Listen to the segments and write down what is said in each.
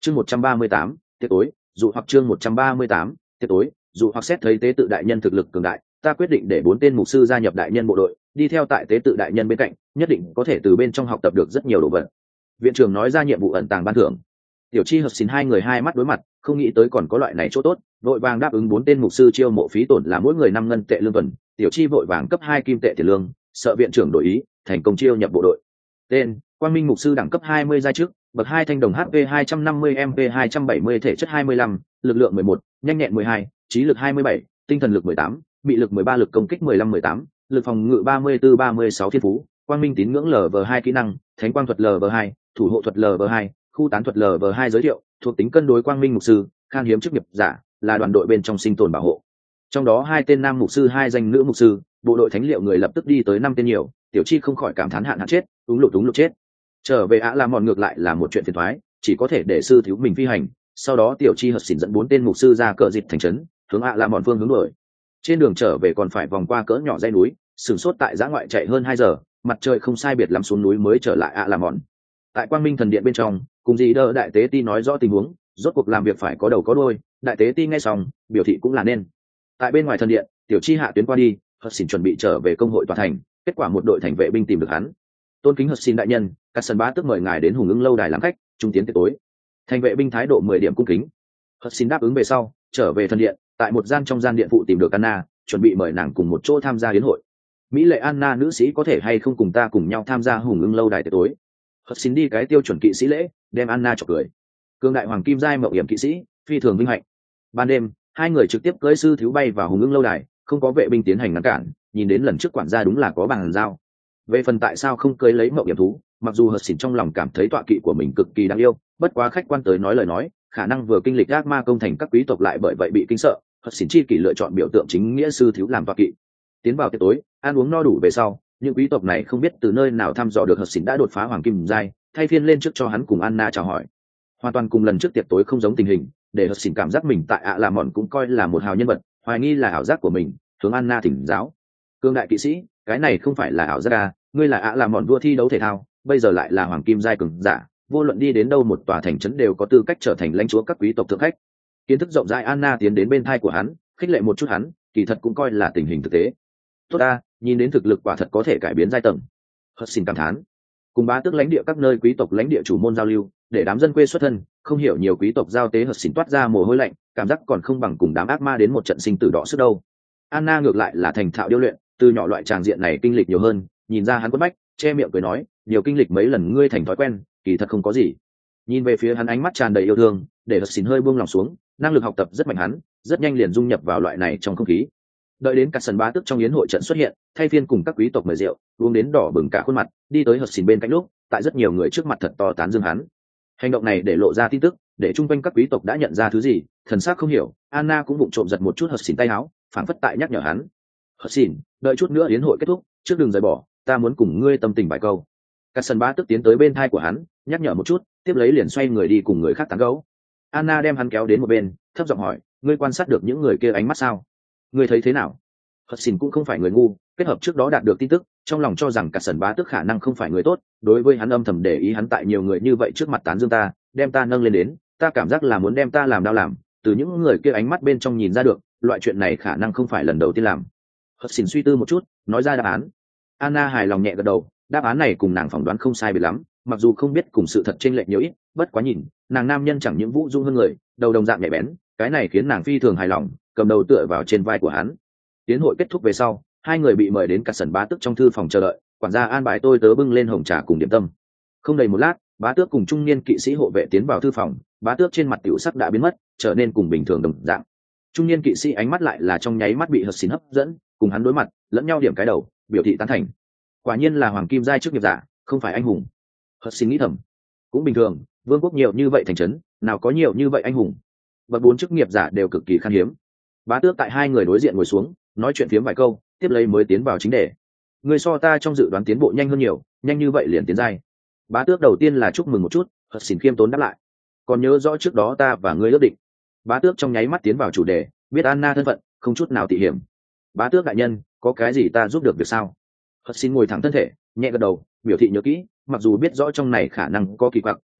Chương 138, tiệc tối, dụ hoặc chương 138, tiệc tối, dụ hoặc xét thấy tế tự đại nhân thực lực cường đại, ta quyết định để 4 tên mục sư gia nhập đại nhân bộ đội, đi theo tại tế tự đại nhân bên cạnh, nhất định có thể từ bên trong học tập được rất nhiều đồ vật. Viện trưởng nói ra nhiệm vụ ẩn tàng ban thưởng. Tiểu Chi hợp xin hai người hai mắt đối mặt, không nghĩ tới còn có loại này chỗ tốt, vội vàng đáp ứng 4 tên mục sư chiêu mộ phí tổn là mỗi người 5 ngân tệ lương tuần. Tiểu Chi vội vàng cấp 2 kim tệ tiền lương, sợ viện trưởng đổi ý, thành công chiêu nhập bộ đội. Tên: Quang Minh mục sư đẳng cấp 20 giai trước, bậc 2 thanh đồng HP 250 MP 270 thể chất 25, lực lượng 11, nhanh nhẹn 12, trí lực 27, tinh thần lực 18, bị lực 13, lực công kích 15-18, lực phòng ngự 34-36 thiên phú, Quang Minh tín ngưỡng LV2 kỹ năng, Thánh quang thuật LV2, thủ hộ thuật LV2, khu tán thuật LV2 giới thiệu, thuộc tính cân đối Quang Minh mục sư, khan hiếm chức nghiệp giả, là đoàn đội bên trong sinh tồn bảo hộ. Trong đó 2 tên nam mục sư, 2 danh nữ mục sư, bộ đội thánh liệu người lập tức đi tới 5 tên nhiều, Tiểu Chi không khỏi cảm thán hạn chết, úng lụt chết. Trở về ạ là mòn ngược lại là một chuyện phiền toái, chỉ có thể để sư thiếu mình phi hành. Sau đó Tiểu Chi hợp xỉn dẫn 4 tên mục sư ra cờ dịp thành trấn, hướng ạ là mòn phương hướng đuổi. Trên đường trở về còn phải vòng qua cỡ nhỏ dãy núi, sửng sốt tại dã ngoại chạy hơn 2 giờ, mặt trời không sai biệt lắm xuống núi mới trở lại ạ là mòn. Tại Quang Minh thần điện bên trong, cùng gì đỡ đại tế ti nói rõ tình huống, rốt cuộc làm việc phải có đầu có đuôi, đại tế ti nghe xong, biểu thị cũng là nên. Tại bên ngoài thần điện, Tiểu Chi hạ tuyến qua đi, hợp xỉn chuẩn bị trở về công hội tòa thành, kết quả một đội thành vệ binh tìm được hắn. Tôn kính hợp xin đại nhân, các sân bá tức mời ngài đến Hùng Ưng lâu đài làm khách, trung tiến tiệc tối. Thành vệ binh thái độ 10 điểm cung kính. Hợp xin đáp ứng về sau, trở về thần điện, tại một gian trong gian điện phụ tìm được Anna, chuẩn bị mời nàng cùng một chỗ tham gia yến hội. Mỹ lệ Anna nữ sĩ có thể hay không cùng ta cùng nhau tham gia Hùng Ưng lâu đài tiệc tối? Hợp xin đi cái tiêu chuẩn kỵ sĩ lễ, đem Anna chọc cười. Cương đại hoàng kim giai mậu hiểm kỵ sĩ, phi thường vinh hạnh. Ban đêm, hai người trực tiếp cưỡi sư thiếu bay vào Hùng Ưng lâu đài, không có vệ binh tiến hành ngăn cản, nhìn đến lần trước quản gia đúng là có bàn giao. Về phần tại sao không cưới lấy mậu hiểm thú, mặc dù hợp xỉn trong lòng cảm thấy tọa kỵ của mình cực kỳ đáng yêu, bất quá khách quan tới nói lời nói, khả năng vừa kinh lịch ác ma công thành các quý tộc lại bởi vậy bị kinh sợ, hợp xỉn chi kỷ lựa chọn biểu tượng chính nghĩa sư thiếu làm tọa kỵ. Tiến vào tiệc tối, ăn uống no đủ về sau, những quý tộc này không biết từ nơi nào thăm dò được hợp xỉn đã đột phá hoàng kim giai, thay phiên lên trước cho hắn cùng Anna chào hỏi. Hoàn toàn cùng lần trước tiệc tối không giống tình hình, để hợp xỉn cảm giác mình tại ạ là mòn cũng coi là một hào nhân vật, hoài nghi là ảo giác của mình, hướng Anna thỉnh giáo. Cương đại kỵ sĩ, cái này không phải là ảo giác à, ngươi là ạ là mòn vua thi đấu thể thao, bây giờ lại là hoàng kim giai cường giả, vô luận đi đến đâu một tòa thành trấn đều có tư cách trở thành lãnh chúa các quý tộc thượng khách. Kiến thức rộng rãi Anna tiến đến bên thai của hắn, khích lệ một chút hắn, kỳ thật cũng coi là tình hình thực tế. Tốt ta, nhìn đến thực lực quả thật có thể cải biến giai tầng. Hất xin cảm thán. Cùng bá tước lãnh địa các nơi quý tộc lãnh địa chủ môn giao lưu, để đám dân quê xuất thân, không hiểu nhiều quý tộc giao tế hất xin toát ra mồ hôi lạnh, cảm giác còn không bằng cùng đám ác ma đến một trận sinh tử đỏ sức đâu. Anna ngược lại là thành thạo điêu luyện, từ nhỏ loại tràng diện này kinh lịch nhiều hơn, nhìn ra hắn quất bách, che miệng cười nói, nhiều kinh lịch mấy lần ngươi thành thói quen, kỳ thật không có gì. Nhìn về phía hắn ánh mắt tràn đầy yêu thương, để hất xin hơi buông lòng xuống, năng lực học tập rất mạnh hắn, rất nhanh liền dung nhập vào loại này trong không khí. Đợi đến cả sân bá tước trong yến hội trận xuất hiện, thay phiên cùng các quý tộc mời rượu, uống đến đỏ bừng cả khuôn mặt, đi tới hất xin bên cạnh lúc, tại rất nhiều người trước mặt thật to tán dương hắn. Hành động này để lộ ra tin tức, để chung quanh các quý tộc đã nhận ra thứ gì, thần sắc không hiểu, Anna cũng vụng trộm giật một chút hất xin tay áo, phảng phất tại nhắc nhở hắn. Hất xin, đợi chút nữa yến hội kết thúc, trước đừng rời bỏ, ta muốn cùng ngươi tâm tình vài câu. Cả sân bá tước tiến tới bên thai của hắn, nhắc nhở một chút, tiếp lấy liền xoay người đi cùng người khác tán gẫu. Anna đem hắn kéo đến một bên, thấp giọng hỏi, ngươi quan sát được những người kia ánh mắt sao? Ngươi thấy thế nào? Hất xin cũng không phải người ngu, kết hợp trước đó đạt được tin tức, trong lòng cho rằng cả sân bá tước khả năng không phải người tốt, đối với hắn âm thầm để ý hắn tại nhiều người như vậy trước mặt tán dương ta, đem ta nâng lên đến, ta cảm giác là muốn đem ta làm đau làm, từ những người kia ánh mắt bên trong nhìn ra được, loại chuyện này khả năng không phải lần đầu tiên làm. Hất xin suy tư một chút, nói ra đáp án. Anna hài lòng nhẹ gật đầu, đáp án này cùng nàng phỏng đoán không sai biệt lắm, mặc dù không biết cùng sự thật chênh lệch nhiều ít, bất quá nhìn, nàng nam nhân chẳng những vũ dung hơn người, đầu đồng dạng nhạy bén, cái này khiến nàng phi thường hài lòng, cầm đầu tựa vào trên vai của hắn. Tiến hội kết thúc về sau, hai người bị mời đến cả sân bá tước trong thư phòng chờ đợi, quản gia an bài tôi tớ bưng lên hồng trà cùng điểm tâm. Không đầy một lát, bá tước cùng trung niên kỵ sĩ hộ vệ tiến vào thư phòng, bá tước trên mặt tiểu sắc đã biến mất, trở nên cùng bình thường đồng dạng. Trung niên kỵ sĩ ánh mắt lại là trong nháy mắt bị hất xin hấp dẫn, cùng hắn đối mặt, lẫn nhau điểm cái đầu, biểu thị tán thành. Quả nhiên là hoàng kim giai chức nghiệp giả, không phải anh hùng. Hất xin nghĩ thầm, cũng bình thường, vương quốc nhiều như vậy thành trấn, nào có nhiều như vậy anh hùng. Bậc 4 chức nghiệp giả đều cực kỳ khan hiếm. Bá tước tại hai người đối diện ngồi xuống, nói chuyện phiếm vài câu, tiếp lấy mới tiến vào chính đề. Người so ta trong dự đoán tiến bộ nhanh hơn nhiều, nhanh như vậy liền tiến giai. Bá tước đầu tiên là chúc mừng một chút, hất xin khiêm tốn đáp lại. Còn nhớ rõ trước đó ta và ngươi ước định. Bá tước trong nháy mắt tiến vào chủ đề, biết Anna thân phận, không chút nào tị hiểm. Bá tước đại nhân, có cái gì ta giúp được việc sao? Hất xin ngồi thẳng thân thể, nhẹ gật đầu, biểu thị nhớ kỹ, mặc dù biết rõ trong này khả năng có kỳ quặc,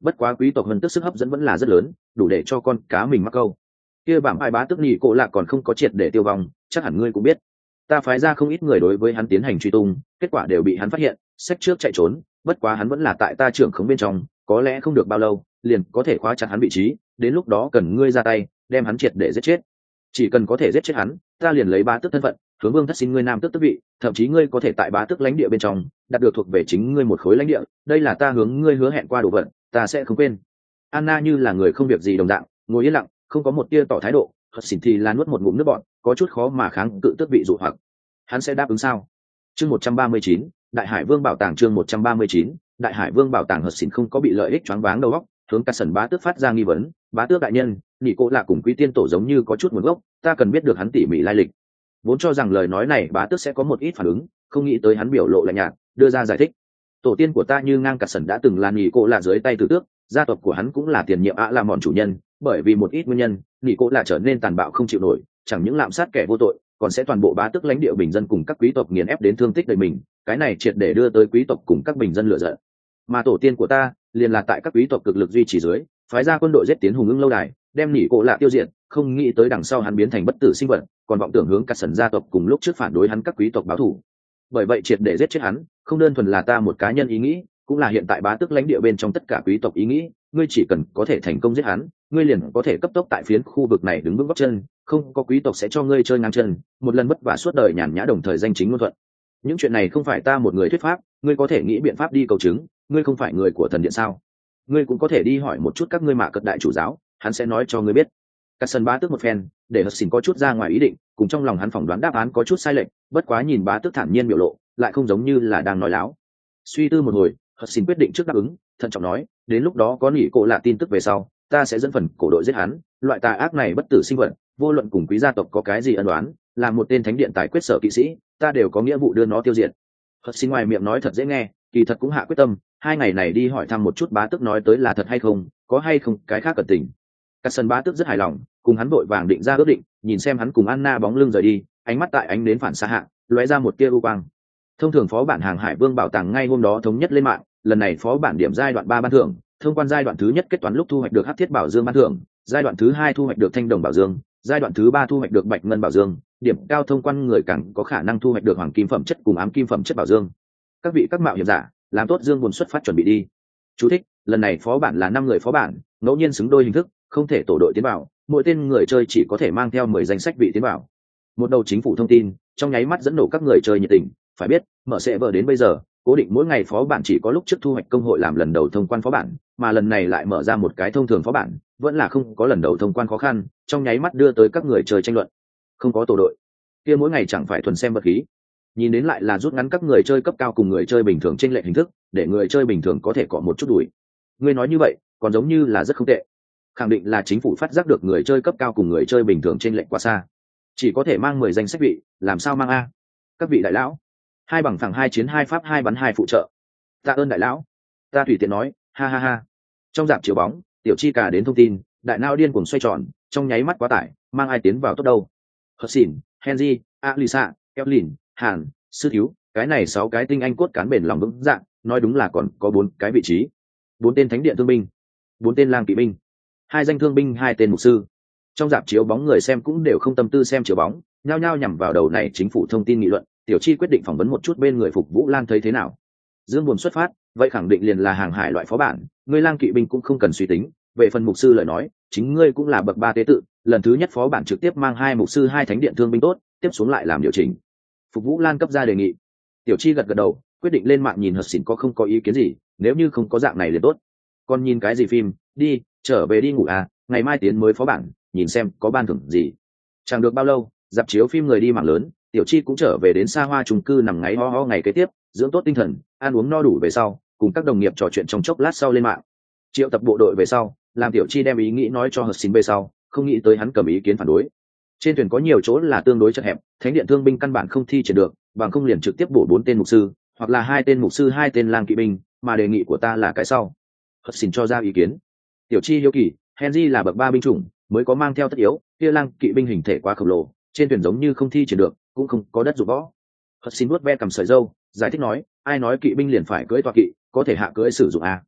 bất quá quý tộc hơn tức sức hấp dẫn vẫn là rất lớn, đủ để cho con cá mình mắc câu. Kia bảng hai bá tước nhị cổ lạ còn không có triệt để tiêu vong, chắc hẳn ngươi cũng biết. Ta phái ra không ít người đối với hắn tiến hành truy tung, kết quả đều bị hắn phát hiện, sách trước chạy trốn, bất quá hắn vẫn là tại ta trưởng khống bên trong, có lẽ không được bao lâu, liền có thể khóa chặt hắn vị trí, đến lúc đó cần ngươi ra tay, đem hắn triệt để giết chết. Chỉ cần có thể giết chết hắn, ta liền lấy bá tước thân phận, hướng vương thất xin ngươi nam tước tước vị, thậm chí ngươi có thể tại bá tước lãnh địa bên trong đạt được thuộc về chính ngươi một khối lãnh địa, đây là ta hướng ngươi hứa hẹn qua đồ vật, ta sẽ không quên. Anna như là người không việc gì đồng dạng, ngồi yên lặng, không có một tia tỏ thái độ, Hất Xỉn thì là nuốt một ngụm nước bọt, có chút khó mà kháng cự tước vị dụ hoặc. Hắn sẽ đáp ứng sao? Chương 139, Đại Hải Vương bảo tàng chương 139, Đại Hải Vương bảo tàng. Hất Xỉn không có bị lợi ích choáng váng đầu óc, hướng Cát Sần bá tước phát ra nghi vấn, bá tước đại nhân, nhị cô là cùng quý tiên tổ giống như có chút nguồn gốc, ta cần biết được hắn tỉ mỉ lai lịch. Vốn cho rằng lời nói này bá tước sẽ có một ít phản ứng, không nghĩ tới hắn biểu lộ lạnh nhạt, đưa ra giải thích. Tổ tiên của ta như ngang Cát Sần đã từng là nhị cô là dưới tay tử tước, gia tộc của hắn cũng là tiền nhiệm ạ là mòn chủ nhân, bởi vì một ít nguyên nhân, nhị cô là trở nên tàn bạo không chịu nổi, chẳng những lạm sát kẻ vô tội, còn sẽ toàn bộ bá tước lãnh địa bình dân cùng các quý tộc nghiền ép đến thương tích đời mình, cái này triệt để đưa tới quý tộc cùng các bình dân lựa giận. Mà tổ tiên của ta liền là tại các quý tộc cực lực duy trì dưới, phái ra quân đội giết tiến hùng ưng lâu đài, đem nhị cổ lạ tiêu diệt, không nghĩ tới đằng sau hắn biến thành bất tử sinh vật, còn vọng tưởng hướng Cát Sần gia tộc cùng lúc trước phản đối hắn các quý tộc báo thù. Bởi vậy triệt để giết chết hắn, không đơn thuần là ta một cá nhân ý nghĩ, cũng là hiện tại bá tước lãnh địa bên trong tất cả quý tộc ý nghĩ, ngươi chỉ cần có thể thành công giết hắn, ngươi liền có thể cấp tốc tại phiến khu vực này đứng vững gót chân, không có quý tộc sẽ cho ngươi chơi ngang chân, một lần vất vả suốt đời nhàn nhã đồng thời danh chính ngôn thuận. Những chuyện này không phải ta một người thuyết pháp, ngươi có thể nghĩ biện pháp đi cầu chứng, ngươi không phải người của thần điện sao? Ngươi cũng có thể đi hỏi một chút các ngươi mạ cật đại chủ giáo, hắn sẽ nói cho ngươi biết. Cát Sần bá tước một phen, để Hất Xỉn có chút ra ngoài ý định, cùng trong lòng hắn phỏng đoán đáp án có chút sai lệch, bất quá nhìn bá tước thản nhiên biểu lộ, lại không giống như là đang nói láo. Suy tư một hồi, Hất Xỉn quyết định trước đáp ứng, thận trọng nói, đến lúc đó có nhị cổ lạ tin tức về sau, ta sẽ dẫn phần cổ đội giết hắn, loại tà ác này bất tử sinh vật, vô luận cùng quý gia tộc có cái gì ân oán, là một tên thánh điện tài quyết sở kỵ sĩ, ta đều có nghĩa vụ đưa nó tiêu diệt. Hất Xỉn ngoài miệng nói thật dễ nghe, kỳ thật cũng hạ quyết tâm, 2 ngày này đi hỏi thăm một chút bá tước nói tới là thật hay không, có hay không cái khác cẩn tình. Cát Sần bá tước rất hài lòng, cùng hắn vội vàng định ra ước định, nhìn xem hắn cùng Anna bóng lưng rời đi, ánh mắt tại ánh đến phản xa hạ, lóe ra một tia u quang. Thông thường phó bản hàng Hải Vương bảo tàng ngay hôm đó thống nhất lên mạng, lần này phó bản điểm giai đoạn 3 ban thưởng, thông quan giai đoạn thứ nhất kết toán lúc thu hoạch được hắc thiết bảo dương ban thưởng, giai đoạn thứ 2 thu hoạch được thanh đồng bảo dương, giai đoạn thứ 3 thu hoạch được bạch ngân bảo dương, điểm cao thông quan người càng có khả năng thu hoạch được hoàng kim phẩm chất cùng ám kim phẩm chất bảo dương. Các vị các mạo hiểm giả, làm tốt dương buồn xuất phát chuẩn bị đi. Chú thích: lần này phó bản là 5 người phó bản, ngẫu nhiên xứng đôi hình thức, không thể tổ đội tiến vào, mỗi tên người chơi chỉ có thể mang theo 10 danh sách vị tiến vào. Một đầu chính phủ thông tin, trong nháy mắt dẫn nổ các người chơi nhiệt tình, phải biết, mở sẽ vở đến bây giờ, cố định mỗi ngày phó bản chỉ có lúc trước thu hoạch công hội làm lần đầu thông quan phó bản, mà lần này lại mở ra một cái thông thường phó bản, vẫn là không có lần đầu thông quan khó khăn, trong nháy mắt đưa tới các người chơi tranh luận. Không có tổ đội, kia mỗi ngày chẳng phải thuần xem vật khí. Nhìn đến lại là rút ngắn các người chơi cấp cao cùng người chơi bình thường trên lệ hình thức, để người chơi bình thường có thể cọ một chút đuổi. Ngươi nói như vậy, còn giống như là rất không tệ. Khẳng định là chính phủ phát giác được người chơi cấp cao cùng người chơi bình thường trên lệnh quá xa, chỉ có thể mang 10 danh sách vị, làm sao mang a? Các vị đại lão, 2 bằng phẳng 2 chiến 2 pháp 2 bắn 2 phụ trợ. Tạ ơn đại lão. Ta tùy tiện nói, ha ha ha. Trong dạp chiếu bóng, tiểu chi cả đến thông tin, đại não điên cuồng xoay tròn, trong nháy mắt quá tải, mang ai tiến vào tốt đâu? Hất Xỉn, Henry, Alisa, Evelyn, Hàn, Sư Thiếu, cái này 6 cái tinh anh cốt cán bền lòng vững dạng, nói đúng là còn có 4 cái vị trí. 4 tên thánh điện thương binh, 4 tên lang kỵ binh, 2 danh thương binh, 2 tên mục sư. Trong dạp chiếu bóng người xem cũng đều không tâm tư xem chiếu bóng, nhao nhao nhằm vào đầu này chính phủ thông tin nghị luận. Tiểu chi quyết định phỏng vấn một chút bên người Phục Vũ Lan thấy thế nào. Dương buồn xuất phát, vậy khẳng định liền là hàng hải loại phó bản, người lang kỵ binh cũng không cần suy tính. Về phần mục sư lời nói, chính ngươi cũng là bậc 3 tế tự, lần thứ nhất phó bản trực tiếp mang 2 mục sư 2 thánh điện thương binh tốt, tiếp xuống lại làm điều chỉnh. Phục Vũ Lan cấp ra đề nghị. Tiểu chi gật gật đầu, quyết định lên mạng nhìn Hất Xỉn có không có ý kiến gì, nếu như không có dạng này liền tốt. Còn nhìn cái gì phim, đi, trở về đi ngủ à, ngày mai tiến mới phó bản, nhìn xem có ban thưởng gì. Chẳng được bao lâu, dạp chiếu phim người đi mạng lớn, Tiểu chi cũng trở về đến xa hoa chung cư nằm ngáy ho ho ngày kế tiếp, dưỡng tốt tinh thần, ăn uống no đủ về sau, cùng các đồng nghiệp trò chuyện trong chốc lát sau lên mạng. Triệu tập bộ đội về sau, làm Tiểu chi đem ý nghĩ nói cho Hất Xỉn về sau, không nghĩ tới hắn cầm ý kiến phản đối. Trên thuyền có nhiều chỗ là tương đối chật hẹp, thánh điện thương binh căn bản không thi triển được, bằng không liền trực tiếp bổ 4 tên mục sư, hoặc là 2 tên mục sư 2 tên lang kỵ binh, mà đề nghị của ta là cái sau. Hất Xỉn cho ra ý kiến. Tiểu chi hiếu kỳ, Henry là bậc 3 binh chủng, mới có mang theo tất yếu, kia lang kỵ binh hình thể quá khổng lồ, trên thuyền giống như không thi triển được, cũng không có đất dụng võ. Hất Xỉn vuốt ve cầm sợi râu, giải thích nói, ai nói kỵ binh liền phải cưỡi tọa kỵ, có thể hạ cưỡi sử dụng à?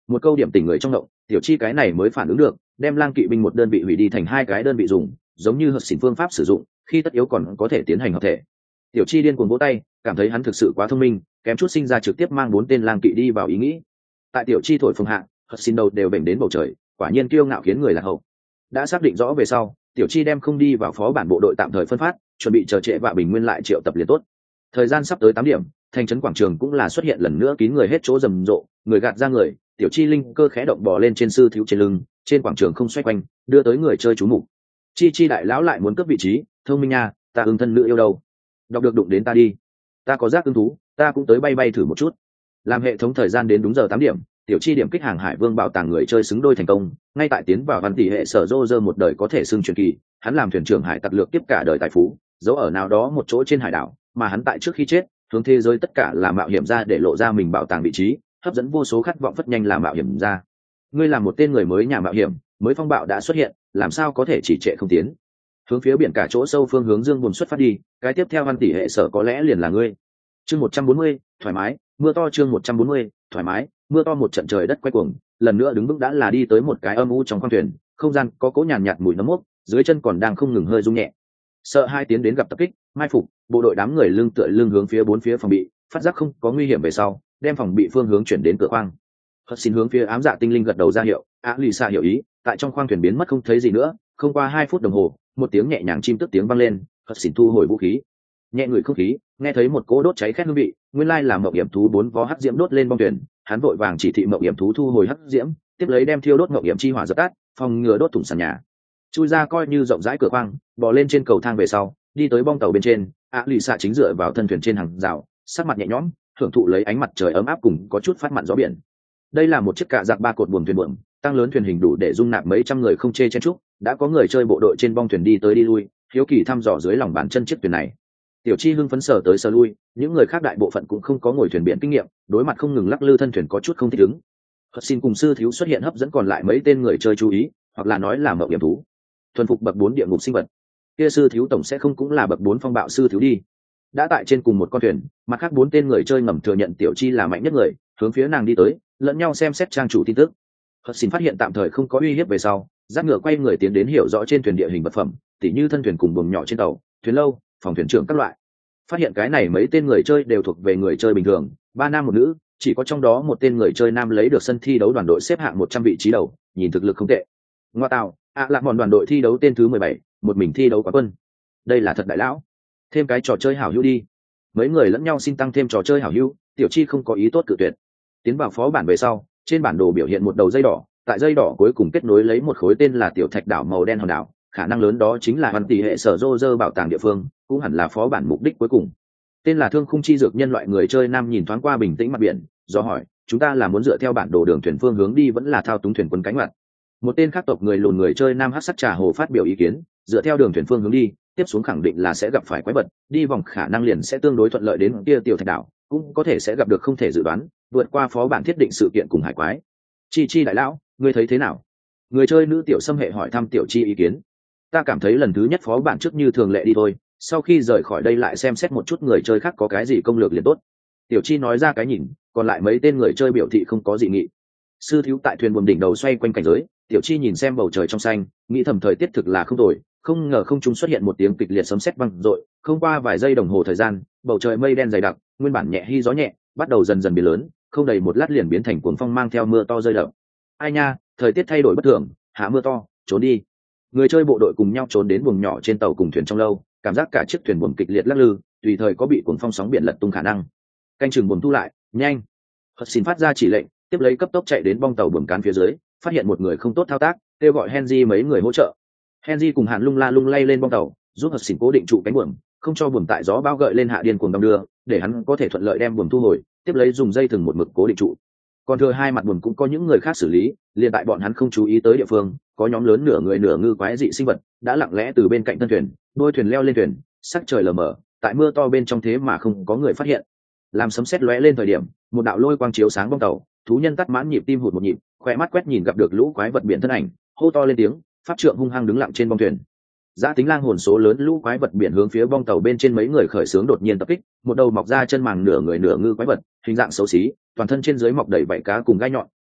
Một câu điểm tỉnh người trong động, tiểu chi cái này mới phản ứng được, đem lang kỵ binh một đơn vị hủy đi thành hai cái đơn vị dùng, giống như hợp xỉn phương pháp sử dụng, khi tất yếu còn có thể tiến hành hợp thể. Tiểu chi điên cuồng vỗ tay, cảm thấy hắn thực sự quá thông minh, kém chút sinh ra trực tiếp mang 4 tên lang kỵ đi vào ý nghĩ. Tại tiểu chi thổi phồng hạ, hợp xỉn đầu đều bệnh đến bầu trời, quả nhiên kiêu ngạo khiến người lạc hậu. Đã xác định rõ về sau, tiểu chi đem không đi vào phó bản bộ đội tạm thời phân phát, chuẩn bị chờ trễ vạ bình nguyên lại triệu tập liền tốt. Thời gian sắp tới 8 điểm, thành trấn quảng trường cũng là xuất hiện lần nữa kín người hết chỗ rầm rộ, người gạt ra người, tiểu chi linh cơ khẽ động bò lên trên sư thiếu trên lưng, trên quảng trường không xoay quanh, đưa tới người chơi chú mục. Chi chi đại lão lại muốn cướp vị trí, thông minh nha, ta ưng thân nữ yêu đâu, đọc được đụng đến ta đi, ta có giác ưng thú, ta cũng tới bay bay thử một chút. Làm hệ thống thời gian đến đúng giờ 8 điểm, tiểu chi điểm kích hàng hải vương bảo tàng người chơi xứng đôi thành công, ngay tại tiến vào văn tỷ hệ sở rô rơ một đời có thể xưng truyền kỳ, hắn làm thuyền trưởng hải tặc lược tiếp cả đời tài phú, giấu ở nào đó một chỗ trên hải đảo, mà hắn tại trước khi chết hướng thế giới tất cả là mạo hiểm ra để lộ ra mình bảo tàng vị trí, hấp dẫn vô số khát vọng phất nhanh làm mạo hiểm ra. Ngươi là một tên người mới nhà mạo hiểm, mới phong bạo đã xuất hiện, làm sao có thể chỉ trệ không tiến, hướng phía biển cả chỗ sâu phương hướng dương buồn xuất phát đi, cái tiếp theo văn tỷ hệ sở có lẽ liền là ngươi. Chương 140, thoải mái mưa to. Chương 140, thoải mái mưa to. Một trận trời đất quay cuồng, lần nữa đứng vững đã là đi tới một cái âm u trong khoang thuyền, không gian có cỗ nhàn nhạt mùi nấm mốc, dưới chân còn đang không ngừng hơi rung nhẹ. Sợ hai tiến đến gặp tập kích, mai phục, bộ đội đám người lưng tựa lưng hướng phía bốn phía phòng bị, phát giác không có nguy hiểm về sau, đem phòng bị phương hướng chuyển đến cửa khoang. Hất xin hướng phía ám dạ tinh linh gật đầu ra hiệu, lì xạ hiểu ý, tại trong khoang thuyền biến mất không thấy gì nữa. Không qua 2 phút đồng hồ, một tiếng nhẹ nhàng chim tức tiếng vang lên, Hất xin thu hồi vũ khí, nhẹ người không khí, nghe thấy một cỗ đốt cháy khét hương vị, nguyên lai là mộng hiểm thú 4 vó hắc diễm đốt lên bong thuyền. Hắn vội vàng chỉ thị mộng hiểm thú thu hồi hắc diễm, tiếp lấy đem thiêu đốt mộng hiểm chi hỏa dập tắt, phòng ngừa đốt thủng sàn nhà. Chui ra coi như rộng rãi cửa khoang, bò lên trên cầu thang về sau, đi tới bong tàu bên trên. Lì xạ chính dựa vào thân thuyền trên hàng rào, sắc mặt nhẹ nhõm, hưởng thụ lấy ánh mặt trời ấm áp cùng có chút phát mặn gió biển. Đây là một chiếc cạ giặc 3 cột buồm thuyền buồm, tăng lớn thuyền hình đủ để dung nạp mấy trăm người không chê chen chúc. Đã có người chơi bộ đội trên bong thuyền đi tới đi lui, hiếu kỳ thăm dò dưới lòng bàn chân chiếc thuyền này. Tiểu chi hưng phấn sở tới sở lui, những người khác đại bộ phận cũng không có ngồi thuyền biển kinh nghiệm, đối mặt không ngừng lắc lư thân thuyền có chút không thích ứng. Hất xin cùng sư thiếu xuất hiện hấp dẫn còn lại mấy tên người chơi chú ý, hoặc là nói là mộng hiểm thú, thuần phục bậc 4 địa ngục sinh vật. Kia sư thiếu tổng sẽ không cũng là bậc 4 phong bạo sư thiếu đi. Đã tại trên cùng một con thuyền, mặt khác 4 tên người chơi ngầm thừa nhận tiểu chi là mạnh nhất người, hướng phía nàng đi tới, lẫn nhau xem xét trang chủ tin tức. Hất xin phát hiện tạm thời không có uy hiếp về sau, dắt ngựa quay người tiến đến hiểu rõ trên thuyền địa hình vật phẩm, tỉ như thân thuyền cùng buồng nhỏ trên tàu, thuyền lâu, phòng thuyền trưởng các loại. Phát hiện cái này mấy tên người chơi đều thuộc về người chơi bình thường, 3 nam 1 nữ, chỉ có trong đó một tên người chơi nam lấy được sân thi đấu đoàn đội xếp hạng 100 vị trí đầu, nhìn thực lực không tệ. Ngoa tạo, lạc mòn đoàn đội thi đấu tên thứ 17, một mình thi đấu quán quân. Đây là thật đại lão. Thêm cái trò chơi hảo hữu đi. Mấy người lẫn nhau xin tăng thêm trò chơi hảo hữu, tiểu chi không có ý tốt cự tuyệt. Tiến vào phó bản về sau, trên bản đồ biểu hiện một đầu dây đỏ, tại dây đỏ cuối cùng kết nối lấy một khối tên là tiểu thạch đảo màu đen hòn đảo, khả năng lớn đó chính là văn tỷ hệ sở rô rơ bảo tàng địa phương, cũng hẳn là phó bản mục đích cuối cùng. Tên là thương khung chi dược nhân loại người chơi nam nhìn thoáng qua bình tĩnh mặt biển, do hỏi, chúng ta là muốn dựa theo bản đồ đường thuyền phương hướng đi vẫn là thao túng thuyền quân cánh mặt. Một tên khác tộc người lùn người chơi nam hắc sắc trà hồ phát biểu ý kiến, dựa theo đường thuyền phương hướng đi, tiếp xuống khẳng định là sẽ gặp phải quái vật, đi vòng khả năng liền sẽ tương đối thuận lợi đến kia tiểu thạch đảo, cũng có thể sẽ gặp được không thể dự đoán, vượt qua phó bản thiết định sự kiện cùng hải quái. Chi chi đại lão, ngươi thấy thế nào? Người chơi nữ tiểu xâm hệ hỏi thăm tiểu chi ý kiến. Ta cảm thấy lần thứ nhất phó bản trước như thường lệ đi thôi, sau khi rời khỏi đây lại xem xét một chút người chơi khác có cái gì công lược liền tốt. Tiểu chi nói ra cái nhìn, còn lại mấy tên người chơi biểu thị không có dị nghị. Sư thiếu tại thuyền buồm đỉnh đầu xoay quanh cảnh giới, tiểu chi nhìn xem bầu trời trong xanh, nghĩ thầm thời tiết thực là không tồi, không ngờ không trung xuất hiện một tiếng kịch liệt sấm sét vang dội, không qua vài giây đồng hồ thời gian, bầu trời mây đen dày đặc, nguyên bản nhẹ hi gió nhẹ, bắt đầu dần dần biến lớn, không đầy một lát liền biến thành cuồng phong mang theo mưa to rơi đập. Ai nha, thời tiết thay đổi bất thường, hạ mưa to, trốn đi. Người chơi bộ đội cùng nhau trốn đến buồng nhỏ trên tàu cùng thuyền trong lâu, cảm giác cả chiếc thuyền buồm kịch liệt lắc lư, tùy thời có bị cuồng phong sóng biển lật tung khả năng. Canh chừng buồm thu lại, nhanh. Hất xin phát ra chỉ lệnh, tiếp lấy cấp tốc chạy đến bong tàu buồm cán phía dưới, phát hiện một người không tốt thao tác, kêu gọi Henry mấy người hỗ trợ. Henry cùng Hàn lung la lung lay lên bong tàu, giúp Hất xin cố định trụ cánh buồm, không cho buồm tại gió bao gợi lên hạ điên cuồng đong đưa, để hắn có thể thuận lợi đem buồm thu hồi, tiếp lấy dùng dây thừng một mực cố định trụ. Còn thừa 2 mặt buồm cũng có những người khác xử lý, liền tại bọn hắn không chú ý tới địa phương, có nhóm lớn nửa người nửa ngư quái dị sinh vật đã lặng lẽ từ bên cạnh thân thuyền, đôi thuyền leo lên thuyền, sắc trời lờ mờ, tại mưa to bên trong thế mà không có người phát hiện. Làm sấm sét lóe lên thời điểm, một đạo lôi quang chiếu sáng bong tàu, thú nhân tắt mãn nhịp tim hụt một nhịp, khỏe mắt quét nhìn gặp được lũ quái vật biển thân ảnh, hô to lên tiếng, pháp trượng hung hăng đứng lặng trên bong thuyền. Giá tính lang hồn số lớn lũ quái vật biển hướng phía bong tàu bên trên mấy người khởi xướng đột nhiên tập kích, một đầu mọc ra chân màng nửa người nửa ngư quái vật, hình dạng xấu xí, toàn thân trên dưới mọc đầy vảy cá cùng gai nhọn,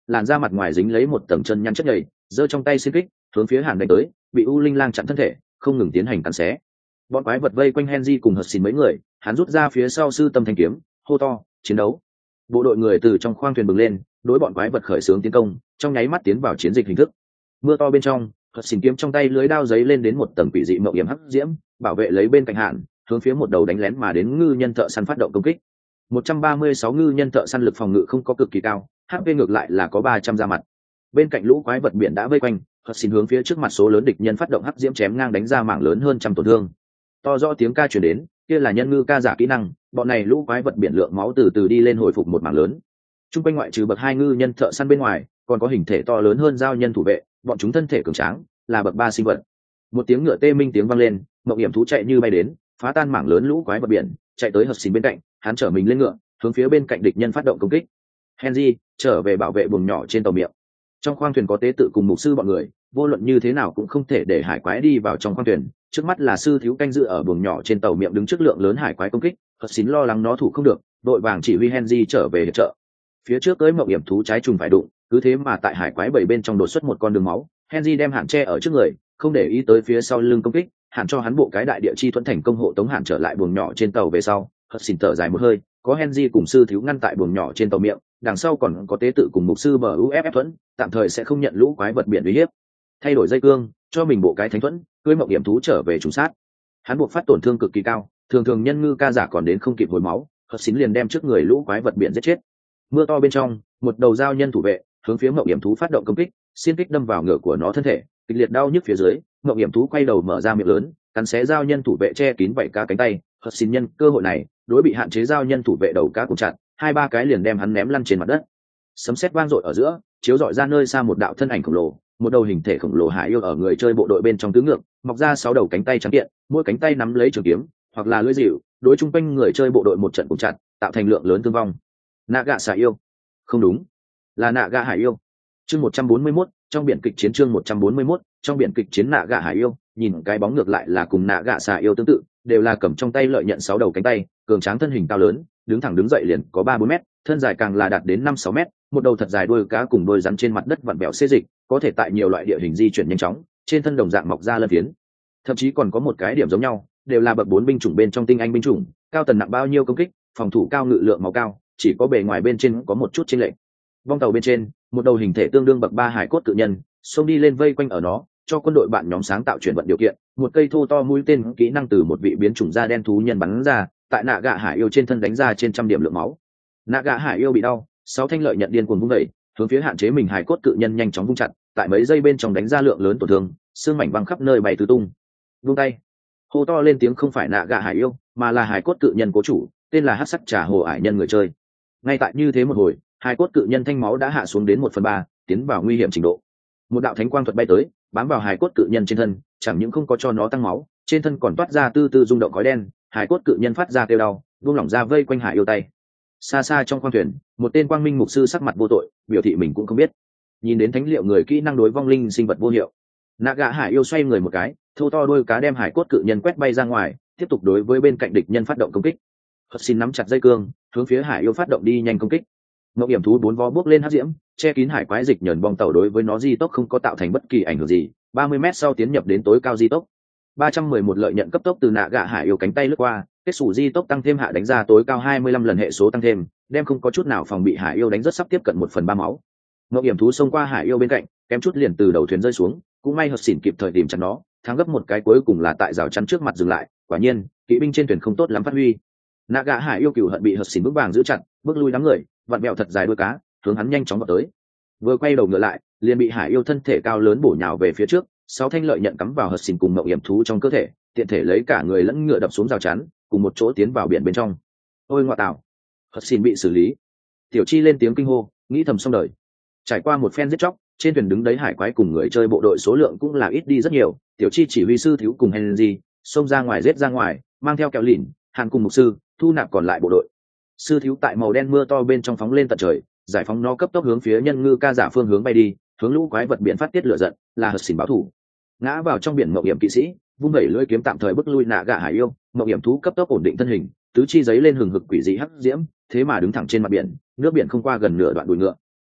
làn da mặt ngoài dính lấy một tầng chân nhăn chất nhầy, giơ trong tay xin kích hướng phía Hàn đánh tới, bị U Linh Lang chặn thân thể, không ngừng tiến hành cắn xé. Bọn quái vật vây quanh Henry cùng Hudson mấy người, hắn rút ra phía sau sư tâm thanh kiếm, hô to, chiến đấu. Bộ đội người từ trong khoang thuyền bừng lên, đối bọn quái vật khởi xướng tiến công, trong nháy mắt tiến vào chiến dịch hình thức. Mưa to bên trong, Hudson kiếm trong tay lưới đao giấy lên đến một tầng quỷ dị mộng hiểm hắc diễm, bảo vệ lấy bên cạnh Hàn, hướng phía một đầu đánh lén mà đến ngư nhân thợ săn phát động công kích. 136 ngư nhân thợ săn lực phòng ngự không có cực kỳ cao, HP ngược lại là có 300 ra mặt. Bên cạnh lũ quái vật biển đã vây quanh, Hudson hướng phía trước mặt số lớn địch nhân phát động hắc diễm chém ngang đánh ra mảng lớn hơn trăm tổn thương. To rõ tiếng ca truyền đến, kia là nhân ngư ca giả kỹ năng, bọn này lũ quái vật biển lượng máu từ từ đi lên hồi phục một mảng lớn. Trung quanh ngoại trừ bậc 2 ngư nhân thợ săn bên ngoài, còn có hình thể to lớn hơn giao nhân thủ vệ, bọn chúng thân thể cường tráng, là bậc 3 sinh vật. Một tiếng ngựa tê minh tiếng vang lên, mộng hiểm thú chạy như bay đến, phá tan mảng lớn lũ quái vật biển, chạy tới Hudson bên cạnh, hắn trở mình lên ngựa, hướng phía bên cạnh địch nhân phát động công kích. Henry trở về bảo vệ buồng nhỏ trên tàu miệng. Trong khoang thuyền có tế tự cùng mục sư bọn người, vô luận như thế nào cũng không thể để hải quái đi vào trong khoang thuyền. Trước mắt là sư thiếu canh giữ ở buồng nhỏ trên tàu miệng đứng trước lượng lớn hải quái công kích, Hudson lo lắng nó thủ không được, đội vàng chỉ huy Henry trở về hiệp trợ. Phía trước tới mộng hiểm thú trái trùng phải đụng, cứ thế mà tại hải quái bảy bên trong đột xuất một con đường máu. Henry đem Hạn che ở trước người, không để ý tới phía sau lưng công kích, Hạn cho hắn bộ cái đại địa chi thuẫn thành công hộ tống Hạn trở lại buồng nhỏ trên tàu về sau. Hudson thở dài một hơi, có Henry cùng sư thiếu ngăn tại buồng nhỏ trên tàu miệng, đằng sau còn có tế tự cùng mục sư bờ UFF thuẫn, tạm thời sẽ không nhận lũ quái vật biển uy hiếp. Thay đổi dây cương, cho mình bộ cái thánh thuẫn, cưỡi mộng hiểm thú trở về trùng sát. Hắn buộc phát tổn thương cực kỳ cao, thường nhân ngư ca giả còn đến không kịp hồi máu, Hudson liền đem trước người lũ quái vật biển giết chết. Mưa to bên trong, một đầu giao nhân thủ vệ hướng phía mộng hiểm thú phát động công kích, xiên kích đâm vào ngựa của nó thân thể, kịch liệt đau nhức phía dưới, mộng hiểm thú quay đầu mở ra miệng lớn, cắn xé giao nhân thủ vệ che kín vảy cá cánh tay. Hudson nhân cơ hội này, đối bị hạn chế giao nhân thủ vệ đầu cá cùng chặt, 2-3 cái liền đem hắn ném lăn trên mặt đất. Sấm sét vang dội ở giữa, chiếu dọi ra nơi xa một đạo thân ảnh khổng lồ, một đầu hình thể khổng lồ hải yêu ở người chơi bộ đội bên trong tứ ngược, mọc ra 6 đầu cánh tay trắng kiện, mỗi cánh tay nắm lấy trường kiếm hoặc là lưỡi dịu, đối chung quanh người chơi bộ đội một trận cùng chặt, tạo thành lượng lớn thương vong. Naga xà yêu, không đúng, là Naga hải yêu. Chương 141, trong biển kịch chiến. Chương 141, trong biển kịch chiến. Naga hải yêu, nhìn cái bóng ngược lại là cùng Naga xà yêu tương tự, đều là cầm trong tay lợi nhận 6 đầu cánh tay, cường tráng thân hình cao lớn, đứng thẳng đứng dậy liền có 3-4 mét, thân dài càng là đạt đến 5-6 mét, một đầu thật dài đuôi cá cùng đuôi rắn trên mặt đất vặn vẹo xê dịch, có thể tại nhiều loại địa hình di chuyển nhanh chóng, trên thân đồng dạng mọc ra lân phiến. Thậm chí còn có một cái điểm giống nhau, đều là bậc 4 binh chủng bên trong tinh anh binh chủng, cao tần nặng bao nhiêu công kích, phòng thủ cao ngự lượng máu cao, chỉ có bề ngoài bên trên có một chút chênh lệch. Vong tàu bên trên, một đầu hình thể tương đương bậc 3 hải cốt cự nhân, xông đi lên vây quanh ở nó, cho quân đội bạn nhóm sáng tạo chuyển vận điều kiện, một cây thô to mũi tên kỹ năng từ một vị biến chủng da đen thú nhân bắn ra, tại Naga hải yêu trên thân đánh ra trên trăm điểm lượng máu. Naga hải yêu bị đau, 6 thanh lợi nhận điên cuồng vung đẩy, hướng phía hạn chế mình hải cốt cự nhân nhanh chóng vung chặt, tại mấy giây bên trong đánh ra lượng lớn tổn thương, xương mảnh văng khắp nơi bay tứ tung. Vung tay, hô to lên tiếng không phải Naga hải yêu, mà là hải cốt cự nhân cố chủ, tên là Hắc Sắc Trà Hồ ải nhân người chơi. Ngay tại như thế một hồi, hải cốt cự nhân thanh máu đã hạ xuống đến 1/3, tiến vào nguy hiểm trình độ. Một đạo thánh quang thuật bay tới, bám vào hải cốt cự nhân trên thân, chẳng những không có cho nó tăng máu, trên thân còn toát ra tư tư rung động khói đen, hải cốt cự nhân phát ra kêu đau, buông lỏng ra vây quanh hải yêu tay. Xa xa trong khoang thuyền, một tên quang minh mục sư sắc mặt vô tội, biểu thị mình cũng không biết. Nhìn đến thánh liệu người kỹ năng đối vong linh sinh vật vô hiệu, Naga hải yêu xoay người một cái, thô to đuôi cá đem hải cốt cự nhân quét bay ra ngoài, tiếp tục đối với bên cạnh địch nhân phát động công kích. Hudson nắm chặt dây cương, hướng phía hải yêu phát động đi nhanh công kích. Ngọc hiểm thú 4 vó bước lên hắc diễm, che kín hải quái dịch nhờn bong tàu đối với nó di tốc không có tạo thành bất kỳ ảnh hưởng gì. 30 mét sau tiến nhập đến tối cao di tốc. 311 lợi nhận cấp tốc từ Naga hải yêu cánh tay lướt qua, kết xù di tốc tăng thêm hạ đánh ra tối cao 25 lần hệ số tăng thêm, đem không có chút nào phòng bị hải yêu đánh rất sắp tiếp cận 1/3 máu. Ngọc hiểm thú xông qua hải yêu bên cạnh, kém chút liền từ đầu thuyền rơi xuống, cũng may Hudson kịp thời tìm chắn nó, thắng gấp một cái cuối cùng là tại rào chắn trước mặt dừng lại. Quả nhiên, kỵ binh trên thuyền không tốt lắm phát huy. Naga hải yêu cừu hận bị Hudson vững vàng giữ chặt, bước lui đám người, vặn bẹo thật dài đuôi cá, hướng hắn nhanh chóng vào tới. Vừa quay đầu ngựa lại, liền bị hải yêu thân thể cao lớn bổ nhào về phía trước, 6 thanh lợi nhận cắm vào Hudson cùng Ngọc hiểm thú trong cơ thể, tiện thể lấy cả người lẫn ngựa đập xuống rào chắn, cùng một chỗ tiến vào biển bên trong. Ôi ngoại tảo, Hudson bị xử lý. Tiểu Chi lên tiếng kinh hô, nghĩ thầm xong đời. Trải qua một phen giết chóc, trên thuyền đứng đấy hải quái cùng người chơi bộ đội số lượng cũng là ít đi rất nhiều. Tiểu Chi chỉ huy sư thiếu cùng Henry xông ra ngoài giết ra ngoài, mang theo kẹo lìn, Hàn cùng mục sư thu nạp còn lại bộ đội. Sư thiếu tại màu đen mưa to bên trong phóng lên tận trời, giải phóng nó cấp tốc hướng phía nhân ngư ca giả phương hướng bay đi, hướng lũ quái vật biển phát tiết lửa giận, là Hudson báo thủ. Ngã vào trong biển mộng hiểm kỵ sĩ, vung vẩy lưỡi kiếm tạm thời bức lui Naga hải yêu, mộng hiểm thú cấp tốc ổn định thân hình, tứ chi giấy lên hừng hực quỷ dị hắc diễm, thế mà đứng thẳng trên mặt biển, nước biển không qua gần nửa đoạn đùi ngựa.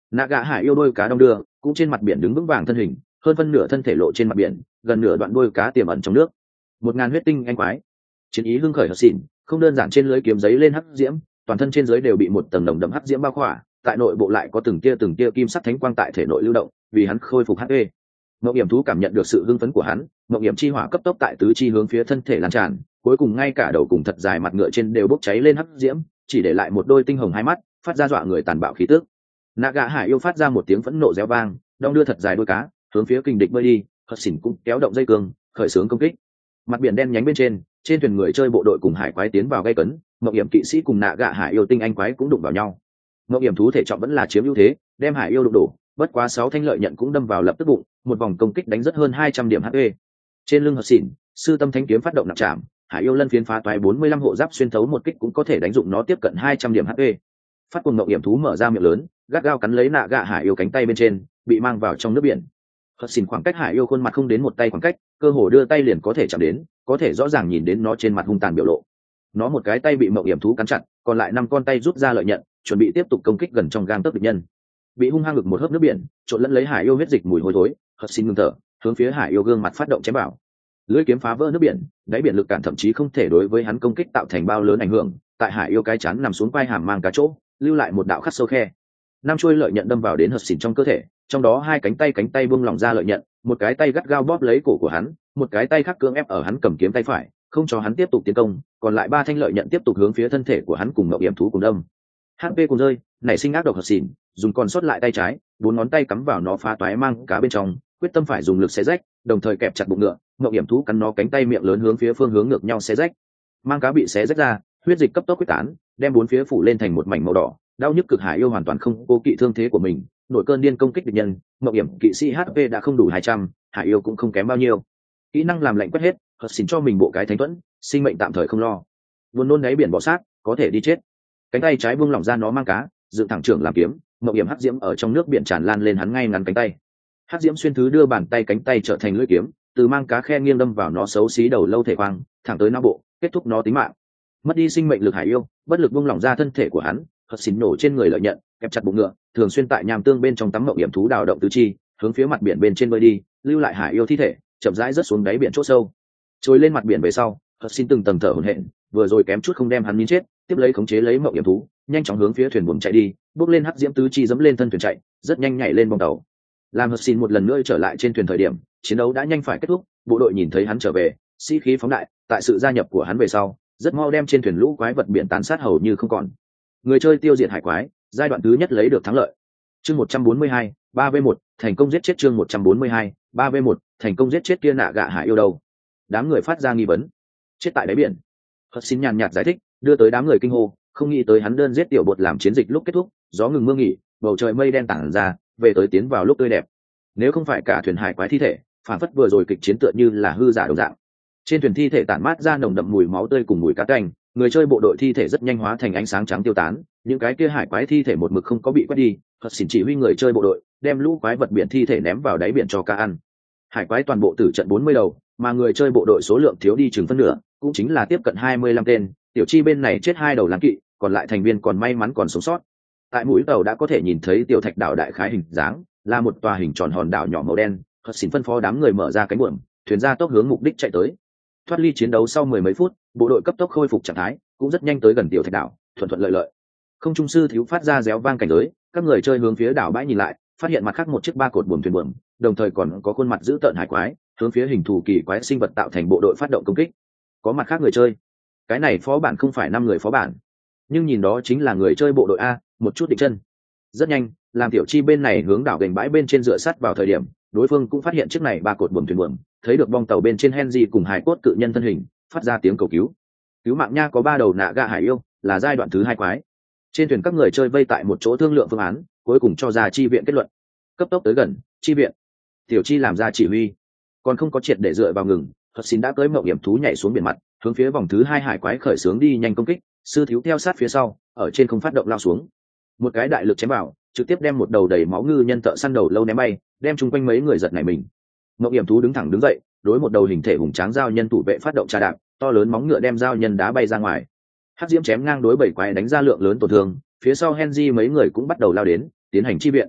Nạ gạ hải yêu đôi cá đong đưa cũng trên mặt biển đứng vững vàng thân hình, hơn phân nửa thân thể lộ trên mặt biển, gần nửa đoạn đôi cá tiềm ẩn trong nước. 1000 huyết tinh anh quái, chiến ý hưng khởi hờ xỉn, không đơn giản trên lưới kiếm giấy lên hắc diễm, toàn thân trên dưới đều bị một tầng nồng đậm hắc diễm bao khỏa, tại nội bộ lại có từng tia kim sắc thánh quang tại thể nội lưu động, vì hắn khôi phục HP. Mộng Hiểm thú cảm nhận được sự hưng phấn của hắn, Mộng Hiểm chi hỏa cấp tốc tại tứ chi hướng phía thân thể lan tràn, cuối cùng ngay cả đầu cùng thật dài mặt ngựa trên đều bốc cháy lên hắc diễm, chỉ để lại một đôi tinh hồng hai mắt, phát ra dọa người tàn bạo khí tức. Nạ gạ hải yêu phát ra một tiếng phẫn nộ réo vang, đong đưa thật dài đôi cá, hướng phía kình địch bơi đi, hất xỉn cũng kéo động dây cương, khởi xướng công kích. Mặt biển đen nhánh bên trên thuyền người chơi bộ đội cùng hải quái tiến vào gây cấn, Mộng Hiểm kỵ sĩ cùng Nạ gạ hải yêu tinh anh quái cũng đụng vào nhau. Mộng Hiểm thú thể trọng vẫn là chiếm ưu thế, đem hải yêu đụng đổ, bất quá 6 thanh lợi nhận cũng đâm vào lập tức bụng, một vòng công kích đánh rất hơn 200 điểm HP. Trên lưng hất xỉn, sư tâm thánh kiếm phát động nặng chạm, hải yêu lân phiến phá toái 45 hộ giáp xuyên thấu một kích cũng có thể đánh dụng nó tiếp cận 200 điểm HP. Phát cùng Mộng Hiểm thú mở ra miệng lớn, gắt gao cắn lấy Nạ gạ hải yêu cánh tay bên trên, bị mang vào trong nước biển. Hất xỉn khoảng cách hải yêu khuôn mặt không đến một tay khoảng cách, cơ hồ đưa tay liền có thể chạm đến, có thể rõ ràng nhìn đến nó trên mặt hung tàn biểu lộ. Nó một cái tay bị Mộng Hiểm thú cắn chặt, còn lại 5 con tay rút ra lợi nhận, chuẩn bị tiếp tục công kích gần trong gang tấc địch nhân. Bị hung hăng ngực một hớp nước biển, trộn lẫn lấy hải yêu huyết dịch mùi hôi thối, Hất xỉn ngừng thở, hướng phía hải yêu gương mặt phát động chém vào. Lưỡi kiếm phá vỡ nước biển, đáy biển lực cản thậm chí không thể đối với hắn công kích tạo thành bao lớn ảnh hưởng, tại hải yêu cái chắn nằm xuống quai hàm mang cá chỗ, lưu lại một đạo khắc sâu khe. 5 chuôi lợi nhận đâm vào đến Hất xỉn trong cơ thể, trong đó 2 cánh tay buông lỏng ra lợi nhận, một cái tay gắt gao bóp lấy cổ của hắn, một cái tay khác cưỡng ép ở hắn cầm kiếm tay phải, không cho hắn tiếp tục tiến công, còn lại 3 thanh lợi nhận tiếp tục hướng phía thân thể của hắn cùng Mộng Hiểm thú cùng đâm. HP cùng rơi, nảy sinh ác độc Hất xỉn, dùng còn sót lại tay trái, 4 ngón tay cắm vào nó phá toái mang cá bên trong, quyết tâm phải dùng lực xé rách, đồng thời kẹp chặt bụng ngựa, Mộng Hiểm thú cắn nó cánh tay miệng lớn hướng phía phương hướng ngược nhau xé rách. Mang cá bị xé rách ra, huyết dịch cấp tốc quyết tán, đem 4 phía phủ lên thành một mảnh màu đỏ, đau nhức cực hải yêu hoàn toàn không cố kỵ thương thế của mình, nội cơn điên công kích địch nhân. Mộng Hiểm kỵ sĩ HP đã không đủ 200, hải yêu cũng không kém bao nhiêu. Kỹ năng làm lạnh quét hết, Hất xỉn cho mình bộ cái thánh thuẫn, sinh mệnh tạm thời không lo. Buồn nôn đáy biển bỏ sát, có thể đi chết. Cánh tay trái buông lỏng ra nó mang cá, dựng thẳng trưởng làm kiếm, Mộng Hiểm hắc diễm ở trong nước biển tràn lan lên hắn ngay ngắn cánh tay. Hắc diễm xuyên thứ đưa bàn tay cánh tay trở thành lưỡi kiếm, từ mang cá khe nghiêng đâm vào nó xấu xí đầu lâu thể khoang, thẳng tới não bộ, kết thúc nó tính mạng. Mất đi sinh mệnh lực hải yêu, bất lực buông lỏng ra thân thể của hắn, Hất xỉn nổ trên người lợi nhận, kẹp chặt bụng ngựa, thường xuyên tại nham tương bên trong tắm Mộng Hiểm thú đào động tứ chi, hướng phía mặt biển bên trên bơi đi, lưu lại hải yêu thi thể, chậm rãi rớt xuống đáy biển chỗ sâu. Trôi lên mặt biển về sau, Hất xỉn từng tầng thở hổn hển, vừa rồi kém chút không đem hắn nín chết, tiếp lấy khống chế lấy Mộng Hiểm thú, nhanh chóng hướng phía thuyền buồm chạy đi, bước lên hắc diễm tứ chi dẫm lên thân thuyền chạy, rất nhanh nhảy lên bong tàu. Làm Hất xỉn một lần nữa trở lại trên thuyền thời điểm, chiến đấu đã nhanh phải kết thúc, bộ đội nhìn thấy hắn trở về, sĩ khí phóng đại, tại sự gia nhập của hắn về sau, rất mau đem trên thuyền lũ quái vật biển tàn sát hầu như không còn. Người chơi tiêu diệt hải quái, giai đoạn thứ nhất lấy được thắng lợi. Chương 142, 3v1, thành công giết chết chương 142, 3v1, thành công giết chết kia Nạ gạ hải yêu đâu. Đám người phát ra nghi vấn. Chết tại đáy biển. Hất xỉn nhàn nhạt giải thích, đưa tới đám người kinh hô, không nghĩ tới hắn đơn giết tiểu bột làm chiến dịch lúc kết thúc, gió ngừng mưa nghỉ, bầu trời mây đen tản ra, về tới tiến vào lúc tươi đẹp. Nếu không phải cả thuyền hải quái thi thể, phản phất vừa rồi kịch chiến tựa như là hư giả đồng dạng. Trên thuyền thi thể tản mát ra nồng đậm mùi máu tươi cùng mùi cá tanh, người chơi bộ đội thi thể rất nhanh hóa thành ánh sáng trắng tiêu tán, những cái kia hải quái thi thể một mực không có bị quét đi. Hất xỉn chỉ huy người chơi bộ đội đem lũ quái vật biển thi thể ném vào đáy biển cho cá ăn. Hải quái toàn bộ tử trận 40 đầu, mà người chơi bộ đội số lượng thiếu đi chừng phân nửa, cũng chính là tiếp cận 25 tên. Tiểu chi bên này chết 2 đầu lãng kỵ, còn lại thành viên còn may mắn còn sống sót. Tại mũi tàu đã có thể nhìn thấy tiểu thạch đảo đại khái hình dáng, là một tòa hình tròn hòn đảo nhỏ màu đen. Hất xỉn phân phó đám người mở ra cánh buồm, thuyền ra tốc hướng mục đích chạy tới. Thoát ly chiến đấu sau 10 mấy phút, bộ đội cấp tốc khôi phục trạng thái, cũng rất nhanh tới gần tiểu thạch đảo, thuận thuận lợi lợi. Không trung sư thiếu phát ra réo vang cảnh giới, các người chơi hướng phía đảo bãi nhìn lại, phát hiện mặt khác một chiếc 3 cột buồm thuyền buồm, đồng thời còn có khuôn mặt dữ tợn hải quái, hướng phía hình thù kỳ quái sinh vật tạo thành bộ đội phát động công kích. Có mặt khác người chơi. Cái này phó bản không phải 5 người phó bản, nhưng nhìn đó chính là người chơi bộ đội a, một chút định chân. Rất nhanh, làm tiểu chi bên này hướng đảo gành bãi bên trên dựa sát vào thời điểm, đối phương cũng phát hiện chiếc này 3 cột buồm thuyền buồm, thấy được bong tàu bên trên Henry cùng hải cốt cự nhân thân hình, phát ra tiếng cầu cứu. Cứu mạng nha, có 3 đầu Nạ gạ hải yêu, là giai đoạn thứ 2 quái. Trên thuyền các người chơi vây tại một chỗ thương lượng phương án, cuối cùng cho ra chi viện kết luận. Cấp tốc tới gần, chi viện. Tiểu chi làm ra chỉ huy, còn không có triệt để dựa vào ngừng. Hất xỉn đã cưỡi Mộng Hiểm thú nhảy xuống biển mặt, hướng phía vòng thứ 2 hải quái khởi xướng đi nhanh công kích. Sư thiếu theo sát phía sau, ở trên không phát động lao xuống, một cái đại lực chém vào, trực tiếp đem một đầu đầy máu ngư nhân thợ săn đầu lâu ném bay, đem chung quanh mấy người giật nảy mình. Mộng Hiểm thú đứng thẳng đứng dậy, đối một đầu hình thể hùng tráng giao nhân thủ vệ phát động trà đạp, to lớn móng ngựa đem giao nhân đá bay ra ngoài. Hắc diễm chém ngang đối 7 quái đánh ra lượng lớn tổn thương, phía sau Henry mấy người cũng bắt đầu lao đến, tiến hành chi viện,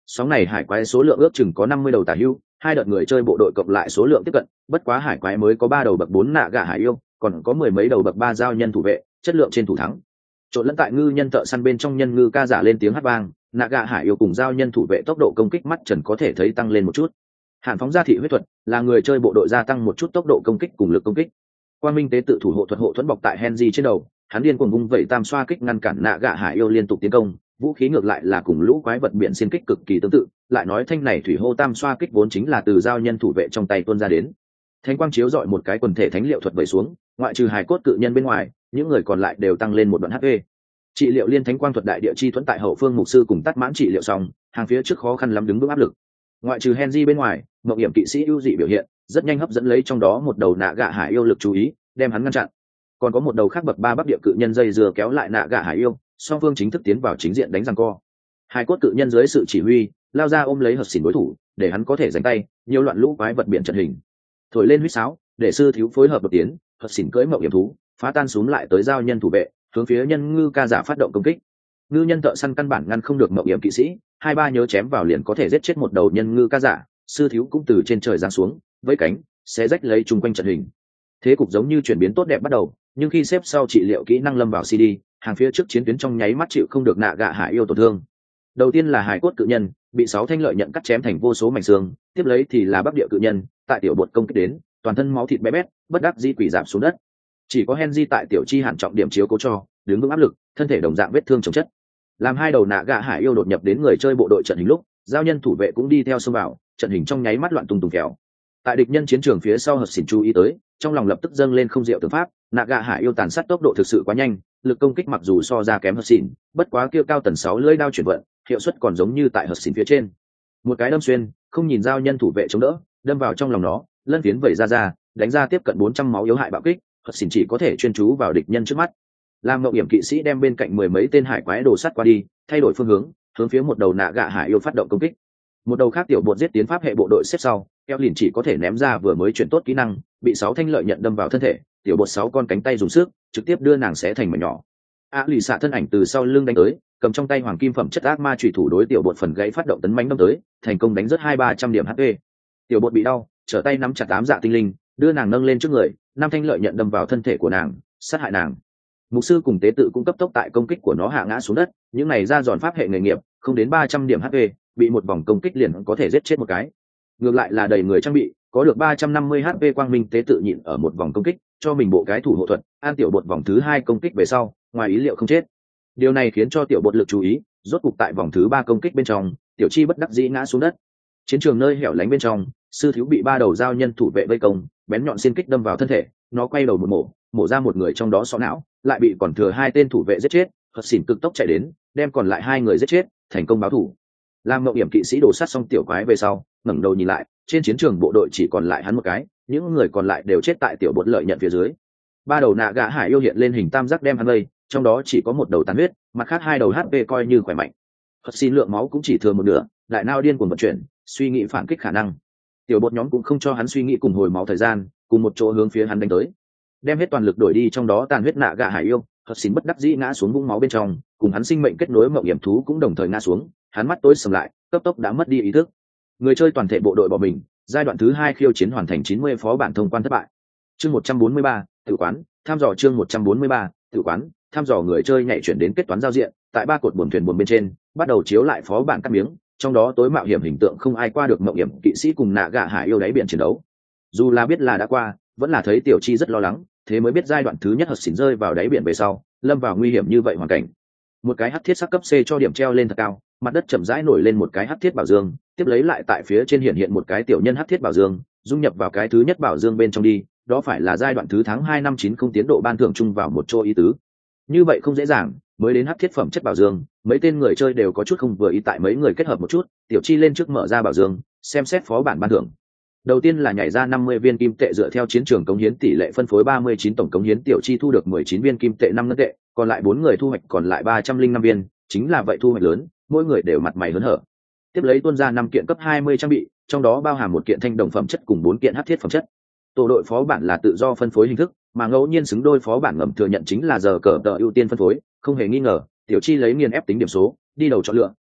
Sóng này hải quái số lượng ước chừng có 50 đầu tả hữu, hai đợt người chơi bộ đội cộng lại số lượng tiếp cận, bất quá hải quái mới có 3 đầu bậc 4 nạ gạ hải yêu, còn có mười mấy đầu bậc 3 giao nhân thủ vệ, chất lượng trên thủ thắng. Trộn lẫn tại ngư nhân thợ săn bên trong nhân ngư ca giả lên tiếng hát vang, nạ gạ hải yêu cùng giao nhân thủ vệ tốc độ công kích mắt trần có thể thấy tăng lên một chút. Hàn phóng ra thị huyết thuật là người chơi bộ đội gia tăng một chút tốc độ công kích cùng lực công kích. Quang minh tế tự thủ hộ thuật hộ thuẫn bọc tại Henry trên đầu, hắn điên cuồng vung vẩy tam xoa kích ngăn cản nạ gạ hải yêu liên tục tiến công, vũ khí ngược lại là cùng lũ quái vật biển xiên kích cực kỳ tương tự, lại nói thanh này thủy hô tam xoa kích vốn chính là từ giao nhân thủ vệ trong tay tuôn ra đến. Thánh quang chiếu dọi một cái quần thể thánh liệu thuật vẩy xuống, ngoại trừ hài cốt cự nhân bên ngoài, những người còn lại đều tăng lên một đoạn HP. Trị liệu liên thánh quang thuật đại địa chi thuẫn tại hậu phương mục sư cùng tắt mãn trị liệu xong, hàng phía trước khó khăn lắm đứng vững áp lực. Ngoại trừ Henry bên ngoài, mộng hiểm kỵ sĩ ưu dị biểu hiện, rất nhanh hấp dẫn lấy trong đó một đầu nạ gạ hải yêu lực chú ý, đem hắn ngăn chặn. Còn có một đầu khác bậc 3 bắc địa cự nhân dây dừa kéo lại nạ gạ hải yêu, song phương chính thức tiến vào chính diện đánh giằng co. Hai cốt cự nhân dưới sự chỉ huy, lao ra ôm lấy hợp xỉn đối thủ, để hắn có thể giành tay, nhiều loạn lũ quái vật biển trận hình. Thổi lên huýt sáo, để sư thiếu phối hợp đột tiến, hợp xỉn cưỡi mộng hiểm thú, phá tan xuống lại tới giao nhân thủ vệ, hướng phía nhân ngư ca giả phát động công kích. Ngư nhân thợ săn căn bản ngăn không được mộng hiểm kỵ sĩ, hai ba nhớ chém vào liền có thể giết chết một đầu nhân ngư ca giả, sư thiếu cũng từ trên trời giáng xuống, với cánh sẽ rách lấy chung quanh trận hình. Thế cục giống như chuyển biến tốt đẹp bắt đầu, nhưng khi xếp sau trị liệu kỹ năng lâm vào CD, hàng phía trước chiến tuyến trong nháy mắt chịu không được nạ gạ hải yêu tổn thương. Đầu tiên là hải cốt cự nhân, bị 6 thanh lợi nhận cắt chém thành vô số mảnh xương, tiếp lấy thì là bắc địa cự nhân, tại tiểu bột công kích đến, toàn thân máu thịt bé bét, bất đắc dĩ quỷ giảm xuống đất. Chỉ có Henry tại tiểu chi hạn trọng điểm chiếu cố cho, đứng vững áp lực, thân thể đồng dạng vết thương chồng chất. Làm hai đầu nạ gạ hải yêu đột nhập đến người chơi bộ đội trận hình lúc, giao nhân thủ vệ cũng đi theo xông vào, trận hình trong nháy mắt loạn tung tung kéo. Tại địch nhân chiến trường phía sau hợp xỉn chú ý tới, trong lòng lập tức dâng lên không diệu tưởng pháp, nạ gạ hải yêu tàn sát tốc độ thực sự quá nhanh, lực công kích mặc dù so ra kém hợp xỉn, bất quá kia cao tần 6 lưỡi đao chuyển vận, hiệu suất còn giống như tại hợp xỉn phía trên. Một cái đâm xuyên, không nhìn giao nhân thủ vệ chống đỡ, đâm vào trong lòng nó, lân phiến vẩy ra, đánh ra tiếp cận 400 máu yếu hại bạo kích, hợp xỉn chỉ có thể chuyên chú vào địch nhân trước mắt. Làm ngọc hiểm kỵ sĩ đem bên cạnh mười mấy tên hải quái đồ sắt qua đi, thay đổi phương hướng phía một đầu nạ gạ hải yêu phát động công kích. Một đầu khác tiểu bột giết tiến pháp hệ bộ đội xếp sau, eo lìn chỉ có thể ném ra vừa mới chuyển tốt kỹ năng, bị 6 thanh lợi nhận đâm vào thân thể, tiểu bột 6 con cánh tay dùng sức, trực tiếp đưa nàng xé thành mảnh nhỏ. Lì xạ thân ảnh từ sau lưng đánh tới, cầm trong tay hoàng kim phẩm chất ác ma chủy thủ đối tiểu bột phần gãy phát động tấn mãnh đâm tới, thành công đánh rất 200-300 điểm HP. Tiểu bột bị đau, trở tay nắm chặt 8 dạ tinh linh, đưa nàng nâng lên trước người, 5 thanh lợi nhận đâm vào thân thể của nàng, sát hại nàng. Mục sư cùng tế tự cũng cấp tốc tại công kích của nó hạ ngã xuống đất, những này ra giòn pháp hệ nghề nghiệp, không đến 300 điểm HP, bị một vòng công kích liền có thể giết chết một cái. Ngược lại là đầy người trang bị, có được 350 HP quang minh tế tự nhịn ở một vòng công kích, cho mình bộ cái thủ hộ thuật, an tiểu bột vòng thứ 2 công kích về sau, ngoài ý liệu không chết. Điều này khiến cho tiểu bột lực chú ý, rốt cục tại vòng thứ 3 công kích bên trong, tiểu chi bất đắc dĩ ngã xuống đất. Chiến trường nơi hẻo lánh bên trong, sư thiếu bị 3 đầu giao nhân thủ vệ vây công, bén nhọn xiên kích đâm vào thân thể, nó quay đầu một mổ ra một người trong đó sọ não, lại bị còn thừa 2 tên thủ vệ giết chết, hợp xỉn cực tốc chạy đến, đem còn lại 2 người giết chết, thành công báo thủ. Làm ngọc hiểm kỵ sĩ đổ sát xong tiểu quái về sau, ngẩng đầu nhìn lại, trên chiến trường bộ đội chỉ còn lại hắn một cái, những người còn lại đều chết tại tiểu bột lợi nhận phía dưới. 3 đầu nạ gạ hải yêu hiện lên hình tam giác đem hắn vây, trong đó chỉ có một đầu tàn huyết, mặt khác 2 đầu HP coi như khỏe mạnh. Hợp xin lượng máu cũng chỉ thừa một nửa, lại nao điên cuồng vận chuyển, suy nghĩ phản kích khả năng. Tiểu bột nhóm cũng không cho hắn suy nghĩ cùng hồi máu thời gian, cùng một chỗ hướng phía hắn đánh tới. Đem hết toàn lực đuổi đi trong đó tàn huyết nạ gạ hải yêu, hợp xin bất đắc dĩ ngã xuống vũng máu bên trong, cùng hắn sinh mệnh kết nối mộng hiểm thú cũng đồng thời ngã xuống, hắn mắt tối sầm lại, cấp tốc đã mất đi ý thức. Người chơi toàn thể bộ đội bỏ mình, giai đoạn thứ 2 khiêu chiến hoàn thành 90 phó bản thông quan thất bại. Chương 143, tự quán, tham dò chương 143, tự quán, tham dò người chơi nhảy chuyển đến kết toán giao diện, tại 3 cột buồm thuyền buồm bên trên, bắt đầu chiếu lại phó bản cắt miếng, trong đó tối mạo hiểm hình tượng không ai qua được mộng hiểm kỵ sĩ cùng nạ gạ hải yêu đáy biển chiến đấu. Dù là biết là đã qua, vẫn là thấy tiểu chi rất lo lắng, thế mới biết giai đoạn thứ nhất hợp xỉn rơi vào đáy biển về sau, lâm vào nguy hiểm như vậy hoàn cảnh. Một cái hắc thiết sắc cấp C cho điểm treo lên thật cao, mặt đất chậm rãi nổi lên một cái hắc thiết bảo dương, tiếp lấy lại tại phía trên hiện một cái tiểu nhân hắc thiết bảo dương, dung nhập vào cái thứ nhất bảo dương bên trong đi, đó phải là giai đoạn thứ tháng 2 năm 90 tiến độ ban thưởng chung vào một chỗ ý tứ. Như vậy không dễ dàng, mới đến hắc thiết phẩm chất bảo dương, mấy tên người chơi đều có chút không vừa ý tại mấy người kết hợp một chút, tiểu chi lên trước mở ra bảo dương, xem xét phó bản ban thưởng. Đầu tiên là nhảy ra 50 viên kim tệ dựa theo chiến trường cống hiến tỷ lệ phân phối 39 tổng cống hiến tiểu chi thu được 19 viên kim tệ 5 ngân tệ, còn lại 4 người thu hoạch còn lại 305 viên, chính là vậy thu hoạch lớn, mỗi người đều mặt mày hớn hở. Tiếp lấy tuôn ra 5 kiện cấp 20 trang bị, trong đó bao hàm 1 kiện thanh đồng phẩm chất cùng 4 kiện hắc thiết phẩm chất. Tổ đội phó bản là tự do phân phối hình thức, mà ngẫu nhiên xứng đôi phó bản ngầm thừa nhận chính là giờ cờ tờ ưu tiên phân phối, không hề nghi ngờ, tiểu chi lấy nghiền ép tính điểm số, đi đầu chọn lựa,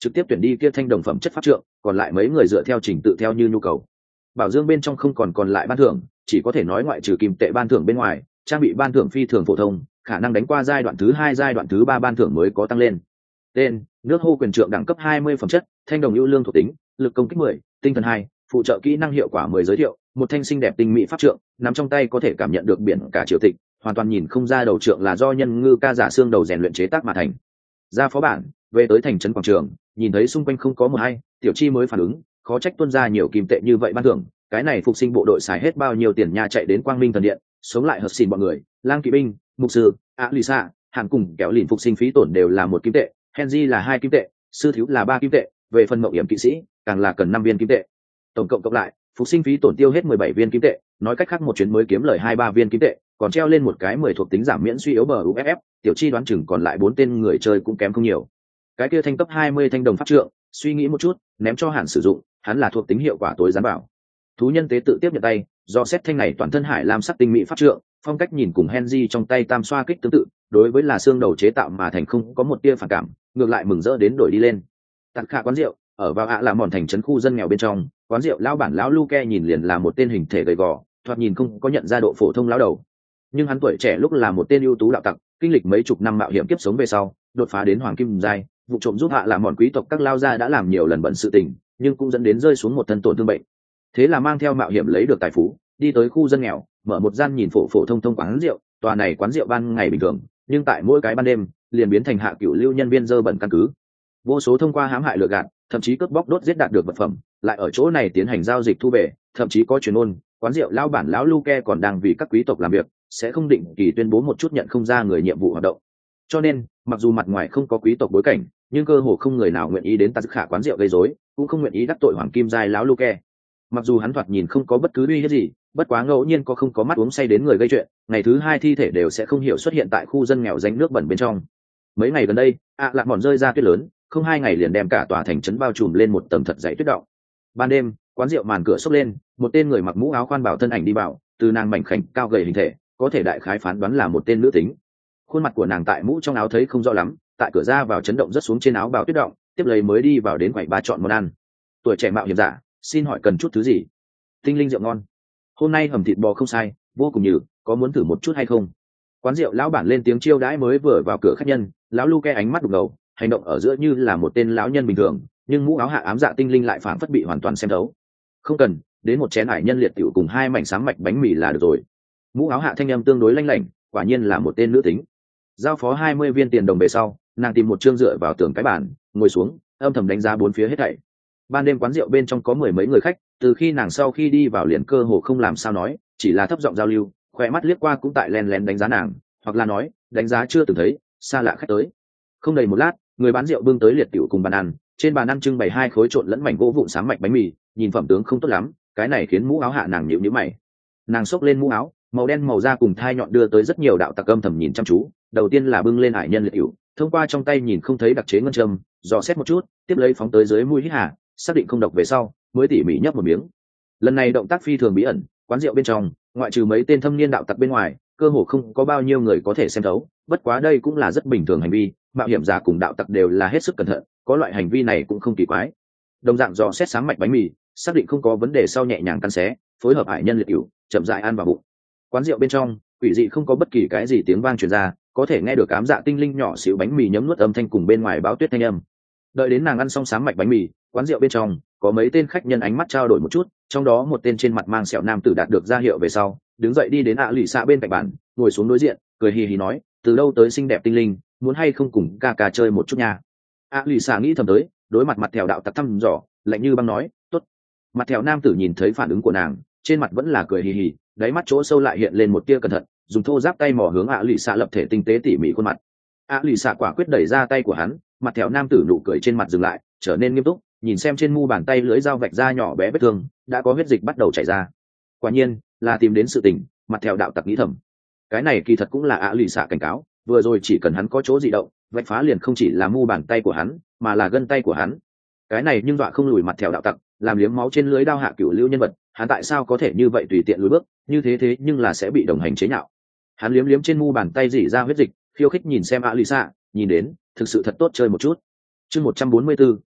trực tiếp tuyển đi kia thanh đồng phẩm chất pháp trượng, còn lại mấy người dựa theo trình tự theo như nhu cầu. Bảo dương bên trong không còn lại ban thưởng, chỉ có thể nói ngoại trừ kim tệ ban thưởng bên ngoài, trang bị ban thưởng phi thường phổ thông, khả năng đánh qua giai đoạn thứ 2 giai đoạn thứ 3 ban thưởng mới có tăng lên. Tên: nước hô quyền trượng, đẳng cấp 20 phẩm chất, thanh đồng ưu lương thuộc tính, lực công kích 10, tinh thần 2, phụ trợ kỹ năng hiệu quả 10 giới thiệu, một thanh xinh đẹp tinh mỹ pháp trượng, nắm trong tay có thể cảm nhận được biển cả triều tịch, hoàn toàn nhìn không ra đầu trượng là do nhân ngư ca giả xương đầu rèn luyện chế tác mà thành. Ra phó bản, về tới thành trấn quảng trường, nhìn thấy xung quanh không có một ai, Tiểu Chi mới phản ứng, khó trách tuân ra nhiều kim tệ như vậy ban thưởng, cái này phục sinh bộ đội xài hết bao nhiêu tiền nha, chạy đến Quang Minh thần điện, sống lại hợp xỉn bọn người, lang kỵ binh, mục sư, Lisa, hàn cùng kéo lìn phục sinh phí tổn đều là 1 kim tệ, Henry là 2 kim tệ, sư thiếu là 3 kim tệ, về phần mộng hiểm kỵ sĩ càng là cần 5 viên kim tệ. Tổng cộng cộng lại, phục sinh phí tổn tiêu hết 17 viên kim tệ, nói cách khác một chuyến mới kiếm lời 2-3 viên kim tệ, còn treo lên một cái 10 thuộc tính giảm miễn suy yếu bờ UFF, Tiểu Chi đoán chừng còn lại 4 tên người chơi cũng kém không nhiều. Cái kia thanh cấp 20 thanh đồng pháp trượng, suy nghĩ một chút, ném cho Hàn sử dụng, hắn là thuộc tính hiệu quả tối gián bảo. Thú nhân tế tự tiếp nhận tay, do xét thanh này toàn thân hải lam sắc tinh mỹ pháp trượng, phong cách nhìn cùng Henry trong tay tam xoa kích tương tự, đối với là xương đầu chế tạo mà thành không có một tia phản cảm, ngược lại mừng rỡ đến đổi đi lên. Tặng khả quán rượu, ở vào là mòn thành trấn khu dân nghèo bên trong, quán rượu lão bản lão Luke nhìn liền là một tên hình thể gầy gò, thoạt nhìn không có nhận ra độ phổ thông lão đầu. Nhưng hắn tuổi trẻ lúc là một tên ưu tú đạo tặc, kinh lịch mấy chục năm mạo hiểm kiếp sống về sau, đột phá đến hoàng kim giai, vụ trộm giúp là mòn quý tộc các lao gia đã làm nhiều lần bận sự tình, nhưng cũng dẫn đến rơi xuống một thân tổn thương bệnh. Thế là mang theo mạo hiểm lấy được tài phú, đi tới khu dân nghèo, mở một gian nhìn phổ thông quán rượu, tòa này quán rượu ban ngày bình thường, nhưng tại mỗi cái ban đêm, liền biến thành hạ cửu lưu nhân viên dơ bẩn căn cứ. Vô số thông qua hãm hại lừa gạt, thậm chí cướp bóc đốt giết đạt được vật phẩm, lại ở chỗ này tiến hành giao dịch thu về, thậm chí có truyền ngôn, quán rượu lão bản lão Luke còn đang vì các quý tộc làm việc, sẽ không định kỳ tuyên bố một chút nhận không ra người nhiệm vụ hoạt động. Cho nên, mặc dù mặt ngoài không có quý tộc bối cảnh, nhưng cơ hồ không người nào nguyện ý đến Tà Khả quán rượu gây rối, cũng không nguyện ý đắc tội hoàng kim giai lão Luke. Mặc dù hắn thoạt nhìn không có bất cứ uy hiếp gì, bất quá ngẫu nhiên có không có mắt uống say đến người gây chuyện, ngày thứ 2 thi thể đều sẽ không hiểu xuất hiện tại khu dân nghèo danh nước bẩn bên trong. Mấy ngày gần đây, lạc mòn rơi ra tuyết lớn, không 2 ngày liền đem cả tòa thành trấn bao trùm lên một tầng thật dày tuyết đọng. Ban đêm, quán rượu màn cửa xốc lên, một tên người mặc mũ áo khoan bảo thân ảnh đi vào, từ nàng mảnh khảnh cao gầy hình thể, có thể đại khái phán đoán là một tên nữ tính. Khuôn mặt của nàng tại mũ trong áo thấy không rõ lắm, tại cửa ra vào chấn động rất xuống trên áo bào tuyết đọng, tiếp lấy mới đi vào đến quầy ba chọn món ăn. Tuổi trẻ mạo hiểm giả, xin hỏi cần chút thứ gì? Tinh linh rượu ngon, hôm nay hầm thịt bò không sai, vô cùng nhừ, có muốn thử một chút hay không? Quán rượu lão bản lên tiếng chiêu đãi mới vừa vào cửa khách nhân, lão Luke ánh mắt đục ngầu, hành động ở giữa như là một tên lão nhân bình thường, nhưng mũ áo hạ ám dạ tinh linh lại phảng phất bị hoàn toàn xem thấu. Không cần, đến một chén hải nhân liệt tiểu cùng 2 mảnh sáng mạch bánh mì là được rồi. Mũ áo hạ thanh âm tương đối lanh lảnh, quả nhiên là một tên nữ tính. Giao phó 20 viên tiền đồng về sau, nàng tìm một chương dựa vào tường cái bàn, ngồi xuống, âm thầm đánh giá bốn phía hết thảy. Ban đêm quán rượu bên trong có 10 mấy người khách, từ khi nàng sau khi đi vào liền cơ hồ không làm sao nói, chỉ là thấp giọng giao lưu, khỏe mắt liếc qua cũng tại lén lén đánh giá nàng, hoặc là nói, đánh giá chưa từng thấy, xa lạ khách tới. Không đầy một lát, người bán rượu bưng tới liệt tiểu cùng bàn ăn, trên bàn ăn trưng bày 2 khối trộn lẫn mảnh gỗ vụn sáng mạch bánh mì, nhìn phẩm tướng không tốt lắm, cái này khiến mũ áo hạ nàng nhíu mày. Nàng xốc lên mũ áo, màu đen màu da cùng thai nhọn đưa tới rất nhiều đạo tặc âm thầm nhìn chăm chú, đầu tiên là bưng lên hải nhân liệt tiểu, thông qua trong tay nhìn không thấy đặc chế ngân châm, dò xét một chút, tiếp lấy phóng tới dưới mũi hít hà, xác định không độc về sau, mới tỉ mỉ nhấp một miếng. Lần này động tác phi thường bí ẩn, quán rượu bên trong, ngoại trừ mấy tên thâm niên đạo tặc bên ngoài, cơ hồ không có bao nhiêu người có thể xem thấu, bất quá đây cũng là rất bình thường hành vi, mạo hiểm giả cùng đạo tặc đều là hết sức cẩn thận, có loại hành vi này cũng không kỳ quái. Đồng dạng dò xét sáng mạch bánh mì, xác định không có vấn đề sau nhẹ nhàng căn xé, phối hợp hải nhân liệt cửu, chậm rãi ăn vào bụng. Quán rượu bên trong, quỷ dị không có bất kỳ cái gì tiếng vang truyền ra, có thể nghe được ám dạ tinh linh nhỏ xíu bánh mì nhấm nuốt âm thanh cùng bên ngoài báo tuyết thanh âm. Đợi đến nàng ăn xong sáng mạch bánh mì, quán rượu bên trong có mấy tên khách nhân ánh mắt trao đổi một chút, trong đó một tên trên mặt mang sẹo nam tử đạt được ra hiệu về sau, đứng dậy đi đến lì xạ bên cạnh bàn, ngồi xuống đối diện, cười hì hì nói, từ đâu tới xinh đẹp tinh linh, muốn hay không cùng ca ca chơi một chút nha. Lì xạ nghĩ thầm tới, đối mặt theo đạo tặc thăm dò, lạnh như băng nói, tốt. Mặt theo nam tử nhìn thấy phản ứng của nàng, trên mặt vẫn là cười hì hì, đáy mắt chỗ sâu lại hiện lên một tia cẩn thận, dùng thô giáp tay mò hướng lì xạ lập thể tinh tế tỉ mỉ khuôn mặt. Lì xạ quả quyết đẩy ra tay của hắn, mặt theo nam tử nụ cười trên mặt dừng lại, trở nên nghiêm túc, nhìn xem trên mu bàn tay lưỡi dao vạch ra nhỏ bé vết thương, đã có huyết dịch bắt đầu chảy ra. Quả nhiên là tìm đến sự tình, mặt theo đạo tặc nghĩ thầm. Cái này kỳ thật cũng là lì xạ cảnh cáo, vừa rồi chỉ cần hắn có chỗ dị động, vạch phá liền không chỉ là mu bàn tay của hắn, mà là gân tay của hắn. Cái này nhưng dọa không lùi mặt theo đạo tặc, làm liếm máu trên lưới đao hạ cửu lưu nhân vật, hắn tại sao có thể như vậy tùy tiện lùi bước, như thế nhưng là sẽ bị đồng hành chế nhạo. Hắn liếm liếm trên mu bàn tay rỉ ra huyết dịch, khiêu khích nhìn xem lì xạ, nhìn đến thực sự thật tốt chơi một chút. Chương 144,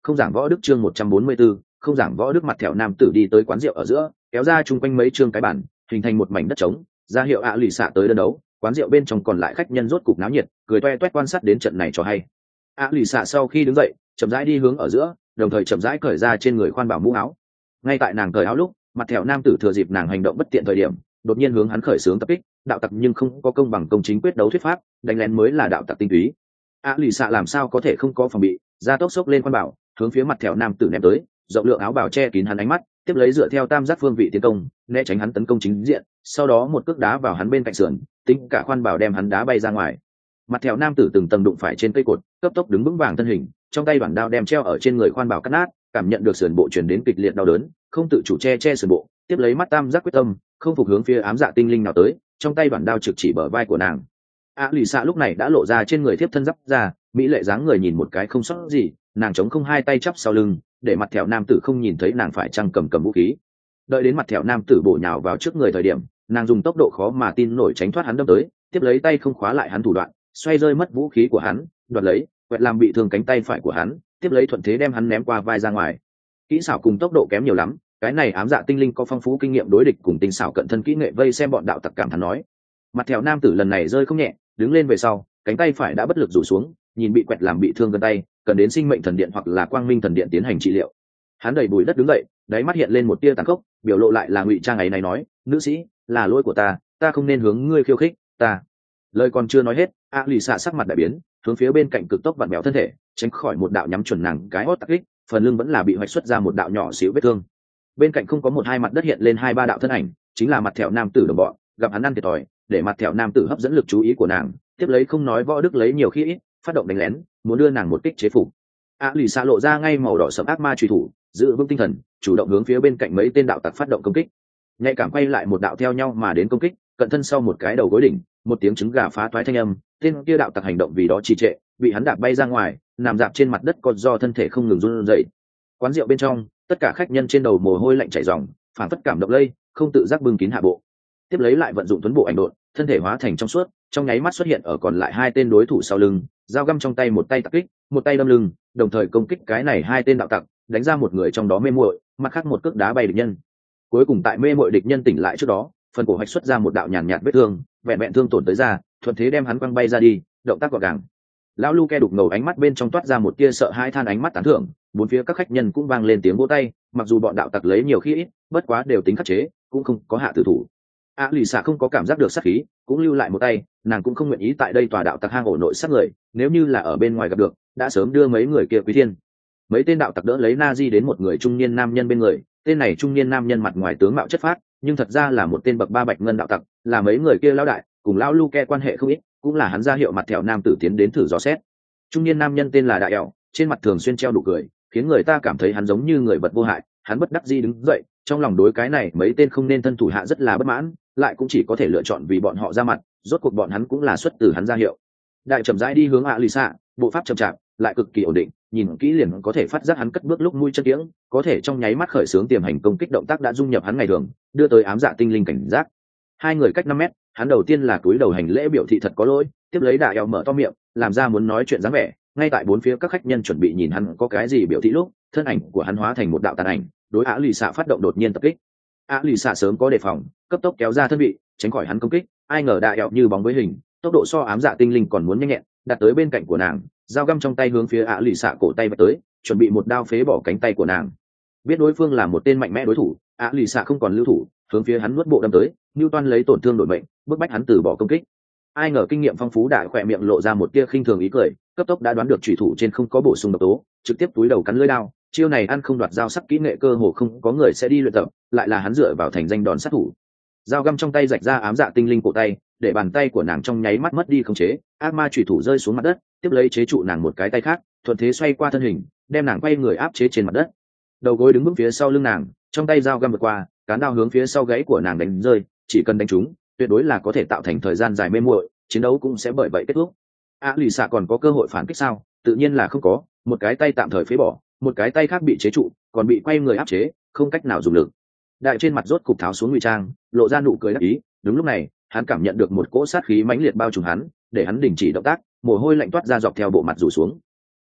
không giảng võ đức chương 144, không giảng võ đức. Mặt thẹo nam tử đi tới quán rượu ở giữa, kéo ra chung quanh mấy chương cái bản, hình thành một mảnh đất trống, ra hiệu lì xạ tới đơn đấu. Quán rượu bên trong còn lại khách nhân rốt cục náo nhiệt, cười toe toét quan sát đến trận này cho hay. Lì xạ sau khi đứng dậy, chậm rãi đi hướng ở giữa, đồng thời chậm rãi cởi ra trên người khoan bảo mũ áo. Ngay tại nàng cởi áo lúc, mặt thẹo nam tử thừa dịp nàng hành động bất tiện thời điểm, đột nhiên hướng hắn khởi xướng tập kích. Đạo tặc nhưng không có công bằng công chính quyết đấu thuyết pháp, đánh lén mới là đạo tặc tinh túy. Lì xạ làm sao có thể không có phòng bị, ra tốc xốc lên khoan bảo, hướng phía mặt thẹo nam tử ném tới, rộng lượng áo bào che kín hắn ánh mắt, tiếp lấy dựa theo tam giác phương vị tiến công, né tránh hắn tấn công chính diện, sau đó một cước đá vào hắn bên cạnh sườn, tính cả khoan bảo đem hắn đá bay ra ngoài. Mặt thẹo nam tử từng tầng đụng phải trên cây cột, cấp tốc đứng vững vàng thân hình, trong tay đoạn đao đem treo ở trên người khoan bảo cắt nát, cảm nhận được sườn bộ truyền đến kịch liệt đau đớn, không tự chủ che sườn bộ, tiếp lấy mắt tam giác quyết tâm, không phục hướng phía ám dạ tinh linh nào tới, trong tay đoạn đao trực chỉ bờ vai của nàng. Lì xạ lúc này đã lộ ra trên người thiếp thân giáp ra, mỹ lệ dáng người nhìn một cái không sót gì, nàng chống không hai tay chắp sau lưng, để mặt thẹo nam tử không nhìn thấy nàng phải chăng cầm vũ khí. Đợi đến mặt thẹo nam tử bổ nhào vào trước người thời điểm, nàng dùng tốc độ khó mà tin nổi tránh thoát hắn đâm tới, tiếp lấy tay không khóa lại hắn thủ đoạn, xoay rơi mất vũ khí của hắn, đoạt lấy, quẹt làm bị thương cánh tay phải của hắn, tiếp lấy thuận thế đem hắn ném qua vai ra ngoài. Kỹ xảo cùng tốc độ kém nhiều lắm, cái này ám dạ tinh linh có phong phú kinh nghiệm đối địch cùng tinh xảo cận thân kỹ nghệ vây xem bọn đạo tặc cảm thán nói. Mặt thẹo nam tử lần này rơi không nhẹ, đứng lên về sau, cánh tay phải đã bất lực rủ xuống, nhìn bị quẹt làm bị thương gần tay, cần đến sinh mệnh thần điện hoặc là quang minh thần điện tiến hành trị liệu. Hắn đẩy bụi đất đứng dậy, đáy mắt hiện lên một tia tàn khốc, biểu lộ lại là ngụy trang ấy này nói, nữ sĩ, là lỗi của ta không nên hướng ngươi khiêu khích, ta. Lời còn chưa nói hết, lì xạ sắc mặt đại biến, hướng phía bên cạnh cực tốc vặn béo thân thể, tránh khỏi một đạo nhắm chuẩn nàng cái hót tắc kích, phần lưng vẫn là bị hoạch xuất ra một đạo nhỏ xíu vết thương. Bên cạnh không có một hai mặt đất hiện lên hai ba đạo thân ảnh, chính là mặt thẹo nam tử đồng bọn, gặp hắn ăn thiệt thòi, để mặt thẹo nam tử hấp dẫn lực chú ý của nàng, tiếp lấy không nói võ đức lấy nhiều khi ít, phát động đánh lén, muốn đưa nàng một kích chế phục. Lì xạ lộ ra ngay màu đỏ sẫm ác ma truy thủ, giữ vững tinh thần, chủ động hướng phía bên cạnh mấy tên đạo tặc phát động công kích. Nhạy cảm quay lại một đạo theo nhau mà đến công kích, cận thân sau một cái đầu gối đỉnh, một tiếng trứng gà phá toái thanh âm, tên kia đạo tặc hành động vì đó trì trệ, bị hắn đạp bay ra ngoài, nằm dạp trên mặt đất còn do thân thể không ngừng run rẩy. Quán rượu bên trong, tất cả khách nhân trên đầu mồ hôi lạnh chảy ròng, phản phất cảm động lây, không tự giác bưng kín hạ bộ. Tiếp lấy lại vận dụng tuấn bộ ảnh độn, thân thể hóa thành trong suốt, trong nháy mắt xuất hiện ở còn lại hai tên đối thủ sau lưng, dao găm trong tay, một tay tặc kích, một tay đâm lưng, đồng thời công kích cái này hai tên đạo tặc, đánh ra một người trong đó mê muội, mặt khác một cước đá bay địch nhân. Cuối cùng tại mê muội địch nhân tỉnh lại trước đó, phần cổ hạch xuất ra một đạo nhàn nhạt vết thương, vẹn vẹn thương tổn tới da, thuận thế đem hắn quăng bay ra đi, động tác gọn gàng. Lão Luke đục ngầu ánh mắt bên trong toát ra một tia sợ hãi than ánh mắt tán thưởng, bốn phía các khách nhân cũng vang lên tiếng vỗ tay, mặc dù bọn đạo tặc lấy nhiều khi ít, bất quá đều tính khắc chế, cũng không có hạ tử thủ. Lì xạ không có cảm giác được sát khí, cũng lưu lại một tay, nàng cũng không nguyện ý tại đây tòa đạo tặc hang ổ nội sát người, nếu như là ở bên ngoài gặp được, đã sớm đưa mấy người kia quý thiên. Mấy tên đạo tặc đỡ lấy Nazi đến một người trung niên nam nhân bên người, tên này trung niên nam nhân mặt ngoài tướng mạo chất phác, nhưng thật ra là một tên bậc ba bạch ngân đạo tặc, là mấy người kia lão đại, cùng lão Luke quan hệ không ít, cũng là hắn ra hiệu mặt thẹo nam tử tiến đến thử dò xét. Trung niên nam nhân tên là Đại Ẻo, trên mặt thường xuyên treo nụ cười, khiến người ta cảm thấy hắn giống như người vật vô hại. Hắn bất đắc dĩ đứng dậy, trong lòng đối cái này mấy tên không nên thân thủ hạ rất là bất mãn, lại cũng chỉ có thể lựa chọn vì bọn họ ra mặt, rốt cuộc bọn hắn cũng là xuất từ hắn ra hiệu. Đại chậm rãi đi hướng lì xạ, bộ pháp chậm chạp, lại cực kỳ ổn định, nhìn kỹ liền có thể phát giác hắn cất bước lúc mũi chân kiếng, có thể trong nháy mắt khởi xướng tiềm hành công kích động tác đã dung nhập hắn ngày thường, đưa tới ám dạ tinh linh cảnh giác. Hai người cách 5 mét, hắn đầu tiên là cúi đầu hành lễ biểu thị thật có lỗi, tiếp lấy Đại Ẻo mở to miệng, làm ra muốn nói chuyện dáng vẻ. Ngay tại bốn phía các khách nhân chuẩn bị nhìn hắn có cái gì biểu thị lúc, thân ảnh của hắn hóa thành một đạo tàn ảnh, đối lì xạ phát động đột nhiên tập kích. Lì xạ sớm có đề phòng, cấp tốc kéo ra thân vị, tránh khỏi hắn công kích. Ai ngờ Đại Ẻo như bóng với hình, tốc độ so ám dạ tinh linh còn muốn nhanh nhẹn, đặt tới bên cạnh của nàng, dao găm trong tay hướng phía lì xạ cổ tay vạch tới, chuẩn bị một đao phế bỏ cánh tay của nàng. Biết đối phương là một tên mạnh mẽ đối thủ, lì xạ không còn lưu thủ, hướng phía hắn nuốt bộ đâm tới, Newton lấy tổn thương đổi mệnh, bức bách hắn từ bỏ công kích. Ai ngờ kinh nghiệm phong phú Đại khỏe miệng lộ ra một tia khinh thường ý cười, cấp tốc đã đoán được chủy thủ trên không có bổ sung độc tố, trực tiếp túi đầu cắn lưỡi đao. Chiêu này ăn không đoạt dao sắc kỹ nghệ cơ hồ không có người sẽ đi luyện tập, lại là hắn dựa vào thành danh đòn sát thủ. Dao găm trong tay rạch ra ám dạ tinh linh cổ tay, để bàn tay của nàng trong nháy mắt mất đi khống chế, ác ma chủy thủ rơi xuống mặt đất, tiếp lấy chế trụ nàng một cái tay khác, thuận thế xoay qua thân hình, đem nàng quay người áp chế trên mặt đất. Đầu gối đứng bước phía sau lưng nàng, trong tay dao găm vượt qua, cán đao hướng phía sau gáy của nàng đánh rơi, chỉ cần đánh trúng, tuyệt đối là có thể tạo thành thời gian dài mê muội, chiến đấu cũng sẽ bởi vậy kết thúc. Lì xạ còn có cơ hội phản kích sao? Tự nhiên là không có, một cái tay tạm thời phế bỏ, một cái tay khác bị chế trụ, còn bị quay người áp chế, không cách nào dùng lực. Đại trên mặt rốt cục tháo xuống ngụy trang, lộ ra nụ cười đắc ý. Đúng lúc này, hắn cảm nhận được một cỗ sát khí mãnh liệt bao trùm hắn, để hắn đình chỉ động tác, mồ hôi lạnh toát ra dọc theo bộ mặt rủ xuống.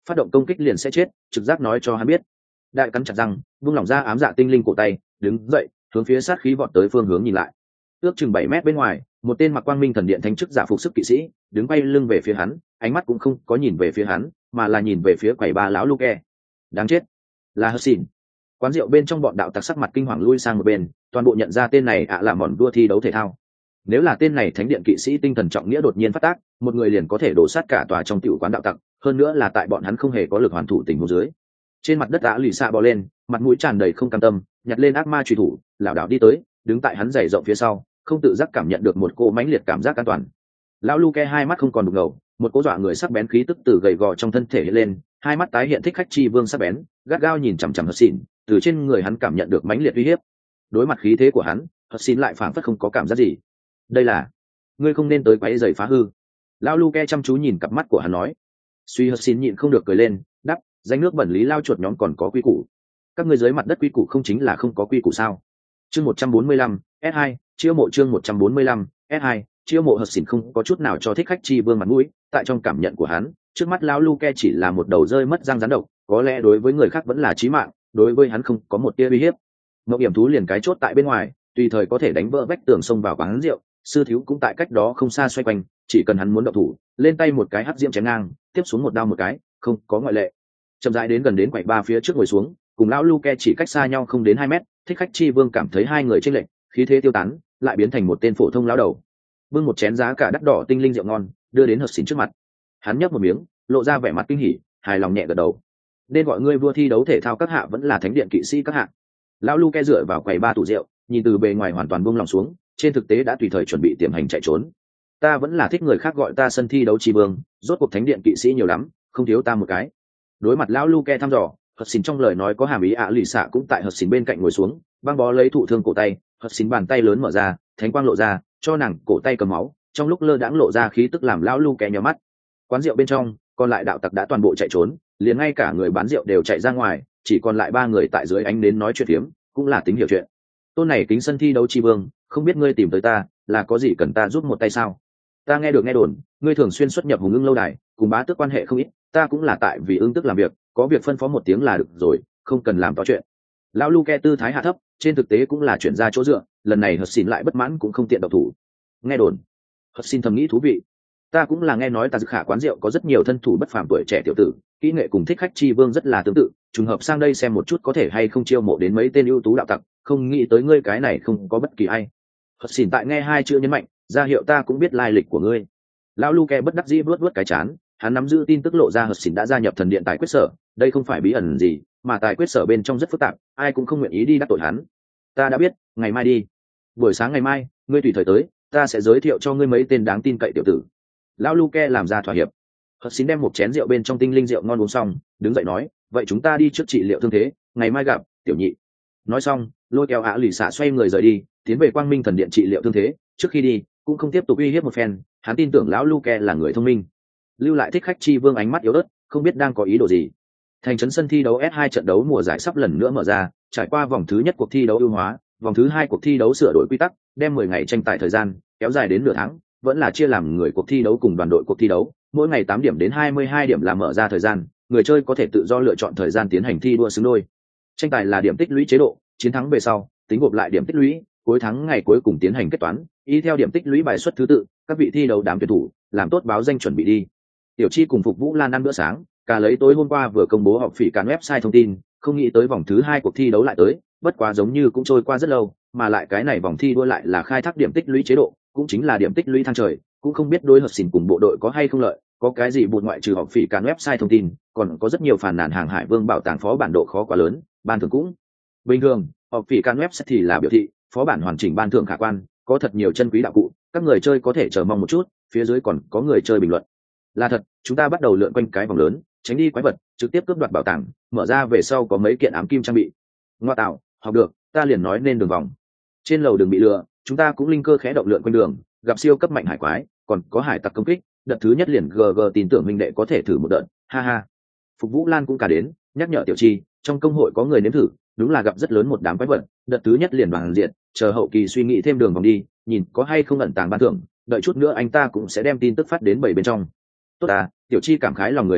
phát động công kích liền sẽ chết, trực giác nói cho hắn biết. Đại cắn chặt răng, buông lỏng ra ám dạ tinh linh cổ tay, đứng dậy, hướng phía sát khí vọt tới phương hướng nhìn lại. Ước chừng 7 mét bên ngoài, một tên mặc quang minh thần điện thánh chức giả phục sức kỵ sĩ, đứng quay lưng về phía hắn, ánh mắt cũng không có nhìn về phía hắn, mà là nhìn về phía quầy ba lão Luke. Đáng chết, là Hussein. Quán rượu bên trong bọn đạo tặc sắc mặt kinh hoàng lui sang một bên, toàn bộ nhận ra tên này là mòn đua thi đấu thể thao. Nếu là tên này thánh điện kỵ sĩ tinh thần trọng nghĩa đột nhiên phát tác, một người liền có thể đổ sát cả tòa trong tiểu quán đạo tặc, hơn nữa là tại bọn hắn không hề có lực hoàn thủ tình huống dưới. Trên mặt đất đã lì xạ bò lên, mặt mũi tràn đầy không cam tâm, nhặt lên ác ma truy thủ, lảo đảo đi tới, đứng tại hắn giày rộng phía sau, không tự giác cảm nhận được một cỗ mãnh liệt cảm giác an toàn. Lão Luke hai mắt không còn đục ngầu, một cỗ dọa người sắc bén khí tức từ gầy gò trong thân thể hiện lên, hai mắt tái hiện thích khách chi vương sắc bén, gắt gao nhìn chằm chằm Hussein, từ trên người hắn cảm nhận được mãnh liệt uy hiếp. Đối mặt khí thế của hắn, Hussein lại phảng phất không có cảm giác gì. Đây là, ngươi không nên tới quấy rầy phá hư. Lão Luke chăm chú nhìn cặp mắt của hắn nói. Suy Hussein nhịn không được cười lên, đáp, danh nước bẩn lý lao chuột nhóm còn có quy củ. Các ngươi dưới mặt đất quy củ không chính là không có quy củ sao? Chương 145, S2, chiêu mộ chương 145, S2, chiêu mộ Hussein không có chút nào cho thích khách chi vương mặt mũi, tại trong cảm nhận của hắn, trước mắt lão Luke chỉ là một đầu rơi mất răng rắn độc, có lẽ đối với người khác vẫn là chí mạng, đối với hắn không có một tia uy hiếp. Mộng hiểm thú liền cái chốt tại bên ngoài, tùy thời có thể đánh vỡ vách tường xông vào quán rượu, sư thiếu cũng tại cách đó không xa xoay quanh, chỉ cần hắn muốn động thủ, lên tay một cái hắc diễm chém ngang, tiếp xuống một đao một cái, không có ngoại lệ. Chậm rãi đến gần đến quầy ba phía trước ngồi xuống, cùng lão Luke chỉ cách xa nhau không đến 2 mét, thích khách chi vương cảm thấy hai người chênh lệch, khí thế tiêu tán, lại biến thành một tên phổ thông lão đầu. Bưng một chén giá cả đắt đỏ tinh linh rượu ngon, đưa đến Hussein trước mặt. Hắn nhấp một miếng, lộ ra vẻ mặt kinh hỉ, hài lòng nhẹ gật đầu. Nên gọi ngươi vua thi đấu thể thao các hạ vẫn là thánh điện kỵ sĩ các hạ. Lão Luke dựa vào quầy ba tủ rượu, nhìn từ bề ngoài hoàn toàn buông lòng xuống, trên thực tế đã tùy thời chuẩn bị tiềm hành chạy trốn. Ta vẫn là thích người khác gọi ta sân thi đấu chi vương, rốt cuộc thánh điện kỵ sĩ nhiều lắm, không thiếu ta một cái. Đối mặt lão Luke thăm dò, Hussein trong lời nói có hàm ý lì xạ cũng tại Hussein bên cạnh ngồi xuống, băng bó lấy thụ thương cổ tay, Hussein bàn tay lớn mở ra, thánh quang lộ ra, cho nàng cổ tay cầm máu, trong lúc lơ đãng lộ ra khí tức làm lão Luke nhíu mắt. Quán rượu bên trong, còn lại đạo tặc đã toàn bộ chạy trốn, liền ngay cả người bán rượu đều chạy ra ngoài, chỉ còn lại 3 người tại dưới ánh nến nói chuyện phiếm, cũng là tính hiểu chuyện. Tôn này kính sân thi đấu chi vương, không biết ngươi tìm tới ta, là có gì cần ta giúp một tay sao? Ta nghe được nghe đồn, ngươi thường xuyên xuất nhập Hùng Ưng lâu đài, cùng bá tước quan hệ không ít, ta cũng là tại vì ưng tước làm việc, có việc phân phó một tiếng là được rồi, không cần làm to chuyện. Lão Luke tư thái hạ thấp, trên thực tế cũng là chuyển ra chỗ dựa, lần này Hussein lại bất mãn cũng không tiện động thủ. Nghe đồn, Hussein thầm nghĩ thú vị. Ta cũng là nghe nói ta dự khả quán rượu có rất nhiều thân thủ bất phàm tuổi trẻ tiểu tử, kỹ nghệ cùng thích khách chi vương rất là tương tự, trùng hợp sang đây xem một chút có thể hay không chiêu mộ đến mấy tên ưu tú đạo tặc, không nghĩ tới ngươi cái này không có bất kỳ ai. Hussein tại nghe 2 chữ nhấn mạnh, ra hiệu ta cũng biết lai lịch của ngươi. Lão Luke bất đắc dĩ vuốt vuốt cái chán, hắn nắm giữ tin tức lộ ra Hussein đã gia nhập thần điện tài quyết sở, đây không phải bí ẩn gì, mà tài quyết sở bên trong rất phức tạp, ai cũng không nguyện ý đi đắc tội hắn. Ta đã biết, ngày mai đi. Buổi sáng ngày mai, ngươi tùy thời tới, ta sẽ giới thiệu cho ngươi mấy tên đáng tin cậy tiểu tử. Lão Luke làm ra thỏa hiệp. Hussein đem một chén rượu bên trong tinh linh rượu ngon uống xong, đứng dậy nói, vậy chúng ta đi trước trị liệu thương thế, ngày mai gặp, tiểu nhị. Nói xong, lôi kéo lì xạ xoay người rời đi, tiến về Quang Minh thần điện trị liệu thương thế, trước khi đi, cũng không tiếp tục uy hiếp một phen, hắn tin tưởng lão Luke là người thông minh. Lưu lại thích khách chi vương ánh mắt yếu ớt, không biết đang có ý đồ gì. Thành trấn sân thi đấu S2 trận đấu mùa giải sắp lần nữa mở ra, trải qua vòng thứ nhất cuộc thi đấu ưu hóa, vòng thứ 2 cuộc thi đấu sửa đổi quy tắc, đem 10 ngày tranh tài thời gian kéo dài đến nửa tháng, vẫn là chia làm người cuộc thi đấu cùng đoàn đội cuộc thi đấu, mỗi ngày 8 điểm đến 22 điểm là mở ra thời gian, người chơi có thể tự do lựa chọn thời gian tiến hành thi đua xứng đôi. Tranh tài là điểm tích lũy chế độ, chiến thắng về sau, tính gộp lại điểm tích lũy, cuối tháng ngày cuối cùng tiến hành kết toán, y theo điểm tích lũy bài xuất thứ tự, các vị thi đấu đám tuyển thủ, làm tốt báo danh chuẩn bị đi. Tiểu Chi cùng Phục Vũ Lan ăn bữa sáng, cả lấy tối hôm qua vừa công bố họp phỉ cán website thông tin, không nghĩ tới vòng thứ 2 cuộc thi đấu lại tới, bất quá giống như cũng trôi qua rất lâu, mà lại cái này vòng thi đua lại là khai thác điểm tích lũy chế độ, cũng chính là điểm tích lũy thang trời, cũng không biết đối hợp xỉn cùng bộ đội có hay không lợi, có cái gì bụt ngoại trừ họp phỉ cán website thông tin, còn có rất nhiều phàn nàn hàng hải vương bảo tàng phó bản độ khó quá lớn, ban thưởng cũng bình thường, họp phỉ cán website thì là biểu thị phó bản hoàn chỉnh ban thưởng khả quan, có thật nhiều chân quý đạo cụ, các người chơi có thể chờ mong một chút, phía dưới còn có người chơi bình luận. Là thật, chúng ta bắt đầu lượn quanh cái vòng lớn, tránh đi quái vật, trực tiếp cướp đoạt bảo tàng, mở ra về sau có mấy kiện ám kim trang bị. Ngoa tạo, học được, ta liền nói nên đường vòng. Trên lầu đừng bị lừa, chúng ta cũng linh cơ khẽ động lượn quanh đường, gặp siêu cấp mạnh hải quái, còn có hải tặc công kích, đợt thứ nhất liền GG tin tưởng minh đệ có thể thử một đợt, ha ha. Phục Vũ Lan cũng cả đến, nhắc nhở Tiểu Chi, trong công hội có người nếm thử, đúng là gặp rất lớn một đám quái vật, đợt thứ nhất liền đoàn diện, chờ hậu kỳ suy nghĩ thêm đường vòng đi, nhìn có hay không ẩn tàng ban thưởng, đợi chút nữa anh ta cũng sẽ đem tin tức phát đến 7 bên trong. Tốt à, Tiểu Chi cảm khái lòng người hiểm ác,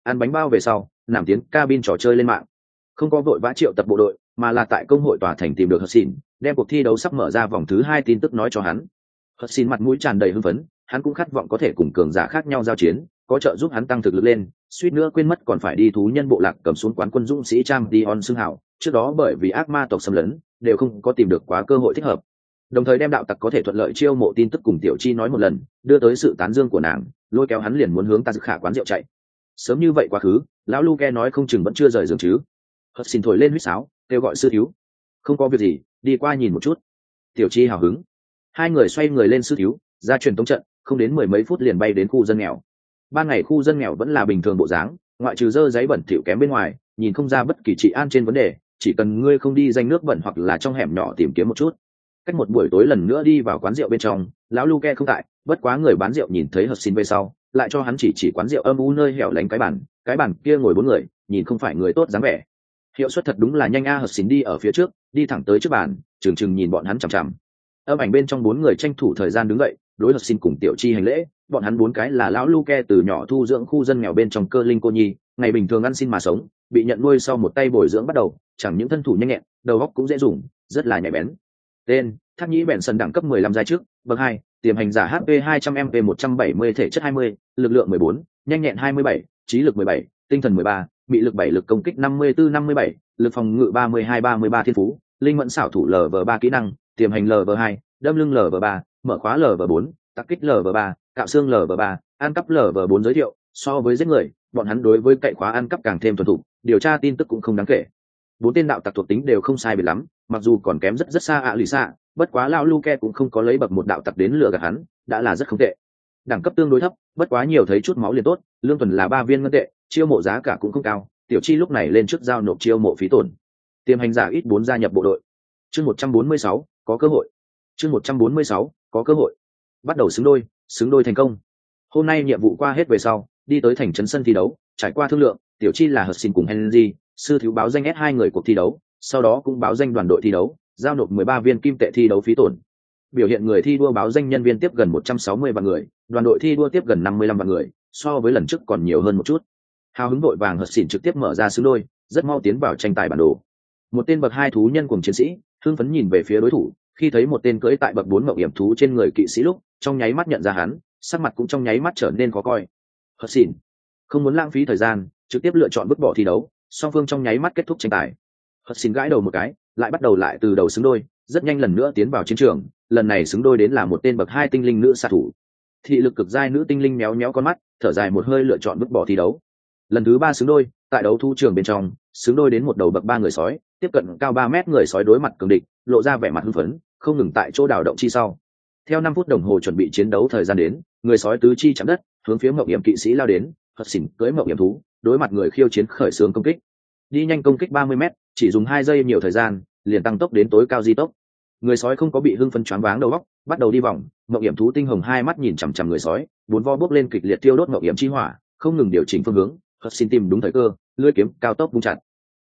ăn bánh bao về sau nằm tiến cabin trò chơi lên mạng, không có vội vã triệu tập bộ đội, mà là tại công hội tòa thành tìm được Hudson, đem cuộc thi đấu sắp mở ra vòng thứ 2 tin tức nói cho hắn. Hudson mặt mũi tràn đầy hưng phấn, hắn cũng khát vọng có thể cùng cường giả khác nhau giao chiến, có trợ giúp hắn tăng thực lực lên, suýt nữa quên mất còn phải đi thú nhân bộ lạc cầm xuống quán quân dũng sĩ Champion xưng hào, trước đó bởi vì ác ma tộc xâm lấn, đều không có tìm được quá cơ hội thích hợp. Đồng thời đem đạo tặc có thể thuận lợi chiêu mộ tin tức cùng Tiểu Chi nói một lần, đưa tới sự tán dương của nàng, lôi kéo hắn liền muốn hướng ta dự khả quán rượu chạy. Sớm như vậy quá khứ, lão Luke nói không chừng vẫn chưa rời giường chứ. Hudson thổi lên huýt sáo, kêu gọi sư thiếu. Không có việc gì, đi qua nhìn một chút. Tiểu Chi hào hứng. Hai người xoay người lên sư thiếu, ra truyền tống trận, không đến 10 mấy phút liền bay đến khu dân nghèo. Ban ngày khu dân nghèo vẫn là bình thường bộ dáng, ngoại trừ dơ giấy bẩn thỉu kém bên ngoài, nhìn không ra bất kỳ trị an trên vấn đề, chỉ cần ngươi không đi danh nước bẩn hoặc là trong hẻm nhỏ tìm kiếm một chút. Cách một buổi tối lần nữa đi vào quán rượu bên trong, lão Luke không tại, bất quá người bán rượu nhìn thấy Hudson về sau, lại cho hắn chỉ quán rượu âm u nơi hẻo lánh cái bàn kia ngồi 4 người, nhìn không phải người tốt dáng vẻ. Hiệu suất thật đúng là nhanh a. Hudson đi ở phía trước, đi thẳng tới trước bàn, chừng nhìn bọn hắn chằm chằm. Âm ảnh bên trong 4 người tranh thủ thời gian đứng dậy, đối Hudson cùng Tiểu Chi hành lễ, bọn hắn 4 cái là lão Luke từ nhỏ thu dưỡng khu dân nghèo bên trong cơ linh cô nhi, ngày bình thường ăn xin mà sống, bị nhận nuôi sau một tay bồi dưỡng bắt đầu, chẳng những thân thủ nhanh nhẹn, đầu óc cũng dễ dùng, rất là nhạy bén. Tên: Thác Nhĩ Bèn Sân, đẳng cấp 15 giai trước, bậc 2, tiềm hành giả HP 200 MP 170, thể chất 20, lực lượng 14, nhanh nhẹn 27, trí lực 17, tinh thần 13, mị lực 7, lực công kích 54-57, lực phòng ngự 32-33, thiên phú, linh mẫn xảo thủ LV3 kỹ năng, tiềm hành LV2, đâm lưng LV3, mở khóa LV4, tắc kích LV3, cạo xương LV3, ăn cắp LV4 giới thiệu, so với giết người, bọn hắn đối với cậy khóa ăn cắp càng thêm thuần thục, điều tra tin tức cũng không đáng kể. 4 tên đạo tặc thuộc tính đều không sai biệt lắm, mặc dù còn kém rất xa lì xa, bất quá lão Luke cũng không có lấy bậc một đạo tặc đến lừa gạt hắn, đã là rất không tệ. Đẳng cấp tương đối thấp, bất quá nhiều thấy chút máu liền tốt, lương tuần là 3 viên ngân tệ, chiêu mộ giá cả cũng không cao, Tiểu Chi lúc này lên trước giao nộp chiêu mộ phí tổn. Tiềm hành giả ít 4 gia nhập bộ đội. Chương 146, có cơ hội. Chương 146, có cơ hội. Bắt đầu xứng đôi thành công. Hôm nay nhiệm vụ qua hết về sau, đi tới thành trấn sân thi đấu, trải qua thương lượng, Tiểu Chi là Hudson cùng Henry, sư thiếu báo danh S2 người cuộc thi đấu, sau đó cũng báo danh đoàn đội thi đấu, giao nộp 13 viên kim tệ thi đấu phí tổn. Biểu hiện người thi đua báo danh nhân viên tiếp gần 160 vạn người, đoàn đội thi đua tiếp gần 55 vạn người, so với lần trước còn nhiều hơn một chút. Hào hứng đội vàng Hudson trực tiếp mở ra xứng đôi, rất mau tiến vào tranh tài bản đồ. Một tên bậc 2 thú nhân cùng chiến sĩ, hưng phấn nhìn về phía đối thủ, khi thấy một tên cưỡi tại bậc 4 mộng hiểm thú trên người kỵ sĩ lúc, trong nháy mắt nhận ra hắn, sắc mặt cũng trong nháy mắt trở nên khó coi. Hudson không muốn lãng phí thời gian, trực tiếp lựa chọn vứt bỏ thi đấu, song phương trong nháy mắt kết thúc tranh tài. Hudson gãi đầu một cái, lại bắt đầu lại từ đầu xứng đôi, rất nhanh lần nữa tiến vào chiến trường, lần này xứng đôi đến là một tên bậc 2 tinh linh nữ xạ thủ. Thị lực cực giai nữ tinh linh méo méo con mắt, thở dài một hơi lựa chọn vứt bỏ thi đấu. Lần thứ 3 xứng đôi, tại đấu thu trường bên trong, xứng đôi đến một đầu bậc 3 người sói, tiếp cận cao 3 mét người sói đối mặt cường địch, lộ ra vẻ mặt hưng phấn, không ngừng tại chỗ đảo động chi sau. Theo 5 phút đồng hồ chuẩn bị chiến đấu thời gian đến, người sói tứ chi chạm đất, hướng phía mộng hiểm kỵ sĩ lao đến, Hudson cưỡi mộng hiểm thú, đối mặt người khiêu chiến khởi xướng công kích. Đi nhanh công kích 30 mét, chỉ dùng 2 giây nhiều thời gian, liền tăng tốc đến tối cao di tốc. Người sói không có bị hưng phấn choáng váng đầu óc, bắt đầu đi vòng, mộng hiểm thú tinh hồng hai mắt nhìn chằm chằm người sói, bốn vo bốc lên kịch liệt tiêu đốt mộng hiểm chi hỏa, không ngừng điều chỉnh phương hướng, Hudson tìm đúng thời cơ, lưỡi kiếm cao tốc vung chặt.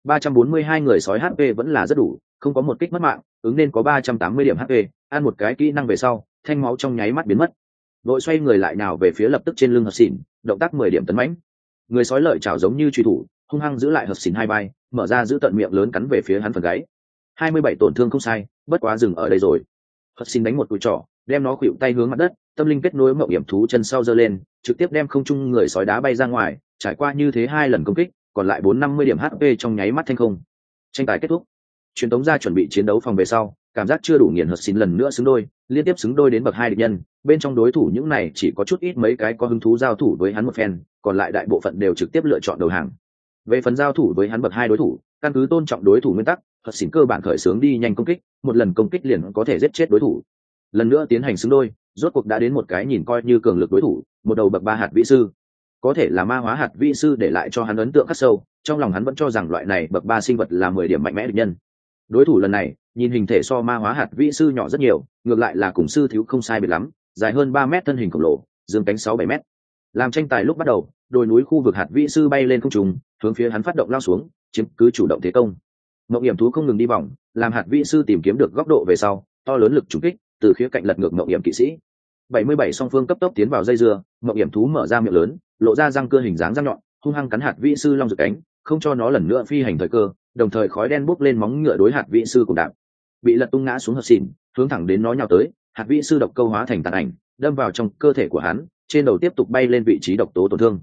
342 người sói HP vẫn là rất đủ, không có một kích mất mạng, ứng nên có 380 điểm HP, ăn một cái kỹ năng về sau, thanh máu trong nháy mắt biến mất. Vội xoay người lại nào về phía lập tức trên lưng Hudson, động tác 10 điểm tấn mãnh. Người sói lợi chảo giống như truy thủ, hung hăng giữ lại Hudson hai vai, mở ra giữ tận miệng lớn cắn về phía hắn phần gáy. 27 tổn thương không sai, bất quá dừng ở đây rồi. Hudson đánh một cùi trỏ, đem nó khuỵu tay hướng mặt đất, tâm linh kết nối mộng hiểm thú chân sau giơ lên, trực tiếp đem không trung người sói đá bay ra ngoài, trải qua như thế 2 lần công kích, còn lại 450 điểm HP trong nháy mắt thanh không. Tranh tài kết thúc. Truyền tống ra chuẩn bị chiến đấu phòng về sau, cảm giác chưa đủ nghiền Hudson lần nữa xứng đôi, liên tiếp xứng đôi đến bậc 2 địch nhân, bên trong đối thủ những này chỉ có chút ít mấy cái có hứng thú giao thủ với hắn một phen, còn lại đại bộ phận đều trực tiếp lựa chọn đầu hàng. Về phần giao thủ với hắn bậc 2 đối thủ, căn cứ tôn trọng đối thủ nguyên tắc, Hudson cơ bản khởi xướng đi nhanh công kích, một lần công kích liền có thể giết chết đối thủ. Lần nữa tiến hành xứng đôi, rốt cuộc đã đến một cái nhìn coi như cường lực đối thủ, một đầu bậc 3 hạt vĩ sư. Có thể là ma hóa hạt vĩ sư để lại cho hắn ấn tượng khắc sâu, trong lòng hắn vẫn cho rằng loại này bậc 3 sinh vật là 10 điểm mạnh mẽ địch nhân. Đối thủ lần này, nhìn hình thể so ma hóa hạt vĩ sư nhỏ rất nhiều, ngược lại là cùng sư thiếu không sai biệt lắm, dài hơn 3 mét thân hình khổng lồ, dương cánh 6-7 mét. Làm tranh tài lúc bắt đầu, đồi núi khu vực hạt vĩ sư bay lên không trung, hướng phía hắn phát động lao xuống, chiếm cứ chủ động thế công. Ngọc hiểm thú không ngừng đi vòng, làm hạt vĩ sư tìm kiếm được góc độ về sau, to lớn lực trùng kích, từ khía cạnh lật ngược Ngọc hiểm kỵ sĩ. 77 song phương cấp tốc tiến vào dây dưa, Ngọc hiểm thú mở ra miệng lớn, lộ ra răng cưa hình dáng răng nhọn, hung hăng cắn hạt vĩ sư long rực cánh, không cho nó lần nữa phi hành thời cơ, đồng thời khói đen bốc lên móng ngựa đối hạt vĩ sư cùng đạp. Bị lật tung ngã xuống hợp xỉn, hướng thẳng đến nó nhào tới, hạt vĩ sư độc câu hóa thành tàn ảnh, đâm vào trong cơ thể của hắn, trên đầu tiếp tục bay lên vị trí độc tố tổn thương.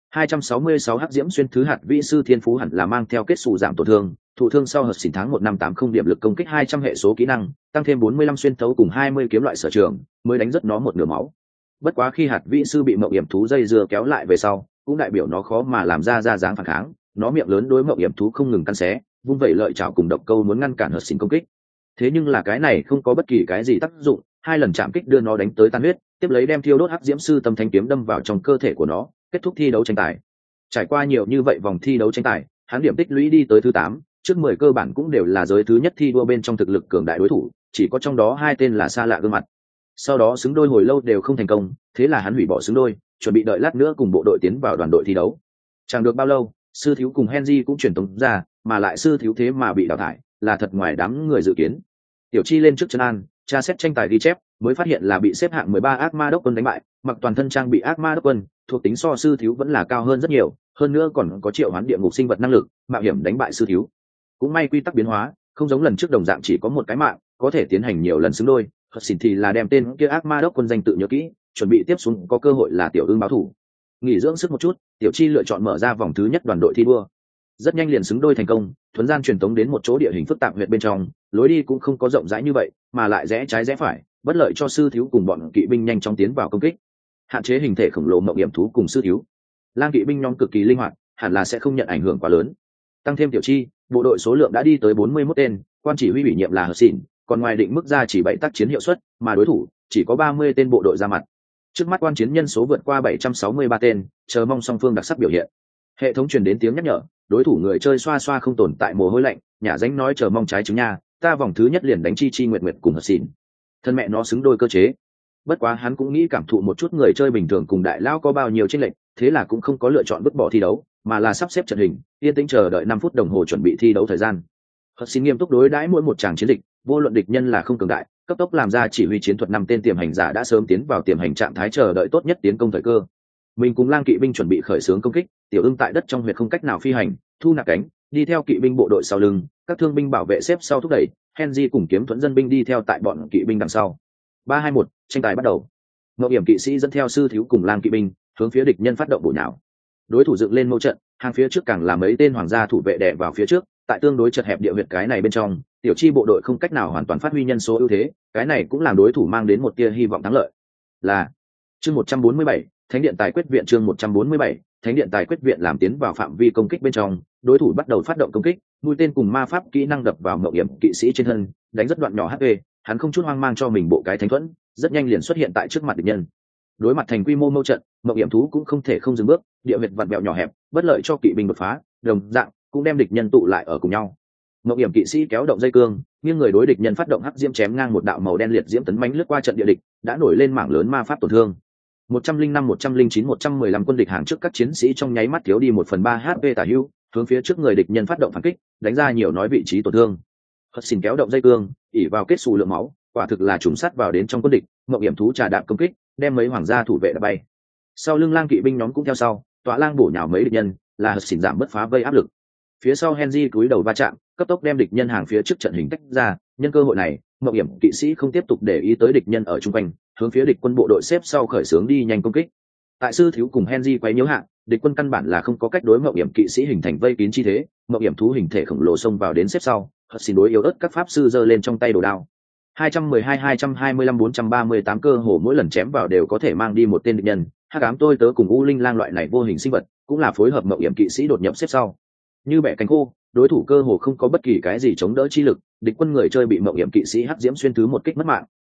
266 hắc diễm xuyên thứ hạt vĩ sư thiên phú hẳn là mang theo kết xù giảm tổn thương, thụ thương sau hợp xỉn tháng 1 năm 80 điểm lực công kích 200 hệ số kỹ năng, tăng thêm 45 xuyên thấu cùng 20 kiếm loại sở trường, mới đánh rất nó một nửa máu. Bất quá khi hạt vĩ sư bị mộng hiểm thú dây dưa kéo lại về sau, cũng đại biểu nó khó mà làm ra dáng phản kháng, nó miệng lớn đối mộng hiểm thú không ngừng căn xé, vung vẩy lợi chảo cùng độc câu muốn ngăn cản hợp xỉn công kích. Thế nhưng là cái này không có bất kỳ cái gì tác dụng, hai lần chạm kích đưa nó đánh tới tan huyết, tiếp lấy đem thiêu đốt hắc diễm sư tâm thanh kiếm đâm vào trong cơ thể của nó, kết thúc thi đấu tranh tài. Trải qua nhiều như vậy vòng thi đấu tranh tài, hắn điểm tích lũy đi tới thứ 8, trước 10 cơ bản cũng đều là giới thứ nhất thi đua bên trong thực lực cường đại đối thủ, chỉ có trong đó 2 tên là xa lạ gương mặt. Sau đó xứng đôi hồi lâu đều không thành công, thế là hắn hủy bỏ xứng đôi, chuẩn bị đợi lát nữa cùng bộ đội tiến vào đoàn đội thi đấu. Chẳng được bao lâu, sư thiếu cùng Henry cũng truyền tống ra, mà lại sư thiếu thế mà bị đào thải, là thật ngoài đám người dự kiến. Tiểu Chi lên trước chân an, tra xét tranh tài ghi chép, mới phát hiện là bị xếp hạng 13 ác ma đốc quân đánh bại, mặc toàn thân trang bị ác ma đốc quân, thuộc tính so sư thiếu vẫn là cao hơn rất nhiều, hơn nữa còn có triệu hoán địa ngục sinh vật năng lực, mạo hiểm đánh bại sư thiếu. Cũng may quy tắc biến hóa, không giống lần trước đồng dạng chỉ có một cái mạng, có thể tiến hành nhiều lần xứng đôi. Hất xỉn thì là đem tên kia ác ma đốc quân danh tự nhớ kỹ, chuẩn bị tiếp xuống có cơ hội là tiểu ương báo thủ. Nghỉ dưỡng sức một chút, Tiểu Chi lựa chọn mở ra vòng thứ nhất đoàn đội thi đua. Rất nhanh liền xứng đôi thành công, thuấn gian truyền tống đến một chỗ địa hình phức tạp huyện bên trong, lối đi cũng không có rộng rãi như vậy, mà lại rẽ trái rẽ phải, bất lợi cho sư thiếu cùng bọn kỵ binh nhanh chóng tiến vào công kích. Hạn chế hình thể khổng lồ mộng hiểm thú cùng sư thiếu. Lang kỵ binh nhóm cực kỳ linh hoạt, hẳn là sẽ không nhận ảnh hưởng quá lớn. Tăng thêm Tiểu Chi, bộ đội số lượng đã đi tới 41 tên, quan chỉ huy ủy nhiệm là Hờ Xỉn, còn ngoài định mức ra chỉ 7 tác chiến hiệu suất, mà đối thủ chỉ có 30 tên bộ đội ra mặt. Trước mắt quan chiến nhân số vượt qua 763 tên, chờ mong song phương đặc sắc biểu hiện. Hệ thống truyền đến tiếng nhắc nhở, đối thủ người chơi xoa xoa không tồn tại mồ hôi lạnh, nhả danh nói chờ mong trái trứng nha, ta vòng thứ nhất liền đánh Chi Chi Nguyệt Nguyệt cùng Hờ Xỉn. Thân mẹ nó xứng đôi cơ chế. Bất quá hắn cũng nghĩ cảm thụ một chút người chơi bình thường cùng đại lao có bao nhiêu chênh lệch, thế là cũng không có lựa chọn vứt bỏ thi đấu, mà là sắp xếp trận hình, yên tĩnh chờ đợi 5 phút đồng hồ chuẩn bị thi đấu thời gian. Hờ Xỉn nghiêm túc đối đãi mỗi một tràng chiến dịch, vô luận địch nhân là không cường đại, cấp tốc làm ra chỉ huy chiến thuật. 5 tên tiềm hành giả đã sớm tiến vào tiềm hành trạng thái chờ đợi tốt nhất tiến công thời cơ. Mình cùng Lang kỵ binh chuẩn bị khởi xướng công kích, Tiểu Ưng tại đất trong huyệt không cách nào phi hành, thu nạp cánh, đi theo kỵ binh bộ đội sau lưng, các thương binh bảo vệ xếp sau thúc đẩy, Henry cùng kiếm thuẫn dân binh đi theo tại bọn kỵ binh đằng sau. 3-2-1, tranh tài bắt đầu. Ngộ hiểm kỵ sĩ dẫn theo sư thiếu cùng Lang kỵ binh, hướng phía địch nhân phát động bổ nhào. Đối thủ dựng lên mâu trận, hàng phía trước càng là mấy tên hoàng gia thủ vệ đè vào phía trước, tại tương đối chật hẹp địa huyệt cái này bên trong, Tiểu Chi bộ đội không cách nào hoàn toàn phát huy nhân số ưu thế, cái này cũng làm đối thủ mang đến một tia hy vọng thắng lợi. Là chương 147, Thánh điện tài quyết viện. Chương 147, Thánh điện tài quyết viện. Làm tiến vào phạm vi công kích bên trong, đối thủ bắt đầu phát động công kích, mũi tên cùng ma pháp kỹ năng đập vào Ngộ hiểm kỵ sĩ trên thân, đánh rất đoạn nhỏ HP, hắn không chút hoang mang cho mình bộ cái thánh thuẫn, rất nhanh liền xuất hiện tại trước mặt địch nhân. Đối mặt thành quy mô mâu trận, Ngộ hiểm thú cũng không thể không dừng bước, địa huyệt vặn vẹo nhỏ hẹp, bất lợi cho kỵ binh đột phá, đồng dạng cũng đem địch nhân tụ lại ở cùng nhau. Ngộ hiểm kỵ sĩ kéo động dây cương, nghiêng người đối địch nhân phát động hắc diễm chém ngang một đạo màu đen liệt diễm tấn mãnh lướt qua trận địa địch, đã nổi lên mảng lớn ma pháp tổn thương. 105, 109, 115 quân địch hàng trước các chiến sĩ trong nháy mắt thiếu đi 1/3 HP tả hữu, hướng phía trước người địch nhân phát động phản kích, đánh ra nhiều nói vị trí tổn thương. Hất Xỉn kéo động dây cương, ỉ vào kết xù lượng máu, quả thực là trùng sát vào đến trong quân địch, Ngộ hiểm thú trà đạp công kích, đem mấy hoàng gia thủ vệ đập bay. Sau lưng Lang kỵ binh nhóm cũng theo sau, tọa lang bổ nhào mấy địch nhân, là Hất Xỉn giảm bớt phá vây áp lực. Phía sau Henry cúi đầu va chạm, cấp tốc đem địch nhân hàng phía trước trận hình tách ra, nhân cơ hội này, Ngộ hiểm kỵ sĩ không tiếp tục để ý tới địch nhân ở trung quanh, hướng phía địch quân bộ đội xếp sau khởi xướng đi nhanh công kích. Tại sư thiếu cùng Henry quấy nhiễu hạ, địch quân căn bản là không có cách đối Ngộ hiểm kỵ sĩ hình thành vây kín chi thế, Ngộ hiểm thú hình thể khổng lồ xông vào đến xếp sau, Hất Xỉn đối yếu ớt các pháp sư giơ lên trong tay đồ đao. 212, 225, 438 cơ hồ mỗi lần chém vào đều có thể mang đi một tên địch nhân, hắc ám tôi tớ cùng u linh lang loại này vô hình sinh vật, cũng là phối hợp Ngộ hiểm kỵ sĩ đột nhập xếp sau. Như bẻ cánh khô, đối thủ cơ hồ không có bất kỳ cái gì chống đỡ chi lực, địch quân người chơi bị Ngộ hiểm kỵ sĩ hắc diễm xuyên thứ một kích mất mạng.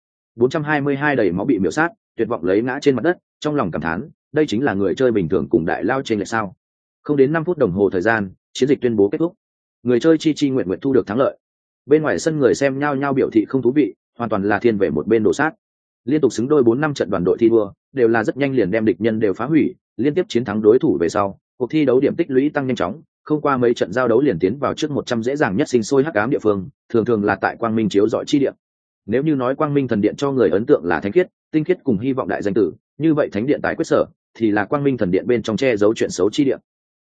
422 đầy máu bị miểu sát, tuyệt vọng lấy ngã trên mặt đất, trong lòng cảm thán, đây chính là người chơi bình thường cùng đại lao trên lệch sao? Không đến 5 phút đồng hồ thời gian, chiến dịch tuyên bố kết thúc. Người chơi Chi Chi Nguyệt Nguyệt thu được thắng lợi. Bên ngoài sân người xem nhao nhao biểu thị không thú vị, hoàn toàn là thiên về một bên đổ sát. Liên tục xứng đôi 4-5 trận đoàn đội thi đua, đều là rất nhanh liền đem địch nhân đều phá hủy, liên tiếp chiến thắng đối thủ về sau, cuộc thi đấu điểm tích lũy tăng nhanh chóng, không qua mấy trận giao đấu liền tiến vào trước 100 dễ dàng nhất sinh sôi hắc ám địa phương, thường thường là tại Quang Minh chiếu rọi chi địa. Nếu như nói Quang Minh thần điện cho người ấn tượng là thánh khiết, tinh khiết cùng hy vọng đại danh tử, như vậy Thánh điện tài quyết sở thì là Quang Minh thần điện bên trong che giấu chuyện xấu chi địa.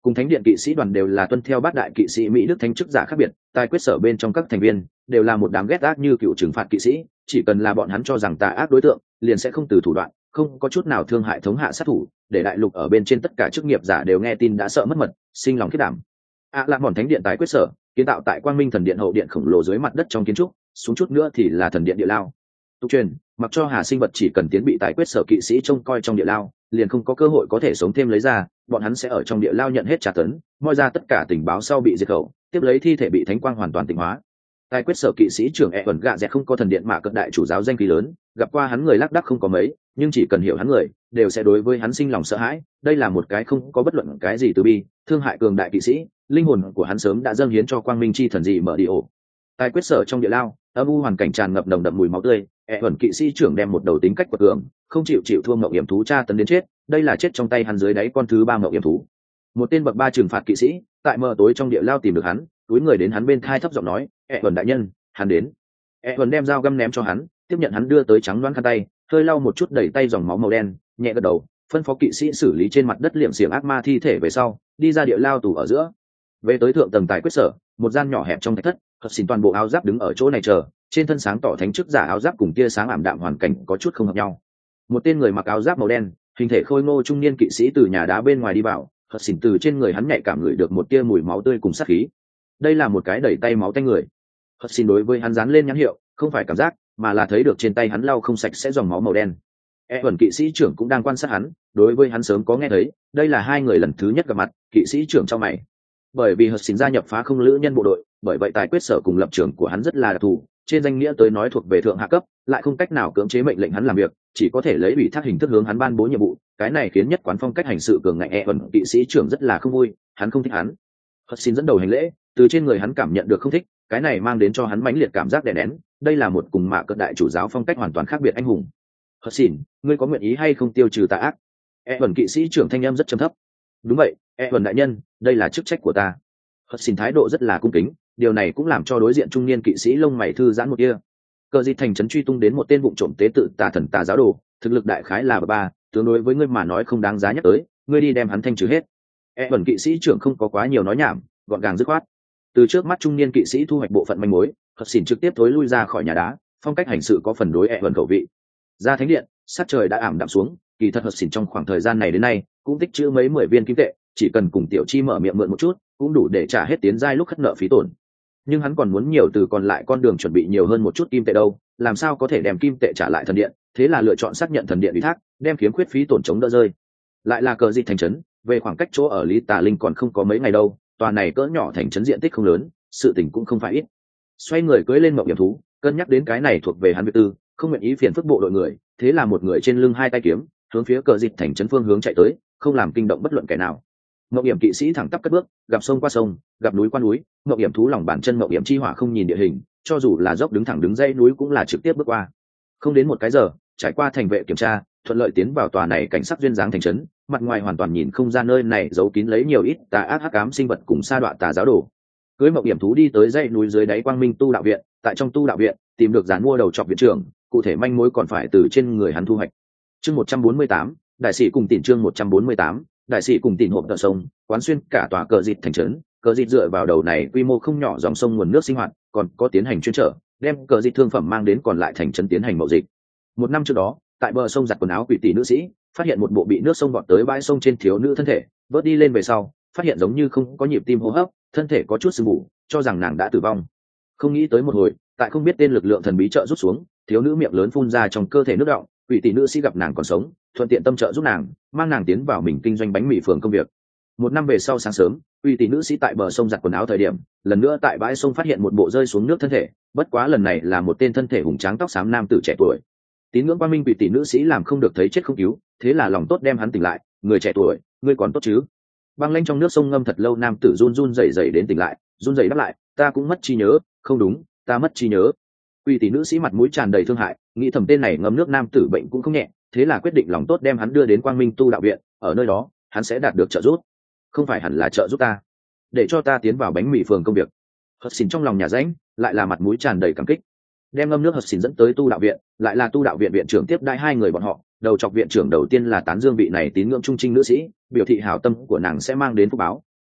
Cùng thánh điện kỵ sĩ đoàn đều là tuân theo bát đại kỵ sĩ Mỹ Đức thánh chức giả khác biệt, tài quyết sở bên trong các thành viên đều là một đám ghét ác như cựu trừng phạt kỵ sĩ, chỉ cần là bọn hắn cho rằng tà ác đối tượng, liền sẽ không từ thủ đoạn, không có chút nào thương hại thống hạ sát thủ, để đại lục ở bên trên tất cả chức nghiệp giả đều nghe tin đã sợ mất mật, sinh lòng khiếp đảm. Lạc Mòn thánh điện tài quyết sở, kiến tạo tại Quang Minh thần điện hậu điện khổng lồ dưới mặt đất trong kiến trúc, xuống chút nữa thì là thần điện địa lao. Tục truyền, mặc cho Hà Sinh vật chỉ cần tiến bị tài quyết sở kỵ sĩ trông coi trong địa lao, liền không có cơ hội có thể sống thêm lấy ra, bọn hắn sẽ ở trong địa lao nhận hết trả tấn, moi ra tất cả tình báo sau bị diệt khẩu, tiếp lấy thi thể bị thánh quang hoàn toàn tịnh hóa. Tài quyết sở kỵ sĩ trưởng ẩn gạ dẹt không có thần điện mà cận đại chủ giáo danh khí lớn, gặp qua hắn người lác đác không có mấy, nhưng chỉ cần hiểu hắn người, đều sẽ đối với hắn sinh lòng sợ hãi. Đây là một cái không có bất luận cái gì từ bi, thương hại cường đại kỵ sĩ, linh hồn của hắn sớm đã dâng hiến cho quang minh chi thần gì mở đi ổ. Tài quyết sở trong địa lao, âm u hoàn cảnh tràn ngập nồng đậm mùi máu tươi, ẩn kỵ sĩ trưởng đem một đầu tính cách quật cường, không chịu thua mộng hiểm thú tra tấn đến chết, đây là chết trong tay hắn dưới đáy con thứ 3 mộng hiểm thú. Một tên bậc 3 trừng phạt kỵ sĩ, tại mờ tối trong địa lao tìm được hắn, túi người đến hắn bên thai thấp giọng nói, ẩn đại nhân, hắn đến. Ẩn đem dao găm ném cho hắn, tiếp nhận hắn đưa tới trắng đoán khăn tay, hơi lau một chút đẩy tay dòng máu màu đen, nhẹ gật đầu, phân phó kỵ sĩ xử lý trên mặt đất liệm xiềng ác ma thi thể về sau, đi ra địa lao tù ở giữa. Về tới thượng tầng tài quyết sở, một gian nhỏ hẹp trong thạch thất, Hợp Xin toàn bộ áo giáp đứng ở chỗ này chờ, trên thân sáng tỏ thánh chức giả áo giáp cùng tia sáng ảm đạm hoàn cảnh có chút không hợp nhau. Một tên người mặc áo giáp màu đen, hình thể khôi ngô trung niên kỵ sĩ từ nhà đá bên ngoài đi vào, Hợp Xin từ trên người hắn nhạy cảm ngửi được một tia mùi máu tươi cùng sát khí. Đây là một cái đẩy tay máu tanh người. Hợp Xin đối với hắn dán lên nhãn hiệu, không phải cảm giác, mà là thấy được trên tay hắn lau không sạch sẽ dòng máu màu đen. Ẩn kỵ sĩ trưởng cũng đang quan sát hắn, đối với hắn sớm có nghe thấy, đây là hai người lần thứ nhất gặp mặt, kỵ sĩ trưởng trong mày. Bởi vì Hợp Xin gia nhập phá không lữ nhân bộ đội, bởi vậy tài quyết sở cùng lập trường của hắn rất là đặc thù, trên danh nghĩa tới nói thuộc về thượng hạ cấp, lại không cách nào cưỡng chế mệnh lệnh hắn làm việc, chỉ có thể lấy ủy thác hình thức hướng hắn ban bố nhiệm vụ, cái này khiến nhất quán phong cách hành sự cường ngạnh Ẩn kỵ sĩ trưởng rất là không vui, hắn không thích hắn. Hợp Xin dẫn đầu hành lễ, từ trên người hắn cảm nhận được không thích, cái này mang đến cho hắn mãnh liệt cảm giác đè nén, đây là một cùng mạ cận đại chủ giáo phong cách hoàn toàn khác biệt anh hùng. Hợp Xin, ngươi có nguyện ý hay không tiêu trừ tà ác? Ẩn kỵ sĩ trưởng thanh âm rất trầm thấp. Đúng vậy, Ẩn đại nhân, đây là chức trách của ta. Hợp Xin thái độ rất là cung kính, điều này cũng làm cho đối diện trung niên kỵ sĩ lông mày thư giãn một kia. Cờ Dịt thành trấn truy tung đến một tên vụng trộm tế tự tà thần tà giáo đồ, thực lực đại khái là ba, tương đối với ngươi mà nói không đáng giá nhắc tới, ngươi đi đem hắn thanh trừ hết. Ẩn kỵ sĩ trưởng không có quá nhiều nói nhảm, gọn gàng dứt khoát. Từ trước mắt trung niên kỵ sĩ thu hoạch bộ phận manh mối, Hợp Xin trực tiếp thối lui ra khỏi nhà đá, phong cách hành sự có phần đối Ẩn khẩu vị. Ra thánh điện, sát trời đã ảm đạm xuống, kỳ thật Hợp Xin trong khoảng thời gian này đến nay cũng tích trữ mấy 10 viên kim tệ, chỉ cần cùng tiểu chi mở miệng mượn một chút, cũng đủ để trả hết tiến giai lúc khất nợ phí tổn. Nhưng hắn còn muốn nhiều từ còn lại con đường chuẩn bị nhiều hơn một chút kim tệ đâu, làm sao có thể đem kim tệ trả lại thần điện, thế là lựa chọn xác nhận thần điện ủy thác, đem khiếm khuyết phí tổn chống đỡ rơi. Lại là Cờ Dịt thành trấn, về khoảng cách chỗ ở Lý Tà Linh còn không có mấy ngày đâu, tòa này cỡ nhỏ thành trấn diện tích không lớn, sự tình cũng không phải ít. Xoay người cưỡi lên mộng hiểm thú, cân nhắc đến cái này thuộc về hắn việc tư, không nguyện ý phiền phức bộ đội người, thế là một người trên lưng hai tay kiếm, hướng phía Cờ Dịt thành trấn phương hướng chạy tới, không làm kinh động bất luận kẻ nào. Mộng hiểm kỵ sĩ thẳng tắp cất bước, gặp sông qua sông, gặp núi qua núi, mộng hiểm thú lòng bàn chân mộng hiểm chi hỏa không nhìn địa hình, cho dù là dốc đứng thẳng đứng dãy núi cũng là trực tiếp bước qua. Không đến một cái giờ, trải qua thành vệ kiểm tra, thuận lợi tiến vào tòa này cảnh sắc duyên dáng thành trấn, mặt ngoài hoàn toàn nhìn không ra nơi này giấu kín lấy nhiều ít tà ác hắc ám sinh vật cùng sa đọa tà giáo đồ. Cưới mộng hiểm thú đi tới dãy núi dưới đáy Quang Minh tu đạo viện, tại trong tu đạo viện tìm được dàn mua đầu trọc viện trưởng, cụ thể manh mối còn phải từ trên người hắn thu hoạch. Chương 148, đại sĩ cùng tỉnh chương 148, đại sĩ cùng tỉnh hộp tờ sông, quán xuyên cả tòa Cờ Dịt thành trấn. Cờ Dịt dựa vào đầu này quy mô không nhỏ dòng sông nguồn nước sinh hoạt, còn có tiến hành chuyên trở, đem Cờ Dịt thương phẩm mang đến còn lại thành trấn tiến hành mậu dịch. Một năm trước đó, tại bờ sông giặt quần áo quỷ tỷ nữ sĩ phát hiện một bộ bị nước sông vọt tới bãi sông trên thiếu nữ thân thể, vớt đi lên về sau, phát hiện giống như không có nhịp tim hô hấp, thân thể có chút sưng mù, cho rằng nàng đã tử vong. Không nghĩ tới một hồi, tại không biết tên lực lượng thần bí trợ rút xuống, thiếu nữ miệng lớn phun ra trong cơ thể nước đọng, quỷ tỷ nữ sĩ gặp nàng còn sống, thuận tiện tâm trợ giúp nàng, mang nàng tiến vào mình kinh doanh bánh mì phường công việc. Một năm về sau sáng sớm, quỷ tỷ nữ sĩ tại bờ sông giặt quần áo thời điểm, lần nữa tại bãi sông phát hiện một bộ rơi xuống nước thân thể, bất quá lần này là một tên thân thể hùng tráng tóc xám nam tử trẻ tuổi. Tín ngưỡng Quang Minh quỷ tỷ nữ sĩ làm không được thấy chết không cứu, thế là lòng tốt đem hắn tỉnh lại, người trẻ tuổi, ngươi còn tốt chứ? Băng lanh trong nước sông ngâm thật lâu, nam tử run run rẩy rẩy đến tỉnh lại, run rẩy đáp lại, ta cũng mất trí nhớ, không đúng, ta mất trí nhớ. Quỷ tỷ nữ sĩ mặt mũi tràn đầy thương hại, nghĩ thầm tên này ngâm nước nam tử bệnh cũng không nhẹ, thế là quyết định lòng tốt đem hắn đưa đến Quang Minh tu đạo viện, ở nơi đó hắn sẽ đạt được trợ giúp. Không phải hẳn là trợ giúp ta, để cho ta tiến vào bánh mì phường công việc. Hợp Xin trong lòng nhà rãnh, lại là mặt mũi tràn đầy cảm kích, đem ngâm nước Hợp Xin dẫn tới tu đạo viện, lại là tu đạo viện viện trưởng tiếp đãi hai người bọn họ. Đầu chọc viện trưởng đầu tiên là tán dương vị này tín ngưỡng trung trinh nữ sĩ, biểu thị hảo tâm của nàng sẽ mang đến phúc báo,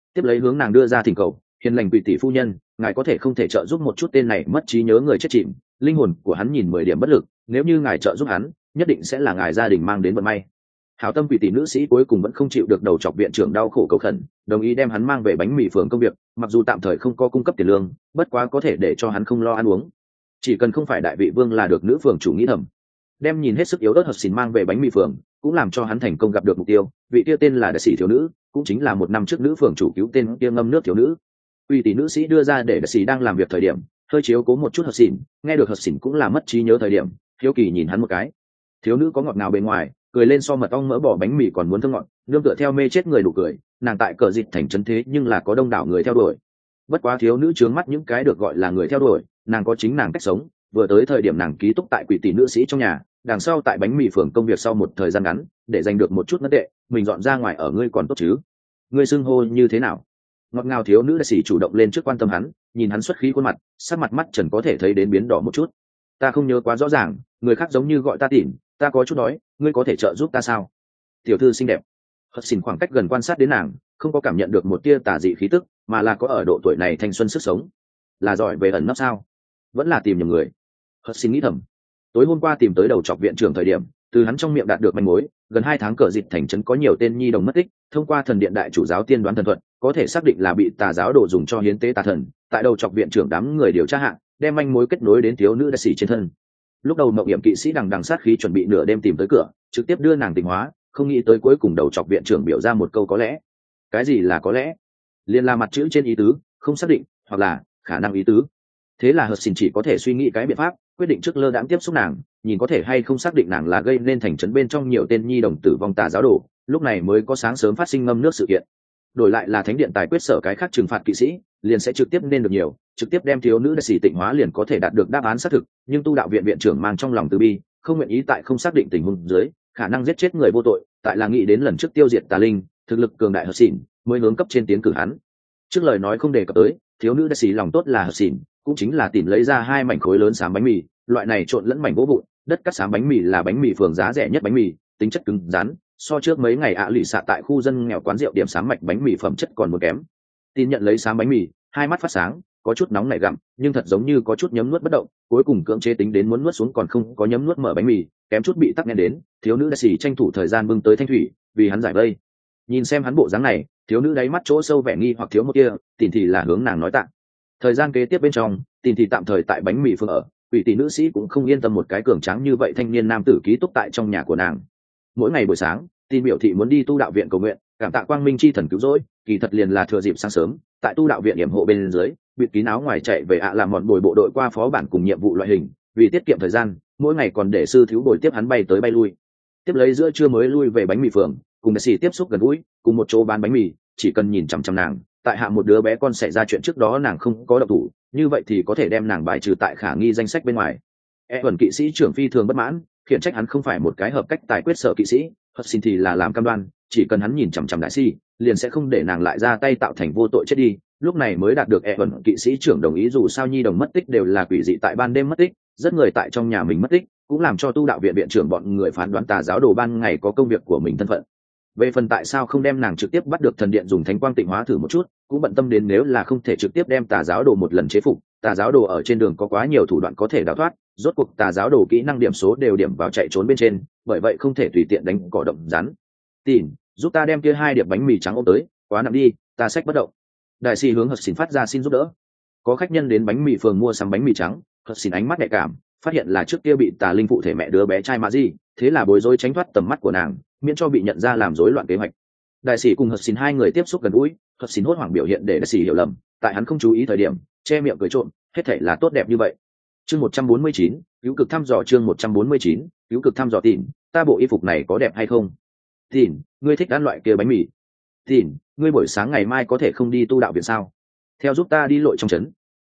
tiếp lấy hướng nàng đưa ra thỉnh cầu, hiền lành quỷ tỷ phu nhân, ngài có thể không thể trợ giúp một chút tên này mất trí nhớ người chết chìm, linh hồn của hắn nhìn 10 điểm bất lực, nếu như ngài trợ giúp hắn, nhất định sẽ là ngài gia đình mang đến vận may. Hảo tâm quỷ tỷ nữ sĩ cuối cùng vẫn không chịu được đầu chọc viện trưởng đau khổ cầu khẩn, đồng ý đem hắn mang về bánh mì phường công việc, mặc dù tạm thời không có cung cấp tiền lương, bất quá có thể để cho hắn không lo ăn uống, chỉ cần không phải đại vị vương là được. Nữ phường chủ nghĩ thầm. Đem nhìn hết sức yếu ớt hợp xỉn mang về bánh mì phường, cũng làm cho hắn thành công gặp được mục tiêu. Vị kia tên là đại sĩ thiếu nữ, cũng chính là 1 năm trước nữ phường chủ cứu tên kia ngâm nước thiếu nữ. Uy tỷ nữ sĩ đưa ra để đại sĩ đang làm việc thời điểm, hơi chiếu cố một chút hợp xỉn, nghe được hợp xỉn cũng là mất trí nhớ thời điểm, hiếu kỳ nhìn hắn một cái. Thiếu nữ có ngọt ngào bên ngoài, cười lên so mật ong mỡ bỏ bánh mì còn muốn thơm ngọt, nương tựa theo mê chết người đủ cười. Nàng tại cờ dịch thành trấn thế nhưng là có đông đảo người theo đuổi. Bất quá thiếu nữ trướng mắt những cái được gọi là người theo đuổi, nàng có chính nàng cách sống. Vừa tới thời điểm nàng ký túc tại quỷ tỷ nữ sĩ trong nhà, đằng sau tại bánh mì phường công việc sau một thời gian ngắn, để giành được một chút ngân tệ, mình dọn ra ngoài ở. Ngươi còn tốt chứ? Ngươi xưng hô như thế nào? Ngọt ngào thiếu nữ đại sĩ chủ động lên trước quan tâm hắn, nhìn hắn xuất khí khuôn mặt, sắc mặt mắt trần có thể thấy đến biến đỏ một chút. Ta không nhớ quá rõ ràng, người khác giống như gọi ta Tỉn, ta có chút đói, ngươi có thể trợ giúp ta sao? Tiểu thư xinh đẹp. Hất xỉn khoảng cách gần quan sát đến nàng, không có cảm nhận được một tia tà dị khí tức, mà là có ở độ tuổi này thanh xuân sức sống. Là giỏi về ẩn nấp sao? Vẫn là tìm nhầm người. Hất xỉn nghĩ thầm. Tối hôm qua tìm tới đầu chọc viện trưởng thời điểm, từ hắn trong miệng đạt được manh mối, gần 2 tháng cờ dịch thành trấn có nhiều tên nhi đồng mất tích, thông qua thần điện đại chủ giáo tiên đoán thần thuật, có thể xác định là bị tà giáo đồ dùng cho hiến tế tà thần. Tại đầu chọc viện trưởng đám người điều tra hạng, đem manh mối kết nối đến thiếu nữ đại sĩ trên thân. Lúc đầu mộng hiểm kỵ sĩ đằng sát khí chuẩn bị nửa đêm tìm tới cửa, trực tiếp đưa nàng tỉnh hóa, không nghĩ tới cuối cùng đầu chọc viện trưởng biểu ra một câu có lẽ. Cái gì là có lẽ? Liên là mặt chữ trên ý tứ, không xác định, hoặc là khả năng ý tứ. Thế là Hudson chỉ có thể suy nghĩ cái biện pháp, quyết định trước lơ đãng tiếp xúc nàng, nhìn có thể hay không xác định nàng là gây nên thành trấn bên trong nhiều tên nhi đồng tử vong tà giáo đồ, lúc này mới có sáng sớm phát sinh ngâm nước sự kiện. Đổi lại là thánh điện tài quyết sở cái khác trừng phạt kỵ sĩ, liền sẽ trực tiếp nên được nhiều, trực tiếp đem thiếu nữ đại sĩ tịnh hóa liền có thể đạt được đáp án xác thực, nhưng tu đạo viện viện trưởng mang trong lòng từ bi, không nguyện ý tại không xác định tình huống dưới, khả năng giết chết người vô tội, tại là nghĩ đến lần trước tiêu diệt tà linh, thực lực cường đại hợp xỉn, mới hướng cấp trên tiến cử hắn. Trước lời nói không đề cập tới, thiếu nữ đại sĩ lòng tốt là hợp xỉn, cũng chính là tìm lấy ra 2 mảnh khối lớn xám bánh mì, loại này trộn lẫn mảnh gỗ vụn, đất cắt xám bánh mì là bánh mì phường giá rẻ nhất bánh mì, tính chất cứng rắn, so trước mấy ngày lì xạ tại khu dân nghèo quán rượu điểm xám mạch bánh mì phẩm chất còn một kém. Tin nhận lấy xám bánh mì, 2 mắt phát sáng, có chút nóng nảy gặm, nhưng thật giống như có chút nhấm nuốt bất động, cuối cùng cưỡng chế tính đến muốn nuốt xuống còn không có nhấm nuốt mở bánh mì, kém chút bị tắc nghẽn đến. Thiếu nữ đại sĩ tranh thủ thời gian bưng tới thanh thủy, vì hắn giải vây. Nhìn xem hắn bộ dáng này, thiếu nữ đáy mắt chỗ sâu vẻ nghi hoặc thiếu một kia, Tỉn thì là hướng nàng nói tạ. Thời gian kế tiếp bên trong, Tỉn thì tạm thời tại bánh mì phương ở, quỷ tỷ nữ sĩ cũng không yên tâm một cái cường tráng như vậy thanh niên nam tử ký túc tại trong nhà của nàng. Mỗi ngày buổi sáng, Tỉn biểu thị muốn đi tu đạo viện cầu nguyện, cảm tạ quang minh chi thần cứu rỗi, kỳ thật liền là thừa dịp sáng sớm, tại tu đạo viện yểm hộ bên dưới, bịt kín áo ngoài chạy về làm mọn bồi bộ đội qua phó bản cùng nhiệm vụ loại hình, vì tiết kiệm thời gian, mỗi ngày còn để sư thiếu bồi tiếp hắn bay tới bay lui. Tiếp lấy giữa trưa mới lui về bánh mì phường, cùng đại sĩ tiếp xúc gần gũi, cùng một chỗ bán bánh mì, chỉ cần nhìn chằm chằm nàng, tại hạ một đứa bé con xảy ra chuyện trước đó nàng không có động thủ, như vậy thì có thể đem nàng bài trừ tại khả nghi danh sách bên ngoài. Ẩn kỵ sĩ trưởng phi thường bất mãn, khiển trách hắn không phải một cái hợp cách tài quyết sở kỵ sĩ, Hudson thì là làm cam đoan, chỉ cần hắn nhìn chằm chằm đại sĩ, liền sẽ không để nàng lại ra tay tạo thành vô tội chết đi. Lúc này mới đạt được Ẩn kỵ sĩ trưởng đồng ý, dù sao nhi đồng mất tích đều là quỷ dị tại ban đêm mất tích, rất người tại trong nhà mình mất tích, cũng làm cho tu đạo viện viện trưởng bọn người phán đoán tà giáo đồ ban ngày có công việc của mình thân phận. Về phần tại sao không đem nàng trực tiếp bắt được thần điện dùng thánh quang tịnh hóa thử một chút, cũng bận tâm đến nếu là không thể trực tiếp đem tà giáo đồ một lần chế phục, tà giáo đồ ở trên đường có quá nhiều thủ đoạn có thể đào thoát, rốt cuộc tà giáo đồ kỹ năng điểm số đều điểm vào chạy trốn bên trên, bởi vậy không thể tùy tiện đánh cỏ động rắn. Tỉn, giúp ta đem kia 2 điệp bánh mì trắng ôm tới, quá nặng đi, ta xách bất động. Đại sĩ hướng Hudson phát ra xin giúp đỡ. Có khách nhân đến bánh mì phường mua sắm bánh mì trắng, Hudson ánh mắt nhạy cảm, phát hiện là trước kia bị tà linh phụ thể mẹ đứa bé trai Magi, thế là bối rối tránh thoát tầm mắt của nàng, miễn cho bị nhận ra làm rối loạn kế hoạch. Đại sĩ cùng Hudson 2 người tiếp xúc gần gũi, Hudson hốt hoảng biểu hiện để đại sĩ hiểu lầm, tại hắn không chú ý thời điểm, che miệng cười trộm, hết thảy là tốt đẹp như vậy. Chương 149, cứu cực thăm dò. Chương 149, cứu cực thăm dò. Tỉn, ta bộ y phục này có đẹp hay không? Tỉn, ngươi thích ăn loại kia bánh mì? Tỉn, ngươi buổi sáng ngày mai có thể không đi tu đạo viện sao? Theo giúp ta đi lội trong trấn.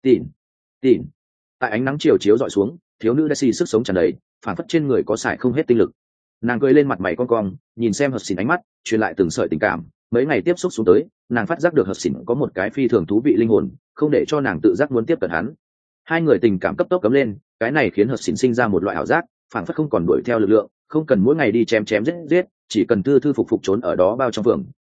Tỉn. Tại ánh nắng chiều chiếu dọi xuống, thiếu nữ Daisy sức sống tràn đầy, phản phất trên người có xài không hết tinh lực. Nàng cười lên mặt mày con cong, nhìn xem Hudson ánh mắt, truyền lại từng sợi tình cảm. Mấy ngày tiếp xúc xuống tới, nàng phát giác được Hudson có một cái phi thường thú vị linh hồn, không để cho nàng tự giác muốn tiếp cận hắn. 2 người tình cảm cấp tốc cấm lên, cái này khiến Hudson sinh ra một loại ảo giác, phản phất không còn đuổi theo lực lượng, không cần mỗi ngày đi chém giết, chỉ cần thư thư phục phục trốn ở đó bao trong phường,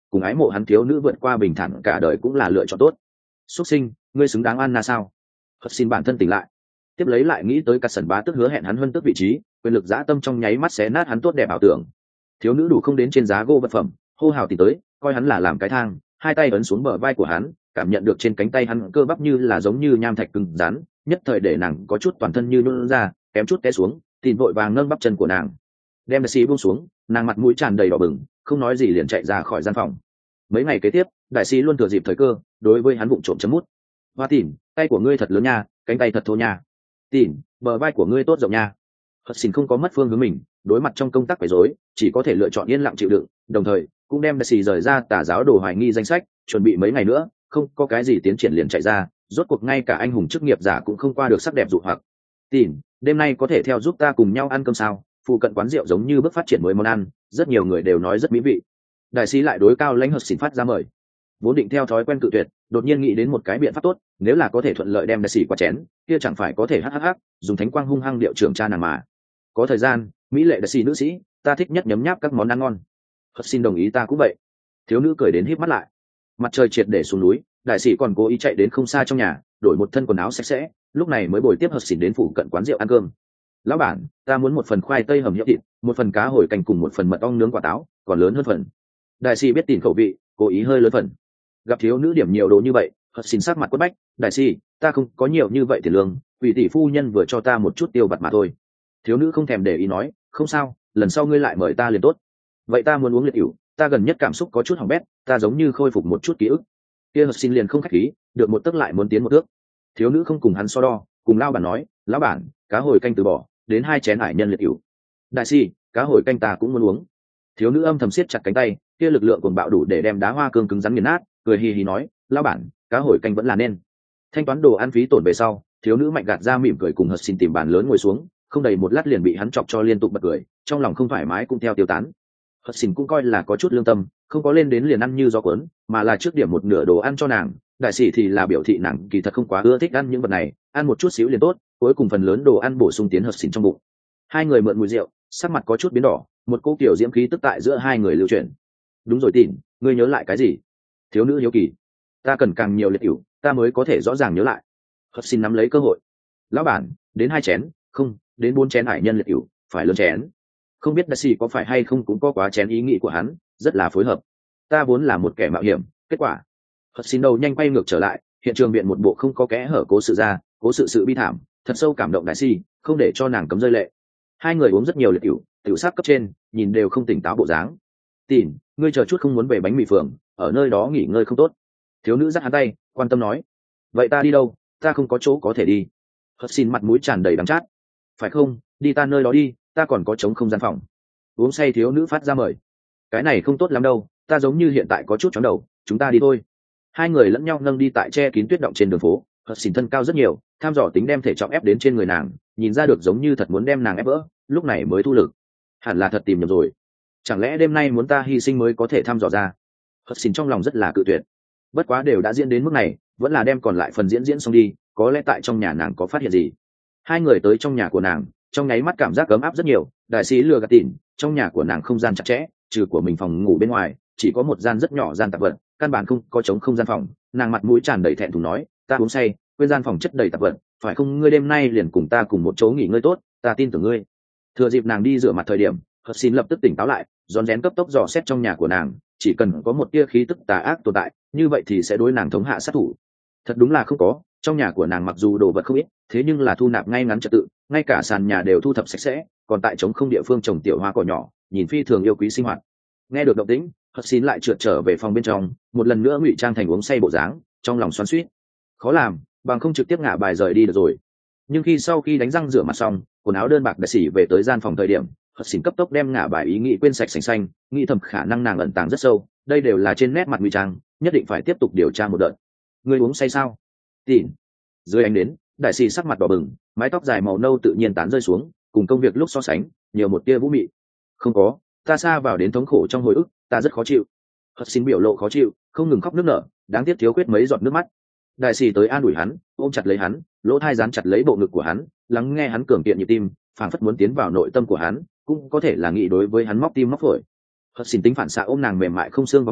cùng ái mộ hắn thiếu nữ vượt qua bình thản cả đời cũng là lựa chọn tốt. Xuất sinh, ngươi xứng đáng Anna sao? Hất xin bản thân tỉnh lại, tiếp lấy lại nghĩ tới cả sần bá tức hứa hẹn hắn huân tức vị trí, quyền lực dã tâm trong nháy mắt xé nát hắn tốt đẹp ảo tưởng. Thiếu nữ đủ không đến trên giá gỗ vật phẩm, hô hào tìm tới, coi hắn là làm cái thang, hai tay ấn xuống bờ vai của hắn, cảm nhận được trên cánh tay hắn cơ bắp như là giống như nham thạch cứng rắn, nhất thời để nàng có chút toàn thân như nhũn ra, kém chút té xuống, tìm vội vàng nâng bắp chân của nàng, đem đại sĩ buông xuống, nàng mặt mũi tràn đầy đỏ bừng, không nói gì liền chạy ra khỏi gian phòng. Mấy ngày kế tiếp, đại sĩ luôn thừa dịp thời cơ, đối với hắn vụng trộm chấm mút. Hoa Tỉn, tay của ngươi thật lớn nha, cánh tay thật thô nha. Tỉn, bờ vai của ngươi tốt rộng nha. Hất xin không có mất phương hướng mình, đối mặt trong công tác quấy rối, chỉ có thể lựa chọn yên lặng chịu đựng, đồng thời cũng đem đại sĩ rời ra tà giáo đồ hoài nghi danh sách, chuẩn bị mấy ngày nữa, không có cái gì tiến triển liền chạy ra, rốt cuộc ngay cả anh hùng chức nghiệp giả cũng không qua được sắc đẹp dụ hoặc. Tỉn, đêm nay có thể theo giúp ta cùng nhau ăn cơm sao? Phụ cận quán rượu giống như bước phát triển mới món ăn, rất nhiều người đều nói rất mỹ vị. Đại sĩ lại đối cao lãnh Hất xin phát ra mời. Vốn định theo thói quen cự tuyệt, đột nhiên nghĩ đến một cái biện pháp tốt, nếu là có thể thuận lợi đem đại sĩ qua chén, kia chẳng phải có thể hắc dùng thánh quang hung hăng điệu trưởng cha nàng mà. Có thời gian, mỹ lệ đại sĩ nữ sĩ, ta thích nhất nhấm nháp các món ăn ngon. Hất xin đồng ý ta cũng vậy. Thiếu nữ cười đến híp mắt lại. Mặt trời triệt để xuống núi, đại sĩ còn cố ý chạy đến không xa trong nhà, đổi một thân quần áo sạch sẽ, lúc này mới bồi tiếp Hất xin đến phủ cận quán rượu ăn cơm. Lão bản, ta muốn một phần khoai tây hầm nhỡ thịt, một phần cá hồi canh cùng một phần mật ong nướng quả táo, còn lớn hơn phần. Đại sĩ biết tìm khẩu vị, cố ý hơi lớn phần. Gặp thiếu nữ điểm nhiều đồ như vậy, Hất xin sắc mặt quất bách. Đại sĩ, ta không có nhiều như vậy tiền lương, ủy tỷ phu nhân vừa cho ta một chút tiêu vặt mà thôi. Thiếu nữ không thèm để ý nói, không sao, lần sau ngươi lại mời ta liền tốt. Vậy ta muốn uống liệt ỉu, ta gần nhất cảm xúc có chút hỏng bét, ta giống như khôi phục một chút ký ức. Kia Hất xin liền không khách khí, được một tấc lại muốn tiến một thước. Thiếu nữ không cùng hắn so đo, cùng lão bản nói, lão bản, cá hồi canh từ bỏ, đến 2 chén hải nhân liệt ỉu. Đại sĩ, cá hồi canh ta cũng muốn uống. Thiếu nữ âm thầm siết chặt cánh tay, kia lực lượng cuồng bạo đủ để đem đá hoa cương cứng rắn nghiền nát, cười hì hì nói, lão bản, cá hồi canh vẫn là nên. Thanh toán đồ ăn phí tổn về sau, thiếu nữ mạnh gạt ra mỉm cười cùng Hất xin tìm bàn lớn ngồi xuống, không đầy một lát liền bị hắn chọc cho liên tục bật cười, trong lòng không thoải mái cũng theo tiêu tán. Hất xin cũng coi là có chút lương tâm, không có lên đến liền ăn như gió cuốn, mà là trước điểm một nửa đồ ăn cho nàng. Đại sĩ thì là biểu thị nàng kỳ thật không quá ưa thích ăn những vật này, ăn một chút xíu liền tốt, cuối cùng phần lớn đồ ăn bổ sung tiến Hất xin trong bụng. Hai người mượn mùi rượu, sắc mặt có chút biến đỏ, một cô kiểu diễm khí tức tại giữa hai người lưu chuyển. Đúng rồi Tỉn, ngươi nhớ lại cái gì? Thiếu nữ hiếu kỳ. Ta cần càng nhiều liệt ỉu, ta mới có thể rõ ràng nhớ lại. Hất xin nắm lấy cơ hội. Lão bản, đến 2 chén, không, đến 4 chén hải nhân liệt ỉu, phải lớn chén. Không biết đại sĩ có phải hay không cũng có quá chén ý nghĩ của hắn, rất là phối hợp. Ta vốn là một kẻ mạo hiểm, kết quả. Hất xin đầu nhanh quay ngược trở lại, hiện trường viện một bộ không có kẽ hở cố sự ra, cố sự bi thảm, thật sâu cảm động đại sĩ, không để cho nàng cấm rơi lệ. Hai người uống rất nhiều liệt ỉu, tiểu sắc cấp trên, nhìn đều không tỉnh táo bộ dáng. Tỉn, ngươi chờ chút không muốn về bánh mì phường, ở nơi đó nghỉ ngơi không tốt. Thiếu nữ giắt hắn tay, quan tâm nói. Vậy ta đi đâu? Ta không có chỗ có thể đi. Hất xin mặt mũi tràn đầy đắng chát. Phải không, đi ta nơi đó đi, ta còn có trống không gian phòng. Uống say thiếu nữ phát ra mời. Cái này không tốt lắm đâu, ta giống như hiện tại có chút chóng đầu, chúng ta đi thôi. Hai người lẫn nhau nâng đi tại che kín tuyết động trên đường phố. Hất xin thân cao rất nhiều, tham dò tính đem thể trọng ép đến trên người nàng, nhìn ra được giống như thật muốn đem nàng ép vỡ, lúc này mới thu lực. Hẳn là thật tìm nhầm rồi. Chẳng lẽ đêm nay muốn ta hy sinh mới có thể thăm dò ra? Hất xin trong lòng rất là cự tuyệt. Bất quá đều đã diễn đến mức này, vẫn là đem còn lại phần diễn xong đi, có lẽ tại trong nhà nàng có phát hiện gì. Hai người tới trong nhà của nàng, trong nháy mắt cảm giác ấm áp rất nhiều. Đại sĩ lừa gạt Tỉn, trong nhà của nàng không gian chặt chẽ, trừ của mình phòng ngủ bên ngoài, chỉ có một gian rất nhỏ gian tạp vật, căn bản không có trống không gian phòng. Nàng mặt mũi tràn đầy thẹn thùng nói, ta uống say, quên gian phòng chất đầy tạp vật, phải không ngươi đêm nay liền cùng ta cùng một chỗ nghỉ ngơi tốt, ta tin tưởng ngươi. Thừa dịp nàng đi rửa mặt thời điểm, Hất xin lập tức tỉnh táo lại, rón rén cấp tốc dò xét trong nhà của nàng, chỉ cần có một tia khí tức tà ác tồn tại, như vậy thì sẽ đối nàng thống hạ sát thủ. Thật đúng là không có, trong nhà của nàng mặc dù đồ vật không ít, thế nhưng là thu nạp ngay ngắn trật tự, ngay cả sàn nhà đều thu thập sạch sẽ, còn tại trống không địa phương trồng tiểu hoa cỏ nhỏ, nhìn phi thường yêu quý sinh hoạt. Nghe được động tĩnh, Hất xin lại trượt trở về phòng bên trong, một lần nữa ngụy trang thành uống say bộ dáng, trong lòng xoắn xuýt. Khó làm, bằng không trực tiếp ngả bài rời đi được rồi. Nhưng sau khi đánh răng rửa mặt xong, quần áo đơn bạc đại sĩ về tới gian phòng thời điểm, Hất xin cấp tốc đem ngả bài ý nghĩ quên sạch sành xanh, nghĩ thầm khả năng nàng ẩn tàng rất sâu, đây đều là trên nét mặt ngụy trang, nhất định phải tiếp tục điều tra một đợt. Ngươi uống say sao? Tỉn. Dưới ánh đến, đại sĩ sắc mặt đỏ bừng, mái tóc dài màu nâu tự nhiên tán rơi xuống, cùng công việc lúc so sánh, nhiều một tia vũ mị. Không có, ta xa vào đến thống khổ trong hồi ức, ta rất khó chịu. Hất xin biểu lộ khó chịu, không ngừng khóc nức nở, đáng tiếc thiếu khuyết mấy giọt nước mắt. Đại sĩ tới an ủi hắn, ôm chặt lấy hắn, lỗ tai dán chặt lấy bộ ngực của hắn, lắng nghe hắn cường kiện nhịp tim, phảng phất muốn tiến vào nội tâm của hắn, cũng có thể là nghĩ đối với hắn móc tim móc phổi. Hất xin tính phản xạ ôm nàng mềm mại không xương vòng eo,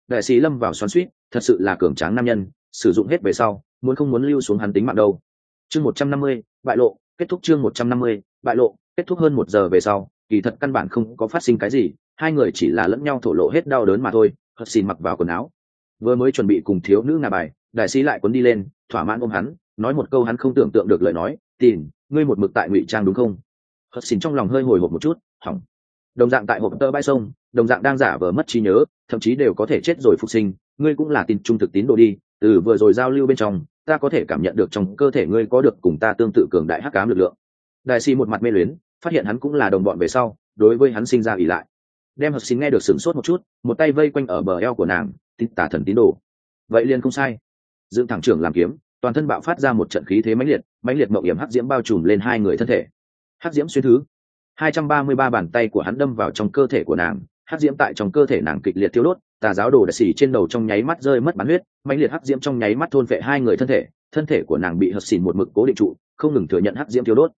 đại sĩ lâm vào xoắn xuýt, thật sự là cường tráng nam nhân, sử dụng hết về sau muốn không muốn lưu xuống hắn tính mạng đâu. Chương 150, bại lộ. Kết thúc chương 150, bại lộ. Kết thúc hơn 1 giờ về sau, kỳ thật căn bản không có phát sinh cái gì, hai người chỉ là lẫn nhau thổ lộ hết đau đớn mà thôi. Hudson mặc vào quần áo, vừa mới chuẩn bị cùng thiếu nữ ngả bài, đại sĩ lại cuốn đi lên, thỏa mãn ôm hắn, nói một câu hắn không tưởng tượng được lời nói, "Tìm, ngươi một mực tại ngụy trang đúng không?" Hudson trong lòng hơi hồi hộp một chút, hỏng. Đồng dạng tại hộp tơ bãi sông, đồng dạng đang giả vờ mất trí nhớ, thậm chí đều có thể chết rồi phục sinh, ngươi cũng là tin trung thực tín đồ đi, từ vừa rồi giao lưu bên trong, ta có thể cảm nhận được trong cơ thể ngươi có được cùng ta tương tự cường đại hắc ám lực lượng. Đại sĩ một mặt mê luyến, phát hiện hắn cũng là đồng bọn về sau, đối với hắn sinh ra ỷ lại. Đem Hudson nghe được sửng sốt một chút, một tay vây quanh ở bờ eo của nàng, tin tà thần tín đồ. Vậy liền không sai. Dựng thẳng trưởng làm kiếm, toàn thân bạo phát ra một trận khí thế mãnh liệt mộng hiểm hắc diễm bao trùm lên hai người thân thể. Hắc diễm xuyên thứ, 233 bàn tay của hắn đâm vào trong cơ thể của nàng, hắc diễm tại trong cơ thể nàng kịch liệt thiêu đốt, tà giáo đồ đại sĩ trên đầu trong nháy mắt rơi mất bắn huyết, mãnh liệt hắc diễm trong nháy mắt thôn phệ hai người thân thể của nàng bị Hudson một mực cố định trụ, không ngừng thừa nhận hắc diễm thiêu đốt.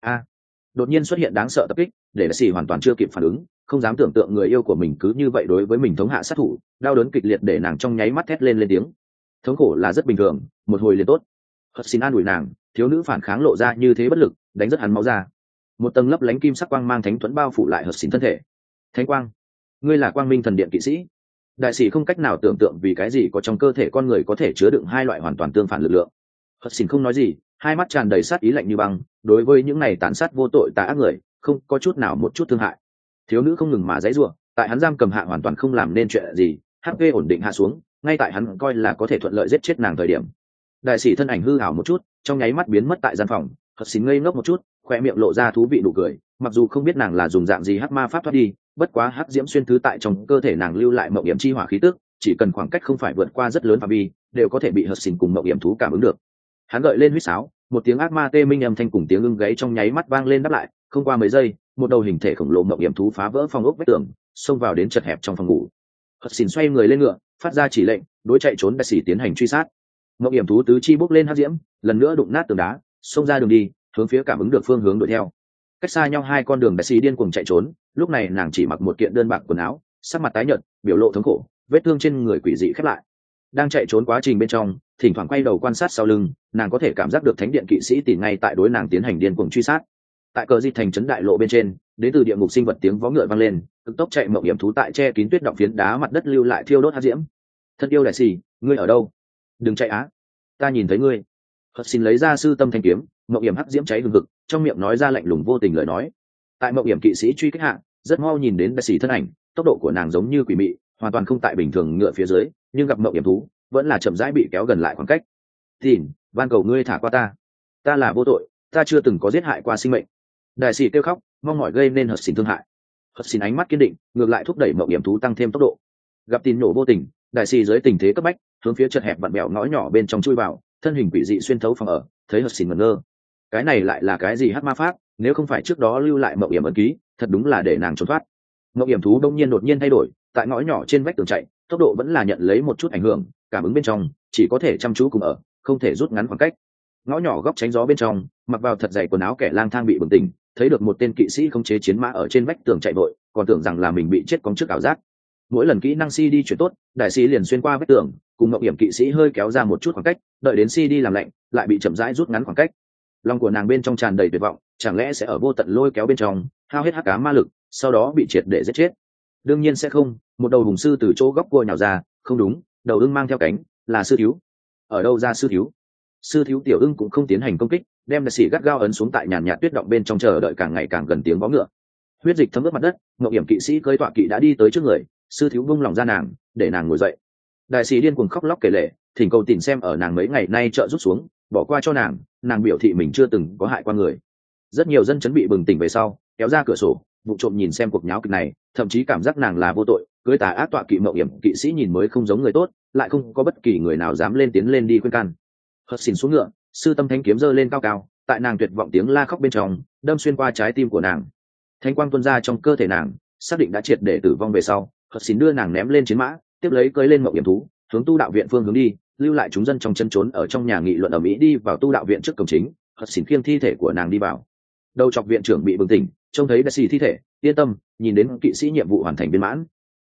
Đột nhiên xuất hiện đáng sợ tập kích, để đại sĩ hoàn toàn chưa kịp phản ứng, không dám tưởng tượng người yêu của mình cứ như vậy đối với mình thống hạ sát thủ, đau đớn kịch liệt để nàng trong nháy mắt thét lên tiếng. Thống khổ là rất bình thường, một hồi liền tốt. Hudson an ủi nàng, thiếu nữ phản kháng lộ ra như thế bất lực, đánh rất hắn máu ra. Một tầng lấp lánh kim sắc quang mang thánh thuẫn bao phủ lại Hudson thân thể. Thánh quang, ngươi là quang minh thần điện kỵ sĩ. Đại sĩ không cách nào tưởng tượng vì cái gì có trong cơ thể con người có thể chứa đựng hai loại hoàn toàn tương phản lực lượng. Hudson không nói gì, hai mắt tràn đầy sát ý lạnh như băng, đối với những này tàn sát vô tội tà ác người, không có chút nào một chút thương hại. Thiếu nữ không ngừng mà giãy giụa, tại hắn giam cầm hạ hoàn toàn không làm nên chuyện gì, HP ổn định hạ xuống, ngay tại hắn coi là có thể thuận lợi giết chết nàng thời điểm. Đại sĩ thân ảnh hư ảo một chút, trong nháy mắt biến mất tại gian phòng, Hudson ngây ngốc một chút, khoe miệng lộ ra thú vị nụ cười, mặc dù không biết nàng là dùng dạng gì hắc ma pháp thoát đi, bất quá hắc diễm xuyên thứ tại trong cơ thể nàng lưu lại mộng hiểm chi hỏa khí tức, chỉ cần khoảng cách không phải vượt qua rất lớn phạm vi, đều có thể bị Hudson cùng mộng hiểm thú cảm ứng được. Hắn gợi lên huýt sáo, một tiếng ác ma tê minh âm thanh cùng tiếng ưng gáy trong nháy mắt vang lên đáp lại, không qua mấy giây, một đầu hình thể khổng lồ mộng hiểm thú phá vỡ phòng ốc vách tường, xông vào đến chật hẹp trong phòng ngủ. Hudson xoay người lên ngựa, phát ra chỉ lệnh, đối chạy trốn đại sĩ tiến hành truy sát. Mộng hiểm thú tứ chi bốc lên hắc diễm, lần nữa đụng nát tường đá, xông ra đường đi, hướng phía cảm ứng được phương hướng đuổi theo. Cách xa nhau hai con đường, đại sĩ điên cuồng chạy trốn, lúc này nàng chỉ mặc một kiện đơn bạc quần áo, sắc mặt tái nhợt, biểu lộ thống khổ, vết thương trên người quỷ dị khép lại. Đang chạy trốn quá trình bên trong, thỉnh thoảng quay đầu quan sát sau lưng, nàng có thể cảm giác được thánh điện kỵ sĩ tỉ ngay tại đối nàng tiến hành điên cuồng truy sát. Tại cờ di thành trấn đại lộ bên trên, đến từ địa ngục sinh vật tiếng vó ngựa vang lên, cực tốc chạy mộng hiểm thú tại che kín tuyết động phiến đá mặt đất lưu lại thiêu đốt hắc diễm. Thân yêu đại sĩ, ngươi ở đâu? Đừng chạy á, ta nhìn thấy ngươi. Hudson lấy ra sư tâm thanh kiếm, mộng hiểm hắc diễm cháy hừng hực, trong miệng nói ra lạnh lùng vô tình lời nói. Tại mộng hiểm kỵ sĩ truy kích hạ, rất mau nhìn đến đại sĩ thân ảnh, tốc độ của nàng giống như quỷ mị, hoàn toàn không tại bình thường ngựa phía dưới, nhưng gặp mộng hiểm thú, vẫn là chậm rãi bị kéo gần lại khoảng cách. Tìm, van cầu ngươi thả qua ta là vô tội, ta chưa từng có giết hại qua sinh mệnh. Đại sĩ kêu khóc, mong mỏi gây nên Hudson thương hại. Hudson ánh mắt kiên định, ngược lại thúc đẩy mộng hiểm thú tăng thêm tốc độ. Gặp tin nổ vô tình, đại sĩ dưới tình thế cấp bách, hướng phía chật hẹp vặn bèo ngõ nhỏ bên trong chui vào, thân hình quỷ dị xuyên thấu phòng ở, thấy Hudson ngẩn ngơ. Cái này lại là cái gì hắc ma pháp, nếu không phải trước đó lưu lại mộng hiểm ấn ký, thật đúng là để nàng trốn thoát. Mộng hiểm thú đột nhiên thay đổi, tại ngõ nhỏ trên vách tường chạy, tốc độ vẫn là nhận lấy một chút ảnh hưởng, cảm ứng bên trong chỉ có thể chăm chú cùng ở, không thể rút ngắn khoảng cách. Ngõ nhỏ góc tránh gió bên trong, mặc vào thật dày quần áo kẻ lang thang bị bừng tỉnh, thấy được một tên kỵ sĩ khống chế chiến mã ở trên vách tường chạy vội, còn tưởng rằng là mình bị chết cóng trước ảo giác. Mỗi lần kỹ năng CD chuyển tốt, đại sĩ liền xuyên qua vách tường, cùng mộng hiểm kỵ sĩ hơi kéo ra một chút khoảng cách, đợi đến CD làm lạnh, lại bị chậm rãi rút ngắn khoảng cách. Lòng của nàng bên trong tràn đầy tuyệt vọng, chẳng lẽ sẽ ở vô tận lôi kéo bên trong, hao hết hắc ám ma lực, sau đó bị triệt để giết chết? Đương nhiên sẽ không, một đầu hùng sư từ chỗ góc cua nhào ra, không đúng, đầu ưng mang theo cánh, là sư thiếu. Ở đâu ra sư thiếu? Sư thiếu tiểu ưng cũng không tiến hành công kích, đem đại sĩ gắt gao ấn xuống tại nhàn nhạt tuyết động bên trong chờ đợi càng ngày càng gần tiếng vó ngựa. Huyết dịch thấm ướt mặt đất, ngọc hiểm kỵ sĩ cưỡi tọa kỵ đã đi tới trước người, sư thiếu buông lòng ra nàng, để nàng ngồi dậy. Đại sĩ điên cuồng khóc lóc kể lể, thỉnh cầu tìm xem ở nàng mấy ngày nay trợ rút xuống, bỏ qua cho nàng biểu thị mình chưa từng có hại qua người. Rất nhiều dân chấn bị bừng tỉnh về sau, kéo ra cửa sổ, vụ trộm nhìn xem cuộc nháo kịch này, thậm chí cảm giác nàng là vô tội, cưỡi tà ác tọa kỵ mộng hiểm kỵ sĩ nhìn mới không giống người tốt, lại không có bất kỳ người nào dám lên tiến lên đi khuyên can. Hudson xuống ngựa, sư tâm thanh kiếm giơ lên cao cao, tại nàng tuyệt vọng tiếng la khóc bên trong, đâm xuyên qua trái tim của nàng. Thánh quang tuôn ra trong cơ thể nàng, xác định đã triệt để tử vong về sau, Hudson đưa nàng ném lên chiến mã, tiếp lấy cưỡi lên mộng hiểm thú, hướng tu đạo viện phương hướng đi, lưu lại chúng dân trong chân trốn ở trong nhà nghị luận ở mỹ đi vào tu đạo viện trước cổng chính. Hudson khiêng thi thể của nàng đi vào. Đầu chọc viện trưởng bị bừng tỉnh, trông thấy đại sĩ thi thể, yên tâm, nhìn đến kỵ sĩ nhiệm vụ hoàn thành viên mãn.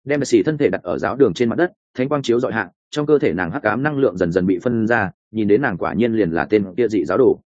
đem xỉ thân thể đặt ở giáo đường trên mặt đất, thánh quang chiếu dọi hạ, trong cơ thể nàng hắc ám năng lượng dần dần bị phân ra, nhìn đến nàng quả nhiên liền là tên kia dị giáo đồ.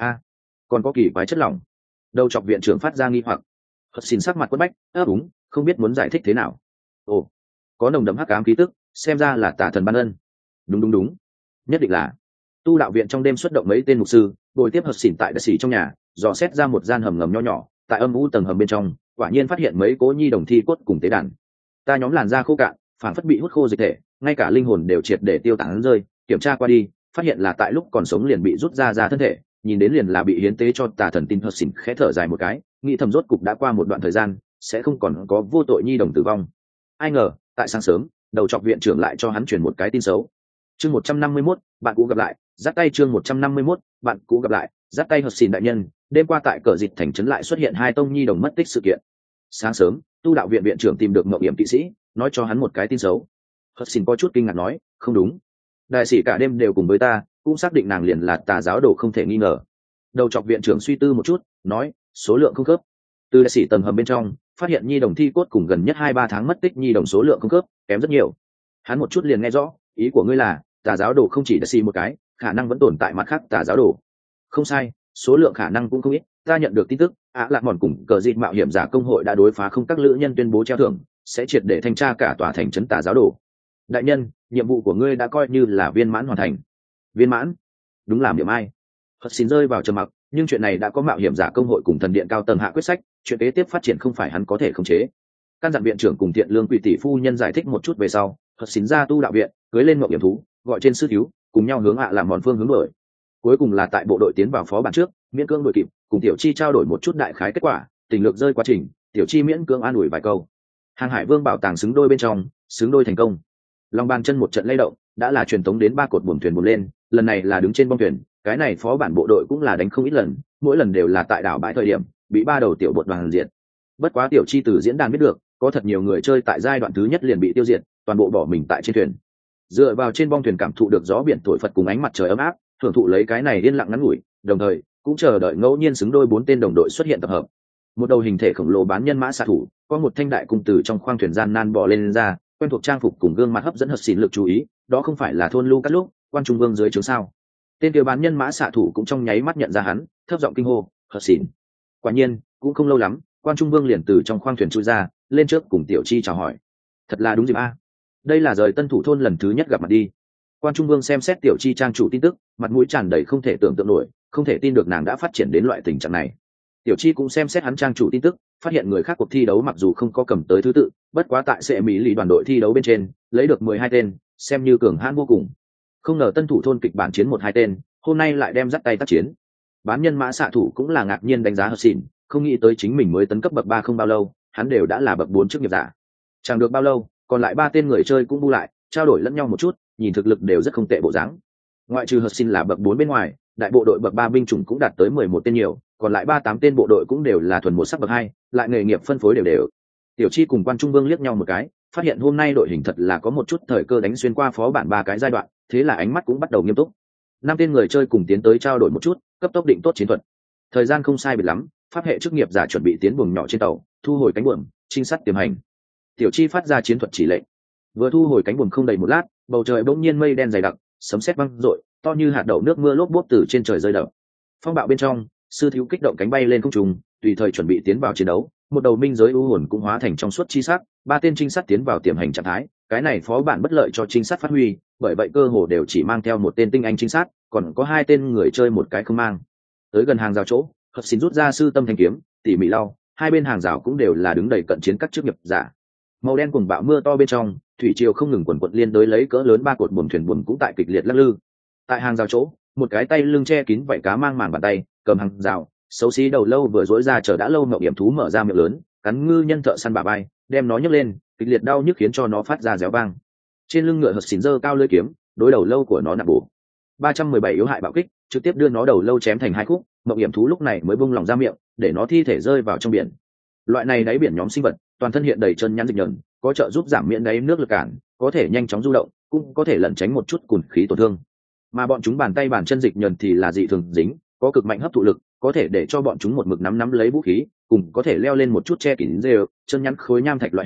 Còn có kỳ quái chất lỏng. Đầu chọc viện trưởng phát ra nghi hoặc. Xin sắc mặt quất bách, đúng, không biết muốn giải thích thế nào. Ồ, có nồng đậm hắc ám khí tức, xem ra là tà thần ban ân. Đúng, nhất định là. Tu đạo viện trong đêm xuất động mấy tên mục sư, bồi tiếp Hật Xỉn tại đại sĩ trong nhà, dò xét ra một gian hầm ngầm nho nhỏ, tại âm u tầng hầm bên trong, quả nhiên phát hiện mấy cố nhi đồng thi cốt cùng tế đàn. Ta nhóm làn da khô cạn, phản phất bị hút khô dịch thể, ngay cả linh hồn đều triệt để tiêu tán rơi, kiểm tra qua đi, phát hiện là tại lúc còn sống liền bị rút ra thân thể, nhìn đến liền là bị hiến tế cho tà thần tin. Hật Xỉn khẽ thở dài một cái, nghĩ thầm rốt cục đã qua một đoạn thời gian, sẽ không còn có vô tội nhi đồng tử vong. Ai ngờ, tại sáng sớm, đầu chọc viện trưởng lại cho hắn truyền một cái tin xấu. Chương 151, bạn cũ gặp lại, dắt tay. Chương 151, bạn cũ gặp lại, dắt tay. Hật Xỉn đại nhân, đêm qua tại cờ dịch thành trấn lại xuất hiện 2 tông nhi đồng mất tích sự kiện. Sáng sớm, tu đạo viện viện trưởng tìm được Mộng Yểm kỵ sĩ, nói cho hắn một cái tin xấu. Hật Xỉn có chút kinh ngạc nói, không đúng, đại sĩ cả đêm đều cùng với ta, cũng xác định nàng liền là tà giáo đồ không thể nghi ngờ. Đầu chọc viện trưởng suy tư một chút, nói, số lượng không khớp. Từ đại sĩ tầng hầm bên trong phát hiện nhi đồng thi cốt cùng gần nhất 2-3 tháng mất tích nhi đồng số lượng không khớp, kém rất nhiều. Hắn một chút liền nghe rõ, ý của ngươi là tà giáo đồ không chỉ đại sĩ một cái, khả năng vẫn tồn tại mặt khác tà giáo đồ. Không sai, số lượng khả năng cũng không ít. Ta nhận được tin tức, Lạc Mòn cùng cờ dịt mạo hiểm giả công hội đã đối phá không các lữ nhân tuyên bố treo thưởng, sẽ triệt để thanh tra cả tòa thành trấn tà giáo đồ. Đại nhân, nhiệm vụ của ngươi đã coi như là viên mãn hoàn thành. Viên mãn? Đúng làm điểm ai? Hật Xỉn rơi vào trầm mặc, nhưng chuyện này đã có mạo hiểm giả công hội cùng thần điện cao tầng hạ quyết sách, chuyện kế tiếp phát triển không phải hắn có thể khống chế. Căn dặn viện trưởng cùng Thiện Lương Quỷ tỷ phu nhân giải thích một chút về sau, Hật Xỉn ra tu đạo viện, cưới lên Mộng Yểm thú, gọi trên sư thiếu, cùng nhau hướng làm mòn phương hướng đổi. Cuối cùng là tại bộ đội tiến vào phó bản trước, miễn cưỡng đuổi kịp, cùng Tiểu Chi trao đổi một chút đại khái kết quả, tình lược rơi quá trình, Tiểu Chi miễn cưỡng an ủi vài câu. Hàng Hải Vương bảo tàng xứng đôi bên trong, xứng đôi thành công. Long bàn chân một trận lay động, đã là truyền tống đến 3 cột buồm thuyền buồm lên, lần này là đứng trên bong thuyền, cái này phó bản bộ đội cũng là đánh không ít lần, mỗi lần đều là tại đảo bãi thời điểm bị 3 đầu tiểu bột đoàn diệt. Bất quá Tiểu Chi từ diễn đàn biết được, có thật nhiều người chơi tại giai đoạn thứ nhất liền bị tiêu diệt, toàn bộ bỏ mình tại trên thuyền. Dựa vào trên bong thuyền cảm thụ được gió biển thổi phật cùng ánh mặt trời ấm áp, thưởng thụ lấy cái này yên lặng ngắn ngủi, đồng thời cũng chờ đợi ngẫu nhiên xứng đôi 4 tên đồng đội xuất hiện tập hợp. Một đầu hình thể khổng lồ bán nhân mã xạ thủ, có một thanh đại cung từ trong khoang thuyền gian nan bò lên ra, quen thuộc trang phục cùng gương mặt hấp dẫn Hật Xỉn lực chú ý, đó không phải là thôn Lu Cát lúc quan trung vương dưới trướng sao? Tên kia bán nhân mã xạ thủ cũng trong nháy mắt nhận ra hắn, thấp giọng kinh hô, Hật Xỉn. Quả nhiên, cũng không lâu lắm, quan trung vương liền từ trong khoang thuyền chui ra, lên trước cùng Tiểu Chi chào hỏi. Thật là đúng dịp a. Đây là rời Tân Thủ thôn lần thứ nhất gặp mặt đi. Quan trung vương xem xét Tiểu Chi trang chủ tin tức, mặt mũi tràn đầy không thể tưởng tượng nổi, không thể tin được nàng đã phát triển đến loại tình trạng này. Tiểu Chi cũng xem xét hắn trang chủ tin tức, phát hiện người khác cuộc thi đấu mặc dù không có cầm tới thứ tự, bất quá tại sẽ mỹ lì đoàn đội thi đấu bên trên lấy được 12 tên, xem như cường hãn vô cùng. Không ngờ Tân Thủ thôn kịch bản chiến 1-2 tên, hôm nay lại đem dắt tay tác chiến. Bán nhân mã xạ thủ cũng là ngạc nhiên đánh giá Hật Xỉn, không nghĩ tới chính mình mới tấn cấp bậc 3 không bao lâu, hắn đều đã là bậc 4 chức nghiệp giả. Chẳng được bao lâu, còn lại 3 tên người chơi cũng bu lại, trao đổi lẫn nhau một chút, nhìn thực lực đều rất không tệ bộ dáng. Ngoại trừ Hật Xỉn là bậc 4 bên ngoài, đại bộ đội bậc 3 binh chủng cũng đạt tới 11 tên nhiều, còn lại 3-8 tên bộ đội cũng đều là thuần một sắc bậc 2, lại nghề nghiệp phân phối đều đều. Tiểu Chi cùng Quan Trung Vương liếc nhau một cái, phát hiện hôm nay đội hình thật là có một chút thời cơ đánh xuyên qua phó bản 3 cái giai đoạn, thế là ánh mắt cũng bắt đầu nghiêm túc. 5 tên người chơi cùng tiến tới trao đổi một chút, cấp tốc định tốt chiến thuật. Thời gian không sai biệt lắm, pháp hệ chức nghiệp giả chuẩn bị tiến buồng nhỏ trên tàu, thu hồi cánh buồm, trinh sát tiềm hành. Tiểu Chi phát ra chiến thuật chỉ lệnh. Vừa thu hồi cánh buồm không đầy một lát, bầu trời bỗng nhiên mây đen dày đặc, sấm sét vang rội, to như hạt đậu nước mưa lốp bốp từ trên trời rơi đập. Phong bạo bên trong, sư thiếu kích động cánh bay lên không trung, tùy thời chuẩn bị tiến vào chiến đấu. Một đầu minh giới u hồn cũng hóa thành trong suốt chi sắc, 3 tên trinh sát tiến vào tiềm hành trạng thái. Cái này phó bản bất lợi cho trinh sát phát huy, bởi vậy cơ hồ đều chỉ mang theo một tên tinh anh trinh sát, còn có 2 tên người chơi một cái không mang. Tới gần hàng rào chỗ, Hật Xỉn rút ra sư tâm thanh kiếm, tỉ mỉ lau, hai bên hàng rào cũng đều là đứng đầy cận chiến các chức nghiệp giả. Màu đen cùng bão mưa to bên trong, thủy triều không ngừng quần quật liên đối lấy cỡ lớn 3 cột buồm thuyền buồm cũng tại kịch liệt lắc lư. Tại hàng rào chỗ, một cái tay lưng che kín vảy cá mang màn bàn tay, cầm hàng rào, xấu xí đầu lâu vừa rỗi ra chờ đã lâu Mộng Yểm thú mở ra miệng lớn, cắn ngư nhân thợ săn bả vai, đem nó nhấc lên, kịch liệt đau nhức khiến cho nó phát ra réo vang. Trên lưng ngựa Hật Xỉn giơ cao lưỡi kiếm, đối đầu lâu của nó nặng bổ. 317 yếu hại bạo kích, trực tiếp đưa nó đầu lâu chém thành 2 khúc. Mộng Yểm thú lúc này mới bung lòng ra miệng, để nó thi thể rơi vào trong biển. Loại này đáy biển nhóm sinh vật, toàn thân hiện đầy chân nhắn dịch nhờn, có trợ giúp giảm miễn đáy nước lực cản, có thể nhanh chóng du động, cũng có thể lẩn tránh một chút cùn khí tổn thương. Mà bọn chúng bàn tay bàn chân dịch nhờn thì là dị thường dính, có cực mạnh hấp thụ lực, có thể để cho bọn chúng một mực nắm lấy vũ khí, cùng có thể leo lên một chút che kín rêu, chân nhắn khối nham thạch loại hình,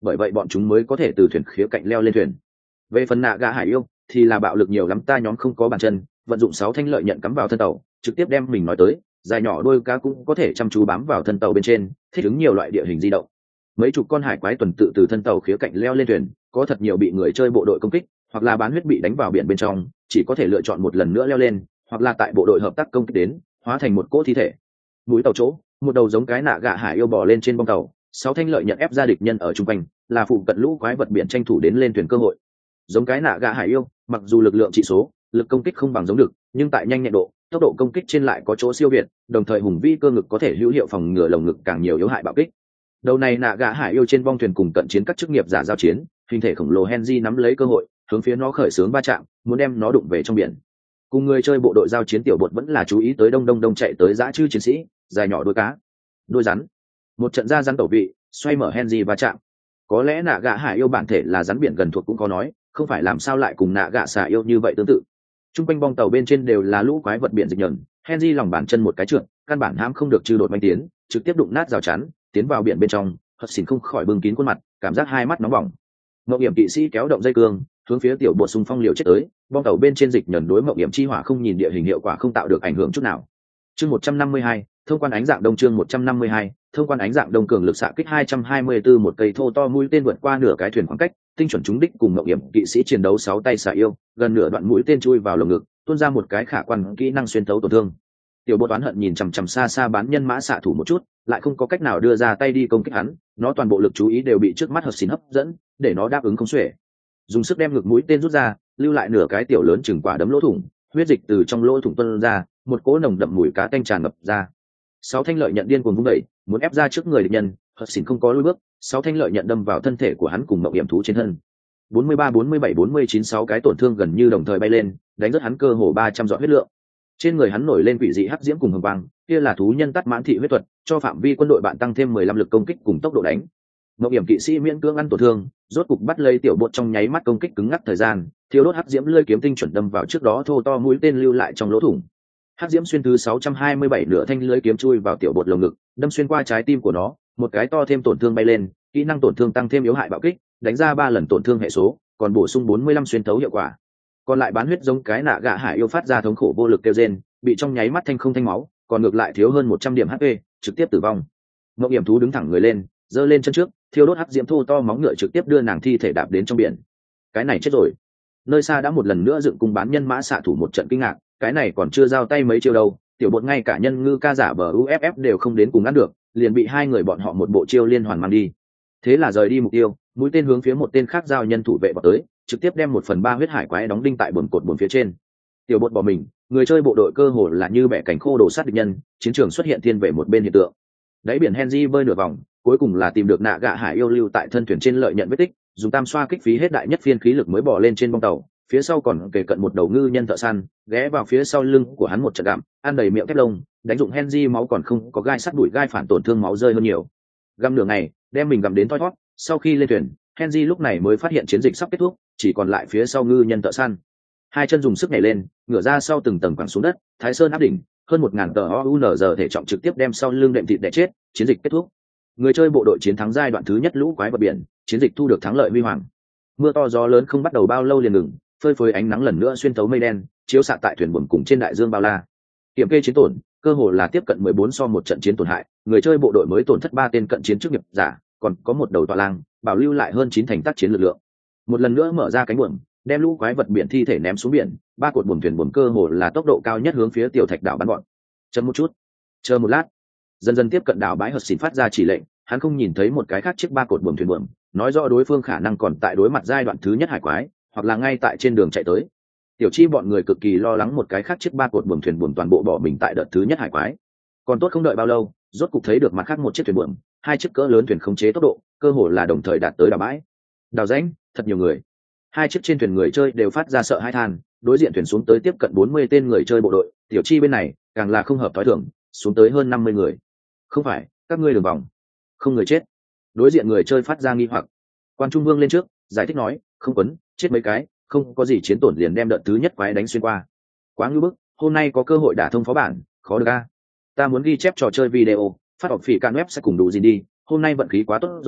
bởi vậy bọn chúng mới có thể từ thuyền khía cạnh leo lên thuyền. Về phần nạ gạ hải yêu thì là bạo lực nhiều lắm, ta nhóm không có bàn chân, vận dụng 6 thanh lợi nhận cắm vào thân tàu, trực tiếp đem mình nói tới, dài nhỏ đôi cá cũng có thể chăm chú bám vào thân tàu bên trên, thích ứng nhiều loại địa hình di động. Mấy chục con hải quái tuần tự từ thân tàu khía cạnh leo lên thuyền, có thật nhiều bị người chơi bộ đội công kích, hoặc là bán huyết bị đánh vào biển bên trong, chỉ có thể lựa chọn một lần nữa leo lên, hoặc là tại bộ đội hợp tác công kích đến, hóa thành một cỗ thi thể. Mũi tàu chỗ, một đầu giống cái nạ gạ hải yêu bò lên trên bong tàu, 6 thanh lợi nhận ép ra địch nhân ở trung quanh, là phụ cận lũ quái vật biển tranh thủ đến lên thuyền cơ hội. Giống cái nạ gạ hải yêu, mặc dù lực lượng trị số, lực công kích không bằng giống được, nhưng tại nhanh nhẹn độ, tốc độ công kích trên lại có chỗ siêu việt, đồng thời hùng vĩ cơ ngực có thể hữu hiệu phòng ngừa lồng ngực càng nhiều yếu hại bạo kích. Đầu này nạ gạ hải yêu trên bong thuyền cùng cận chiến các chức nghiệp giả giao chiến, hình thể khổng lồ Henry nắm lấy cơ hội, hướng phía nó khởi xướng va chạm, muốn đem nó đụng về trong biển. Cùng người chơi bộ đội giao chiến tiểu bột vẫn là chú ý tới đông chạy tới dã chư chiến sĩ, dài nhỏ đuôi cá, đuôi rắn. Một trận ra rắn tẩu vị, xoay mở Henry va chạm. Có lẽ nạ gạ hải yêu bản thể là rắn biển gần thuộc cũng có nói, không phải làm sao lại cùng nạ gạ xà yêu như vậy tương tự. Trung quanh bong tàu bên trên đều là lũ quái vật biển dịch nhẫn, Henry lòng bàn chân một cái trượt, căn bản hãm không được chư đột manh tiến, trực tiếp đụng nát rào chắn, tiến vào biển bên trong. Hất xỉn không khỏi bưng kín khuôn mặt, cảm giác hai mắt nóng bỏng. Mộng hiểm kỵ sĩ kéo động dây cương, hướng phía tiểu bột xung phong liều chết tới, bong tàu bên trên dịch nhẫn đối mộng hiểm chi hỏa không nhìn địa hình hiệu quả không tạo được ảnh hưởng chút nào. Chương 152, thông quan ánh dạng đông. Chương 152, thông quan ánh dạng đông. Cường lực xạ kích 224, một cây thô to mũi tên vượt qua nửa cái thuyền khoảng cách, tinh chuẩn trúng đích cùng mộng hiểm kỵ sĩ chiến đấu 6 tay xạ yêu, gần nửa đoạn mũi tên chui vào lồng ngực, tuôn ra một cái khả quan kỹ năng xuyên thấu tổn thương. Tiểu bột oán hận nhìn chằm chằm xa xa bán nhân mã xạ thủ một chút, lại không có cách nào đưa ra tay đi công kích hắn, nó toàn bộ lực chú ý đều bị trước mắt Hất xỉn hấp dẫn, để nó đáp ứng không xuể. Dùng sức đem ngực mũi tên rút ra, lưu lại nửa cái tiểu lớn chừng quả đấm lỗ thủng, huyết dịch từ trong lỗ thủng tuôn ra, một cỗ nồng đậm mùi cá tanh tràn ngập ra. 6 thanh lợi nhận điên cuồng vung đẩy, muốn ép ra trước người địch nhân. Hất xỉn không có lùi bước, 6 thanh lợi nhận đâm vào thân thể của hắn cùng mộng hiểm thú trên thân. 43, 47, 49 6 cái tổn thương gần như đồng thời bay lên, đánh rất hắn cơ hồ 300 giọt huyết lượng. Trên người hắn nổi lên quỷ dị hắc diễm cùng hồng quang, kia là thú nhân tắt mãn thị huyết thuật, cho phạm vi quân đội bạn tăng thêm 15 lực công kích cùng tốc độ đánh. Mộng hiểm kỵ sĩ miễn cưỡng ăn tổn thương, rốt cục bắt lấy tiểu bột trong nháy mắt công kích cứng ngắc thời gian, thiêu đốt hắc diễm lưỡi kiếm tinh chuẩn đâm vào trước đó thô to mũi tên lưu lại trong lỗ thủng. Hắc diễm xuyên thứ 627 nửa thanh lưỡi kiếm chui vào tiểu bột lồng ngực, đâm xuyên qua trái tim của nó, một cái to thêm tổn thương bay lên, kỹ năng tổn thương tăng thêm yếu hại bạo kích, đánh ra 3 lần tổn thương hệ số, còn bổ sung 45 xuyên thấu hiệu quả. Còn lại bán huyết giống cái nạ gạ hải yêu phát ra thống khổ vô lực kêu rên, bị trong nháy mắt thanh không thanh máu, còn ngược lại thiếu hơn 100 điểm HP, trực tiếp tử vong. Mộng hiểm thú đứng thẳng người lên, giơ lên chân trước, thiêu đốt hắc diễm thô to móng ngựa trực tiếp đưa nàng thi thể đạp đến trong biển. Cái này chết rồi. Nơi xa đã một lần nữa dựng cung bán nhân mã xạ thủ một trận kinh ngạc, cái này còn chưa giao tay mấy chiêu đâu, tiểu bột ngay cả nhân ngư ca giả bờ UFF đều không đến cùng ăn được, liền bị hai người bọn họ một bộ chiêu liên hoàn mang đi. Thế là rời đi mục tiêu, mũi tên hướng phía một tên khác giao nhân thủ vệ vào tới, trực tiếp đem 1/3 huyết hải quái đóng đinh tại buồng cột buồng phía trên. Tiểu bột bỏ mình, người chơi bộ đội cơ hồ là như bẻ cánh khô đổ sát địch nhân, chiến trường xuất hiện thiên về một bên hiện tượng. Đáy biển Henry bơi nửa vòng, cuối cùng là tìm được nạ gạ hải yêu lưu tại thân thuyền trên lợi nhận vết tích, dùng tam xoa kích phí hết đại nhất phiên khí lực mới bỏ lên trên bong tàu. Phía sau còn kề cận một đầu ngư nhân thợ săn, ghé vào phía sau lưng của hắn một trận gặm, ăn đầy miệng thép lông, đánh dụng Henry máu còn không có gai sắt đuổi gai phản tổn thương máu rơi hơn nhiều. Gặm nửa ngày, đem mình gặm đến thoi thoát. Sau khi lên thuyền, Henry lúc này mới phát hiện chiến dịch sắp kết thúc, chỉ còn lại phía sau ngư nhân thợ săn. Hai chân dùng sức nhảy lên, ngửa ra sau từng tầng quẳng xuống đất, Thái Sơn áp đỉnh, hơn 1000 tờ OUNZ thể trọng trực tiếp đem sau lưng đệm thịt đè chết, chiến dịch kết thúc. Người chơi bộ đội chiến thắng giai đoạn thứ nhất lũ quái vật biển, chiến dịch thu được thắng lợi huy hoàng. Mưa to gió lớn không bắt đầu bao lâu liền ngừng, phơi phới ánh nắng lần nữa xuyên thấu mây đen, chiếu xạ tại thuyền buồm cùng trên đại dương bao la. Kiểm kê chiến tổn, cơ hồ là tiếp cận 14 so một trận chiến tổn hại, người chơi bộ đội mới tổn thất 3 tên cận chiến chức nghiệp giả, còn có một đầu tọa lang, bảo lưu lại hơn 9 thành tác chiến lực lượng. Một lần nữa mở ra cánh buồm, đem lũ quái vật biển thi thể ném xuống biển, 3 cột buồm thuyền buồm cơ hồ là tốc độ cao nhất hướng phía tiểu thạch đảo bắn bọn. Chậm một chút, chờ một lát. Dần dần tiếp cận đảo bãi Hất xỉn phát ra chỉ lệnh, hắn không nhìn thấy một cái khác chiếc 3 cột buồm thuyền buồm, nói rõ đối phương khả năng còn tại đối mặt giai đoạn thứ nhất hải quái, hoặc là ngay tại trên đường chạy tới. Tiểu chi bọn người cực kỳ lo lắng một cái khác chiếc 3 cột buồm thuyền buồm toàn bộ bỏ mình tại đợt thứ nhất hải quái. Còn tốt không đợi bao lâu, rốt cục thấy được mặt khác một chiếc thuyền buồm, 2 chiếc cỡ lớn thuyền khống chế tốc độ, cơ hồ là đồng thời đạt tới đảo bãi. Đào rãnh, thật nhiều người. 2 chiếc trên thuyền người chơi đều phát ra sợ hãi than, đối diện thuyền xuống tới tiếp cận 40 tên người chơi bộ đội, tiểu chi bên này càng là không hợp tối thường, xuống tới hơn 50 người. Không phải, các ngươi đường vòng, không người chết. Đối diện người chơi phát ra nghi hoặc. Quan Trung Vương lên trước, giải thích nói, không quấn, chết mấy cái, không có gì chiến tổn liền đem đợt thứ nhất quái đánh xuyên qua. Quá ngưu bức, hôm nay có cơ hội đả thông phó bản, khó được a. Ta muốn ghi chép trò chơi video, phát họp phỉ can web sẽ cùng đủ gì đi, hôm nay vận khí quá tốt rồi,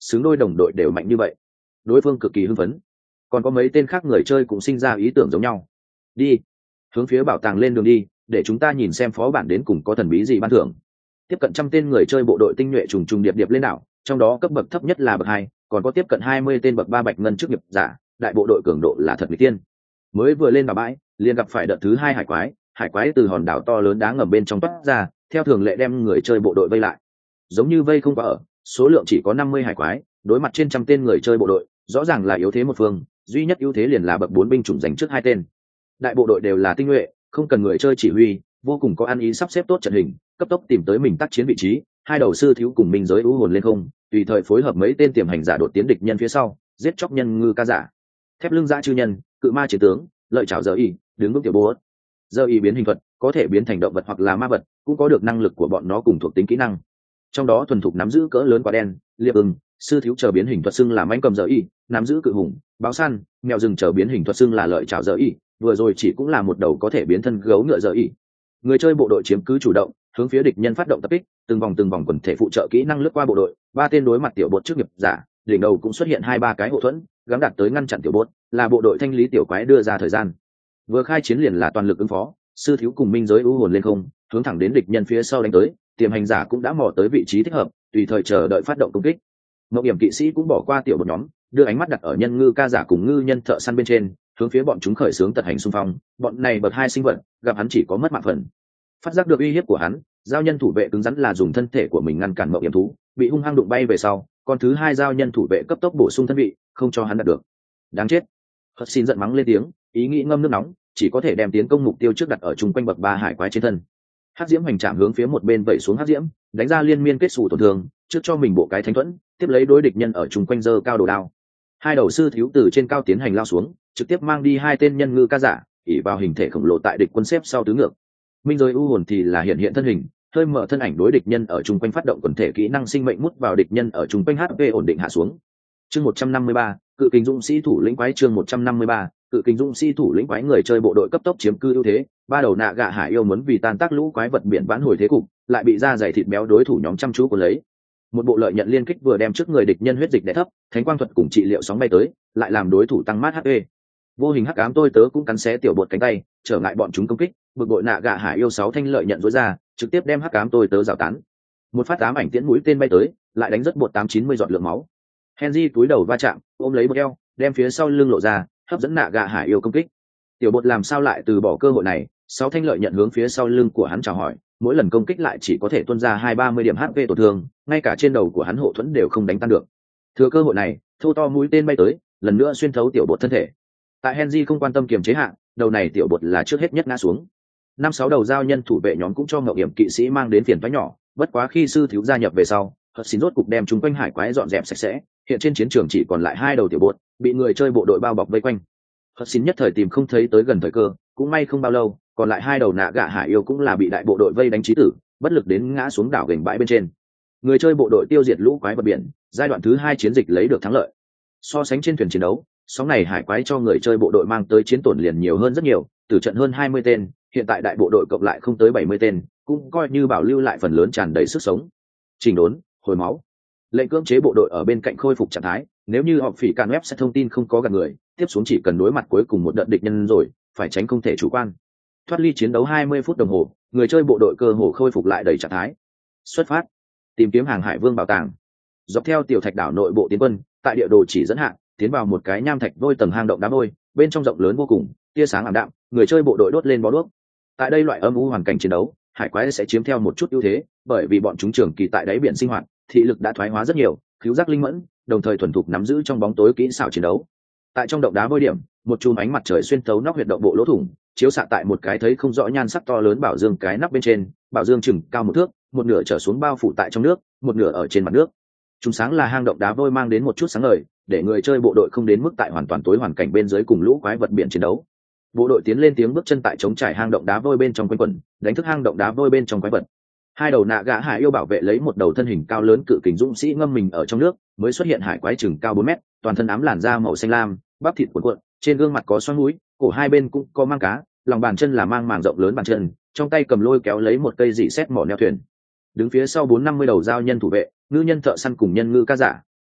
xứng đôi đồng đội đều mạnh như vậy. Đối phương cực kỳ hưng phấn. Còn có mấy tên khác người chơi cũng sinh ra ý tưởng giống nhau. Đi, hướng phía bảo tàng lên đường đi, để chúng ta nhìn xem phó bản đến cùng có thần bí gì ban thưởng. Tiếp cận 100 tên người chơi bộ đội tinh nhuệ trùng trùng điệp điệp lên đảo, trong đó cấp bậc thấp nhất là bậc 2, còn có tiếp cận 20 tên bậc 3 bạch ngân chức nghiệp giả, đại bộ đội cường độ là thật nguy tiên. Mới vừa lên vào bãi, liền gặp phải đợt thứ 2 hải quái từ hòn đảo to lớn đá ngầm bên trong toát ra, theo thường lệ đem người chơi bộ đội vây lại. Giống như vây không quá ở, số lượng chỉ có 50 hải quái, đối mặt trên 100 tên người chơi bộ đội, rõ ràng là yếu thế một phương, duy nhất ưu thế liền là bậc 4 binh chủng giành trước 2 tên. Đại bộ đội đều là tinh nhuệ, không cần người chơi chỉ huy, vô cùng có ăn ý sắp xếp tốt trận hình, cấp tốc tìm tới mình tác chiến vị trí, hai đầu sư thiếu cùng minh giới u hồn lên không, tùy thời phối hợp mấy tên tiềm hành giả đột tiến địch nhân phía sau, giết chóc nhân ngư ca giả. Thép lưng dã chư nhân, cự ma chiến tướng, lợi chảo giờ y, đứng vững tiểu bố. Giờ y biến hình thuật, có thể biến thành động vật hoặc là ma vật, cũng có được năng lực của bọn nó cùng thuộc tính kỹ năng. Trong đó thuần thục nắm giữ cỡ lớn quả đen, liệp ưng, sư thiếu chờ biến hình thuật xưng là mãnh cầm giờ y, nắm giữ cự hùng, báo săn, mèo rừng chờ biến hình thuật xưng là lợi chảo giờ y, vừa rồi chỉ cũng là một đầu có thể biến thân gấu ngựa giờ y. Người chơi bộ đội chiếm cứ chủ động, hướng phía địch nhân phát động tập kích, từng vòng quần thể phụ trợ kỹ năng lướt qua bộ đội, ba tên đối mặt tiểu bột trước nghiệp giả, đỉnh đầu cũng xuất hiện 2-3 cái hộ thuẫn, gắng đạt tới ngăn chặn tiểu bột, là bộ đội thanh lý tiểu quái đưa ra thời gian. Vừa khai chiến liền là toàn lực ứng phó, sư thiếu cùng minh giới u hồn lên không, hướng thẳng đến địch nhân phía sau đánh tới, tiềm hành giả cũng đã mò tới vị trí thích hợp, tùy thời chờ đợi phát động công kích. Ngọc Điểm kỵ sĩ cũng bỏ qua tiểu bột nhóm, đưa ánh mắt đặt ở nhân ngư ca giả cùng ngư nhân thợ săn bên trên, hướng phía bọn chúng khởi xướng tật hành xung phong, bọn này bậc 2 sinh vật, gặp hắn chỉ có mất mạng phần. Phát giác được uy hiếp của hắn, giao nhân thủ vệ cứng rắn là dùng thân thể của mình ngăn cản Mộng Điểm thú, bị hung hăng đụng bay về sau, con thứ 2 giao nhân thủ vệ cấp tốc bổ sung thân vị, không cho hắn đạt được. Đáng chết. Hất xin giận mắng lên tiếng, ý nghĩ ngâm nước nóng, chỉ có thể đem tiến công mục tiêu trước đặt ở chung quanh bậc 3 hải quái trên thân. Hắc diễm hành chạm hướng phía một bên vẩy xuống hắc diễm, đánh ra liên miên kết xù tổn thương, trước cho mình bộ cái thánh thuẫn, tiếp lấy đối địch nhân ở chung quanh giơ cao đồ đao. Hai đầu sư thiếu từ trên cao tiến hành lao xuống, trực tiếp mang đi 2 tên nhân ngư ca giả, ỷ vào hình thể khổng lồ tại địch quân xếp sau tứ ngược. Minh giới u hồn thì là hiện thân hình, hơi mở thân ảnh đối địch nhân ở chung quanh phát động quần thể kỹ năng sinh mệnh mút vào địch nhân ở chung quanh HP ổn định hạ xuống. Chương 153, cự kình dũng sĩ thủ lĩnh quái. Chương 153, cự kình dũng sĩ thủ lĩnh quái. Người chơi bộ đội cấp tốc chiếm cư ưu thế, ba đầu nạ gạ hải yêu muốn vì tan tác lũ quái vật biển vãn hồi thế cục, lại bị da dày thịt béo đối thủ nhóm chăm chú cuốn lấy. Một bộ lợi nhận liên kích vừa đem trước người địch nhân huyết dịch đè thấp, thánh quang thuật cùng trị liệu sóng bay tới, lại làm đối thủ tăng mát HP. Vô hình hắc ám tôi tớ cũng cắn xé tiểu bột cánh tay, trở ngại bọn chúng công kích, bực bội nạ gạ hải yêu 6 thanh lợi nhận rối ra, trực tiếp đem hắc ám tôi tớ rào tán. Một phát ám ảnh tiễn mũi tên bay tới, lại đánh rất bột 890 giọt lượng máu. Henry túi đầu va chạm, ôm lấy bột eo, đem phía sau lưng lộ ra, hấp dẫn nạ gạ hải yêu công kích. Tiểu bột làm sao lại từ bỏ cơ hội này, 6 thanh lợi nhận hướng phía sau lưng của hắn chào hỏi, mỗi lần công kích lại chỉ có thể tuôn ra 230 điểm HP tổn thương, ngay cả trên đầu của hắn hộ thuẫn đều không đánh tan được. Thừa cơ hội này, thô to mũi tên bay tới, lần nữa xuyên thấu tiểu bột thân thể. Tại Henry không quan tâm kiềm chế hạ, đầu này tiểu bột là trước hết nhất ngã xuống. 5-6 đầu giao nhân thủ vệ nhóm cũng cho Ngọc Điểm kỵ sĩ mang đến phiền toái nhỏ, bất quá khi sư thiếu gia nhập về sau, Hất xin rốt cục đem chúng quanh hải quái dọn dẹp sạch sẽ, hiện trên chiến trường chỉ còn lại 2 đầu tiểu bột, bị người chơi bộ đội bao bọc vây quanh. Hất xin nhất thời tìm không thấy tới gần thời cơ, cũng may không bao lâu, còn lại 2 đầu nạ gạ hải yêu cũng là bị đại bộ đội vây đánh chí tử, bất lực đến ngã xuống đảo gành bãi bên trên. Người chơi bộ đội tiêu diệt lũ quái vật biển, giai đoạn thứ 2 chiến dịch lấy được thắng lợi. So sánh trên thuyền chiến đấu, sóng này hải quái cho người chơi bộ đội mang tới chiến tổn liền nhiều hơn rất nhiều, từ trận hơn 20 tên, hiện tại đại bộ đội cộng lại không tới 70 tên, cũng coi như bảo lưu lại phần lớn tràn đầy sức sống. Chỉnh đốn, hồi máu. Lệnh cưỡng chế bộ đội ở bên cạnh khôi phục trạng thái, nếu như họ phỉ can web sẽ thông tin không có gạt người, tiếp xuống chỉ cần đối mặt cuối cùng một đợt địch nhân rồi, phải tránh không thể chủ quan. Thoát ly chiến đấu 20 phút đồng hồ, người chơi bộ đội cơ hồ khôi phục lại đầy trạng thái. Xuất phát, tìm kiếm hàng hải vương bảo tàng. Dọc theo tiểu thạch đảo nội bộ tiến quân, tại địa đồ chỉ dẫn hạn, tiến vào một cái nham thạch vôi tầng hang động đá vôi, bên trong rộng lớn vô cùng, tia sáng ảm đạm, người chơi bộ đội đốt lên bó đuốc. Tại đây loại âm u hoàn cảnh chiến đấu, hải quái sẽ chiếm theo một chút ưu thế, bởi vì bọn chúng trường kỳ tại đáy biển sinh hoạt, thị lực đã thoái hóa rất nhiều, khứu giác linh mẫn, đồng thời thuần thục nắm giữ trong bóng tối kỹ xảo chiến đấu. Tại trong động đá vôi điểm, một chùm ánh mặt trời xuyên thấu nóc huyệt động bộ lỗ thủng, chiếu xạ tại một cái thấy không rõ nhan sắc to lớn bảo dương cái nắp bên trên, bảo dương chừng cao 1 thước, một nửa trở xuống bao phủ tại trong nước, một nửa ở trên mặt nước. Chúng sáng là hang động đá vôi mang đến một chút sáng ngời, để người chơi bộ đội không đến mức tại hoàn toàn tối hoàn cảnh bên dưới cùng lũ quái vật biển chiến đấu. Bộ đội tiến lên tiếng bước chân tại trống trải hang động đá vôi bên trong quanh quẩn, đánh thức hang động đá vôi bên trong quái vật. 2 đầu nạ gã hải yêu bảo vệ lấy một đầu thân hình cao lớn cự kình dũng sĩ ngâm mình ở trong nước, mới xuất hiện hải quái chừng cao 4 mét, toàn thân ám làn da màu xanh lam, bắp thịt cuộn cuộn, trên gương mặt có xoăn mũi, cổ hai bên cũng có mang cá, lòng bàn chân là mang màng rộng lớn bàn chân, trong tay cầm lôi kéo lấy một cây dị xét mỏ neo thuyền. Đứng phía sau 450 đầu giao nhân thủ vệ, ngư nhân thợ săn cùng nhân ngư ca giả,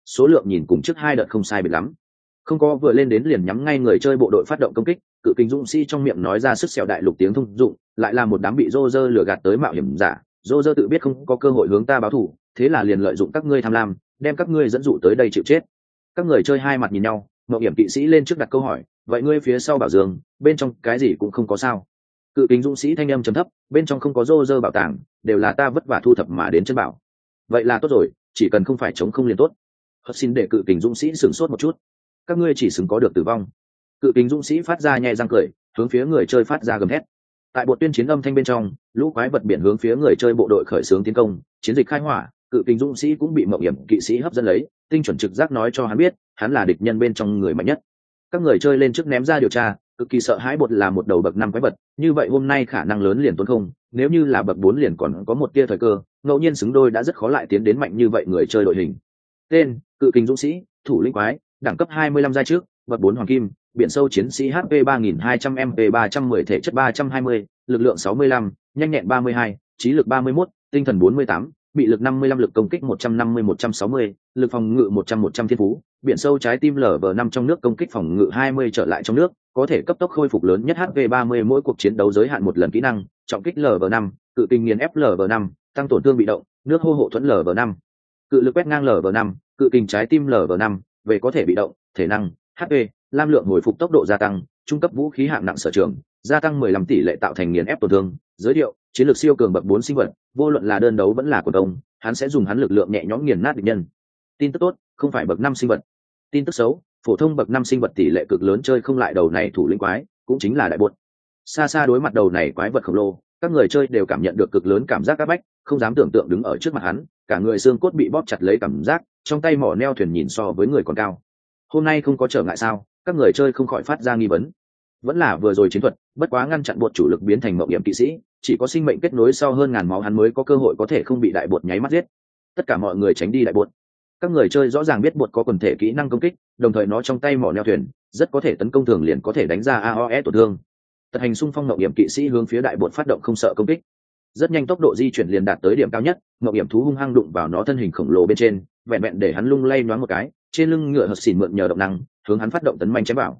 số lượng nhìn cùng trước 2 đợt không sai biệt lắm. Không có vừa lên đến liền nhắm ngay người chơi bộ đội phát động công kích, cự kình dũng sĩ trong miệng nói ra sức sẹo đại lục tiếng thông dụng, lại là một đám bị Roger lừa gạt tới mạo hiểm giả. Roger tự biết không có cơ hội hướng ta báo thù, thế là liền lợi dụng các ngươi tham lam, đem các ngươi dẫn dụ tới đây chịu chết. Các người chơi hai mặt nhìn nhau, mạo hiểm kỵ sĩ lên trước đặt câu hỏi, vậy ngươi phía sau bảo dương, bên trong cái gì cũng không có sao? Cự kình dũng sĩ thanh âm trầm thấp, bên trong không có Roger bảo tàng, đều là ta vất vả thu thập mà đến chân bảo. Vậy là tốt rồi, chỉ cần không phải chống không liền tốt. Hất xin để cự kình dũng sĩ sửng sốt một chút. Các ngươi chỉ xứng có được tử vong. Cự kình dũng sĩ phát ra nhẹ răng cười, hướng phía người chơi phát ra gầm thét. Tại bộ tuyên chiến âm thanh bên trong, lũ quái vật biển hướng phía người chơi bộ đội khởi xướng tiến công, chiến dịch khai hỏa. Cự kình dũng sĩ cũng bị mạo hiểm kỵ sĩ hấp dẫn lấy, tinh chuẩn trực giác nói cho hắn biết, hắn là địch nhân bên trong người mạnh nhất. Các người chơi lên trước ném ra điều tra, cực kỳ sợ hãi bột là một đầu bậc 5 quái vật, như vậy hôm nay khả năng lớn liền tuấn không, nếu như là bậc 4 liền còn có một tia thời cơ, ngẫu nhiên xứng đôi đã rất khó lại tiến đến mạnh như vậy người chơi đội hình. Tên: Cự kình dũng sĩ, thủ lĩnh quái, đẳng cấp 25 giai trước, bậc 4 hoàng kim, biển sâu chiến sĩ HP 3200 MP 310 thể chất 320, lực lượng 65, nhanh nhẹn 32, trí lực 31, tinh thần 48, bị lực 55, lực công kích 150-160, lực phòng ngự 100-100 thiên phú, biển sâu trái tim LV5 trong nước công kích phòng ngự 20 trở lại trong nước, có thể cấp tốc khôi phục lớn nhất HP 30 mỗi cuộc chiến đấu giới hạn một lần kỹ năng, trọng kích LV5, cự kình nghiền ép LV5, tăng tổn thương bị động, nước hô hộ thuẫn LV5, cự lực quét ngang LV5, cự kình trái tim LV5, về có thể bị động, thể năng, HP, lam lượng hồi phục tốc độ gia tăng, trung cấp vũ khí hạng nặng sở trường, gia tăng 15 tỷ lệ tạo thành nghiền ép tổn thương. Giới thiệu: chiến lược siêu cường bậc 4 sinh vật, vô luận là đơn đấu vẫn là quần công, hắn sẽ dùng hắn lực lượng nhẹ nhõm nghiền nát địch nhân. Tin tức tốt, không phải bậc 5 sinh vật. Tin tức xấu, phổ thông bậc 5 sinh vật tỷ lệ cực lớn chơi không lại đầu này thủ lĩnh quái, cũng chính là đại bột. Xa xa đối mặt đầu này quái vật khổng lồ, các người chơi đều cảm nhận được cực lớn cảm giác áp bách, không dám tưởng tượng đứng ở trước mặt hắn, cả người xương cốt bị bóp chặt lấy cảm giác, trong tay mỏ neo thuyền nhìn so với người còn cao. Hôm nay không có trở ngại sao? Các người chơi không khỏi phát ra nghi vấn. Vẫn là vừa rồi chiến thuật, bất quá ngăn chặn bột chủ lực biến thành mộng hiểm kỵ sĩ, chỉ có sinh mệnh kết nối sau hơn ngàn máu hắn mới có cơ hội có thể không bị đại bột nháy mắt giết. Tất cả mọi người tránh đi đại bột. Các người chơi rõ ràng biết bột có quần thể kỹ năng công kích, đồng thời nó trong tay mỏ neo thuyền, rất có thể tấn công thường liền có thể đánh ra AOE tổn thương. Tật hành xung phong mộng hiểm kỵ sĩ hướng phía đại bột phát động không sợ công kích. Rất nhanh tốc độ di chuyển liền đạt tới điểm cao nhất, mộng hiểm thú hung hăng đụng vào nó thân hình khổng lồ bên trên, vẹn vẹn để hắn lung lay nhoáng một cái, trên lưng ngựa hật xỉn mượn nhờ động năng, hướng hắn phát động tấn manh chém vào.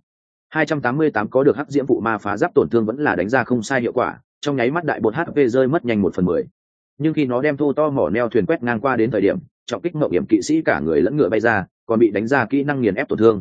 288 có được hắc diễm vụ ma phá giáp tổn thương vẫn là đánh ra không sai hiệu quả, trong nháy mắt đại bột HP rơi mất nhanh 1/10. Nhưng khi nó đem thô to mỏ neo thuyền quét ngang qua đến thời điểm, trọng kích mộng hiểm kỵ sĩ cả người lẫn ngựa bay ra, còn bị đánh ra kỹ năng nghiền ép tổn thương.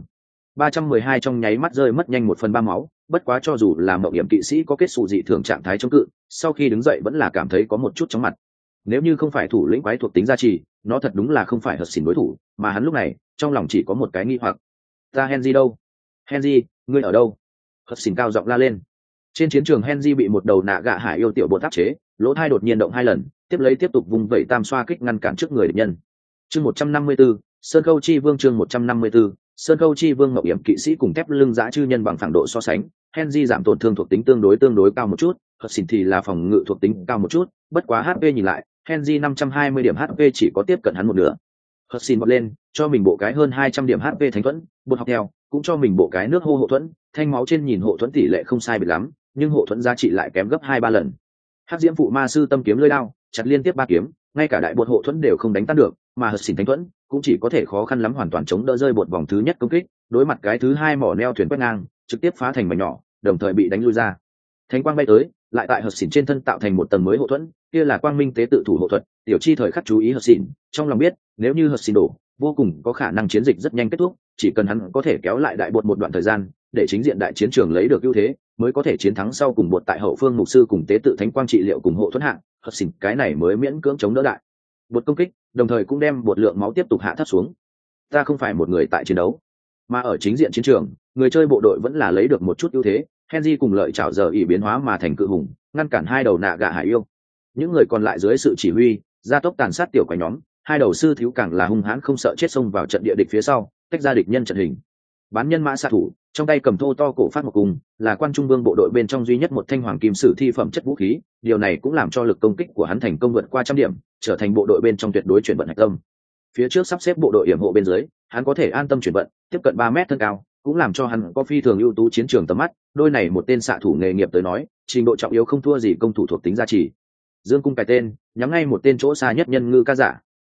312 trong nháy mắt rơi mất nhanh 1/3 máu, bất quá cho dù là mộng hiểm kỵ sĩ có kết xù dị thường trạng thái chống cự, sau khi đứng dậy vẫn là cảm thấy có một chút chóng mặt. Nếu như không phải thủ lĩnh quái thuộc tính gia trì, nó thật đúng là không phải hật xỉn đối thủ, mà hắn lúc này, trong lòng chỉ có một cái nghi hoặc. Ta Henry đâu? Henry, ngươi ở đâu? Hật xỉn cao giọng la lên. Trên chiến trường Henry bị một đầu nạ gạ hải yêu tiểu bột áp chế, lỗ thai đột nhiên động 2 lần, tiếp lấy tiếp tục vùng vẩy tam xoa kích ngăn cản trước người địch nhân. Chương 154, Sơn Khâu Chi Vương. Chương 154, Sơn Khâu Chi Vương. Mộng hiểm kỵ sĩ cùng thép lưng dã chư nhân bằng phẳng độ so sánh, Henry giảm tổn thương thuộc tính tương đối cao một chút, Hật xỉn thì là phòng ngự thuộc tính cao một chút, bất quá HP nhìn lại, Henry 520 điểm HP chỉ có tiếp cận hắn một nửa. Hật xỉn bật lên, cho mình bộ cái hơn 200 điểm HP thánh thuẫn, bột học theo, cũng cho mình bộ cái nước hô hộ thuẫn, thanh máu trên nhìn hộ thuẫn tỷ lệ không sai biệt lắm, nhưng hộ thuẫn giá trị lại kém gấp 2-3 lần. Hắc diễm phụ ma sư tâm kiếm lưỡi đao, chặt liên tiếp 3 kiếm, ngay cả đại bột hộ thuẫn đều không đánh tan được, mà Hật xỉn thánh thuẫn cũng chỉ có thể khó khăn lắm hoàn toàn chống đỡ rơi bột vòng thứ nhất công kích, đối mặt cái thứ hai mỏ neo thuyền quét ngang, trực tiếp phá thành mảnh nhỏ, đồng thời bị đánh lui ra. Thánh quang bay tới, lại tại Hật xỉn trên thân tạo thành một tầng mới hộ thuẫn, kia là quang minh tế tự thủ hộ thuật. Tiểu chi thời khắc chú ý Hật xỉn, trong lòng biết, nếu như Hật xỉn đổ, vô cùng có khả năng chiến dịch rất nhanh kết thúc, chỉ cần hắn có thể kéo lại đại bột một đoạn thời gian, để chính diện đại chiến trường lấy được ưu thế, mới có thể chiến thắng sau cùng bột tại hậu phương mục sư cùng tế tự thánh quang trị liệu cùng hộ thuẫn hạng, Hật xỉn cái này mới miễn cưỡng chống đỡ đại bột công kích, đồng thời cũng đem bột lượng máu tiếp tục hạ thấp xuống. Ta không phải một người tại chiến đấu, mà ở chính diện chiến trường, người chơi bộ đội vẫn là lấy được một chút ưu thế. Henry cùng lợi chảo giờ ỉ biến hóa mà thành cự hùng, ngăn cản hai đầu nạ gạ hải yêu. Những người còn lại dưới sự chỉ huy, gia tốc tàn sát tiểu quái nhóm, hai đầu sư thiếu càng là hung hãn không sợ chết xông vào trận địa địch phía sau, tách ra địch nhân trận hình. Bán nhân mã xạ thủ, trong tay cầm thô to cổ phát một cung, là quan trung vương bộ đội bên trong duy nhất một thanh hoàng kim sử thi phẩm chất vũ khí, điều này cũng làm cho lực công kích của hắn thành công vượt qua 100 điểm, trở thành bộ đội bên trong tuyệt đối chuyển vận hạch tâm. Phía trước sắp xếp bộ đội yểm hộ bên dưới, hắn có thể an tâm chuyển vận, tiếp cận 3 mét thân cao, cũng làm cho hắn có phi thường ưu tú chiến trường tầm mắt. Đôi này một tên xạ thủ nghề nghiệp tới nói, trình độ trọng yếu không thua gì công thủ thuộc tính gia trì. Dương cung cài tên, nhắm ngay một tên chỗ xa nhất nhân ngư ca giả,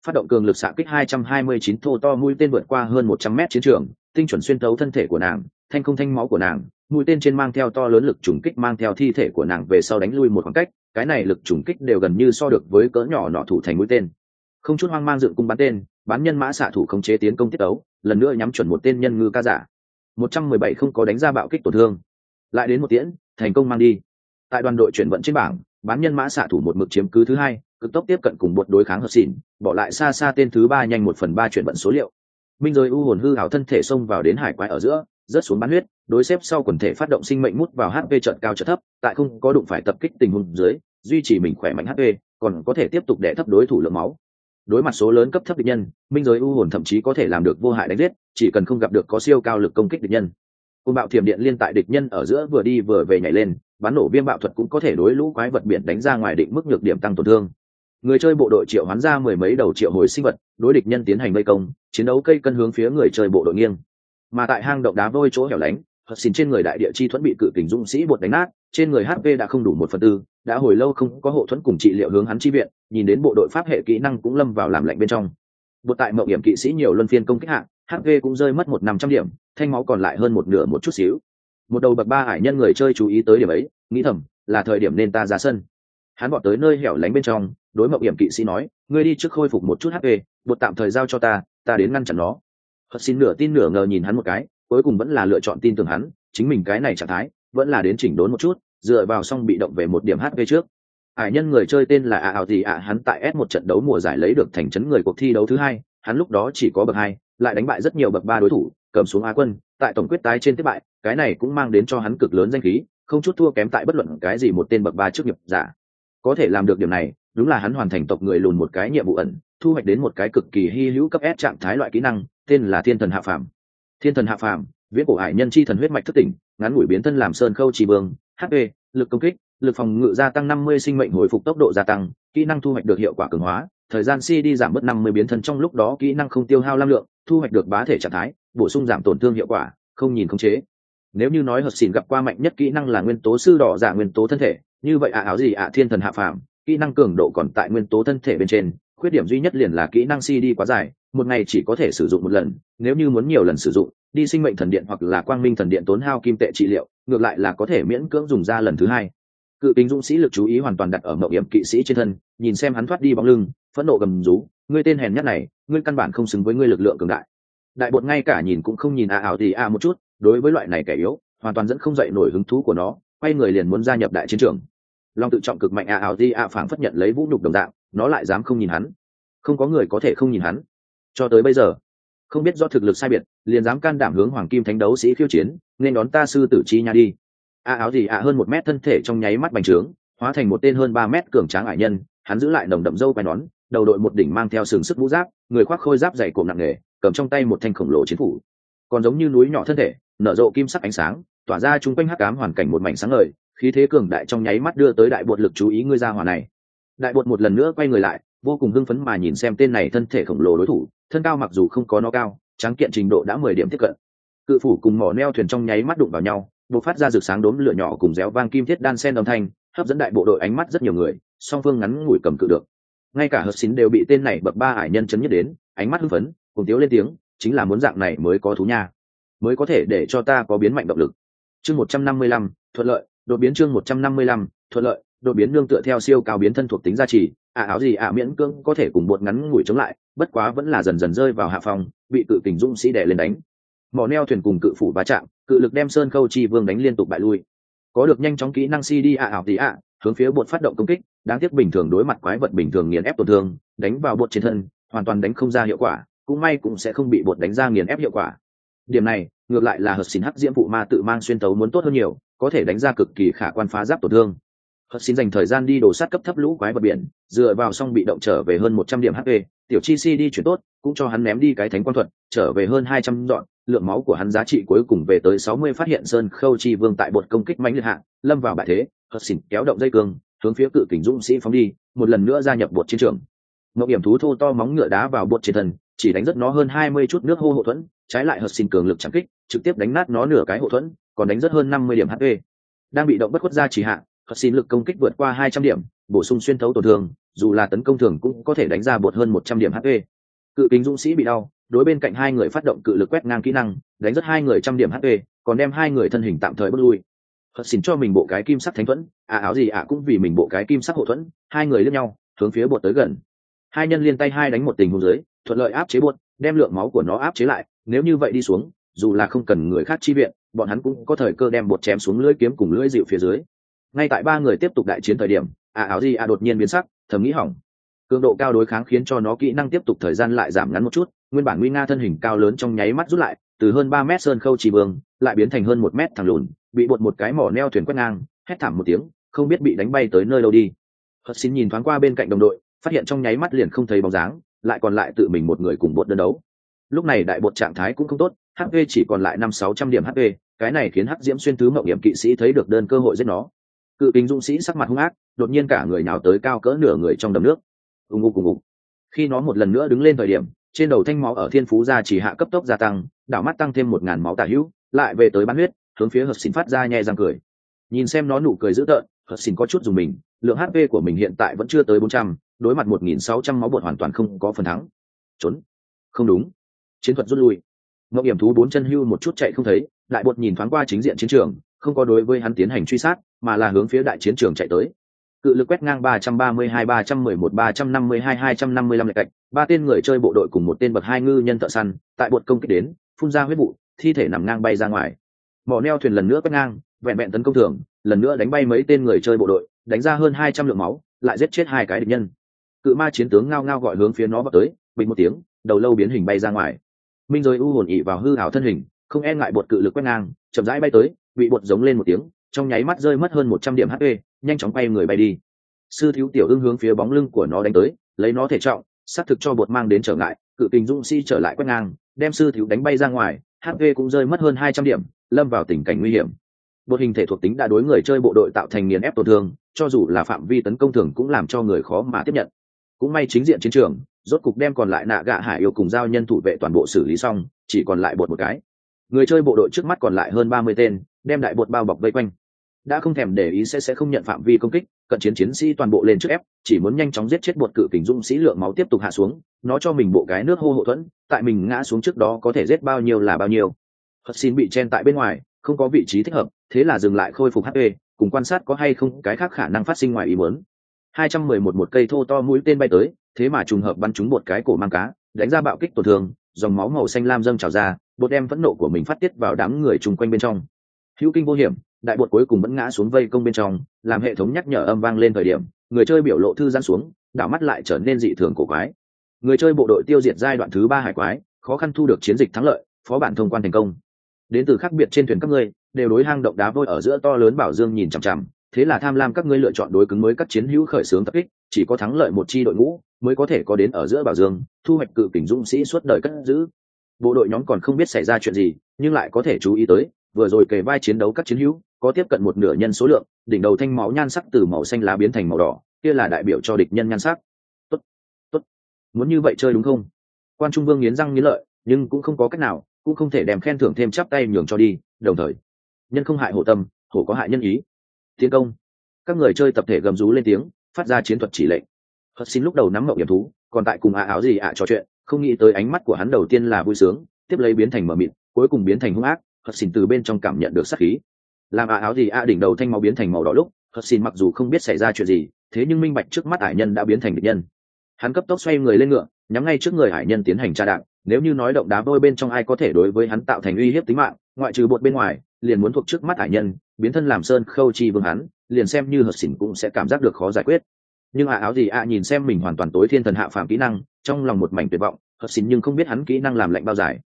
phát động cường lực xạ kích 229 thô to mũi tên vượt qua hơn 100 mét chiến trường, tinh chuẩn xuyên thấu thân thể của nàng, thanh không thanh máu của nàng, mũi tên trên mang theo to lớn lực trùng kích mang theo thi thể của nàng về sau đánh lui một khoảng cách, cái này lực trùng kích đều gần như so được với cỡ nhỏ nọ thủ thành mũi tên. Không chút hoang mang dựng cung bắn tên, bắn nhân mã xạ thủ khống chế tiến công tiết tấu, lần nữa nhắm chuẩn một tên nhân ngư ca giả. 117 không có đánh ra bạo kích tổn thương, lại đến một tiễn, thành công mang đi. Tại đoàn đội chuyển vận trên bảng, bán nhân mã xạ thủ một mực chiếm cứ thứ hai, cực tốc tiếp cận cùng một đối kháng hợp xỉn, bỏ lại xa xa tên thứ ba nhanh 1/3 chuyển vận số liệu. Minh giới u hồn hư hào thân thể xông vào đến hải quái ở giữa, rớt xuống bắn huyết, đối xếp sau quần thể phát động sinh mệnh mút vào HP trận cao trận thấp, tại không có đụng phải tập kích tình huống dưới, duy trì mình khỏe mạnh HP, còn có thể tiếp tục đè thấp đối thủ lượng máu. Đối mặt số lớn cấp thấp địch nhân, minh giới u hồn thậm chí có thể làm được vô hại đánh giết, chỉ cần không gặp được có siêu cao lực công kích địch nhân. Côn bạo thiểm điện liên tại địch nhân ở giữa vừa đi vừa về nhảy lên, bắn nổ viêm bạo thuật cũng có thể đối lũ quái vật biển đánh ra ngoài định mức nhược điểm tăng tổn thương. Người chơi bộ đội triệu hoán ra mười mấy đầu triệu hồi sinh vật, đối địch nhân tiến hành vây công, chiến đấu cây cân hướng phía người chơi bộ đội nghiêng. Mà tại hang động đá vôi chỗ hẻo lánh, hợp xin trên người đại địa chi thuẫn bị cự kình dũng sĩ bột đánh nát, trên người HP đã không đủ 1/4, đã hồi lâu không có hộ thuẫn cùng trị liệu hướng hắn chi viện, nhìn đến bộ đội pháp hệ kỹ năng cũng lâm vào làm lạnh bên trong. Bột tại mộng hiểm kỵ sĩ nhiều luân phiên công kích hạng, HP cũng rơi mất 1/500 điểm, thanh máu còn lại hơn một nửa một chút xíu. Một đầu bậc 3 hải nhân người chơi chú ý tới điểm ấy, nghĩ thầm, là thời điểm nên ta ra sân. Hắn vọt tới nơi hẻo lánh bên trong, đối mộng hiểm kỵ sĩ nói, ngươi đi trước khôi phục một chút HP, bột tạm thời giao cho ta đến ngăn chặn nó. Hất xin nửa tin nửa ngờ nhìn hắn một cái, cuối cùng vẫn là lựa chọn tin tưởng hắn, chính mình cái này trạng thái vẫn là đến chỉnh đốn một chút, dựa vào xong bị động về một điểm HP trước. Hải nhân người chơi tên là ảo gì ạ, hắn tại S1 trận đấu mùa giải lấy được thành trấn người cuộc thi đấu thứ hai, hắn lúc đó chỉ có bậc 2, lại đánh bại rất nhiều bậc 3 đối thủ, cầm xuống Á quân, tại tổng quyết tái trên tiếp bại, cái này cũng mang đến cho hắn cực lớn danh khí, không chút thua kém tại bất luận cái gì một tên bậc 3 trước nghiệp giả. Có thể làm được điểm này, đúng là hắn hoàn thành tộc người lùn một cái nhiệm vụ ẩn, thu hoạch đến một cái cực kỳ hy hữu cấp S trạng thái loại kỹ năng, tên là Thiên Thần Hạ Phàm. Thiên Thần Hạ Phàm, viễn cổ hải nhân chi thần huyết mạch thức tỉnh, ngắn ngủi biến thân làm sơn khâu trì vương, HP, lực công kích, lực phòng ngự gia tăng 50, sinh mệnh hồi phục tốc độ gia tăng, kỹ năng thu hoạch được hiệu quả cường hóa, thời gian CD giảm bớt 50 biến thân trong lúc đó kỹ năng không tiêu hao năng lượng, thu hoạch được bá thể trạng thái, bổ sung giảm tổn thương hiệu quả, không nhìn khống chế. Nếu như nói Hật Xỉn gặp qua mạnh nhất kỹ năng là nguyên tố sư đỏ giả nguyên tố thân thể, như vậy áo gì Thiên Thần Hạ Phàm, kỹ năng cường độ còn tại nguyên tố thân thể bên trên, khuyết điểm duy nhất liền là kỹ năng CD quá dài, một ngày chỉ có thể sử dụng một lần, nếu như muốn nhiều lần sử dụng, đi sinh mệnh thần điện hoặc là quang minh thần điện tốn hao kim tệ trị liệu, ngược lại là có thể miễn cưỡng dùng ra lần thứ hai. Cự kính dũng sĩ lực chú ý hoàn toàn đặt ở mộng hiểm kỵ sĩ trên thân, nhìn xem hắn thoát đi bóng lưng, phẫn nộ gầm rú, ngươi tên hèn nhát này, ngươi căn bản không xứng với ngươi lực lượng cường đại. Đại bột ngay cả nhìn cũng không nhìn ảo thì một chút, đối với loại này kẻ yếu, hoàn toàn dẫn không dậy nổi hứng thú của nó, quay người liền muốn gia nhập đại chiến trường. Long tự trọng cực mạnh ảo thì phảng phất nhận lấy vũ nhục đồng dạng, nó lại dám không nhìn hắn. Không có người có thể không nhìn hắn. Cho tới bây giờ, không biết do thực lực sai biệt, liền dám can đảm hướng hoàng kim thánh đấu sĩ khiêu chiến, nên đón ta sư tử chi nha đi. Áo gì hơn 1 mét thân thể trong nháy mắt bành trướng, hóa thành một tên hơn 3 mét cường tráng ải nhân, hắn giữ lại nồng đậm râu quai nón, đầu đội một đỉnh mang theo sừng sức mũ giáp, người khoác khôi giáp dày cộm nặng nề, cầm trong tay một thanh khổng lồ chiến phủ. Còn giống như núi nhỏ thân thể, nở rộ kim sắc ánh sáng, tỏa ra chung quanh hắc ám hoàn cảnh một mảnh sáng ngời, khí thế cường đại trong nháy mắt đưa tới đại bột lực chú ý ngươi ra hỏa này. Đại bột một lần nữa quay người lại, vô cùng hưng phấn mà nhìn xem tên này thân thể khổng lồ đối thủ, thân cao mặc dù không có nó cao, tráng kiện trình độ đã 10 điểm tiếp cận. Cự phủ cùng mỏ neo thuyền trong nháy mắt đụng vào nhau, bộc phát ra rực sáng đốm lửa nhỏ cùng réo vang kim thiết đan sen âm thanh, hấp dẫn đại bộ đội ánh mắt rất nhiều người, song phương ngắn ngủi cầm cự được. Ngay cả Hật Xín đều bị tên này bậc 3 ải nhân chấn nhất đến, ánh mắt hưng phấn, cùng tiếu lên tiếng, chính là muốn dạng này mới có thú nha, mới có thể để cho ta có biến mạnh động lực. Chương 155, thuận lợi, đột biến chương 155, thuận lợi, đột biến nương tựa theo siêu cao biến thân thuộc tính gia trì, áo gì miễn cưỡng có thể cùng bột ngắn ngủi chống lại, bất quá vẫn là dần dần rơi vào hạ phòng, bị cự kình dũng sĩ đè lên đánh. Mỏ neo thuyền cùng cự phủ va chạm, cự lực đem sơn khâu chi vương đánh liên tục bại lui. Có được nhanh chóng kỹ năng CD ảo tí hướng phía bột phát động công kích, đáng tiếc bình thường đối mặt quái vật bình thường nghiền ép tổn thương, đánh vào bột trên thân, hoàn toàn đánh không ra hiệu quả, cũng may cũng sẽ không bị bột đánh ra nghiền ép hiệu quả. Điểm này, ngược lại là Hật Xín hắc diễm phụ ma tự mang xuyên tấu muốn tốt hơn nhiều, có thể đánh ra cực kỳ khả quan phá giáp tổn thương. Hật Xín dành thời gian đi đổ sát cấp thấp lũ quái vật biển, dựa vào xong bị động trở về hơn 100 điểm HP, tiểu chi CD chuyển tốt, cũng cho hắn ném đi cái thánh quan thuật, trở về hơn 200 dọn, lượng máu của hắn giá trị cuối cùng về tới 60, phát hiện sơn khâu chi vương tại bột công kích mãnh liệt hạ, lâm vào bại thế, Hật Xín kéo động dây cương, hướng phía cự kình dũng sĩ phóng đi, một lần nữa gia nhập bột chiến trường. Ngọc điểm thú thô to móng ngựa đá vào bột trên thân, chỉ đánh rất nó hơn 20 chút nước hô hộ thuẫn, trái lại Hật Xín cường lực chẳng kích, trực tiếp đánh nát nó nửa cái hộ thuẫn, còn đánh rất hơn 50 điểm HP. Đang bị động bất khuất ra chỉ hạ, Hật Xín lực công kích vượt qua 200 điểm, bổ sung xuyên thấu tổn thương, dù là tấn công thường cũng có thể đánh ra bột hơn 100 điểm HP. Cự kính dũng sĩ bị đau, đối bên cạnh hai người phát động cự lực quét ngang kỹ năng, đánh rất hai người 100 điểm HP, còn đem hai người thân hình tạm thời bước lui. Hất xin cho mình bộ cái kim sắc thánh thuẫn, áo gì cũng vì mình bộ cái kim sắc hộ thuẫn, hai người liếc nhau, hướng phía bột tới gần. Hai nhân liên tay hai đánh một tình huống dưới, thuận lợi áp chế bột, đem lượng máu của nó áp chế lại, nếu như vậy đi xuống, dù là không cần người khác chi viện, bọn hắn cũng có thời cơ đem bột chém xuống lưỡi kiếm cùng lưỡi dịu phía dưới. Ngay tại ba người tiếp tục đại chiến thời điểm, áo gì đột nhiên biến sắc, thầm nghĩ hỏng. Cường độ cao đối kháng khiến cho nó kỹ năng tiếp tục thời gian lại giảm ngắn một chút, nguyên bản nguy nga thân hình cao lớn trong nháy mắt rút lại, từ hơn 3 mét sơn khâu chỉ vương, lại biến thành hơn 1 mét thẳng lùn, bị bột một cái mỏ neo thuyền quét ngang, hét thảm một tiếng, không biết bị đánh bay tới nơi đâu đi. Hất xin nhìn thoáng qua bên cạnh đồng đội, phát hiện trong nháy mắt liền không thấy bóng dáng, lại còn lại tự mình một người cùng bột đơn đấu. Lúc này đại bột trạng thái cũng không tốt, HP chỉ còn lại 500-600 điểm HP, cái này khiến Hắc Diễm xuyên thứ mộng hiểm kỵ sĩ thấy được đơn cơ hội giết nó. Cự kính dũng sĩ sắc mặt hung ác, đột nhiên cả người nhào tới cao cỡ nửa người trong đầm nước. Ùng ục. Khi nó một lần nữa đứng lên thời điểm, trên đầu thanh máu ở thiên phú gia chỉ hạ cấp tốc gia tăng, đảo mắt tăng thêm 1000 máu tả hữu, lại về tới bán huyết, hướng phía Hất Xin phát ra nhe răng cười. Nhìn xem nó nụ cười dữ tợn, Hất Xin có chút dùng mình, lượng HP của mình hiện tại vẫn chưa tới 400, đối mặt 1600 máu bột hoàn toàn không có phần thắng. Trốn. Không đúng. Chiến thuật rút lui. Ngọc Hiểm thú bốn chân hưu một chút chạy không thấy, đại bột nhìn thoáng qua chính diện chiến trường, không có đối với hắn tiến hành truy sát, mà là hướng phía đại chiến trường chạy tới. Cự lực quét ngang 332, 311, 352, 255 lệch cạnh, ba tên người chơi bộ đội cùng một tên bậc hai ngư nhân thợ săn, tại bột công kích đến, phun ra huyết vụ, thi thể nằm ngang bay ra ngoài. Mỏ neo thuyền lần nữa quét ngang, vẹn vẹn tấn công thường, lần nữa đánh bay mấy tên người chơi bộ đội, đánh ra hơn 200 lượng máu, lại giết chết hai cái địch nhân. Cự ma chiến tướng ngao ngao gọi hướng phía nó vào tới, bình một tiếng, đầu lâu biến hình bay ra ngoài. Minh rồi u hồn ỉ vào hư ảo thân hình, không e ngại bột cự lực quét ngang, chậm rãi bay tới, bị bột giống lên một tiếng, trong nháy mắt rơi mất hơn 100 điểm HP, nhanh chóng bay người bay đi. Sư thiếu tiểu ưng hướng phía bóng lưng của nó đánh tới, lấy nó thể trọng, sát thực cho bột mang đến trở ngại, cự kình dũng sĩ trở lại quét ngang, đem sư thiếu đánh bay ra ngoài, HP cũng rơi mất hơn 200 điểm, lâm vào tình cảnh nguy hiểm. Bột hình thể thuộc tính đã đối người chơi bộ đội tạo thành nghiền ép tổn thương, cho dù là phạm vi tấn công thường cũng làm cho người khó mà tiếp nhận. Cũng may chính diện chiến trường, rốt cục đem còn lại nạ gạ hải yêu cùng giao nhân thủ vệ toàn bộ xử lý xong, chỉ còn lại bột một cái. Người chơi bộ đội trước mắt còn lại hơn 30 tên, đem đại bột bao bọc vây quanh. Đã không thèm để ý sẽ không nhận phạm vi công kích, cận chiến chiến sĩ toàn bộ lên trước ép, chỉ muốn nhanh chóng giết chết bột cự kình dũng sĩ lượng máu tiếp tục hạ xuống, nó cho mình bộ cái nước hô hộ thuẫn, tại mình ngã xuống trước đó có thể giết bao nhiêu là bao nhiêu. Hất xin bị chen tại bên ngoài, không có vị trí thích hợp, thế là dừng lại khôi phục HP, cùng quan sát có hay không cái khác khả năng phát sinh ngoài ý muốn. 211 một cây thô to mũi tên bay tới, thế mà trùng hợp bắn trúng một cái cổ mang cá, đánh ra bạo kích tổn thương, dòng máu màu xanh lam dâng trào ra, bột đem phẫn nộ của mình phát tiết vào đám người chung quanh bên trong. Hữu kinh vô hiểm, đại bột cuối cùng vẫn ngã xuống vây công bên trong, làm hệ thống nhắc nhở âm vang lên thời điểm, người chơi biểu lộ thư giãn xuống, đảo mắt lại trở nên dị thường cổ quái. Người chơi bộ đội tiêu diệt giai đoạn thứ 3 hải quái, khó khăn thu được chiến dịch thắng lợi, phó bản thông quan thành công. Đến từ khác biệt trên thuyền các ngươi, đều đối hang động đá vôi ở giữa to lớn bảo dương nhìn chằm chằm, thế là tham lam các ngươi lựa chọn đối cứng mới các chiến hữu khởi xướng tập kích, chỉ có thắng lợi một chi đội ngũ mới có thể có đến ở giữa bảo dương, thu hoạch cự kình dũng sĩ suốt đời cất giữ. Bộ đội nhóm còn không biết xảy ra chuyện gì, nhưng lại có thể chú ý tới, vừa rồi kề vai chiến đấu các chiến hữu có tiếp cận một nửa nhân số lượng, đỉnh đầu thanh máu nhan sắc từ màu xanh lá biến thành màu đỏ, kia là đại biểu cho địch nhân nhan sắc. Tốt, tốt, muốn như vậy chơi đúng không? Quan Trung Vương nghiến răng nghiến lợi, nhưng cũng không có cách nào, cũng không thể đem khen thưởng thêm chắp tay nhường cho đi. Đồng thời, nhân không hại hổ tâm, hổ có hại nhân ý. Tiến công! Các người chơi tập thể gầm rú lên tiếng, phát ra chiến thuật chỉ lệnh. Hất xin lúc đầu nắm mộng hiểm thú, còn tại cùng áo gì trò chuyện, không nghĩ tới ánh mắt của hắn đầu tiên là vui sướng, tiếp lấy biến thành mờ mịt, cuối cùng biến thành hung ác. Hất xin từ bên trong cảm nhận được sát khí. Làm áo gì đỉnh đầu thanh máu biến thành màu đỏ lúc, Hất xin mặc dù không biết xảy ra chuyện gì, thế nhưng minh bạch trước mắt ải nhân đã biến thành địch nhân. Hắn cấp tốc xoay người lên ngựa, nhắm ngay trước người ải nhân tiến hành tra đạn. Nếu như nói động đá vôi bên trong ai có thể đối với hắn tạo thành uy hiếp tính mạng, ngoại trừ bột bên ngoài, liền muốn thuộc trước mắt ải nhân, biến thân làm sơn khâu chi vương hắn, liền xem như Hất xin cũng sẽ cảm giác được khó giải quyết. Nhưng áo gì nhìn xem mình hoàn toàn tối thiên thần hạ phàm kỹ năng, trong lòng một mảnh tuyệt vọng. Hất xin nhưng không biết hắn kỹ năng làm lạnh bao dài.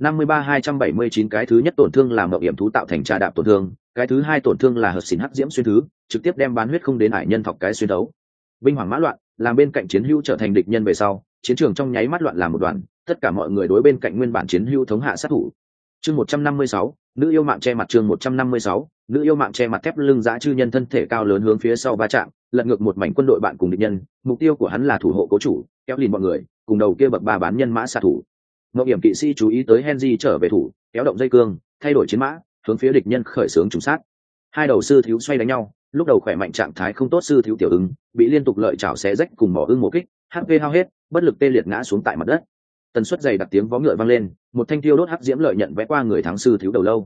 53-279 cái thứ nhất tổn thương làm mộng hiểm thú tạo thành trà đạp tổn thương, cái thứ hai tổn thương là Hất xin hắc diễm xuyên thứ, trực tiếp đem bán huyết không đến ải nhân thọc cái xuyên đấu. Binh hoàng mã loạn, làm bên cạnh chiến hữu trở thành địch nhân về sau, chiến trường trong nháy mắt loạn làm một đoàn, tất cả mọi người đối bên cạnh nguyên bản chiến hữu thống hạ sát thủ. Chương 156, nữ yêu mạng che mặt. Chương 156, nữ yêu mạng che mặt. Thép lưng dã chư nhân thân thể cao lớn hướng phía sau va chạm, lật ngược một mảnh quân đội bạn cùng địch nhân, mục tiêu của hắn là thủ hộ cố chủ, kéo lìn bọn người, cùng đầu kia bậc 3 bán nhân mã xạ thủ. Ngọc Hiểm kỵ sĩ chú ý tới Henry trở về thủ, kéo động dây cương, thay đổi chiến mã, hướng phía địch nhân khởi xướng trùng sát. Hai đầu sư thiếu xoay đánh nhau, lúc đầu khỏe mạnh trạng thái không tốt sư thiếu tiểu ưng bị liên tục lợi chảo xé rách cùng mỏ ưng một kích, hp hao hết, bất lực tê liệt ngã xuống tại mặt đất. Tần suất dày đặc tiếng vó ngựa vang lên, một thanh tiêu đốt hắc diễm lợi nhận vẽ qua người thắng sư thiếu đầu lâu.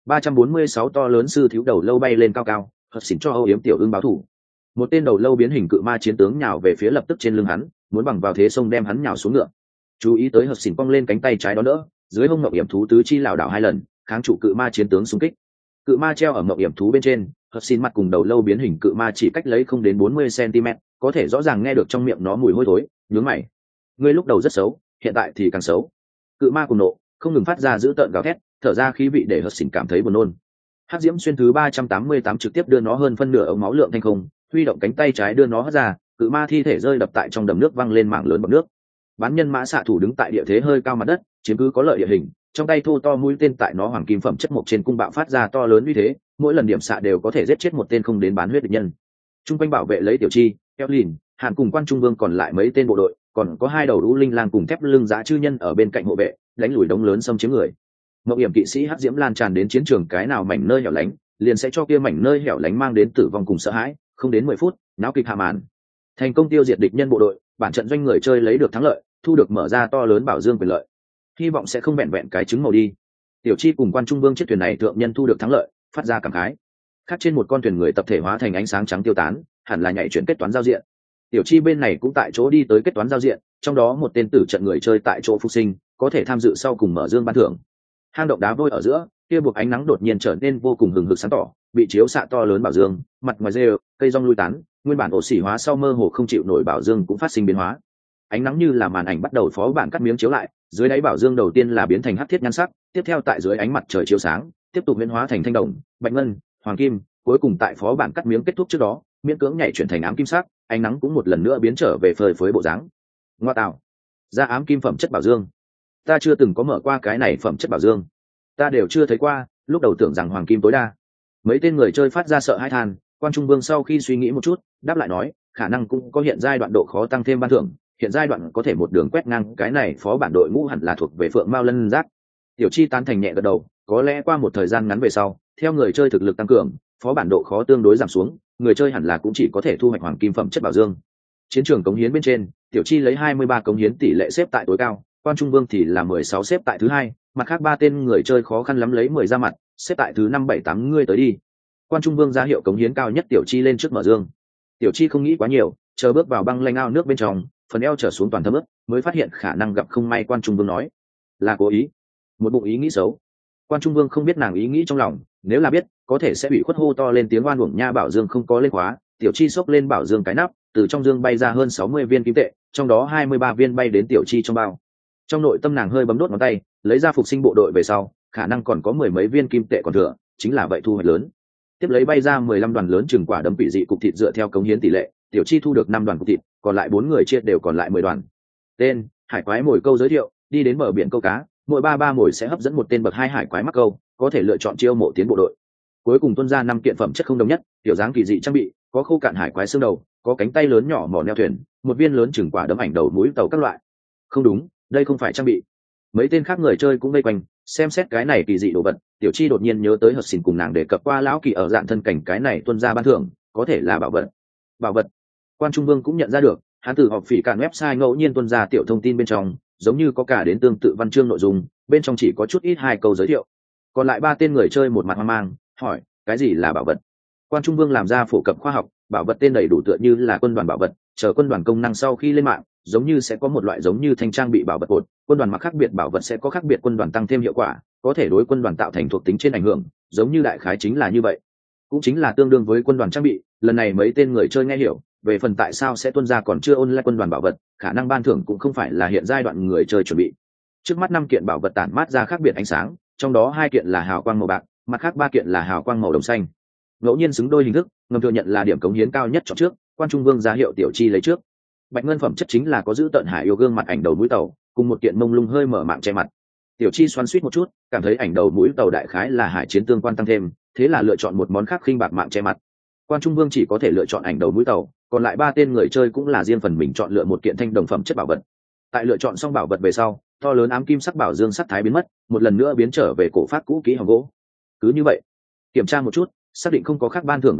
346 to lớn sư thiếu đầu lâu bay lên cao cao, hợp xỉn cho Âu Yếm tiểu ưng báo thủ. Một tên đầu lâu biến hình cự ma chiến tướng nhào về phía lập tức trên lưng hắn, muốn bằng vào thế xông đem hắn nhào xuống ngựa. Chú ý tới hợp xỉn cong lên cánh tay trái đó đỡ, dưới hông ngọc yểm thú tứ chi lảo đảo hai lần, kháng trụ cự ma chiến tướng xung kích. Cự ma treo ở ngọc yểm thú bên trên, hợp xỉn mặt cùng đầu lâu biến hình cự ma chỉ cách lấy không đến 40 cm, có thể rõ ràng nghe được trong miệng nó mùi hôi thối. Nhướng mày, ngươi lúc đầu rất xấu, hiện tại thì càng xấu. Cự ma cùng nộ, không ngừng phát ra dữ tợn gào thét, thở ra khí vị để hợp xỉn cảm thấy buồn nôn. Hắc diễm xuyên thứ 388 trực tiếp đưa nó hơn phân nửa ống máu lượng thanh không, huy động cánh tay trái đưa nó hất ra, cự ma thi thể rơi đập tại trong đầm nước văng lên mảng lớn bọt nước. Bán nhân mã xạ thủ đứng tại địa thế hơi cao mặt đất, chiếm cứ có lợi địa hình, trong tay thô to mũi tên tại nó hoàng kim phẩm chất mộc trên cung bạo phát ra to lớn uy thế, mỗi lần điểm xạ đều có thể giết chết một tên không đến bán huyết địch nhân. Trung quanh bảo vệ lấy tiểu chi, Lìn, Hàn cùng quan trung vương còn lại mấy tên bộ đội, còn có hai đầu lũ linh lang cùng thép lưng giá chư nhân ở bên cạnh hộ vệ, đánh lùi đống lớn xâm chiếm người. Mộng hiểm kỵ sĩ hắc diễm lan tràn đến chiến trường cái nào mảnh nơi hẻo lánh, liền sẽ cho kia mảnh nơi hẻo lánh mang đến tử vong cùng sợ hãi, không đến 10 phút, náo kịch hạ màn. Thành công tiêu diệt địch nhân bộ đội, bản trận doanh người chơi lấy được thắng lợi, thu được mở ra to lớn bảo dương quyền lợi. Hy vọng sẽ không vẹn vẹn cái trứng màu đi. Tiểu chi cùng quan trung vương chiếc thuyền này thượng nhân thu được thắng lợi, phát ra cảm khái. Khác trên một con thuyền người tập thể hóa thành ánh sáng trắng tiêu tán, hẳn là nhảy chuyển kết toán giao diện. Tiểu chi bên này cũng tại chỗ đi tới kết toán giao diện, trong đó một tên tử trận người chơi tại chỗ phục sinh, có thể tham dự sau cùng mở dương ban thưởng. Hang động đá vôi ở giữa, kia buộc ánh nắng đột nhiên trở nên vô cùng hừng hực sáng tỏ, bị chiếu xạ to lớn bảo dương, mặt ngoài rêu, cây rong lui tán, nguyên bản ổ xỉ hóa sau mơ hồ không chịu nổi bảo dương cũng phát sinh biến hóa. Ánh nắng như là màn ảnh bắt đầu phó bản cắt miếng chiếu lại, dưới đáy bảo dương đầu tiên là biến thành hắc thiết nhan sắc, tiếp theo tại dưới ánh mặt trời chiếu sáng, tiếp tục biến hóa thành thanh đồng, bạch ngân, hoàng kim, cuối cùng tại phó bản cắt miếng kết thúc trước đó, miễn cưỡng nhảy chuyển thành ám kim sắc, ánh nắng cũng một lần nữa biến trở về phơi phới bộ dáng. Ngoa tạo, ra ám kim phẩm chất bảo dương. Ta chưa từng có mở qua cái này phẩm chất bảo dương, ta đều chưa thấy qua, lúc đầu tưởng rằng hoàng kim tối đa. Mấy tên người chơi phát ra sợ hãi than, quan trung vương sau khi suy nghĩ một chút, đáp lại nói, khả năng cũng có hiện giai đoạn độ khó tăng thêm ban thưởng, hiện giai đoạn có thể một đường quét ngang, cái này phó bản đội ngũ hẳn là thuộc về phượng mao lân giác. Tiểu chi tán thành nhẹ gật đầu, có lẽ qua một thời gian ngắn về sau, theo người chơi thực lực tăng cường, phó bản độ khó tương đối giảm xuống, người chơi hẳn là cũng chỉ có thể thu hoạch hoàng kim phẩm chất bảo dương. Chiến trường cống hiến bên trên, tiểu chi lấy 23 cống hiến tỷ lệ xếp tại tối cao, quan trung vương thì là 16 xếp tại thứ hai, mặt khác ba tên người chơi khó khăn lắm lấy 10 ra mặt, xếp tại thứ 578 ngươi tới đi. Quan trung vương ra hiệu cống hiến cao nhất tiểu chi lên trước mở dương. Tiểu chi không nghĩ quá nhiều, chờ bước vào băng lanh ao nước bên trong, phần eo trở xuống toàn thấm ướt, mới phát hiện khả năng gặp không may. Quan trung vương nói là cố ý, một bụng ý nghĩ xấu. Quan trung vương không biết nàng ý nghĩ trong lòng, nếu là biết, có thể sẽ bị khuất hô to lên tiếng oan uổng nha. Bảo dương không có lên khóa, tiểu chi xốc lên bảo dương cái nắp, từ trong dương bay ra hơn 60 viên kim tệ, trong đó 23 viên bay đến tiểu chi trong bao. Trong nội tâm nàng hơi bấm đốt ngón tay, lấy ra phục sinh bộ đội về sau, khả năng còn có 10 mấy viên kim tệ còn thừa, chính là vậy thu hoạch lớn. Tiếp lấy bay ra 15 đoàn lớn chừng quả đấm vị dị cục thịt dựa theo cống hiến tỷ lệ, tiểu chi thu được 5 đoàn cục thịt, còn lại 4 người chia đều còn lại 10 đoàn. Tên: hải quái mồi câu giới thiệu, đi đến bờ biển câu cá, mỗi 33 mồi sẽ hấp dẫn một tên bậc 2 hải quái mắc câu, có thể lựa chọn chiêu mộ tiến bộ đội. Cuối cùng tuân ra 5 kiện phẩm chất không đồng nhất, tiểu dáng kỳ dị trang bị, có khô cạn hải quái xương đầu, có cánh tay lớn nhỏ mỏ neo thuyền, một viên lớn chừng quả đấm ảnh đầu mũi tàu các loại. Không đúng, đây không phải trang bị. Mấy tên khác người chơi cũng vây quanh xem xét cái này kỳ dị đồ vật. Tiểu chi đột nhiên nhớ tới hợp xỉn cùng nàng đề cập qua lão kỳ ở dạng thân cảnh, cái này tuân ra ban thưởng có thể là bảo vật. Bảo vật. Quan trung vương cũng nhận ra được, hắn từ họp phỉ cản website ngẫu nhiên tuân ra tiểu thông tin bên trong, giống như có cả đến tương tự văn chương nội dung, bên trong chỉ có chút ít 2 câu giới thiệu. Còn lại 3 tên người chơi một mặt hoang mang, hỏi cái gì là bảo vật. Quan trung vương làm ra phổ cập khoa học, bảo vật tên đầy đủ tựa như là quân đoàn bảo vật, chờ quân đoàn công năng sau khi lên mạng, giống như sẽ có một loại giống như thanh trang bị bảo vật cột, quân đoàn mặc khác biệt bảo vật sẽ có khác biệt quân đoàn tăng thêm hiệu quả, có thể đối quân đoàn tạo thành thuộc tính trên ảnh hưởng, giống như đại khái chính là như vậy, cũng chính là tương đương với quân đoàn trang bị. Lần này mấy tên người chơi nghe hiểu, về phần tại sao sẽ tuân ra còn chưa online quân đoàn bảo vật, khả năng ban thưởng cũng không phải là hiện giai đoạn người chơi chuẩn bị. Trước mắt 5 kiện bảo vật tản mát ra khác biệt ánh sáng, trong đó 2 kiện là hào quang màu bạc, mặt khác 3 kiện là hào quang màu đồng xanh. Ngẫu nhiên xứng đôi hình thức, ngầm thừa nhận là điểm cống hiến cao nhất chọn trước, quan trung vương ra hiệu tiểu chi lấy trước. Bạch ngân phẩm chất chính là có giữ tận hải yêu gương mặt ảnh đầu mũi tàu, cùng một kiện mông lung hơi mở mạng che mặt. Tiểu chi xoắn suýt một chút, cảm thấy ảnh đầu mũi tàu đại khái là hải chiến tương quan tăng thêm, thế là lựa chọn một món khác khinh bạc mạng che mặt. Quan trung vương chỉ có thể lựa chọn ảnh đầu mũi tàu, còn lại 3 tên người chơi cũng là riêng phần mình chọn lựa một kiện thanh đồng phẩm chất bảo vật. Tại lựa chọn xong bảo vật về sau, to lớn ám kim sắc bảo dương sắc thái biến mất, một lần nữa biến trở về cổ phát cũ kỹ hòm gỗ. Cứ như vậy, kiểm tra một chút, xác định không có khác ban thưởng về sau,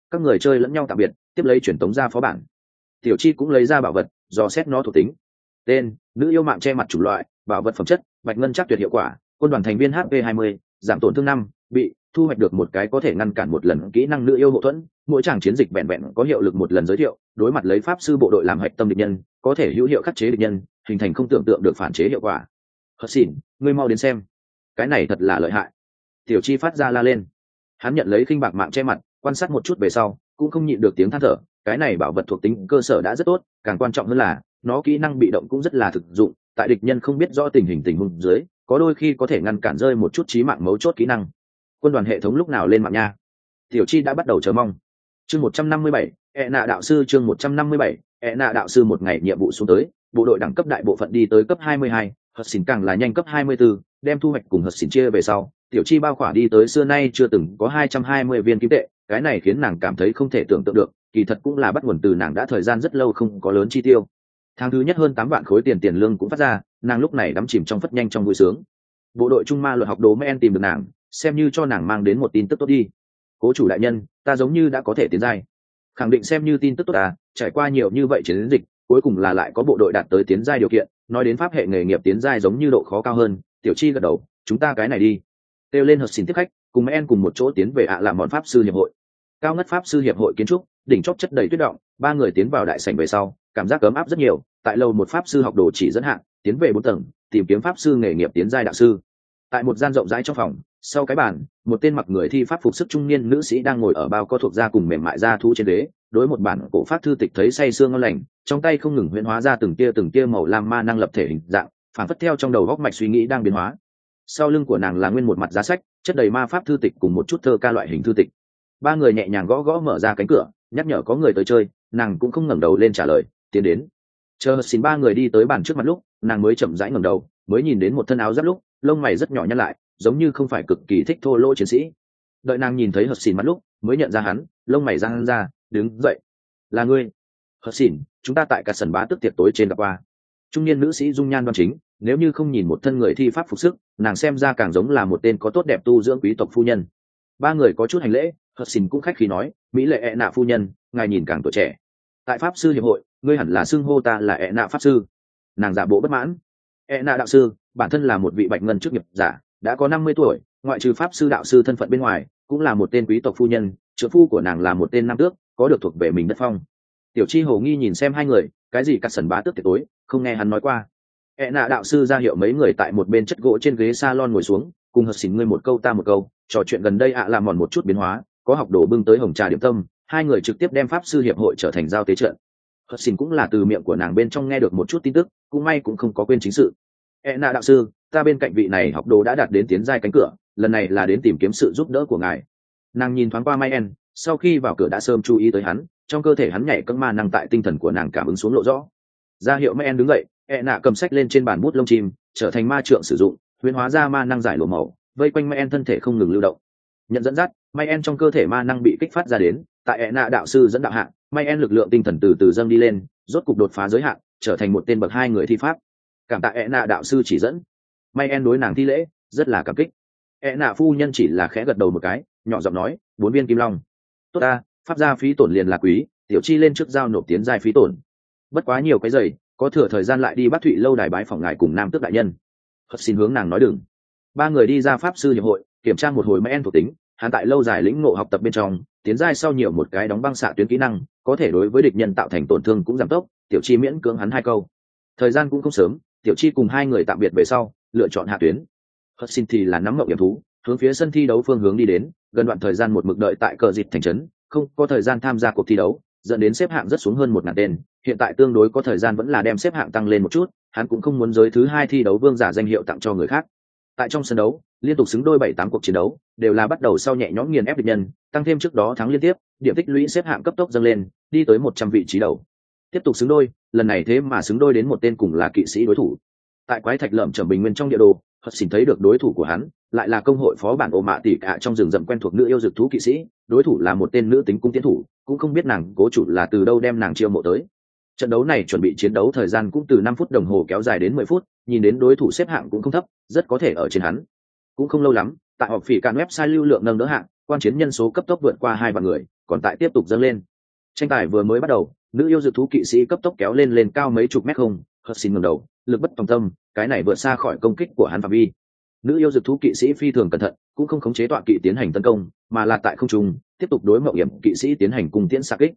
các người chơi lẫn nhau tạm biệt, tiếp lấy chuyển tống ra phó bản. Tiểu Chi cũng lấy ra bảo vật, dò xét nó thuộc tính. Tên: nữ yêu mạng che mặt chủng loại, bảo vật phẩm chất: bạch ngân chắc tuyệt hiệu quả, quân đoàn thành viên HP 20, giảm tổn thương 5, bị thu hoạch được một cái có thể ngăn cản một lần kỹ năng nữ yêu hộ thuẫn, mỗi tràng chiến dịch vẹn vẹn có hiệu lực một lần giới thiệu, đối mặt lấy pháp sư bộ đội làm hạch tâm địch nhân, có thể hữu hiệu khắc chế địch nhân, hình thành không tưởng tượng được phản chế hiệu quả. Hất xỉn, ngươi mau đến xem, cái này thật là lợi hại. Tiểu Chi phát ra la lên. Hắn nhận lấy khinh bạc mạng che mặt, quan sát một chút về sau cũng không nhịn được tiếng than thở. Cái này bảo vật thuộc tính cơ sở đã rất tốt, càng quan trọng hơn là nó kỹ năng bị động cũng rất là thực dụng, tại địch nhân không biết rõ tình huống dưới, có đôi khi có thể ngăn cản rơi một chút chí mạng mấu chốt kỹ năng. Quân đoàn hệ thống lúc nào lên mạng nha? Tiểu Chi đã bắt đầu chờ mong. Chương 157, nạ đạo sư. Chương 157, nạ đạo sư. Một ngày nhiệm vụ xuống tới, bộ đội đẳng cấp đại bộ phận đi tới cấp 22, Hất xỉn càng là nhanh cấp 24, đem thu hoạch cùng Hất xỉn chia về sau, Tiểu Chi bao khỏa đi tới xưa nay chưa từng có 220 viên kim tệ, cái này khiến nàng cảm thấy không thể tưởng tượng được, kỳ thật cũng là bắt nguồn từ nàng đã thời gian rất lâu không có lớn chi tiêu. Tháng thứ nhất hơn 8 vạn khối tiền lương cũng phát ra, nàng lúc này đắm chìm trong phất nhanh trong vui sướng. Bộ đội Trung Ma luật học đồ Men tìm được nàng, xem như cho nàng mang đến một tin tức tốt đi. Cố chủ đại nhân, ta giống như đã có thể tiến giai. Khẳng định xem như tin tức tốt à, trải qua nhiều như vậy chiến dịch, cuối cùng là lại có bộ đội đạt tới tiến giai điều kiện, nói đến pháp hệ nghề nghiệp tiến giai giống như độ khó cao hơn. Tiểu Chi gật đầu, chúng ta cái này đi. Kêu lên Hất xỉn tiếp khách, cùng Men cùng một chỗ tiến về làm món pháp sư hiệp hội. Cao ngất pháp sư hiệp hội kiến trúc, đỉnh chóp chất đầy tuyết động, ba người tiến vào đại sảnh về sau, cảm giác ấm áp rất nhiều. Tại lầu một pháp sư học đồ chỉ dẫn hạng, tiến về 4 tầng, tìm kiếm pháp sư nghề nghiệp tiến giai đạo sư. Tại một gian rộng rãi trong phòng, sau cái bàn, một tên mặc người thi pháp phục sức trung niên nữ sĩ đang ngồi ở bao co thuộc da cùng mềm mại da thú trên ghế, đối một bản cổ pháp thư tịch thấy say sương ngon lành, trong tay không ngừng huyễn hóa ra từng tia màu lam ma năng lập thể hình dạng, phản phất theo trong đầu góc mạch suy nghĩ đang biến hóa. Sau lưng của nàng là nguyên một mặt giá sách, chất đầy ma pháp thư tịch cùng một chút thơ ca loại hình thư tịch. Ba người nhẹ nhàng gõ gõ mở ra cánh cửa, nhắc nhở có người tới chơi, nàng cũng không ngẩng đầu lên trả lời, tiến đến. Chờ xin ba người đi tới bàn trước mặt lúc, nàng mới chậm rãi ngẩng đầu, mới nhìn đến một thân áo giáp lúc, lông mày rất nhỏ nhăn lại, giống như không phải cực kỳ thích thô lỗ chiến sĩ. Đợi nàng nhìn thấy Hất xỉn mắt lúc, mới nhận ra hắn, lông mày giãn ra, đứng dậy. Là ngươi? Hất xỉn, chúng ta tại cả sân bá tước tiệc tối trên gặp qua. Trung niên nữ sĩ dung nhan đoan chính, nếu như không nhìn một thân người thi pháp phục sức, nàng xem ra càng giống là một tên có tốt đẹp tu dưỡng quý tộc phu nhân. Ba người có chút hành lễ, Hất xỉn cũng khách khí nói, mỹ lệ nạ phu nhân, ngài nhìn càng tuổi trẻ. Tại pháp sư hiệp hội, ngươi hẳn là xưng hô ta là nạ pháp sư. Nàng giả bộ bất mãn. Nạ đạo sư, bản thân là một vị bạch ngân chức nghiệp giả, đã có 50 tuổi, ngoại trừ pháp sư đạo sư thân phận bên ngoài, cũng là một tên quý tộc phu nhân, trợ phu của nàng là một tên nam tước, có được thuộc về mình đất phong. Tiểu Chi hồ nghi nhìn xem hai người, cái gì cắt sần bá tước tiệc tối, không nghe hắn nói qua. Nạ đạo sư ra hiệu mấy người tại một bên chất gỗ trên ghế salon ngồi xuống, cùng Hất xỉn ngươi một câu ta một câu, trò chuyện gần đây làm mòn một chút biến hóa, có học đồ bưng tới hồng trà điểm tâm, hai người trực tiếp đem pháp sư hiệp hội trở thành giao tế trận. Hất xỉn cũng là từ miệng của nàng bên trong nghe được một chút tin tức, cũng may cũng không có quên chính sự. Nạ đạo sư, ta bên cạnh vị này học đồ đã đạt đến tiến giai cánh cửa, lần này là đến tìm kiếm sự giúp đỡ của ngài. Nàng nhìn thoáng qua Mayen, sau khi vào cửa đã sớm chú ý tới hắn, trong cơ thể hắn nhảy cẫng ma năng tại tinh thần của nàng cảm ứng xuống lộ rõ. Ra hiệu Mayen đứng dậy, nạ cầm sách lên trên bàn bút lông chim, trở thành ma trượng sử dụng, huyễn hóa ra ma năng giải lụa màu, vây quanh Mayen thân thể không ngừng lưu động. Nhận dẫn dắt, Mayen trong cơ thể ma năng bị kích phát ra đến, tại nạ đạo sư dẫn đạo hạng, Mayen lực lượng tinh thần từ từ dâng đi lên, rốt cục đột phá giới hạn, trở thành một tên bậc 2 người thi pháp. Cảm tạ nạ đạo sư chỉ dẫn. Mayen đối nàng thi lễ, rất là cảm kích. Nạ phu nhân chỉ là khẽ gật đầu một cái, nhỏ giọng nói, 4 viên kim long. Tốt ta, pháp gia phí tổn liền là quý, Tiểu Chi lên trước giao nộp tiến giai phí tổn. Bất quá nhiều cái giày, có thừa thời gian lại đi Bắc Thụy lâu đài bái phỏng ngài cùng nam tước đại nhân. Hất xin hướng nàng nói đừng. Ba người đi ra pháp sư hiệp hội, kiểm tra một hồi Mayen thuộc tính, hắn tại lâu dài lĩnh ngộ học tập bên trong, tiến giai sau nhiều một cái đóng băng xạ tuyến kỹ năng, có thể đối với địch nhân tạo thành tổn thương cũng giảm tốc. Tiểu Chi miễn cưỡng hắn 2 câu. Thời gian cũng không sớm, Tiểu Chi cùng hai người tạm biệt về sau, lựa chọn hạ tuyến. Hất xin thì là nắm ngậm điểm thú, hướng phía sân thi đấu phương hướng đi đến, gần đoạn thời gian một mực đợi tại cờ dịt thành trấn, không có thời gian tham gia cuộc thi đấu, dẫn đến xếp hạng rất xuống hơn 1000 tên, hiện tại tương đối có thời gian vẫn là đem xếp hạng tăng lên một chút, hắn cũng không muốn giới thứ 2 thi đấu vương giả danh hiệu tặng cho người khác. Tại trong sân đấu, liên tục xứng đôi 7-8 cuộc chiến đấu, đều là bắt đầu sau nhẹ nhõm nghiền ép địch nhân, tăng thêm trước đó thắng liên tiếp, điểm tích lũy xếp hạng cấp tốc dâng lên, đi tới 100 vị trí đầu. Tiếp tục xứng đôi, lần này thế mà xứng đôi đến một tên cùng là kỵ sĩ đối thủ. Tại quái thạch lởm chởm bình nguyên trong địa đồ, Hất xin thấy được đối thủ của hắn, lại là công hội phó bản ổ mạ tỷ cả trong rừng rậm quen thuộc nữ yêu dược thú kỵ sĩ, đối thủ là một tên nữ tính cung tiến thủ, cũng không biết nàng cố chủ là từ đâu đem nàng chiêu mộ tới. Trận đấu này chuẩn bị chiến đấu thời gian cũng từ 5 phút đồng hồ kéo dài đến 10 phút, nhìn đến đối thủ xếp hạng cũng không thấp, rất có thể ở trên hắn. Cũng không lâu lắm, tại họp phỉ cạn website lưu lượng nâng đỡ hạng, quan chiến nhân số cấp tốc vượt qua 2 vạn người, còn tại tiếp tục dâng lên. Tranh tài vừa mới bắt đầu, nữ yêu dược thú kỵ sĩ cấp tốc kéo lên cao mấy chục mét không. Hudson ngẩng đầu, lực bất tòng tâm, cái này vượt xa khỏi công kích của hắn phạm vi. Nữ yêu dược thú kỵ sĩ phi thường cẩn thận, cũng không khống chế tọa kỵ tiến hành tấn công, mà là tại không trung tiếp tục đối mạo hiểm kỵ sĩ tiến hành cùng tiễn xạ kích.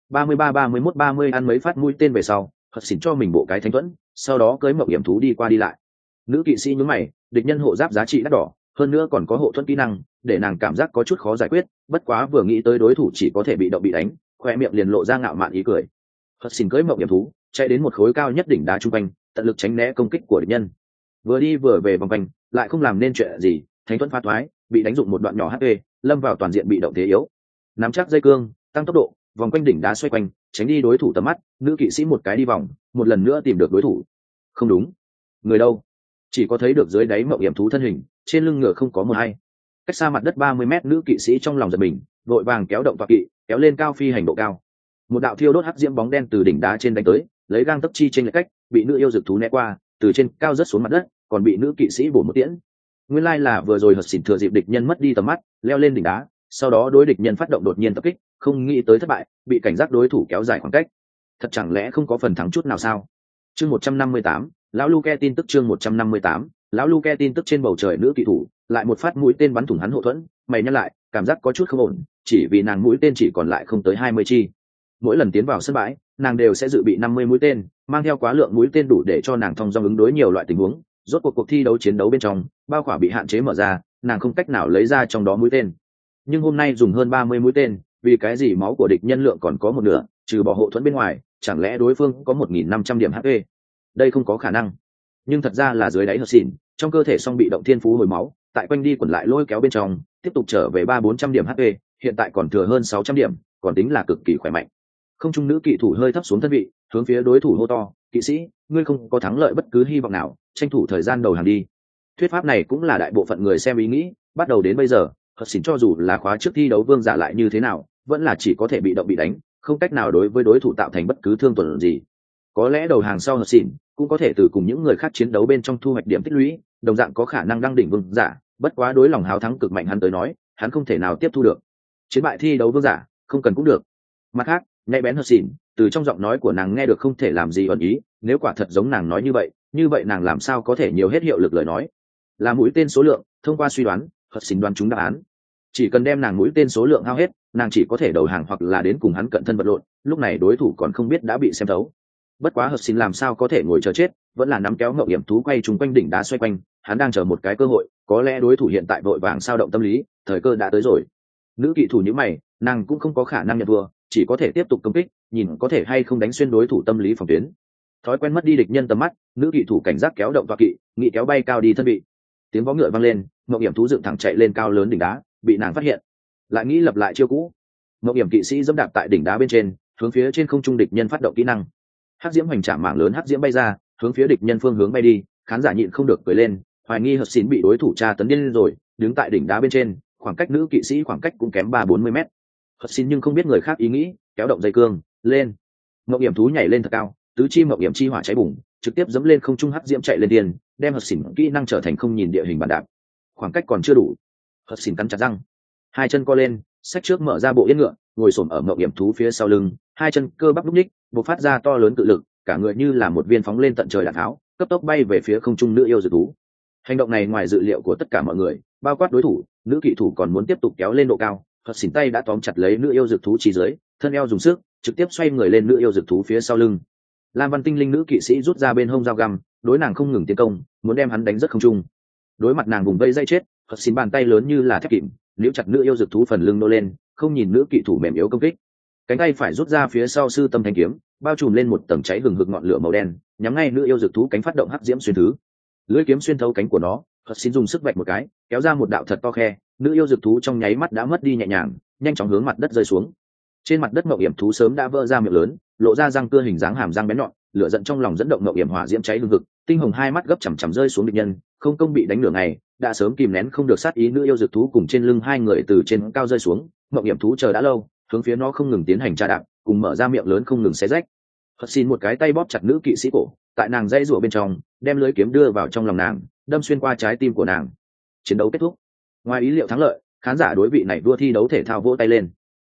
33-31-30 ăn mấy phát mũi tên về sau, Hudson cho mình bộ cái thánh thuẫn, sau đó cưỡi mạo hiểm thú đi qua đi lại. Nữ kỵ sĩ nhướng mày, địch nhân hộ giáp giá trị đắt đỏ, hơn nữa còn có hộ thuẫn kỹ năng, để nàng cảm giác có chút khó giải quyết. Bất quá vừa nghĩ tới đối thủ chỉ có thể bị động bị đánh, khoe miệng liền lộ ra ngạo mạn ý cười. Hudson cưỡi mạo hiểm thú, chạy đến một khối cao nhất đỉnh đá trung quanh, tận lực tránh né công kích của địch nhân. Vừa đi vừa về vòng quanh, lại không làm nên chuyện gì, thánh thuẫn phá thoái, bị đánh dụng một đoạn nhỏ HP, lâm vào toàn diện bị động thế yếu. Nắm chắc dây cương, tăng tốc độ, vòng quanh đỉnh đá xoay quanh, tránh đi đối thủ tầm mắt. Nữ kỵ sĩ một cái đi vòng, một lần nữa tìm được đối thủ. Không đúng, người đâu? Chỉ có thấy được dưới đáy mạo hiểm thú thân hình, trên lưng ngựa không có một ai. Cách xa mặt đất 30 mét, nữ kỵ sĩ trong lòng giật mình, vội vàng kéo động tọa kỵ, kéo lên cao phi hành độ cao. Một đạo thiêu đốt hắc diễm bóng đen từ đỉnh đá trên đánh tới, lấy gang tấc chi trên lệch cách, bị nữ yêu dược thú né qua, từ trên cao rất xuống mặt đất, còn bị nữ kỵ sĩ bổ một tiễn. Nguyên lai là vừa rồi Hudson thừa dịp địch nhân mất đi tầm mắt, leo lên đỉnh đá, sau đó đối địch nhân phát động đột nhiên tập kích, không nghĩ tới thất bại, bị cảnh giác đối thủ kéo dài khoảng cách. Thật chẳng lẽ không có phần thắng chút nào sao? Chương 158, lão Luke tin tức. Chương 158, lão Luke tin tức. Trên bầu trời nữ kỵ thủ lại một phát mũi tên bắn thủng hắn hộ thuẫn, mày nhăn lại, cảm giác có chút không ổn, chỉ vì nàng mũi tên chỉ còn lại không tới 20 chi. Mỗi lần tiến vào sân bãi, nàng đều sẽ dự bị 50 mũi tên, mang theo quá lượng mũi tên đủ để cho nàng thông dong ứng đối nhiều loại tình huống. Rốt cuộc thi đấu chiến đấu bên trong, bao khỏa bị hạn chế mở ra, nàng không cách nào lấy ra trong đó mũi tên. Nhưng hôm nay dùng hơn 30 mũi tên, vì cái gì máu của địch nhân lượng còn có một nửa, trừ bỏ hộ thuẫn bên ngoài, chẳng lẽ đối phương có 1.500 điểm HP? Đây không có khả năng. Nhưng thật ra là dưới đáy Hudson, trong cơ thể song bị động thiên phú hồi máu, tại quanh đi quẩn lại lôi kéo bên trong, tiếp tục trở về 300-400 điểm HP, hiện tại còn thừa hơn 600 điểm, còn tính là cực kỳ khỏe mạnh. Không trung nữ kỵ thủ hơi thấp xuống thân vị, hướng phía đối thủ hô to, kỵ sĩ, ngươi không có thắng lợi bất cứ hy vọng nào, tranh thủ thời gian đầu hàng đi. Thuyết pháp này cũng là đại bộ phận người xem ý nghĩ, bắt đầu đến bây giờ, Hudson cho dù là khóa trước thi đấu vương giả lại như thế nào, vẫn là chỉ có thể bị động bị đánh, không cách nào đối với đối thủ tạo thành bất cứ thương tổn gì. Có lẽ đầu hàng sau Hudson cũng có thể từ cùng những người khác chiến đấu bên trong thu hoạch điểm tích lũy, đồng dạng có khả năng đăng đỉnh vương giả, bất quá đối lòng háo thắng cực mạnh hắn tới nói, hắn không thể nào tiếp thu được. Chiến bại thi đấu vương giả, không cần cũng được. Mặt khác, nhạy bén Hudson, từ trong giọng nói của nàng nghe được không thể làm gì ẩn ý, nếu quả thật giống nàng nói như vậy nàng làm sao có thể nhiều hết hiệu lực lời nói. Là mũi tên số lượng, thông qua suy đoán, Hudson đoán trúng đáp án. Chỉ cần đem nàng mũi tên số lượng hao hết, nàng chỉ có thể đầu hàng hoặc là đến cùng hắn cận thân vật lộn, lúc này đối thủ còn không biết đã bị xem thấu. Bất quá Hudson làm sao có thể ngồi chờ chết, vẫn là nắm kéo ngậu hiểm thú quay trúng quanh đỉnh đá xoay quanh, hắn đang chờ một cái cơ hội, có lẽ đối thủ hiện tại vội vàng sao động tâm lý, thời cơ đã tới rồi. Nữ kỵ thủ như mày, nàng cũng không có khả năng nhận thua, chỉ có thể tiếp tục công kích, nhìn có thể hay không đánh xuyên đối thủ tâm lý phòng tuyến. Thói quen mất đi địch nhân tầm mắt, nữ kỵ thủ cảnh giác kéo động tọa kỵ, nghị kéo bay cao đi thân vị. Tiếng vó ngựa vang lên, ngậu hiểm thú dựng thẳng chạy lên cao lớn đỉnh đá, bị nàng phát hiện, lại nghĩ lập lại chiêu cũ. Ngậu hiểm kỵ sĩ dẫm đạp tại đỉnh đá bên trên, hướng phía trên không trung địch nhân phát động kỹ năng. Hắc diễm hoành trảm mảng lớn hắc diễm bay ra, hướng phía địch nhân phương hướng bay đi, khán giả nhịn không được cười lên, hoài nghi Hudson bị đối thủ tra tấn điên rồi, đứng tại đỉnh đá bên trên, khoảng cách nữ kỵ sĩ khoảng cách cũng kém 30-40 mét. Hudson nhưng không biết người khác ý nghĩ, kéo động dây cương, lên. Ngọc hiểm thú nhảy lên thật cao, tứ chi ngọc hiểm chi hỏa cháy bùng, trực tiếp dẫm lên không trung hắc diễm chạy lên tiền, đem Hudson kỹ năng trở thành không nhìn địa hình bàn đạp. Khoảng cách còn chưa đủ. Hudson cắn chặt răng, hai chân co lên, xách trước mở ra bộ yên ngựa, ngồi xổm ở ngọc hiểm thú phía sau lưng, hai chân cơ bắp lúc nhích, bộc phát ra to lớn cự lực, cả người như là một viên phóng lên tận trời đạn tháo, cấp tốc bay về phía không trung nữ yêu dược thú. Hành động này ngoài dự liệu của tất cả mọi người, bao quát đối thủ, nữ kỵ thủ còn muốn tiếp tục kéo lên độ cao, Hudson tay đã tóm chặt lấy nữ yêu dược thú chỉ dưới, thân eo dùng sức, trực tiếp xoay người lên nữ yêu dược thú phía sau lưng. Lam Văn Tinh Linh nữ kỵ sĩ rút ra bên hông dao găm, đối nàng không ngừng tiến công, muốn đem hắn đánh rất không trung. Đối mặt nàng vùng vây dây chết, Hudson bàn tay lớn như là thép kìm, liễu chặt nữ yêu dược thú phần lưng nô lên, không nhìn nữ kỵ thủ mềm yếu công kích. Cánh tay phải rút ra phía sau sư tâm thanh kiếm, bao trùm lên một tầng cháy hừng hực ngọn lửa màu đen, nhắm ngay nữ yêu dược thú cánh phát động hắc diễm xuyên thứ. Lưỡi kiếm xuyên thấu cánh của nó, Hudson dùng sức vạch một cái, kéo ra một đạo thật to khe, nữ yêu dược thú trong nháy mắt đã mất đi nhẹ nhàng, nhanh chóng hướng mặt đất rơi xuống. Trên mặt đất mậu hiểm thú sớm đã vỡ ra miệng lớn, lộ ra răng cưa hình dáng hàm răng bén nhọn, lửa giận trong lòng dẫn động mậu hiểm hỏa diễm cháy hừng hực, tinh hồng hai mắt gấp chằm chằm rơi xuống địch nhân, không công bị đánh nửa ngày, đã sớm kìm nén không được sát ý nữ yêu dược thú cùng trên lưng hai người từ trên cao rơi xuống, mậu hiểm thú chờ đã lâu, hướng phía nó không ngừng tiến hành tra đạp, cùng mở ra miệng lớn không ngừng xé rách. Hudson một cái tay bóp chặt nữ kỵ sĩ cổ, tại nàng dây rủa bên trong, đem lưỡi kiếm đưa vào trong lòng nàng, đâm xuyên qua trái tim của nàng. Chiến đấu kết thúc. Ngoài ý liệu thắng lợi, khán giả đối vị này vua thi đấu thể thao vỗ tay lên.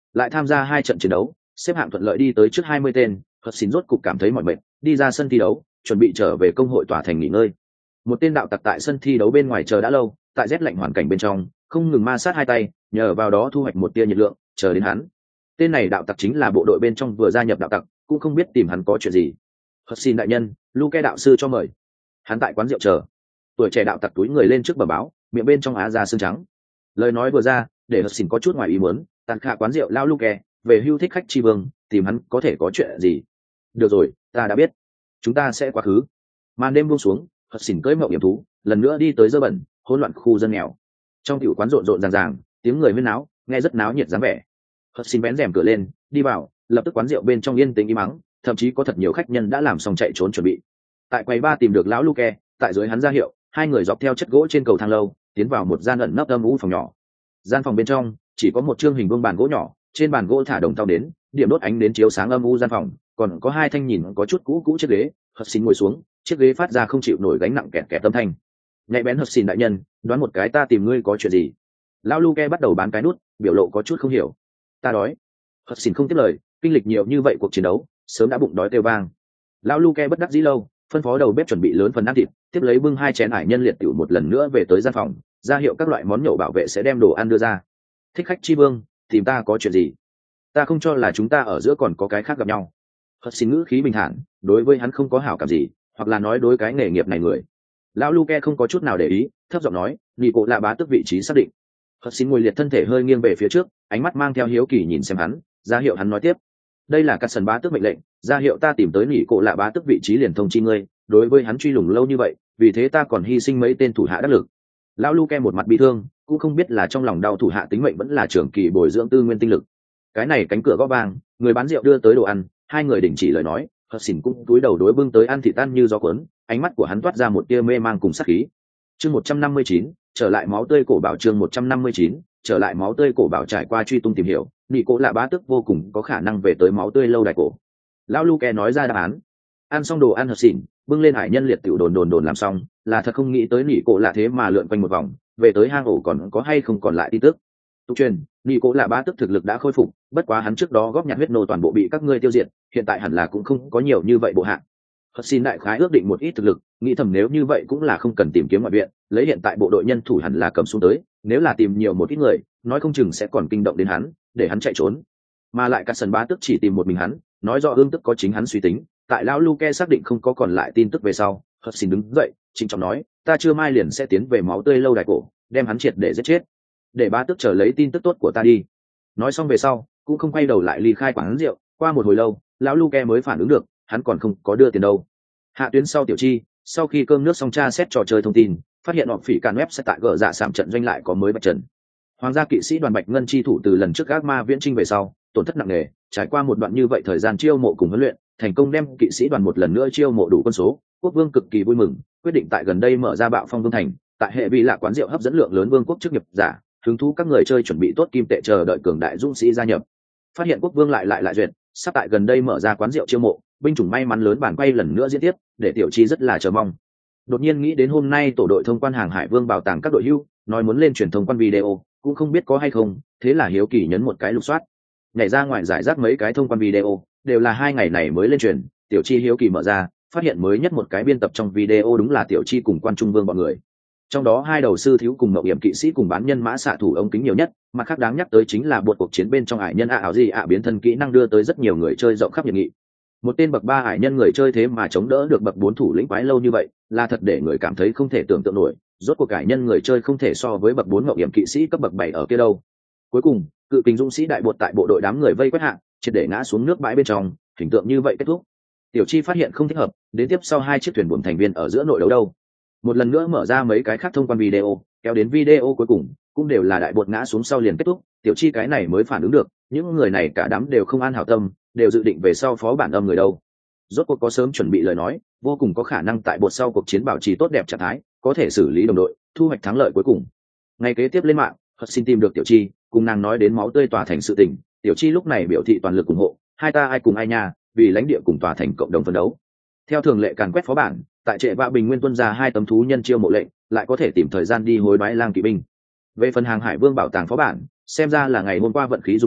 Lại tham gia 2 trận chiến đấu, xếp hạng thuận lợi đi tới trước 20 tên, Hất Xin rốt cục cảm thấy mỏi mệt, đi ra sân thi đấu, chuẩn bị trở về công hội tòa thành nghỉ ngơi. Một tên đạo tặc tại sân thi đấu bên ngoài chờ đã lâu, tại rét lạnh hoàn cảnh bên trong, không ngừng ma sát hai tay, nhờ vào đó thu hoạch một tia nhiệt lượng, chờ đến hắn. Tên này đạo tặc chính là bộ đội bên trong vừa gia nhập đạo tặc, cũng không biết tìm hắn có chuyện gì. Hất Xin đại nhân, Luke đạo sư cho mời. Hắn tại quán rượu chờ. Tuổi trẻ đạo tặc túi người lên trước bờ báo, miệng bên trong á ra xương trắng. Lời nói vừa ra, để Hất Xin có chút ngoài ý muốn, tàn khả quán rượu lao Luke, về hưu thích khách chi vương, tìm hắn có thể có chuyện gì? Được rồi, ta đã biết, chúng ta sẽ quá khứ. Màn đêm buông xuống, Hất Xin cưỡi mộng hiểm thú, lần nữa đi tới dơ bẩn, hỗn loạn khu dân nghèo. Trong tiểu quán rộn rộn ràng ràng, tiếng người huyên náo, nghe rất náo nhiệt dáng vẻ. Hất Xin bén rèm cửa lên, đi vào, lập tức quán rượu bên trong yên tĩnh im mắng, thậm chí có thật nhiều khách nhân đã làm xong chạy trốn chuẩn bị. Tại quầy bar tìm được lão Luke, tại dưới hắn ra hiệu, hai người dọc theo chất gỗ trên cầu thang lâu, tiến vào một gian ẩn nấp âm u phòng nhỏ. Gian phòng bên trong chỉ có một chương hình vuông bàn gỗ nhỏ, trên bàn gỗ thả đồng thau đến, điểm đốt ánh đến chiếu sáng âm u gian phòng, còn có 2 thanh nhìn có chút cũ chiếc ghế. Hất Xin ngồi xuống, chiếc ghế phát ra không chịu nổi gánh nặng kẹt kẹt âm thanh. Nhạy bén Hất Xin đại nhân, đoán một cái ta tìm ngươi có chuyện gì? Lão Luke bắt đầu bán cái nút, biểu lộ có chút không hiểu. Ta đói. Hất Xin không tiếp lời, kinh lịch nhiều như vậy cuộc chiến đấu, sớm đã bụng đói kêu vang. Lão Luke bất đắc dĩ lâu, phân phó đầu bếp chuẩn bị lớn phần ăn thịt, tiếp lấy bưng 2 chén ải nhân liệt tiểu một lần nữa về tới gian phòng, ra hiệu các loại món nhậu bảo vệ sẽ đem đồ ăn đưa ra. Thích khách chi vương, tìm ta có chuyện gì? Ta không cho là chúng ta ở giữa còn có cái khác gặp nhau. Hất Xin ngữ khí bình thản, đối với hắn không có hảo cảm gì, hoặc là nói đối cái nghề nghiệp này người. Lão Luke không có chút nào để ý, thấp giọng nói, nhị cổ lạ bá tức vị trí xác định. Hất Xin ngồi liệt thân thể hơi nghiêng về phía trước, ánh mắt mang theo hiếu kỳ nhìn xem hắn, ra hiệu hắn nói tiếp. Đây là Cát Sần bá tước mệnh lệnh, ra hiệu ta tìm tới nhị cổ lạ bá tước vị trí liền thông chi ngươi, đối với hắn truy lùng lâu như vậy, vì thế ta còn hy sinh mấy tên thủ hạ đắc lực. Lão Luke một mặt bi thương, cũng không biết là trong lòng đau thủ hạ tính mệnh vẫn là trưởng kỳ bồi dưỡng tư nguyên tinh lực. Cái này cánh cửa gõ vang, người bán rượu đưa tới đồ ăn, hai người đình chỉ lời nói, Hất Xin cũng túi đầu đối bưng tới ăn thịt tan như gió cuốn, ánh mắt của hắn toát ra một tia mê mang cùng sát khí. Chương 159, trở lại máu tươi cổ bảo. Chương 159, trở lại máu tươi cổ bảo. Trải qua truy tung tìm hiểu, nhị cổ lạ bá tước vô cùng có khả năng về tới máu tươi lâu đài cổ. Lão Luke nói ra đáp án. Ăn xong đồ ăn Hất Xin bưng lên hải nhân liệt tiểu đồn làm xong, là thật không nghĩ tới nhị cổ lạ thế mà lượn quanh một vòng, về tới hang ổ còn có hay không còn lại tin tức. Tục truyền, nhị cổ lạ bá tước thực lực đã khôi phục, bất quá hắn trước đó góp nhặt huyết nô toàn bộ bị các ngươi tiêu diệt, hiện tại hẳn là cũng không có nhiều như vậy bộ hạng. Hất Xin đại khái ước định một ít thực lực, nghĩ thầm nếu như vậy cũng là không cần tìm kiếm ngoại viện, lấy hiện tại bộ đội nhân thủ hẳn là cầm xuống tới, nếu là tìm nhiều một ít người, nói không chừng sẽ còn kinh động đến hắn, để hắn chạy trốn. Mà lại Cát Sần bá tước chỉ tìm một mình hắn, nói rõ ương tức có chính hắn suy tính. Tại lão Luke xác định không có còn lại tin tức về sau, Hất Xin đứng dậy, trịnh trọng nói, ta chưa mai liền sẽ tiến về máu tươi lâu đài cổ, đem hắn triệt để giết chết, để bá tước chờ lấy tin tức tốt của ta đi. Nói xong về sau, cũng không quay đầu lại ly khai quán rượu. Qua một hồi lâu, lão Luke mới phản ứng được, hắn còn không có đưa tiền đâu. Hạ tuyến sau tiểu chi, sau khi cơm nước xong tra xét trò chơi thông tin, phát hiện họ phỉ càn web sẽ tại gỡ dạ sạm trận doanh lại có mới bạch trần. Hoàng gia kỵ sĩ đoàn Bạch Ngân chi thủ từ lần trước gác ma viễn trinh về sau, tổn thất nặng nề, trải qua một đoạn như vậy thời gian chiêu mộ cùng huấn luyện, thành công đem kỵ sĩ đoàn một lần nữa chiêu mộ đủ quân số. Quốc vương cực kỳ vui mừng, quyết định tại gần đây mở ra bạo phong vương thành, tại hệ vị lạ quán rượu hấp dẫn lượng lớn vương quốc chức nghiệp giả, hứng thú các người chơi chuẩn bị tốt kim tệ chờ đợi cường đại dũng sĩ gia nhập. Phát hiện quốc vương lại duyệt, sắp tại gần đây mở ra quán rượu chiêu mộ, binh chủng may mắn lớn bản quay lần nữa diễn tiếp, để tiểu chi rất là chờ mong. Đột nhiên nghĩ đến hôm nay tổ đội thông quan hàng hải vương bảo tàng các đội hưu nói muốn lên truyền thông quan video, cũng không biết có hay không, thế là hiếu kỳ nhấn một cái lục soát, nhảy ra ngoài giải rác mấy cái thông quan video, đều là 2 ngày này mới lên truyền. Tiểu chi hiếu kỳ mở ra, phát hiện mới nhất một cái biên tập trong video đúng là tiểu chi cùng quan trung vương bọn người, trong đó 2 đầu sư thiếu cùng mậu hiểm kỵ sĩ cùng bán nhân mã xạ thủ ống kính nhiều nhất. Mặt khác đáng nhắc tới chính là buộc cuộc chiến bên trong ải nhân ảo gì biến thân kỹ năng đưa tới rất nhiều người chơi rộng khắp nhiệt nghị. Một tên bậc 3 ải nhân người chơi thế mà chống đỡ được bậc 4 thủ lĩnh quái lâu như vậy, là thật để người cảm thấy không thể tưởng tượng nổi. Rốt cuộc ải nhân người chơi không thể so với bậc 4 mậu hiểm kỵ sĩ cấp bậc 7 ở kia đâu. Cuối cùng, cự kình dũng sĩ đại bột tại bộ đội đám người vây quét hạ, triệt để ngã xuống nước bãi bên trong, hình tượng như vậy kết thúc. Tiểu chi phát hiện không thích hợp, đến tiếp sau 2 chiếc thuyền buồm thành viên ở giữa nội đấu đâu. Một lần nữa mở ra mấy cái khác thông quan video, kéo đến video cuối cùng cũng đều là đại bột ngã xuống sau liền kết thúc. Tiểu chi cái này mới phản ứng được, những người này cả đám đều không an hảo tâm, đều dự định về sau phó bản âm người đâu. Rốt cuộc có sớm chuẩn bị lời nói, vô cùng có khả năng tại bột sau cuộc chiến bảo trì tốt đẹp trạng thái, có thể xử lý đồng đội, thu hoạch thắng lợi cuối cùng. Ngày kế tiếp lên mạng, Hất Xin tìm được tiểu chi, cùng nàng nói đến máu tươi tòa thành sự tình. Tiểu chi lúc này biểu thị toàn lực ủng hộ, hai ta ai cùng ai nha, vì lãnh địa cùng tòa thành cộng đồng phấn đấu. Theo thường lệ càn quét phó bản, tại trệ vạ bình nguyên tuân ra 2 tấm thú nhân chiêu mộ lệnh, lại có thể tìm thời gian đi hối đoái lang kỵ binh. Về phần hàng hải vương bảo tàng phó bản, xem ra là ngày hôm qua vận khí dùng hết,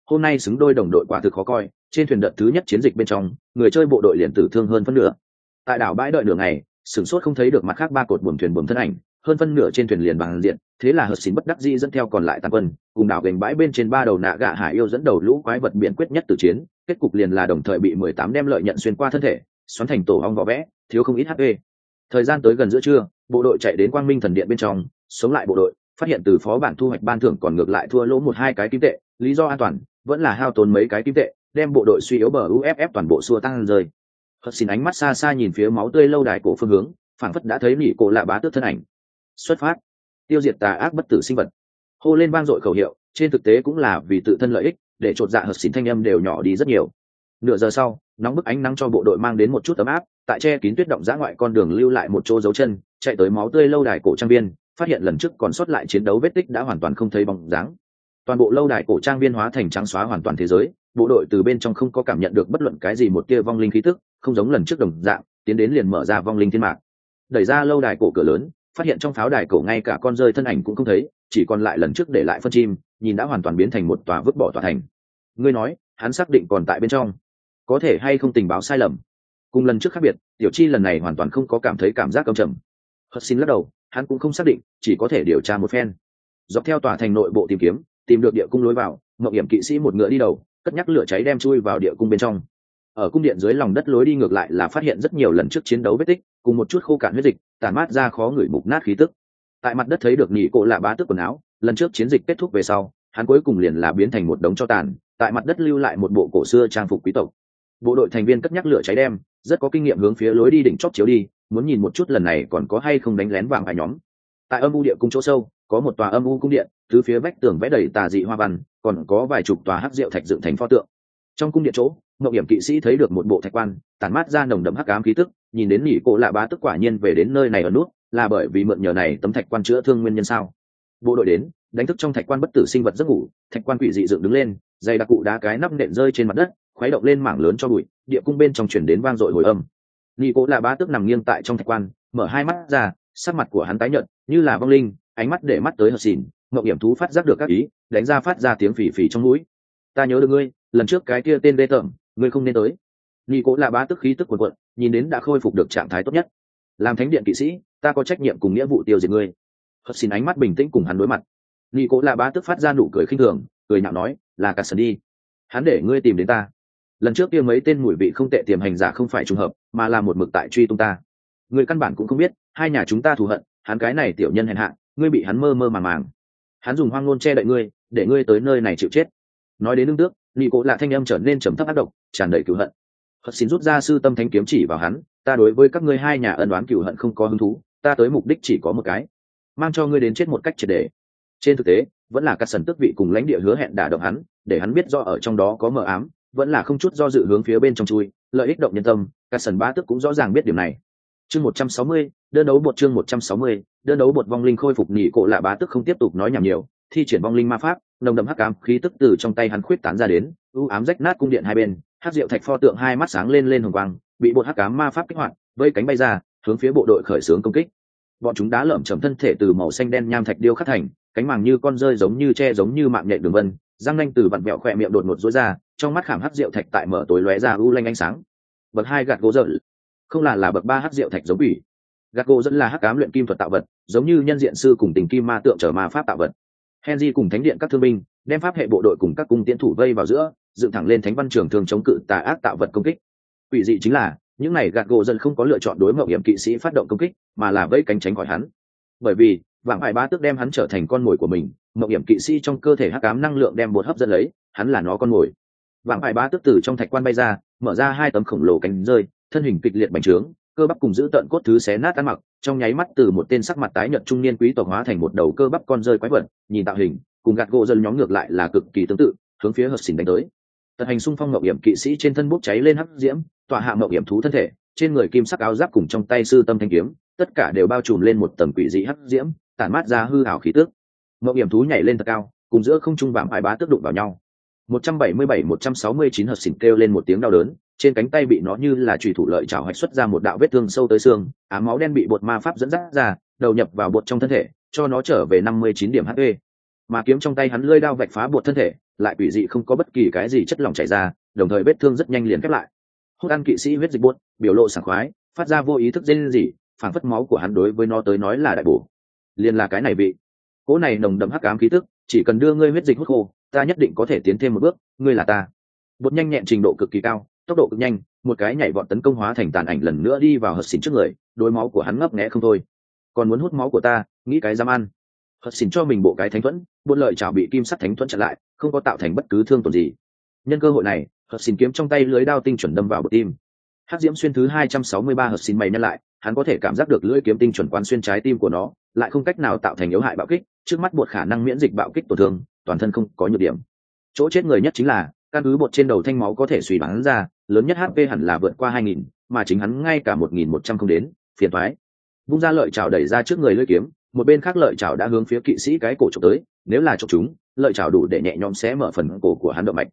hôm nay xứng đôi đồng đội quả thực khó coi. Trên thuyền đợt thứ nhất chiến dịch bên trong, người chơi bộ đội liền tử thương hơn phân nửa. Tại đảo bãi đợi nửa ngày, sửng sốt không thấy được mặt khác ba cột buồm thuyền buồm thân ảnh, hơn phân nửa trên thuyền liền bằng diện. Thế là Hất Xỉn bất đắc dĩ dẫn theo còn lại tàn quân, cùng đảo gành bãi bên trên ba đầu nạ gạ hải yêu dẫn đầu lũ quái vật biển quyết nhất từ chiến. Kết cục liền là đồng thời bị 18 đem lợi nhận xuyên qua thân thể, xoắn thành tổ ong vỏ vẽ, thiếu không ít HP. Thời gian tới gần giữa trưa, bộ đội chạy đến Quang Minh thần điện bên trong, sống lại bộ đội, phát hiện từ phó bản thu hoạch ban thưởng còn ngược lại thua lỗ 1-2 cái kim tệ, lý do an toàn vẫn là hao tốn mấy cái kim tệ, đem bộ đội suy yếu bờ UFF toàn bộ xua tăng rơi. Hất Xỉn ánh mắt xa xa nhìn phía máu tươi lâu đài cổ phương hướng, phảng phất đã thấy nỉ cổ lạ bá tước thân ảnh. Xuất phát, tiêu diệt tà ác bất tử sinh vật. Hô lên vang dội khẩu hiệu, trên thực tế cũng là vì tự thân lợi ích, để chột dạ Hất Xỉn thanh âm đều nhỏ đi rất nhiều. Nửa giờ sau, nóng bức ánh nắng cho bộ đội mang đến một chút ấm áp, tại che kín tuyết động dã ngoại con đường lưu lại một chỗ dấu chân, chạy tới máu tươi lâu đài cổ trang viên, phát hiện lần trước còn sót lại chiến đấu vết tích đã hoàn toàn không thấy bóng dáng. Toàn bộ lâu đài cổ trang viên hóa thành trắng xóa hoàn toàn thế giới, bộ đội từ bên trong không có cảm nhận được bất luận cái gì một tia vong linh khí tức, không giống lần trước đồng dạng, tiến đến liền mở ra vong linh thiên mạc. Đẩy ra lâu đài cổ cửa lớn, phát hiện trong pháo đài cổ ngay cả con rơi thân ảnh cũng không thấy, chỉ còn lại lần trước để lại phân chim, nhìn đã hoàn toàn biến thành một tòa vứt bỏ tòa thành. Ngươi nói, hắn xác định còn tại bên trong, có thể hay không tình báo sai lầm? Cùng lần trước khác biệt, Tiểu Chi lần này hoàn toàn không có cảm thấy cảm giác âm trầm. Hất Xỉn lắc đầu, hắn cũng không xác định, chỉ có thể điều tra một phen. Dọc theo tòa thành nội bộ tìm kiếm, tìm được địa cung lối vào, Ngọc Hiểm kỵ sĩ một ngựa đi đầu, cất nhắc lửa cháy đem chui vào địa cung bên trong. Ở cung điện dưới lòng đất lối đi ngược lại là phát hiện rất nhiều lần trước chiến đấu vết tích, cùng một chút khô cạn huyết dịch, tản mát ra khó ngửi mục nát khí tức. Tại mặt đất thấy được nỉ cổ lạ bá tước quần áo, lần trước chiến dịch kết thúc về sau, hắn cuối cùng liền là biến thành một đống tro tàn, tại mặt đất lưu lại một bộ cổ xưa trang phục quý tộc. Bộ đội thành viên cất nhắc lửa cháy đem, rất có kinh nghiệm hướng phía lối đi đỉnh chóp chiếu đi, muốn nhìn một chút lần này còn có hay không đánh lén vàng vài nhóm. Tại âm u địa cung chỗ sâu, có một tòa âm u cung điện, tứ phía vách tường vẽ đầy tà dị hoa văn, còn có vài chục tòa hắc diệu thạch dựng thành pho tượng. Trong cung điện chỗ, Ngọc Hiểm kỵ sĩ thấy được một bộ thạch quan, tản mát ra nồng đậm hắc ám khí tức, nhìn đến nỉ cổ lạ bá tức quả nhiên về đến nơi này ở nút, là bởi vì mượn nhờ này tấm thạch quan chữa thương nguyên nhân sao? Bộ đội đến, đánh thức trong thạch quan bất tử sinh vật giấc ngủ, thạch quan quỷ dị dựng đứng lên, dây đặc cụ đá cái nắp nện rơi trên mặt đất, khuấy động lên mảng lớn cho bụi, địa cung bên trong truyền đến vang dội hồi âm. Nỉ cổ lạ bá tức nằm nghiêng tại trong thạch quan, mở hai mắt ra, sắc mặt của hắn tái nhợt, như là vong linh, ánh mắt để mắt tới Hất Xỉn, Ngọc Hiểm thú phát giác được các ý, đánh ra phát ra tiếng phì phì trong mũi. Ta nhớ được ngươi, lần trước cái kia tên đê tởm, ngươi không nên tới. Nỉ cổ lạ bá tức khí tức cuồn cuộn, nhìn đến đã khôi phục được trạng thái tốt nhất. Làm thánh điện kỵ sĩ, ta có trách nhiệm cùng nghĩa vụ tiêu diệt ngươi. Hất Xỉn ánh mắt bình tĩnh cùng hắn đối mặt. Nỉ cổ lạ bá tức phát ra nụ cười khinh thường, cười nhạo nói, là cả sần đi. Hắn để ngươi tìm đến ta. Lần trước kia mấy tên mùi vị không tệ tiềm hành giả không phải trùng hợp, mà là một mực tại truy tung ta. Ngươi căn bản cũng không biết, hai nhà chúng ta thù hận, hắn cái này tiểu nhân hèn hạ, ngươi bị hắn mơ mơ màng màng. Hắn dùng hoang ngôn che đậy ngươi, để ngươi tới nơi này chịu chết. Nói đến lương tước, nỉ cổ lạ thanh âm trở nên trầm thấp ác độc, tràn đầy cừu hận. Hất Xỉn rút ra sư tâm thánh kiếm chỉ vào hắn, ta đối với các ngươi hai nhà ân oán cừu hận không có hứng thú, ta tới mục đích chỉ có một cái, mang cho ngươi đến chết một cách triệt để. Trên thực tế, vẫn là các sần tước vị cùng lãnh địa hứa hẹn đả động hắn, để hắn biết do ở trong đó có mờ ám, vẫn là không chút do dự hướng phía bên trong chui, lợi ích động nhân tâm, các sần bá tước cũng rõ ràng biết điểm này. Chương 160, đơn đấu bột chương 160, đơn đấu bột vong linh khôi phục nỉ cổ lạ bá tước không tiếp tục nói nhảm nhiều, thi triển vong linh ma pháp, nồng đậm hắc ám khí tức từ trong tay hắn khuyết tán ra đến, u ám rách nát cung điện hai bên, hắc diệu thạch pho tượng hai mắt sáng lên lên hồng quang, bị bột hắc ám ma pháp kích hoạt, vây cánh bay ra, hướng phía bộ đội khởi xướng công kích. Bọn chúng đá lởm chởm thân thể từ màu xanh đen nham thạch điêu khắc thành, cánh màng như con rơi giống như tre giống như mạng nhện đường vân, răng nanh từ vặn vẹo khỏe miệng đột ngột rối ra, trong mắt khảm hắc diệu thạch tại mở tối lóe ra u lanh ánh sáng. Bậc hai gạt gỗ dở, không là bậc ba hắc diệu thạch giống ủy. Gạt gỗ dẫn là hắc ám luyện kim thuật tạo vật, giống như nhân diện sư cùng tình kim ma tượng trở ma pháp tạo vật. Henry cùng thánh điện các thương binh đem pháp hệ bộ đội cùng các cung tiễn thủ vây vào giữa, dựng thẳng lên thánh văn trường thương chống cự tà ác tạo vật công kích. Quỷ dị chính là những này gạt gỗ dân không có lựa chọn đối Mộng Hiểm kỵ sĩ phát động công kích, mà là vây cánh tránh khỏi hắn. Bởi vì vạm ải bá tước đem hắn trở thành con mồi của mình, Mộng Hiểm kỵ sĩ trong cơ thể hắc ám năng lượng đem bột hấp dẫn lấy, hắn là nó con mồi. Vạm ải bá tước từ trong thạch quan bay ra, mở ra hai tấm khổng lồ cánh rơi, thân hình kịch liệt bành trướng, cơ bắp cùng giữ tận cốt thứ xé nát ăn mặc, trong nháy mắt từ một tên sắc mặt tái nhợt trung niên quý tộc hóa thành một đầu cơ bắp con rơi quái vật, nhìn tạo hình cùng gạt gỗ dân nhóm ngược lại là cực kỳ tương tự, hướng phía Hất Xỉn đánh tới. Tật hành xung phong Mộng Hiểm kỵ sĩ trên thân bốc cháy lên hắc diễm, tỏa hạ Mộng Hiểm thú thân thể, trên người kim sắc áo giáp cùng trong tay sư tâm thanh kiếm, tất cả đều bao trùm lên một tầng quỷ dị hắc diễm, tản mát ra hư ảo khí tức. Mộng Hiểm thú nhảy lên thật cao, cùng giữa không trung vạm ải bá tước đụng vào nhau. 177-169 Hất Xỉn kêu lên một tiếng đau đớn, trên cánh tay bị nó như là chùy thủ lợi chảo hoạch xuất ra một đạo vết thương sâu tới xương, ám máu đen bị bột ma pháp dẫn dắt ra, đầu nhập vào bột trong thân thể, cho nó trở về 59 điểm HP. mà kiếm trong tay hắn lưỡi đao vạch phá bột thân thể, lại quỷ dị không có bất kỳ cái gì chất lỏng chảy ra, đồng thời vết thương rất nhanh liền khép lại. Hút ăn kỵ sĩ huyết dịch bột, biểu lộ sảng khoái, phát ra vô ý thức rên rỉ, phản phất máu của hắn đối với nó tới nói là đại bổ. Liền là cái này vị, cỗ này nồng đậm hắc ám khí tức, chỉ cần đưa ngươi huyết dịch hút khô, ta nhất định có thể tiến thêm một bước, ngươi là ta. Bột nhanh nhẹn trình độ cực kỳ cao, tốc độ cực nhanh, một cái nhảy vọt tấn công hóa thành tàn ảnh lần nữa đi vào Hudson trước người, đôi máu của hắn ngấp nghé không thôi. Còn muốn hút máu của ta, nghĩ cái dám ăn. Hudson cho mình bộ cái thánh thuẫn, buôn lợi chảo bị kim sắt thánh thuẫn chặn lại, không có tạo thành bất cứ thương tổn gì. Nhân cơ hội này, Hudson kiếm trong tay lưới đao tinh chuẩn đâm vào bột tim. Hắc diễm xuyên thứ 263 Hudson mày nhăn lại, hắn có thể cảm giác được lưỡi kiếm tinh chuẩn quán xuyên trái tim của nó, lại không cách nào tạo thành yếu hại bạo kích, trước mắt bột khả năng miễn dịch bạo kích tổn thương, toàn thân không có nhược điểm. Chỗ chết người nhất chính là, căn cứ bột trên đầu thanh máu có thể suy đoán ra, lớn nhất HP hẳn là vượt qua 2000, mà chính hắn ngay cả 1100 không đến, phiền toái. Vung ra lợi chảo đẩy ra trước người lưỡi kiếm, một bên khác lợi chảo đã hướng phía kỵ sĩ cái cổ chụp tới, nếu là chụp chúng, lợi chảo đủ để nhẹ nhõm xé mở phần cổ của hắn động mạch.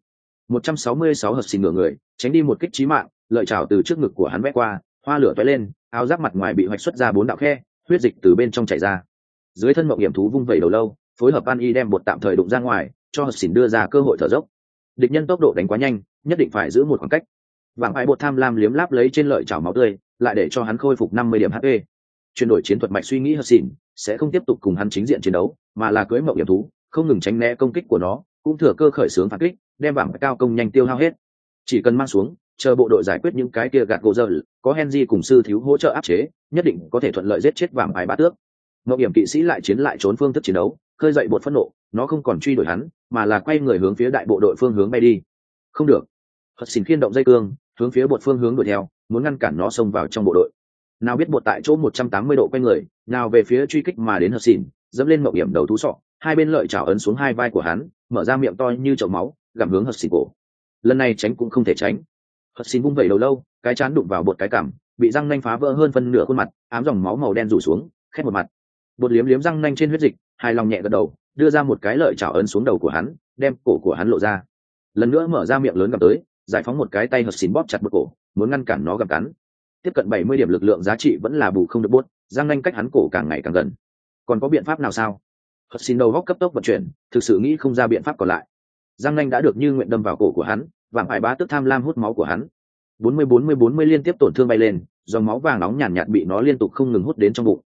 166 hợp xin ngửa người, tránh đi một kích chí mạng, lợi chảo từ trước ngực của hắn vẽ qua, hoa lửa tóe lên, áo giáp mặt ngoài bị hoạch xuất ra 4 đạo khe, huyết dịch từ bên trong chảy ra. Dưới thân mộng hiểm thú vung vẩy đầu lâu, phối hợp An Y đem bột tạm thời đụng ra ngoài, cho hợp xin đưa ra cơ hội thở dốc. Địch nhân tốc độ đánh quá nhanh, nhất định phải giữ một khoảng cách. Vàng ải bột tham lam liếm láp lấy trên lợi chảo máu tươi, lại để cho hắn khôi phục 50 điểm HP. Chuyển đổi chiến thuật mạch suy nghĩ hợp xỉn, sẽ không tiếp tục cùng hắn chính diện chiến đấu, mà là cưỡi mộng hiểm thú, không ngừng tránh né công kích của nó, cũng thừa cơ khởi xướng phản kích, đem vàng cao công nhanh tiêu hao hết. Chỉ cần mang xuống, chờ bộ đội giải quyết những cái kia gạt gỗ dơ, có Henry cùng sư thiếu hỗ trợ áp chế, nhất định có thể thuận lợi giết chết vàng ải bá tước. Mộng hiểm kỵ sĩ lại chiến lại trốn phương thức chiến đấu, khơi dậy bột phẫn nộ, nó không còn truy đuổi hắn, mà là quay người hướng phía đại bộ đội phương hướng bay đi. Không được. Hật xỉn khiên động dây cương, hướng phía bột phương hướng đuổi theo, muốn ngăn cản nó xông vào trong bộ đội. Nào biết bột tại chỗ 180 độ quay người, nào về phía truy kích mà đến Hật xỉn, dẫm lên mộng hiểm đầu thú sọ, hai bên lợi chảo ấn xuống hai vai của hắn, mở ra miệng to như chậu máu, gặm hướng Hật xỉn cổ. Lần này tránh cũng không thể tránh. Hật xỉn vung vẩy đầu lâu, cái chán đụng vào bột cái cằm, bị răng nanh phá vỡ hơn phân nửa khuôn mặt, ám dòng máu màu đen rủ xuống, khét một mặt. Bột liếm liếm răng nanh trên huyết dịch, hài lòng nhẹ gật đầu, đưa ra một cái lợi chảo ấn xuống đầu của hắn, đem cổ của hắn lộ ra. Lần nữa mở ra miệng lớn gặm tới, giải phóng một cái tay Hật xỉn bóp chặt bột cổ, muốn ngăn cản nó gặm cắn. Tiếp cận 70 điểm lực lượng giá trị vẫn là bù không được bốt, răng nanh cách hắn cổ càng ngày càng gần. Còn có biện pháp nào sao? Hật xỉn đầu góc cấp tốc vận chuyển, thực sự nghĩ không ra biện pháp còn lại. Răng nanh đã được như nguyện đâm vào cổ của hắn, vàng ải bá tức tham lam hút máu của hắn. 40 liên tiếp tổn thương bay lên, dòng máu vàng nóng nhàn nhạt bị nó liên tục không ngừng hút đến trong bụng.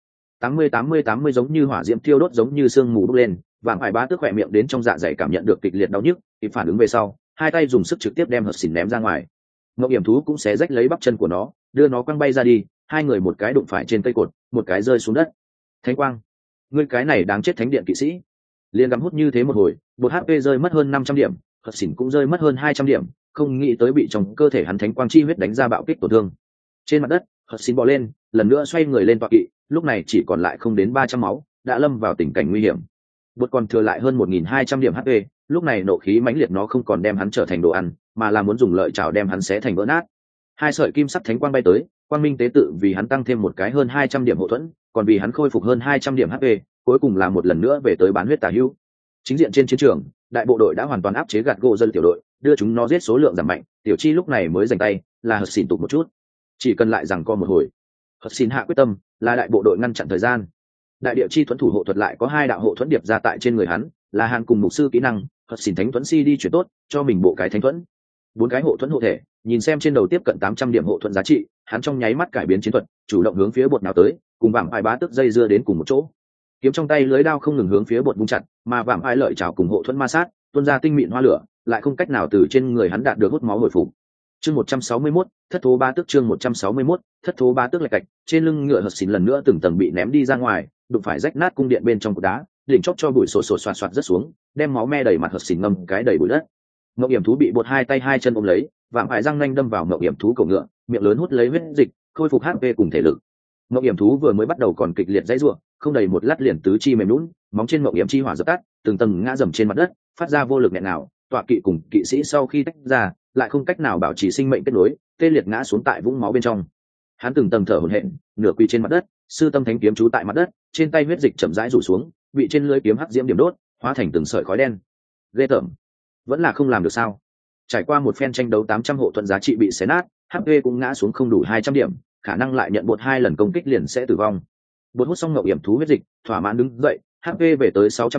80 giống như hỏa diễm thiêu đốt giống như sương mù bốc lên, vàng ải bá tức khỏe miệng đến trong dạ dày cảm nhận được kịch liệt đau nhức, kịp phản ứng về sau, hai tay dùng sức trực tiếp đem Hật xỉn ném ra ngoài. Ngọc hiểm thú cũng xé rách lấy bắp chân của nó, đưa nó quăng bay ra đi, hai người một cái đụng phải trên cây cột, một cái rơi xuống đất. Thánh quang, ngươi cái này đáng chết thánh điện kỵ sĩ. Liên gắm hút như thế một hồi, bột HP rơi mất hơn 500 điểm, Hật xỉn cũng rơi mất hơn 200 điểm, không nghĩ tới bị trong cơ thể hắn thánh quang chi huyết đánh ra bạo kích tổn thương. Trên mặt đất, Hật xỉn bò lên, lần nữa xoay người lên tọa kỵ, lúc này chỉ còn lại không đến 300 máu, đã lâm vào tình cảnh nguy hiểm. Bột còn thừa lại hơn 1200 điểm HP, lúc này nộ khí mãnh liệt nó không còn đem hắn trở thành đồ ăn, mà là muốn dùng lợi chảo đem hắn xé thành vỡ nát. Hai sợi kim sắc thánh quang bay tới, quang minh tế tự vì hắn tăng thêm một cái hơn 200 điểm hộ thuẫn, còn vì hắn khôi phục hơn 200 điểm HP, cuối cùng là một lần nữa về tới bán huyết tà hữu. Chính diện trên chiến trường, đại bộ đội đã hoàn toàn áp chế gạt gỗ dân tiểu đội, đưa chúng nó giết số lượng giảm mạnh, tiểu chi lúc này mới giành tay, là Hật xỉn tụt một chút. Chỉ cần lại giằng co một hồi. Hật xỉn hạ quyết tâm, là đại bộ đội ngăn chặn thời gian. Đại địa chi thuẫn thủ hộ thuật lại có hai đạo hộ thuẫn điệp ra tại trên người hắn, là hàng cùng mục sư kỹ năng, Hật xỉn thánh thuẫn si đi chuyển tốt, cho mình bộ cái thánh thuẫn. 4 cái hộ thuẫn hộ thể, nhìn xem trên đầu tiếp cận 800 điểm hộ thuẫn giá trị, hắn trong nháy mắt cải biến chiến thuật, chủ động hướng phía bột nào tới, cùng vạm ải bá tức dây dưa đến cùng một chỗ. Kiếm trong tay lưới đao không ngừng hướng phía bột bung chặt, mà vạm ải lợi chảo cùng hộ thuẫn ma sát, tuôn ra tinh mịn hoa lửa, lại không cách nào từ trên người hắn đạt được hút máu hồi phục. Chương 161, thất thố bá tước chương 161, thất thố bá tước lạch cạch, trên lưng ngựa Hật xỉn lần nữa từng tầng bị ném đi ra ngoài, đụng phải rách nát cung điện bên trong cột đá, đỉnh chóp cho bụi sổ soạt soạt rất xuống, đem máu me đầy mặt Hật xỉn ngâm cái đầy bụi đất. Ngọc hiểm thú bị bột hai tay hai chân ôm lấy, vạm ải răng nanh đâm vào ngọc hiểm thú cổ ngựa, miệng lớn hút lấy huyết dịch, khôi phục HP cùng thể lực. Ngọc hiểm thú vừa mới bắt đầu còn kịch liệt dãy rủa, không đầy một lát liền tứ chi mềm nhũn, móng trên ngọc hiểm chi hỏa dập tắt, từng tầng ngã dầm trên mặt đất, phát ra vô lực nghẹn nào. Tọa kỵ cùng kỵ sĩ sau khi tách ra, lại không cách nào bảo trì sinh mệnh kết nối, tê liệt ngã xuống tại vũng máu bên trong. Hắn từng tầng thở hổn hển, nửa quỳ trên mặt đất, sư tâm thánh kiếm trú tại mặt đất, trên tay huyết dịch chậm rãi rủ xuống, bị trên lưỡi kiếm hắc diễm điểm đốt, hóa thành từng sợi khói đen. Ghê tởm, vẫn là không làm được sao? Trải qua một phen tranh đấu 800 hộ thuẫn giá trị bị xé nát, HP cũng ngã xuống không đủ 200 điểm, khả năng lại nhận bột 2 lần công kích liền sẽ tử vong. Bột hút xong ngọc hiểm thú huyết dịch, thỏa mãn đứng dậy, HP về tới 600 điểm,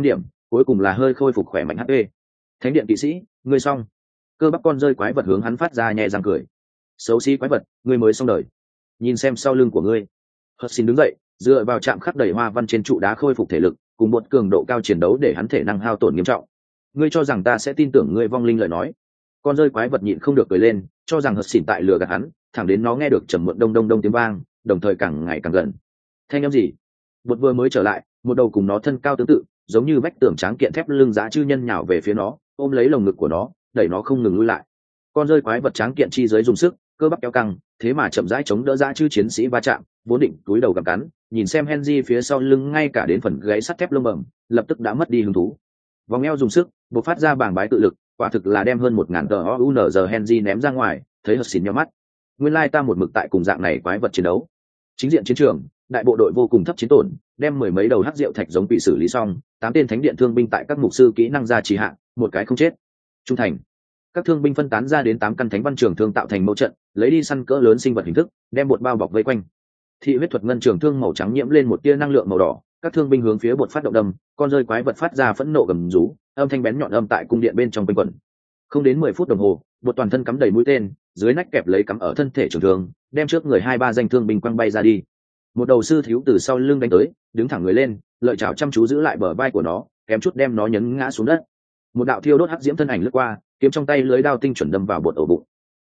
cuối cùng là hơi khôi phục khỏe mạnh hp. Thánh điện kỵ sĩ, ngươi xong. Cơ bắp con rơi quái vật hướng hắn phát ra nhẹ răng cười. Xấu xí quái vật, ngươi mới xong đời. Nhìn xem sau lưng của ngươi. Hudson đứng dậy, dựa vào chạm khắc đầy hoa văn trên trụ đá khôi phục thể lực, cùng một cường độ cao chiến đấu để hắn thể năng hao tổn nghiêm trọng. Ngươi cho rằng ta sẽ tin tưởng ngươi vong linh lời nói? Con rơi quái vật nhịn không được cười lên, cho rằng Hudson tại lừa gạt hắn, thẳng đến nó nghe được trầm muộn đông đông đông tiếng vang, đồng thời càng ngày càng gần. Thanh âm gì? Bột vừa mới trở lại, một đầu cùng nó thân cao tương tự, giống như vách tường tráng kiện thép lưng giá chư nhân nhào về phía nó, ôm lấy lồng ngực của nó, đẩy nó không ngừng lui lại. Con rơi quái vật tráng kiện chi dưới dùng sức, cơ bắp kéo căng, thế mà chậm rãi chống đỡ giá chư chiến sĩ va chạm, vốn định túi đầu gặm cắn, nhìn xem Henry phía sau lưng ngay cả đến phần gáy sắt thép lông bẩm, lập tức đã mất đi hứng thú. Vòng eo dùng sức, bộc phát ra bảng bái tự lực, quả thực là đem hơn 1000 tờ OUNZ Henry ném ra ngoài, thấy Hudson nhíu mắt. Nguyên lai ta một mực tại cùng dạng này quái vật chiến đấu. Chính diện chiến trường, đại bộ đội vô cùng thấp chiến tổn, đem mười mấy đầu hắc diệu thạch giống bị xử lý xong, 8 tên thánh điện thương binh tại các mục sư kỹ năng ra trì hạ, một cái không chết. Trung thành. Các thương binh phân tán ra đến 8 căn thánh văn trường thương tạo thành mâu trận, lấy đi săn cỡ lớn sinh vật hình thức, đem bột bao bọc vây quanh. Thị huyết thuật ngân trường thương màu trắng nhiễm lên một tia năng lượng màu đỏ, các thương binh hướng phía bột phát động đâm, con rơi quái vật phát ra phẫn nộ gầm rú, âm thanh bén nhọn âm tại cung điện bên trong quanh quẩn. Không đến 10 phút đồng hồ, bột toàn thân cắm đầy mũi tên, dưới nách kẹp lấy cắm ở thân thể trường thương, đem trước người 2-3 danh thương binh quăng bay ra đi. Một đầu sư thiếu từ sau lưng đánh tới, đứng thẳng người lên, lợi chảo chăm chú giữ lại bờ vai của nó, kém chút đem nó nhấn ngã xuống đất. Một đạo thiêu đốt hắc diễm thân ảnh lướt qua, kiếm trong tay lưới đao tinh chuẩn đâm vào bột ổ bụng.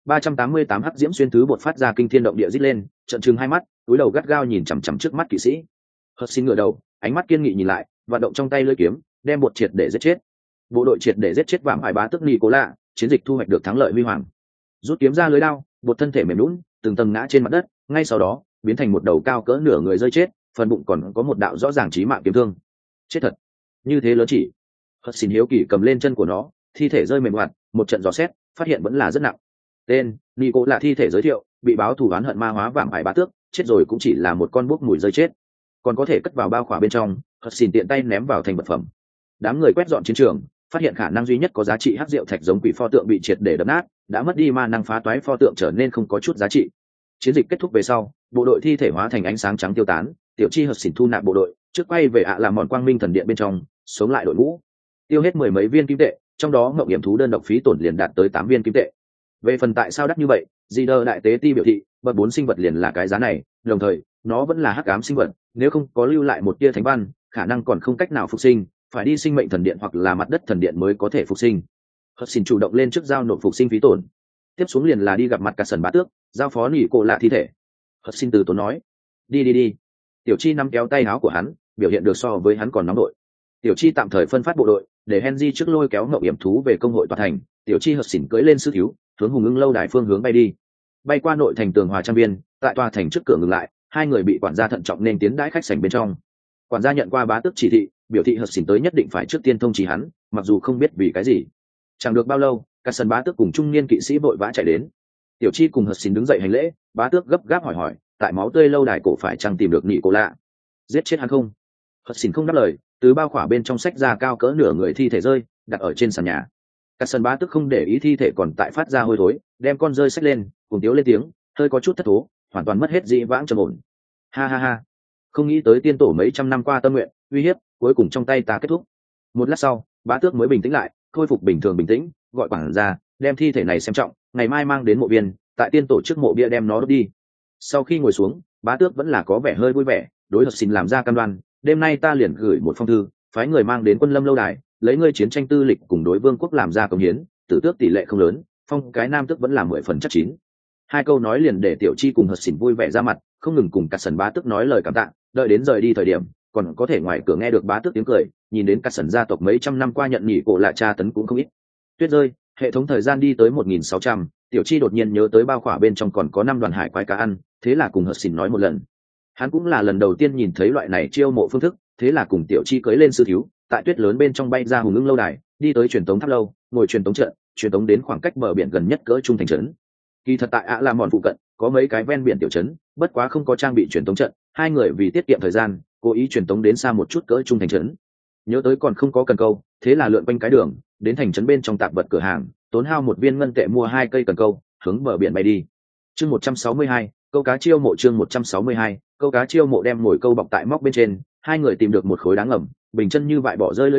388 hắc diễm xuyên thứ bột phát ra kinh thiên động địa rít lên, trợn trừng hai mắt, túi đầu gắt gao nhìn chằm chằm trước mắt kỵ sĩ. Hudson ngửa đầu, ánh mắt kiên nghị nhìn lại, vận động trong tay lưỡi kiếm, đem bột triệt để giết chết. Bộ đội triệt để giết chết vạm hải bá tức Nicola, chiến dịch thu hoạch được thắng lợi huy hoàng. Rút kiếm ra lưới đao, bột thân thể mềm nhũn, từng tầng ngã trên mặt đất, ngay sau đó, biến thành một đầu cao cỡ nửa người rơi chết, phần bụng còn có một đạo rõ ràng chí mạng kiếm thương. Chết thật. Như thế lớn chỉ. Hudson hiếu kỳ cầm lên chân của nó, thi thể rơi mềm hoạt, một trận dò xét, phát hiện vẫn là rất nặng. Tên: Nicola, thi thể giới thiệu, bị báo thù oán hận ma hóa vạm hải bá tước, chết rồi cũng chỉ là một con bốc mùi rơi chết, còn có thể cất vào bao khỏa bên trong. Hudson tiện tay ném vào thành vật phẩm. Đám người quét dọn chiến trường, phát hiện khả năng duy nhất có giá trị hắc diệu thạch giống quỷ pho tượng bị triệt để đập nát, đã mất đi ma năng phá toái pho tượng trở nên không có chút giá trị. Chiến dịch kết thúc về sau, bộ đội thi thể hóa thành ánh sáng trắng tiêu tán, tiểu chi Hudson thu nạp bộ đội, trước quay về làm mòn quang minh thần điện bên trong, sống lại đội ngũ. Tiêu hết 10 mấy viên kim tệ, trong đó ngậm hiểm thú đơn độc phí tổn liền đạt tới 8 viên kim tệ. Về phần tại sao đắt như vậy, Zider đại tế ti biểu thị, bậc 4 sinh vật liền là cái giá này, đồng thời, nó vẫn là hắc ám sinh vật, nếu không có lưu lại một tia thánh văn, khả năng còn không cách nào phục sinh, phải đi sinh mệnh thần điện hoặc là mặt đất thần điện mới có thể phục sinh. Hudson chủ động lên trước giao nộp phục sinh phí tổn. Tiếp xuống liền là đi gặp mặt cả sần bá tước, giao phó nỉ cổ lạ thi thể. Hudson từ tốn nói, đi. Tiểu chi nắm kéo tay áo của hắn, biểu hiện được so với hắn còn nóng đội. Tiểu chi tạm thời phân phát bộ đội, để Henry trước lôi kéo ngậu hiểm thú về công hội tòa thành. Tiểu chi Hudson cưỡi lên sư thiếu, hướng hùng ưng lâu đài phương hướng bay đi. Bay qua nội thành tường hòa trang viên, tại tòa thành trước cửa ngừng lại, hai người bị quản gia thận trọng nên tiến đãi khách sảnh bên trong. Quản gia nhận qua bá tước chỉ thị, biểu thị Hudson tới nhất định phải trước tiên thông chỉ hắn, mặc dù không biết vì cái gì. Chẳng được bao lâu, cả sân bá tước cùng trung niên kỵ sĩ vội vã chạy đến. Tiểu chi cùng Hudson đứng dậy hành lễ, bá tước gấp gáp hỏi, tại máu tươi lâu đài cổ phải chăng tìm được nị cổ lạ? Giết chết hắn không? Hudson không đáp lời, từ bao khỏa bên trong sách ra cao cỡ nửa người thi thể rơi, đặt ở trên sàn nhà. Cả sân bá tước không để ý thi thể còn tại phát ra hôi thối, đem con rơi xách lên, cùng tiếu lên tiếng, hơi có chút thất thố, hoàn toàn mất hết dĩ vãng trầm ổn. Ha, không nghĩ tới tiên tổ mấy trăm năm qua tâm nguyện, uy hiếp, cuối cùng trong tay ta kết thúc. Một lát sau, bá tước mới bình tĩnh lại, khôi phục bình thường bình tĩnh, gọi quản gia đem thi thể này xem trọng, ngày mai mang đến mộ viên, tại tiên tổ trước mộ bia đem nó đốt đi. Sau khi ngồi xuống, bá tước vẫn là có vẻ hơi vui vẻ, đối Hudson làm ra cam đoan, đêm nay ta liền gửi một phong thư, phái người mang đến quân lâm lâu đài, lấy ngươi chiến tranh tư lịch cùng đối vương quốc làm ra công hiến, tử tước tỷ lệ không lớn, phong cái nam tước vẫn là 10 phần chắc chín. Hai câu nói liền để tiểu chi cùng Hudson vui vẻ ra mặt, không ngừng cùng cả sần bá tước nói lời cảm tạ, đợi đến rời đi thời điểm, còn có thể ngoài cửa nghe được bá tước tiếng cười, nhìn đến cả sần gia tộc mấy trăm năm qua nhận nhị cổ lạ tra tấn cũng không ít. Tuyết rơi, hệ thống thời gian đi tới 1600, tiểu chi đột nhiên nhớ tới bao khỏa bên trong còn có 5 đoàn hải quái cá ăn, thế là cùng Hudson nói một lần. Hắn cũng là lần đầu tiên nhìn thấy loại này chiêu mộ phương thức, thế là cùng tiểu chi cưới lên sư thiếu, tại tuyết lớn bên trong bay ra hùng ưng lâu đài, đi tới truyền tống tháp lâu, ngồi truyền tống trận, truyền tống đến khoảng cách bờ biển gần nhất cỡ trung thành trấn. Kỳ thật tại La Mòn phụ cận có mấy cái ven biển tiểu trấn, bất quá không có trang bị truyền tống trận, hai người vì tiết kiệm thời gian, cố ý truyền tống đến xa một chút cỡ trung thành trấn. Nhớ tới còn không có cần câu, thế là lượn quanh cái đường, đến thành trấn bên trong tạp vật cửa hàng, tốn hao 1 viên ngân tệ mua 2 cây cần câu, hướng bờ biển bay đi. Chương 162, câu cá chiêu mộ. Chương 162, câu cá chiêu mộ đem mồi câu bọc tại móc bên trên, hai người tìm được một khối đá ngầm, bình chân như vại bỏ rơi lưỡi câu,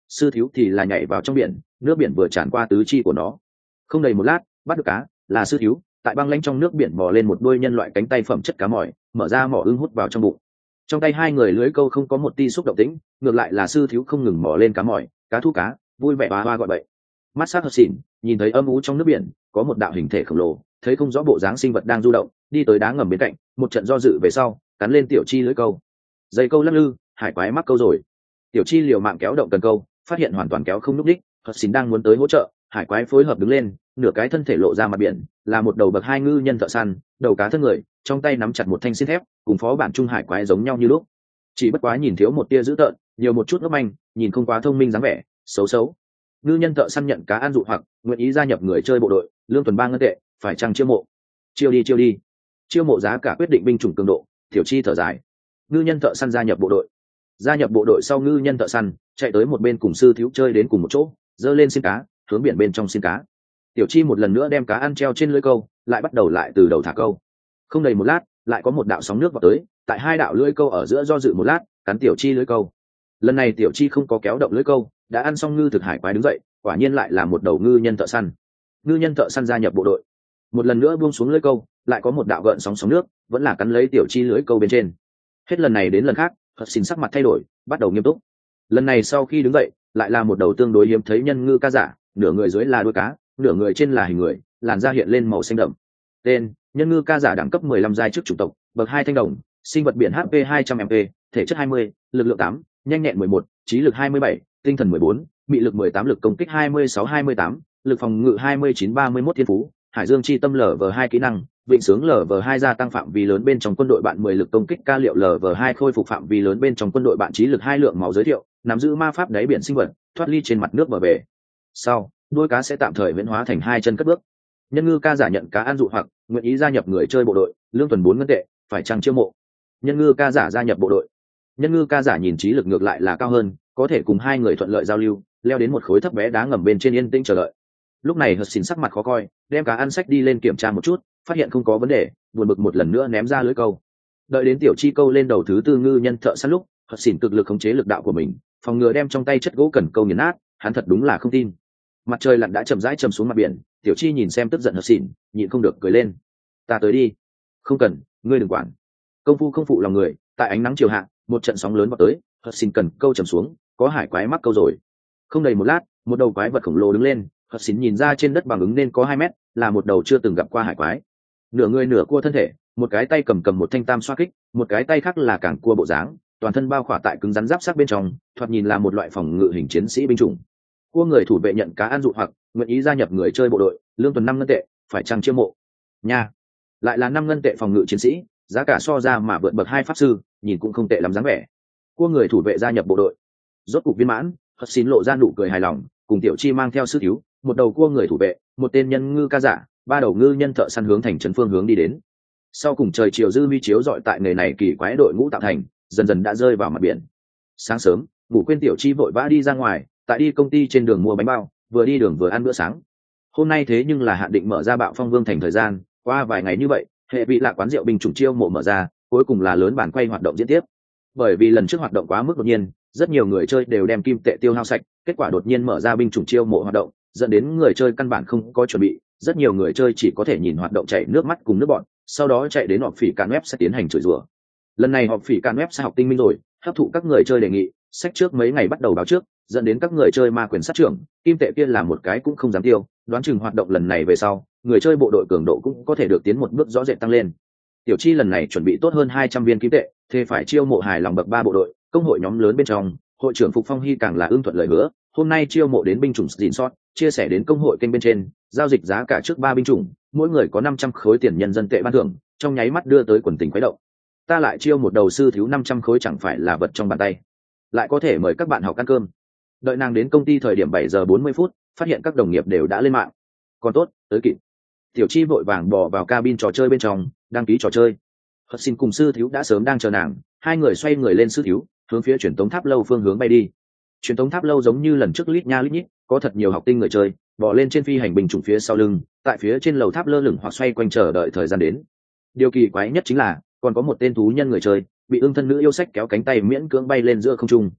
sư thiếu thì là nhảy vào trong biển, nước biển vừa tràn qua tứ chi của nó. Không đầy một lát, bắt được cá, là sư thiếu tại băng lanh trong nước biển mò lên một đôi nhân loại cánh tay phẩm chất cá mỏi, mở ra mỏ ưng hút vào trong bụng. Trong tay hai người lưới câu không có một ti xúc động tĩnh, ngược lại là sư thiếu không ngừng mò lên cá mỏi, cá thu cá, vui vẻ hoa hoa gọi bậy. Mắt sắc hờ xỉn nhìn thấy âm ú trong nước biển có một đạo hình thể khổng lồ, thấy không rõ bộ dáng sinh vật đang du động, đi tới đá ngầm bên cạnh, một trận do dự về sau cắn lên tiểu chi lưới câu. Dây câu lắc lư, hải quái mắc câu rồi. Tiểu chi liều mạng kéo động cần câu, phát hiện hoàn toàn kéo không núp đích, hờ xỉn đang muốn tới hỗ trợ, hải quái phối hợp đứng lên, nửa cái thân thể lộ ra mặt biển, là một đầu bậc hai ngư nhân thợ săn, đầu cá thân người, trong tay nắm chặt một thanh xiên thép, cùng phó bản trung hải quái giống nhau như lúc. Chỉ bất quá nhìn thiếu một tia dữ tợn, nhiều một chút ngốc manh, nhìn không quá thông minh dáng vẻ, xấu xấu. Ngư nhân thợ săn nhận cá ăn dụ hoặc nguyện ý gia nhập người chơi bộ đội, lương tuần 3 ngân tệ, phải chăng chiêu mộ? Chiêu đi. Chiêu mộ giá cả quyết định binh chủng cường độ, tiểu chi thở dài. Ngư nhân thợ săn gia nhập bộ đội. Gia nhập bộ đội sau, ngư nhân thợ săn chạy tới một bên cùng sư thiếu chơi đến cùng một chỗ, giơ lên xiên cá, hướng biển bên trong xiên cá. Tiểu chi một lần nữa đem cá ăn treo trên lưới câu, lại bắt đầu lại từ đầu thả câu. Không đầy một lát, lại có một đạo sóng nước vào tới, tại hai đạo lưới câu ở giữa do dự một lát, cắn tiểu chi lưới câu. Lần này tiểu chi không có kéo động lưới câu, đã ăn xong ngư thực hải quái đứng dậy, quả nhiên lại là một đầu ngư nhân thợ săn. Ngư nhân thợ săn gia nhập bộ đội, một lần nữa buông xuống lưới câu, lại có một đạo gợn sóng nước, vẫn là cắn lấy tiểu chi lưới câu bên trên. Hết lần này đến lần khác, Hật Xin sắc mặt thay đổi, bắt đầu nghiêm túc. Lần này sau khi đứng dậy, lại là một đầu tương đối hiếm thấy nhân ngư ca giả, nửa người dưới là đuôi cá, nửa người trên là hình người, làn da hiện lên màu xanh đậm. Tên: nhân ngư ca giả, đẳng cấp 15 giai trước chủng tộc, bậc 2 thanh đồng, sinh vật biển, HP 200 MP, thể chất 20, lực lượng 8, nhanh nhẹn 11, trí lực 27, tinh thần 14, mị lực 18, lực công kích 26-28, lực phòng ngự 29-31, thiên phú hải dương chi tâm LV2, kỹ năng vịnh sướng LV2, gia tăng phạm vi lớn bên trong quân đội bạn 10, lực công kích ca liệu LV2, khôi phục phạm vi lớn bên trong quân đội bạn, trí lực 2, lượng máu giới thiệu nắm giữ ma pháp đáy biển sinh vật, thoát ly trên mặt nước bờ bể sau, đuôi cá sẽ tạm thời viễn hóa thành 2 chân cất bước. Nhân ngư ca giả nhận cá ăn dụ hoặc nguyện ý gia nhập người chơi bộ đội, lương tuần 4 ngân tệ, phải chăng chiêu mộ? Nhân ngư ca giả gia nhập bộ đội. Nhân ngư ca giả nhìn trí lực ngược lại là cao hơn, có thể cùng hai người thuận lợi giao lưu, leo đến một khối thấp bé đá ngầm bên trên yên tĩnh chờ đợi. Lúc này Hật Xin sắc mặt khó coi, đem cá ăn sách đi lên kiểm tra một chút, phát hiện không có vấn đề, buồn bực một lần nữa ném ra lưới câu. Đợi đến tiểu chi câu lên đầu thứ tư ngư nhân thợ săn lúc, Hật Xin cực lực khống chế lực đạo của mình, phòng ngừa đem trong tay chất gỗ cần câu nghiền nát, hắn thật đúng là không tin. Mặt trời lặn đã chậm rãi chầm xuống mặt biển, tiểu chi nhìn xem tức giận Hật Xin, nhịn không được cười lên. Ta tới đi. Không cần, ngươi đừng quản. Công phu không phụ lòng người, tại ánh nắng chiều hạ, một trận sóng lớn vào tới, Hật Xin cần câu chầm xuống, có hải quái mắc câu rồi. Không đầy một lát, một đầu quái vật khổng lồ đứng lên, Hật Xin nhìn ra trên đất bằng ứng nên có 2 mét, là một đầu chưa từng gặp qua hải quái. Nửa người nửa cua thân thể, một cái tay cầm một thanh tam xoa kích, một cái tay khác là cảng cua bộ dáng, toàn thân bao khỏa tại cứng rắn giáp sắc bên trong, thoạt nhìn là một loại phòng ngự hình chiến sĩ binh chủng. Cua người thủ vệ nhận cá ăn dụ hoặc nguyện ý gia nhập người chơi bộ đội, lương tuần 5 ngân tệ, phải chăng chiêu mộ? Nha, lại là 5 ngân tệ phòng ngự chiến sĩ, giá cả so ra mà vượt bậc 2 pháp sư, nhìn cũng không tệ lắm dáng vẻ. Cua người thủ vệ gia nhập bộ đội, rốt cục viên mãn. Hật Xin lộ ra nụ cười hài lòng, cùng tiểu chi mang theo sư thiếu, một đầu cua người thủ vệ, một tên nhân ngư ca giả, 3 đầu ngư nhân thợ săn hướng thành trấn phương hướng đi đến. Sau cùng trời chiều dư vi chiếu dọi tại nghề này kỳ quái đội ngũ tạo thành, dần dần đã rơi vào mặt biển. Sáng sớm, ngủ quên tiểu chi vội vã đi ra ngoài, tại đi công ty trên đường mua bánh bao, vừa đi đường vừa ăn bữa sáng. Hôm nay thế nhưng là hạn định mở ra Bạo Phong Vương thành thời gian, qua vài ngày như vậy, hệ vị lạ quán rượu binh chủng chiêu mộ mở ra, cuối cùng là lớn bản quay hoạt động diễn tiếp. Bởi vì lần trước hoạt động quá mức đột nhiên, rất nhiều người chơi đều đem kim tệ tiêu hao sạch, kết quả đột nhiên mở ra binh chủng chiêu mộ hoạt động, dẫn đến người chơi căn bản không có chuẩn bị, rất nhiều người chơi chỉ có thể nhìn hoạt động chảy nước mắt cùng nước bọn, sau đó chạy đến họp phỉ càn web sẽ tiến hành chửi rủa. Lần này họp phỉ càn web sẽ học tinh minh rồi, hấp thụ các người chơi đề nghị, sách trước mấy ngày bắt đầu báo trước, dẫn đến các người chơi ma quyền sát trưởng, kim tệ kia là một cái cũng không dám tiêu, đoán chừng hoạt động lần này về sau, người chơi bộ đội cường độ cũng có thể được tiến một bước rõ rệt tăng lên. Tiểu chi lần này chuẩn bị tốt hơn 200 viên kim tệ, thế phải chiêu mộ hài lòng bậc 3 bộ đội, công hội nhóm lớn bên trong, hội trưởng Phục Phong Hy càng là ưng thuận lời hứa, hôm nay chiêu mộ đến binh chủng Dìn Sót, chia sẻ đến công hội kênh bên trên, giao dịch giá cả trước 3 binh chủng, mỗi người có 500 khối tiền nhân dân tệ ban thưởng, trong nháy mắt đưa tới quần tình khuấy động. Ta lại chiêu một đầu sư thiếu 500 khối chẳng phải là vật trong bàn tay. Lại có thể mời các bạn học ăn cơm. Đợi nàng đến công ty thời điểm 7 giờ 40 phút, phát hiện các đồng nghiệp đều đã lên mạng. Còn tốt, tới kịp. Tiểu chi vội vàng bò vào cabin trò chơi bên trong, đăng ký trò chơi. Hật Xin cùng sư thiếu đã sớm đang chờ nàng, hai người xoay người lên sư thiếu, hướng phía truyền tống tháp lâu phương hướng bay đi. Truyền tống tháp lâu giống như lần trước lít nha lít nhít, có thật nhiều học tinh người chơi bò lên trên phi hành binh chủng phía sau lưng, tại phía trên lầu tháp lơ lửng hoặc xoay quanh chờ đợi thời gian đến. Điều kỳ quái nhất chính là còn có một tên thú nhân người chơi bị ưng thân nữ yêu sách kéo cánh tay miễn cưỡng bay lên giữa không trung.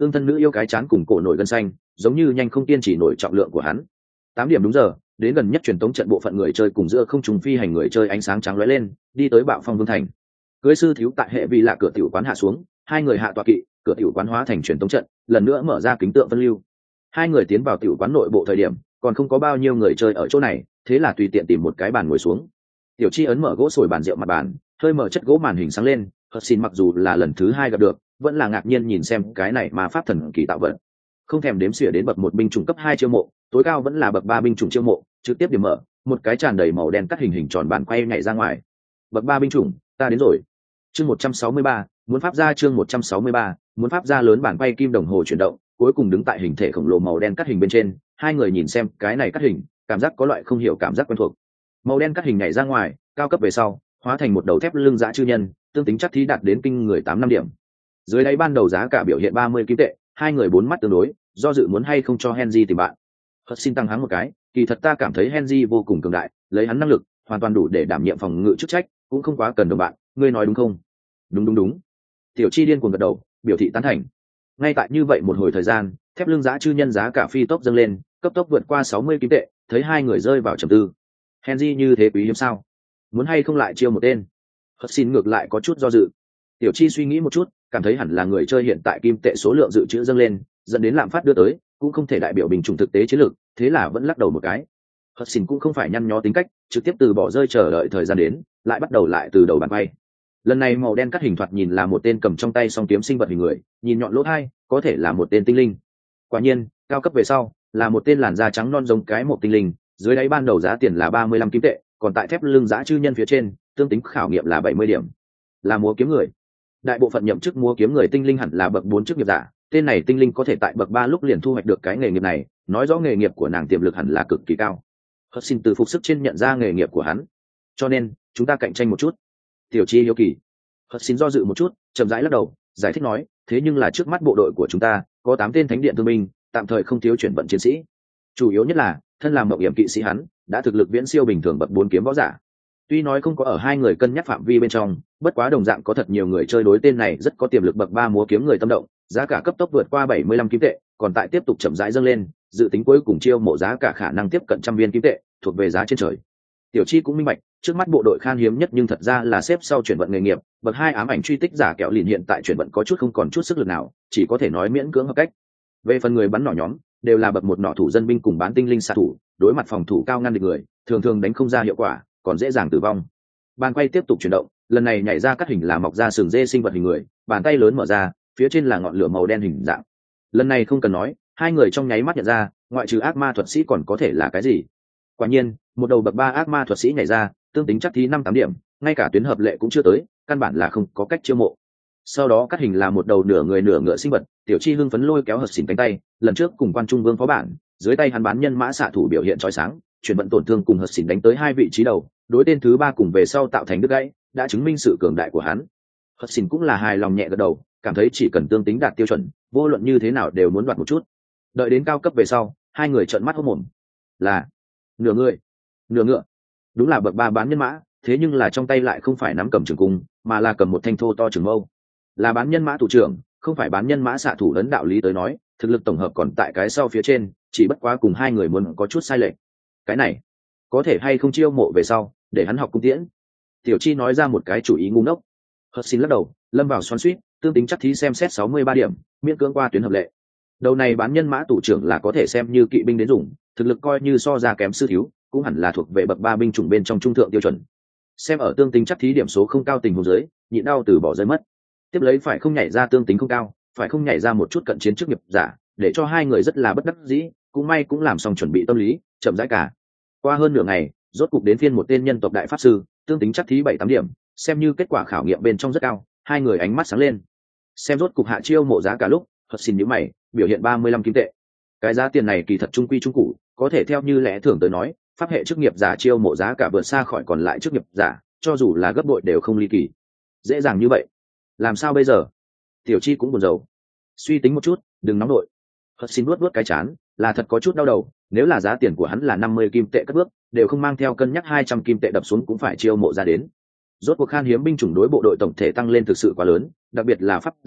ương thân nữ yêu cái chán cùng cổ nổi gân xanh, giống như nhanh không kiên trì nổi trọng lượng của hắn. 8 điểm đúng giờ, đến gần nhất truyền tống trận bộ phận người chơi cùng giữa không trùng phi hành người chơi ánh sáng trắng lóe lên, đi tới Bạo Phong Vương thành. Cưới sư thiếu tại hệ vị lạ cửa tiểu quán hạ xuống, hai người hạ tọa kỵ, cửa tiểu quán hóa thành truyền tống trận, lần nữa mở ra kính tượng phân lưu. Hai người tiến vào tiểu quán nội bộ thời điểm, còn không có bao nhiêu người chơi ở chỗ này, thế là tùy tiện tìm một cái bàn ngồi xuống. Tiểu Chi ấn mở gỗ sồi bàn rượu mặt bàn, hơi mở chất gỗ màn hình sáng lên, Hất xin mặc dù là lần thứ 2 gặp được, vẫn là ngạc nhiên nhìn xem cái này mà pháp thần kỳ tạo vật. Không thèm đếm xỉa đến bậc 1 binh chủng cấp 2 chiêu mộ, tối cao vẫn là bậc 3 binh chủng chiêu mộ, trực tiếp điểm mở, một cái tràn đầy màu đen cắt hình tròn bàn quay nhảy ra ngoài. Bậc 3 binh chủng, ta đến rồi. Chương 163, muốn pháp ra chương 163, muốn pháp ra lớn bản quay kim đồng hồ chuyển động, cuối cùng đứng tại hình thể khổng lồ màu đen cắt hình bên trên, hai người nhìn xem cái này cắt hình, cảm giác có loại không hiểu cảm giác quen thuộc. Màu đen cắt hình nhảy ra ngoài, cao cấp về sau, hóa thành một đầu thép lưng dã chư nhân, tương tính chắc thí đạt đến kinh người 8 năm điểm. Dưới đáy ban đầu giá cả biểu hiện 30 kim tệ, hai người bốn mắt tương đối, do dự muốn hay không cho Henry tìm bạn. Hất xin tăng hắng một cái, kỳ thật ta cảm thấy Henry vô cùng cường đại, lấy hắn năng lực, hoàn toàn đủ để đảm nhiệm phòng ngự chức trách, cũng không quá cần đồng bạn, ngươi nói đúng không? Đúng. Tiểu Chi điên cuồng gật đầu, biểu thị tán thành. Ngay tại như vậy một hồi thời gian, thép lưng dã chư nhân giá cả phi tốc dâng lên, cấp tốc vượt qua 60 kim tệ, thấy hai người rơi vào trầm tư. Henry như thế quý hiếm sao? Muốn hay không lại chiêu một tên? Hất xin ngược lại có chút do dự. Tiểu Chi suy nghĩ một chút, cảm thấy hẳn là người chơi hiện tại kim tệ số lượng dự trữ dâng lên, dẫn đến lạm phát đưa tới, cũng không thể đại biểu bình chủng thực tế chiến lược, thế là vẫn lắc đầu một cái. Hất xin cũng không phải nhăn nhó tính cách, trực tiếp từ bỏ rơi chờ đợi thời gian đến, lại bắt đầu lại từ đầu bàn bay. Lần này màu đen cắt hình thoạt nhìn là một tên cầm trong tay song kiếm sinh vật hình người, nhìn nhọn lỗ tai, có thể là một tên tinh linh. Quả nhiên, cao cấp về sau, là một tên làn da trắng non giống cái một tinh linh, dưới đáy ban đầu giá tiền là 35 kim tệ, còn tại thép lưng dã chư nhân phía trên, tương tính khảo nghiệm là 70 điểm. Là múa kiếm người. Đại bộ phận nhậm chức múa kiếm người tinh linh hẳn là bậc 4 chức nghiệp giả, tên này tinh linh có thể tại bậc 3 lúc liền thu hoạch được cái nghề nghiệp này, nói rõ nghề nghiệp của nàng tiềm lực hẳn là cực kỳ cao. Hất xin từ phục sức trên nhận ra nghề nghiệp của hắn. Cho nên, chúng ta cạnh tranh một chút. Tiểu Chi hiếu kỳ. Hất xin do dự một chút, chậm rãi lắc đầu, giải thích nói, thế nhưng là trước mắt bộ đội của chúng ta có 8 tên thánh điện thương binh, tạm thời không thiếu chuyển vận chiến sĩ. Chủ yếu nhất là, thân làm mộng hiểm kỵ sĩ hắn, đã thực lực viễn siêu bình thường bậc 4 kiếm võ giả. Tuy nói không có ở hai người cân nhắc phạm vi bên trong, bất quá đồng dạng có thật nhiều người chơi đối tên này rất có tiềm lực bậc 3 múa kiếm người tâm động, giá cả cấp tốc vượt qua 75 kim tệ, còn tại tiếp tục chậm rãi dâng lên, dự tính cuối cùng chiêu mộ giá cả khả năng tiếp cận trăm viên kim tệ, thuộc về giá trên trời. Tiểu Chi cũng minh bạch, trước mắt bộ đội khan hiếm nhất nhưng thật ra là xếp sau chuyển vận nghề nghiệp, bậc 2 ám ảnh truy tích giả kẹo lìn hiện tại chuyển vận có chút không còn chút sức lực nào, chỉ có thể nói miễn cưỡng hợp cách. Về phần người bắn nỏ nhóm, đều là bậc 1 nỏ thủ dân binh cùng bán tinh linh xạ thủ, đối mặt phòng thủ cao ngăn địch người, thường thường đánh không ra hiệu quả, còn dễ dàng tử vong. Bàn quay tiếp tục chuyển động, lần này nhảy ra cắt hình là mọc ra sừng dê sinh vật hình người, bàn tay lớn mở ra, phía trên là ngọn lửa màu đen hình dạng. Lần này không cần nói, hai người trong nháy mắt nhận ra, ngoại trừ ác ma thuật sĩ còn có thể là cái gì. Quả nhiên, một đầu bậc 3 ác ma thuật sĩ nhảy ra, tương tính chắc thí 5-8 điểm, ngay cả tuyến hợp lệ cũng chưa tới, căn bản là không có cách chiêu mộ. Sau đó cắt hình là một đầu nửa người nửa ngựa sinh vật, Tiểu Chi hưng phấn lôi kéo Hất xỉn cánh tay, lần trước cùng quan trung vương phó bản, dưới tay hắn bán nhân mã xạ thủ biểu hiện chói sáng, chuyển vận tổn thương cùng Hất xỉn đánh tới 2 vị trí đầu, đối tên thứ 3 cùng về sau tạo thành đứt gãy, đã chứng minh sự cường đại của hắn. Hất xỉn cũng là hài lòng nhẹ gật đầu, cảm thấy chỉ cần tương tính đạt tiêu chuẩn, vô luận như thế nào đều muốn đoạt một chút. Đợi đến cao cấp về sau, hai người trợn mắt hốt mồm. Là nửa người, nửa ngựa. Đúng là bậc 3 bán nhân mã, thế nhưng là trong tay lại không phải nắm cầm trường cung, mà là cầm một thanh thô to trường mâu. Là bán nhân mã thủ trưởng, không phải bán nhân mã xạ thủ ấn đạo lý tới nói, thực lực tổng hợp còn tại cái sau phía trên, chỉ bất quá cùng hai người muốn có chút sai lệch. Cái này, có thể hay không chiêu mộ về sau, để hắn học cung tiễn. Tiểu Chi nói ra một cái chủ ý ngu ngốc. Hất xin lắc đầu, lâm vào xoắn xuýt, tương tính chắc thí xem xét 63 điểm, miễn cưỡng qua tuyến hợp lệ. Đầu này bán nhân mã thủ trưởng là có thể xem như kỵ binh đến dùng, thực lực coi như so ra kém sư thiếu, cũng hẳn là thuộc về bậc 3 binh chủng bên trong trung thượng tiêu chuẩn. Xem ở tương tính chắc thí điểm số không cao tình huống dưới, nhịn đau từ bỏ rơi mất. Tiếp lấy phải không nhảy ra tương tính không cao, phải không nhảy ra một chút cận chiến chức nghiệp giả, để cho hai người rất là bất đắc dĩ, cũng may cũng làm xong chuẩn bị tâm lý, chậm rãi cả. Qua hơn nửa ngày, rốt cục đến phiên một tên nhân tộc đại pháp sư, tương tính chắc thí 7-8 điểm, xem như kết quả khảo nghiệm bên trong rất cao, hai người ánh mắt sáng lên. Xem rốt cục hạ chiêu mộ giá cả lúc, Hất xin nhíu mày, biểu hiện 35 kim tệ. Cái giá tiền này kỳ thật trung quy trung cụ, có thể theo như lẽ thường tới nói, pháp hệ chức nghiệp giả chiêu mộ giá cả vượt xa khỏi còn lại chức nghiệp giả, cho dù là gấp bội đều không ly kỳ. Dễ dàng như vậy, làm sao bây giờ? Tiểu Chi cũng buồn rầu. Suy tính một chút, đừng nóng đội. Hất xin nuốt cái chán, là thật có chút đau đầu, nếu là giá tiền của hắn là 50 kim tệ cất bước, đều không mang theo cân nhắc 200 kim tệ đập xuống cũng phải chiêu mộ ra đến. Rốt cuộc khan hiếm binh chủng đối bộ đội tổng thể tăng lên thực sự quá lớn, đặc biệt là pháp gia,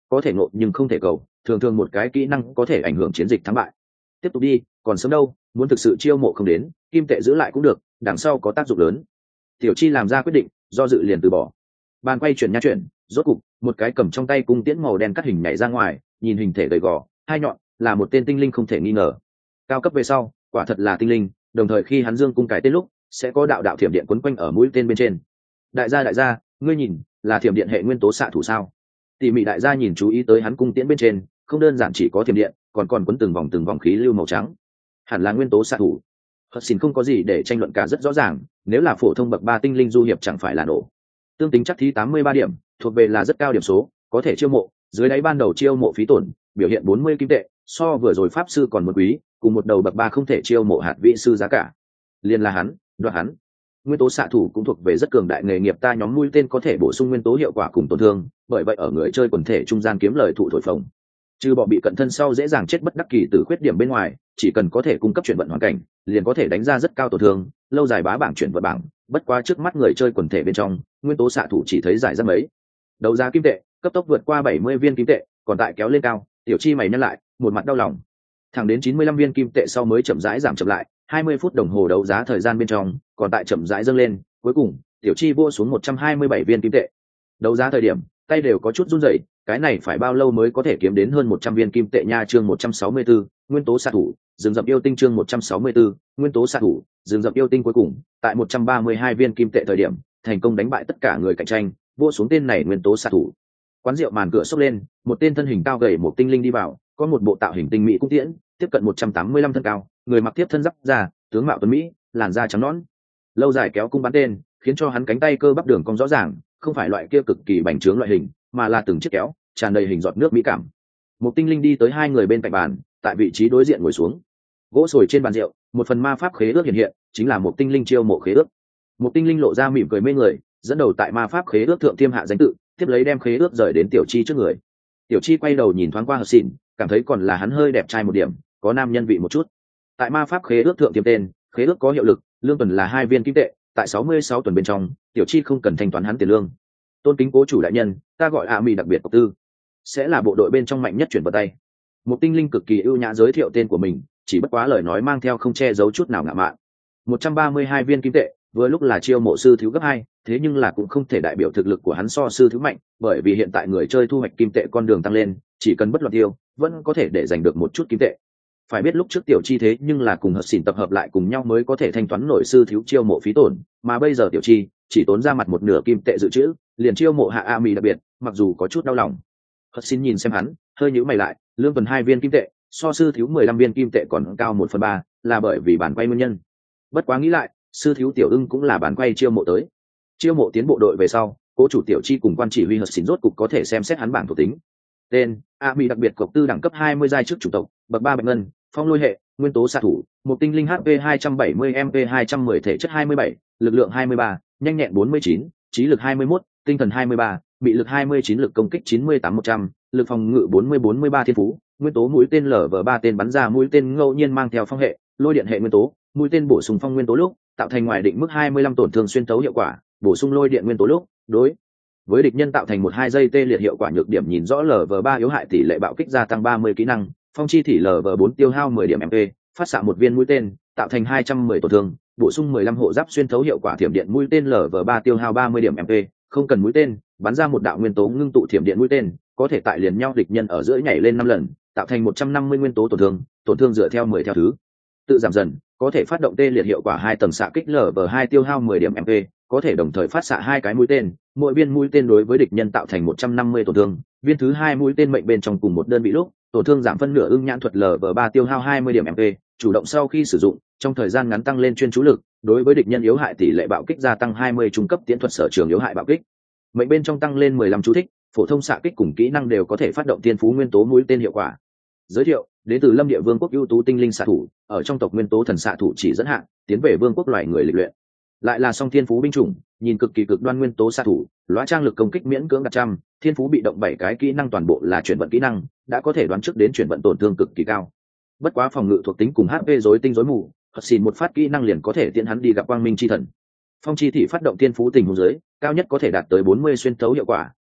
có thể ngộ nhưng không thể cầu, thường thường một cái kỹ năng có thể ảnh hưởng chiến dịch thắng bại. Tiếp tục đi, còn sớm đâu, muốn thực sự chiêu mộ không đến, kim tệ giữ lại cũng được, đằng sau có tác dụng lớn. Tiểu Chi làm ra quyết định, do dự liền từ bỏ. Bàn quay chuyển nha chuyển, rốt cục một cái cầm trong tay cung tiễn màu đen cắt hình nhảy ra ngoài, nhìn hình thể gầy gò, hai nhọn, là một tên tinh linh không thể nghi ngờ. Cao cấp về sau, quả thật là tinh linh, đồng thời khi hắn dương cung cái tên lúc, sẽ có đạo đạo thiểm điện quấn quanh ở mũi tên bên trên. Đại gia, ngươi nhìn, là thiểm điện hệ nguyên tố xạ thủ sao? Tỉ mỉ đại gia nhìn chú ý tới hắn cung tiễn bên trên, không đơn giản chỉ có thiểm điện, còn quấn từng vòng khí lưu màu trắng. Hẳn là nguyên tố xạ thủ. Hất xin không có gì để tranh luận cả, rất rõ ràng, nếu là phổ thông bậc 3 tinh linh du hiệp chẳng phải là nổ. Tương tính chắc thí 83 điểm, thuộc về là rất cao điểm số, có thể chiêu mộ, dưới đáy ban đầu chiêu mộ phí tổn, biểu hiện 40 kim tệ, so vừa rồi pháp sư còn một quý, cùng một đầu bậc 3 không thể chiêu mộ hạt vị sư giá cả. Liên là hắn, đoạt hắn. Nguyên tố xạ thủ cũng thuộc về rất cường đại nghề nghiệp, ta nhóm mũi tên có thể bổ sung nguyên tố hiệu quả cùng tổn thương, bởi vậy ở người chơi quần thể trung gian kiếm lời thụ thổi phồng. Trừ bỏ bị cận thân sau dễ dàng chết bất đắc kỳ từ khuyết điểm bên ngoài, chỉ cần có thể cung cấp chuyển vận hoàn cảnh, liền có thể đánh ra rất cao tổn thương, lâu dài bá bảng chuyển vận bảng. Bất quá trước mắt người chơi quần thể bên trong, nguyên tố xạ thủ chỉ thấy giải rác mấy. Đấu giá kim tệ, cấp tốc vượt qua 70 viên kim tệ, còn tại kéo lên cao, Tiểu Chi mày nhăn lại, một mặt đau lòng. Thẳng đến 95 viên kim tệ sau mới chậm rãi giảm chậm lại, 20 phút đồng hồ đấu giá thời gian bên trong, còn tại chậm rãi dâng lên, cuối cùng, Tiểu Chi vua xuống 127 viên kim tệ. Đấu giá thời điểm, tay đều có chút run rẩy, cái này phải bao lâu mới có thể kiếm đến hơn 100 viên kim tệ nha. Chương 164, nguyên tố xạ thủ, rừng rậm yêu tinh. Chương 164, nguyên tố xạ thủ, rừng rậm yêu tinh. Cuối cùng, tại 132 viên kim tệ thời điểm, thành công đánh bại tất cả người cạnh tranh, vua xuống tên này nguyên tố xạ thủ. Quán rượu màn cửa xốc lên, một tên thân hình cao gầy một tinh linh đi vào, có một bộ tạo hình tinh mỹ cung tiễn, tiếp cận 185 thân cao, người mặc tiếp thân giáp da, tướng mạo tuấn mỹ, làn da trắng nõn, lâu dài kéo cung bắn tên, khiến cho hắn cánh tay cơ bắp đường cong rõ ràng, không phải loại kia cực kỳ bành trướng loại hình, mà là từng chiếc kéo, tràn đầy hình giọt nước mỹ cảm. Một tinh linh đi tới hai người bên cạnh bàn, tại vị trí đối diện ngồi xuống. Gỗ sồi trên bàn rượu, một phần ma pháp khế ước hiện hiện, chính là một tinh linh chiêu mộ khế ước. Một tinh linh lộ ra mỉm cười mê người, dẫn đầu tại ma pháp khế ước thượng tiêm hạ danh tự, tiếp lấy đem khế ước rời đến Tiểu Chi trước người. Tiểu Chi quay đầu nhìn thoáng qua Hờ Xỉn, cảm thấy còn là hắn hơi đẹp trai một điểm, có nam nhân vị một chút. Tại ma pháp khế ước thượng tiêm tên, khế ước có hiệu lực, lương tuần là 2 viên kim tệ, tại 66 tuần bên trong, Tiểu Chi không cần thanh toán hắn tiền lương. Tôn kính cố chủ đại nhân, ta gọi ạ mì đặc biệt cọc tư, sẽ là bộ đội bên trong mạnh nhất chuyển vào tay. Một tinh linh cực kỳ ưu nhã giới thiệu tên của mình, chỉ bất quá lời nói mang theo không che giấu chút nào ngạo mạn. 132 viên kim tệ, vừa lúc là chiêu mộ sư thiếu cấp 2, thế nhưng là cũng không thể đại biểu thực lực của hắn so sư thiếu mạnh, bởi vì hiện tại người chơi thu hoạch kim tệ con đường tăng lên, chỉ cần bất loạt tiêu, vẫn có thể để giành được một chút kim tệ. Phải biết lúc trước Tiểu Chi thế nhưng là cùng Hờ Xỉn tập hợp lại cùng nhau mới có thể thanh toán nổi sư thiếu chiêu mộ phí tổn, mà bây giờ Tiểu Chi chỉ tốn ra mặt một nửa kim tệ dự trữ, liền chiêu mộ hạ Ami đặc biệt, mặc dù có chút đau lòng. Hờ Xỉn nhìn xem hắn, hơi nhíu mày lại, lương tuần 2 viên kim tệ, so sư thiếu 15 viên kim tệ còn cao 1/3, là bởi vì bản quay nguyên nhân. Bất quá nghĩ lại, sư thiếu Tiểu Ưng cũng là bản quay chiêu mộ tới. Chiêu mộ tiến bộ đội về sau, cố chủ Tiểu Chi cùng quan chỉ huy Hờ Xỉn rốt cục có thể xem xét hắn bảng thuộc tính. Tên: Ami đặc biệt cộc tư, đẳng cấp 20 giai trước chủng tộc, bậc 3 bạch ngân, phong lôi hệ, nguyên tố xạ thủ, một tinh linh, HP 270, MP 210, thể chất 27, lực lượng 23, nhanh nhẹn 49, trí lực 21, tinh thần 23, bị lực 29, lực công kích 98-100, lực phòng ngự 40-43. Thiên phú: nguyên tố mũi tên LV3, tên bắn ra mũi tên ngẫu nhiên mang theo phong hệ, lôi điện hệ nguyên tố, mũi tên bổ sung phong nguyên tố lúc tạo thành ngoài định mức 25 tổn thương xuyên tấu hiệu quả, bổ sung lôi điện nguyên tố lúc đối với địch nhân tạo thành 1-2 giây tê liệt hiệu quả. Nhược điểm: nhìn rõ LV3 yếu hại tỷ lệ bạo kích gia tăng 30 kỹ năng, phong chi thị LV4 tiêu hao 10 điểm MP, phát xạ một viên mũi tên tạo thành 210 tổn thương, bổ sung 15 hộ giáp xuyên thấu hiệu quả. Thiểm điện mũi tên LV3 tiêu hao 30 điểm MP, không cần mũi tên, bắn ra một đạo nguyên tố ngưng tụ thiểm điện mũi tên, có thể tại liền nhau địch nhân ở giữa nhảy lên 5 lần, tạo thành 150 nguyên tố tổn thương dựa theo 10 theo thứ tự giảm dần, có thể phát động tê liệt hiệu quả 2 tầng xạ kích LV2 tiêu hao 10 điểm MP, có thể đồng thời phát xạ 2 cái mũi tên, mỗi viên mũi tên đối với địch nhân tạo thành 150 tổn thương, viên thứ 2 mũi tên mệnh bên trong cùng một đơn vị lúc tổn thương giảm phân nửa. Ưng nhãn thuật LV3 tiêu hao 20 điểm MP, chủ động sau khi sử dụng, trong thời gian ngắn tăng lên chuyên chú lực, đối với địch nhân yếu hại tỷ lệ bạo kích gia tăng 20. Trung cấp tiễn thuật sở trường yếu hại bạo kích, mệnh bên trong tăng lên 15 chú thích, phổ thông xạ kích cùng kỹ năng đều có thể phát động tiên phú nguyên tố mũi tên hiệu quả. Giới thiệu: đến từ Lâm Địa Vương quốc ưu tú tinh linh xạ thủ, ở trong tộc nguyên tố thần xạ thủ chỉ dẫn hạng, tiến về vương quốc loài người lịch luyện. Lại là song thiên phú binh chủng, nhìn cực kỳ cực đoan nguyên tố xạ thủ, lõa trang lực công kích miễn cưỡng đạt 100, thiên phú bị động 7 cái kỹ năng toàn bộ là chuyển vận kỹ năng, đã có thể đoán trước đến chuyển vận tổn thương cực kỳ cao. Bất quá phòng ngự thuộc tính cùng HP rối tinh rối mù, Hất Xỉn một phát kỹ năng liền có thể tiễn hắn đi gặp quang minh chi thần. Phong chi thị phát động thiên phú tình huống dưới, cao nhất có thể đạt tới 40 xuyên thấu hiệu quả,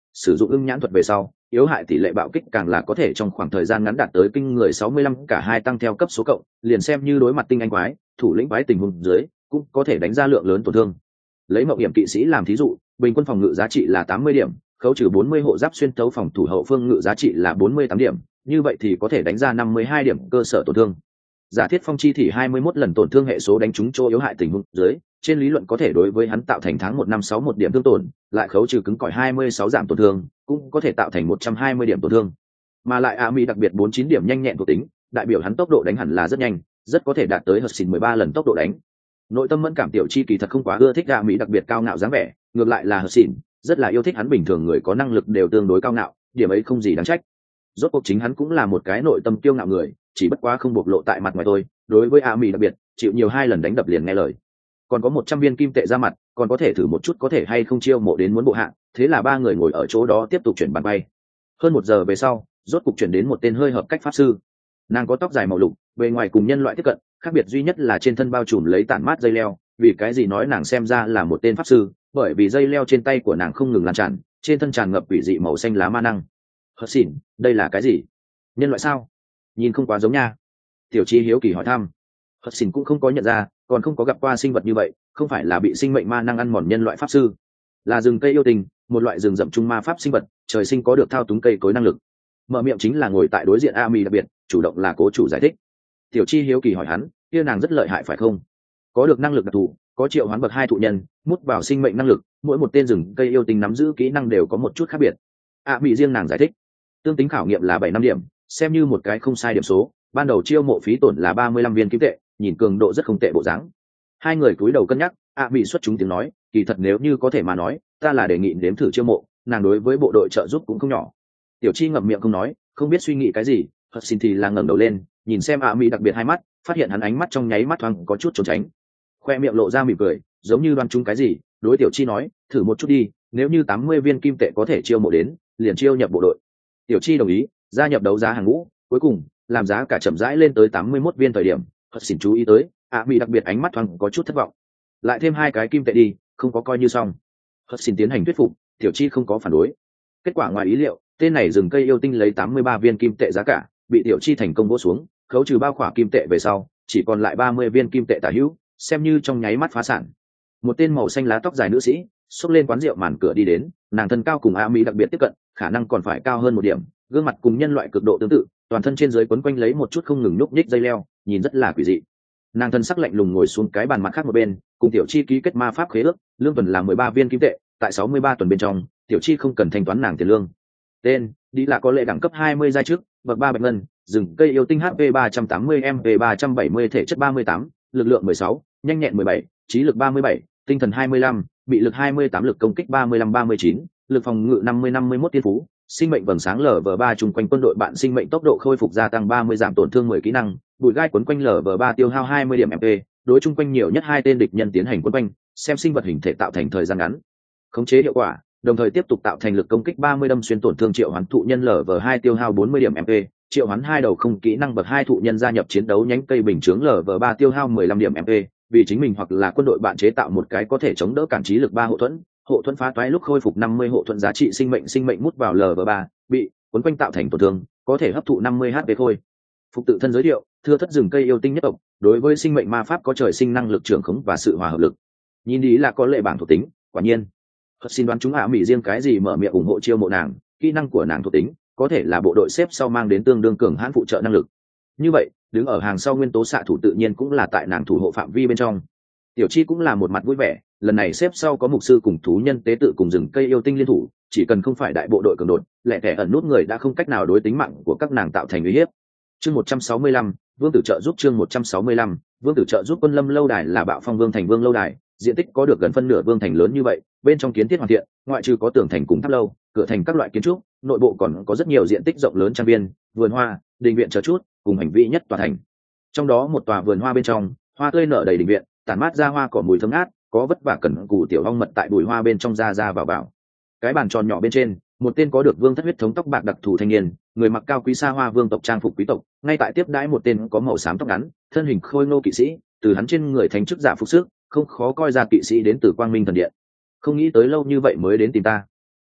sử dụng ưng nhãn thuật về sau yếu hại tỷ lệ bạo kích càng là có thể trong khoảng thời gian ngắn đạt tới kinh người 65, cả hai tăng theo cấp số cộng, liền xem như đối mặt tinh anh quái thủ lĩnh quái tình huống dưới cũng có thể đánh ra lượng lớn tổn thương. Lấy mộng hiểm kỵ sĩ làm thí dụ, bình quân phòng ngự giá trị là 80 điểm, khấu trừ 40 hộ giáp xuyên tấu phòng thủ hậu phương ngự giá trị là 48 điểm, như vậy thì có thể đánh ra 52 điểm cơ sở tổn thương. Giả thiết phong chi thì 21 lần tổn thương hệ số đánh trúng chỗ yếu hại tình huống dưới, trên lý luận có thể đối với hắn tạo thành tháng 1 năm 61 điểm thương tổn, lại khấu trừ cứng cỏi 26 giảm tổn thương, cũng có thể tạo thành 120 điểm tổn thương. Mà lại Ami đặc biệt 49 điểm nhanh nhẹn thuộc tính, đại biểu hắn tốc độ đánh hẳn là rất nhanh, rất có thể đạt tới Hudson 13 lần tốc độ đánh. Nội tâm mẫn cảm tiểu chi kỳ thật không quá ưa thích Ami đặc biệt cao ngạo dáng vẻ, ngược lại là Hudson rất là yêu thích hắn, bình thường người có năng lực đều tương đối cao ngạo, điểm ấy không gì đáng trách. Rốt cuộc chính hắn cũng là một cái nội tâm kiêu ngạo người, chỉ bất quá không bộc lộ tại mặt ngoài thôi. Đối với Ami đặc biệt, chịu nhiều 2 lần đánh đập liền nghe lời. Còn có 100 viên kim tệ ra mặt, còn có thể thử một chút có thể hay không chiêu mộ đến muốn bộ hạng, thế là ba người ngồi ở chỗ đó tiếp tục chuyển bàn bay. Hơn 1 giờ về sau, rốt cục chuyển đến một tên hơi hợp cách pháp sư. Nàng có tóc dài màu lục, bề ngoài cùng nhân loại tiếp cận, khác biệt duy nhất là trên thân bao trùm lấy tản mát dây leo. Vì cái gì nói nàng xem ra là một tên pháp sư? Bởi vì dây leo trên tay của nàng không ngừng lan tràn, trên thân tràn ngập quỷ dị màu xanh lá ma năng. Hất xỉn, đây là cái gì? Nhân loại sao? Nhìn không quá giống nha. Tiểu Chi hiếu kỳ hỏi thăm. Hất xỉn cũng không có nhận ra, còn không có gặp qua sinh vật như vậy, không phải là bị sinh mệnh ma năng ăn mòn nhân loại pháp sư, là rừng cây yêu tình, một loại rừng rậm trung ma pháp sinh vật, trời sinh có được thao túng cây cối năng lực. Mở miệng chính là ngồi tại đối diện Ami đặc biệt, chủ động là cố chủ giải thích. Tiểu Chi hiếu kỳ hỏi hắn, kia nàng rất lợi hại phải không? Có được năng lực đặc thù, có triệu hoán bậc 2 thụ nhân, mút vào sinh mệnh năng lực, mỗi một tên rừng cây yêu tình nắm giữ kỹ năng đều có một chút khác biệt. Ami riêng nàng giải thích, tương tính khảo nghiệm là 7-5 điểm, xem như một cái không sai điểm số, ban đầu chiêu mộ phí tổn là 35 viên kim tệ, nhìn cường độ rất không tệ bộ dáng. Hai người cúi đầu cân nhắc, Bị xuất chúng tiếng nói, kỳ thật nếu như có thể mà nói, ta là đề nghị nếm thử chiêu mộ, nàng đối với bộ đội trợ giúp cũng không nhỏ. Tiểu Chi ngậm miệng không nói, không biết suy nghĩ cái gì, Hật xin thì là ngẩng đầu lên, nhìn xem Mỹ đặc biệt hai mắt, phát hiện hắn ánh mắt trong nháy mắt thoáng có chút trốn tránh, khoe miệng lộ ra mỉm cười, giống như đoán trúng cái gì, đối Tiểu Chi nói, thử một chút đi, nếu như 80 viên kim tệ có thể chiêu mộ đến, liền chiêu nhập bộ đội. Tiểu Chi đồng ý, gia nhập đấu giá hàng ngũ, cuối cùng làm giá cả chậm rãi lên tới 81 viên thời điểm, Hật xin chú ý tới, Mỹ đặc biệt ánh mắt thoáng có chút thất vọng. Lại thêm 2 cái kim tệ đi, không có coi như xong. Hật xin tiến hành thuyết phục, Tiểu Chi không có phản đối. Kết quả ngoài ý liệu, tên này rừng cây yêu tinh lấy 83 viên kim tệ giá cả, bị Tiểu Chi thành công vỗ xuống, khấu trừ bao khỏa kim tệ về sau, chỉ còn lại 30 viên kim tệ tả hữu, xem như trong nháy mắt phá sản. Một tên màu xanh lá tóc dài nữ sĩ xốc lên quán rượu màn cửa đi đến, nàng thân cao cùng Mỹ đặc biệt tiếp cận, khả năng còn phải cao hơn một điểm, gương mặt cùng nhân loại cực độ tương tự, toàn thân trên dưới quấn quanh lấy một chút không ngừng nhúc nhích dây leo, nhìn rất là quỷ dị. Nàng thân sắc lạnh lùng ngồi xuống cái bàn mặt khác một bên, cùng Tiểu Chi ký kết ma pháp khế ước, lương tuần là 13 viên kim tệ, tại 63 tuần bên trong, Tiểu Chi không cần thanh toán nàng tiền lương. Tên đi là có lệ đẳng cấp 20 giai trước, bậc 3 bạch ngân, rừng cây yêu tinh HP 380 MP 370 thể chất 38, lực lượng 16, nhanh nhẹn 17, trí lực 37, tinh thần 25, bị lực 28, lực công kích 35-39, lực phòng ngự 50-51 tiên phú, sinh mệnh vầng sáng LV3 chung quanh quân đội bạn sinh mệnh tốc độ khôi phục gia tăng 30 giảm tổn thương 10 kỹ năng, bụi gai quấn quanh LV3 tiêu hao 20 điểm MP, đối chung quanh nhiều nhất 2 tên địch nhân tiến hành quấn quanh, xem sinh vật hình thể tạo thành thời gian ngắn. Khống chế hiệu quả, đồng thời tiếp tục tạo thành lực công kích 30 đâm xuyên tổn thương triệu hoán thụ nhân LV2 tiêu hao 40 điểm MP, triệu hoán 2 đầu không kỹ năng bậc 2 thụ nhân gia nhập chiến đấu nhánh cây bình chướng LV3 tiêu hao 15 điểm MP, vì chính mình hoặc là quân đội bạn chế tạo một cái có thể chống đỡ cản trí lực 3 hộ thuẫn phá toái lúc khôi phục 50 hộ thuẫn giá trị sinh mệnh mút vào LV3, bị quấn quanh tạo thành tổn thương, có thể hấp thụ 50 HP khôi. Phục tự thân giới thiệu, thưa thất rừng cây yêu tinh nhất tộc, đối với sinh mệnh ma pháp có trời sinh năng lực trưởng khống và sự hòa hợp lực. Nhìn đi là có lệ bảng thuộc tính, quả nhiên. Hật xin đoán chúng Mỹ riêng cái gì mở miệng ủng hộ chiêu mộ nàng, kỹ năng của nàng thuộc tính có thể là bộ đội xếp sau mang đến tương đương cường hãn phụ trợ năng lực. Như vậy, đứng ở hàng sau nguyên tố xạ thủ tự nhiên cũng là tại nàng thủ hộ phạm vi bên trong. Tiểu Chi cũng là một mặt vui vẻ, lần này xếp sau có mục sư cùng thú nhân tế tự cùng rừng cây yêu tinh liên thủ, chỉ cần không phải đại bộ đội cường đột, lẻ tẻ ẩn nút người đã không cách nào đối tính mạng của các nàng tạo thành uy hiếp. Chương 165, Vương tử trợ giúp. Chương 165, Vương tử trợ giúp. Quân Lâm lâu đài là Bạo Phong Vương thành Vương lâu đài, diện tích có được gần phân nửa vương thành lớn như vậy, bên trong kiến thiết hoàn thiện, ngoại trừ có tường thành cùng tháp lâu, cửa thành các loại kiến trúc, nội bộ còn có rất nhiều diện tích rộng lớn trang viên, vườn hoa, đình viện chờ chút, cùng hành vi nhất tòa thành. Trong đó một tòa vườn hoa bên trong, hoa tươi nở đầy đình viện, tản mát ra hoa cỏ mùi thơm ngát, có vất vả cẩn cù tiểu ong mật tại bụi hoa bên trong ra vào. Cái bàn tròn nhỏ bên trên, một tên có được vương thất huyết thống tóc bạc đặc thù thanh niên, người mặc cao quý xa hoa vương tộc trang phục quý tộc, ngay tại tiếp đãi một tên có màu xám tóc ngắn, thân hình khôi ngô kỵ sĩ, từ hắn trên người thành chức giả phục sức, không khó coi ra kỵ sĩ đến từ Quang Minh thần điện. Không nghĩ tới lâu như vậy mới đến tìm ta.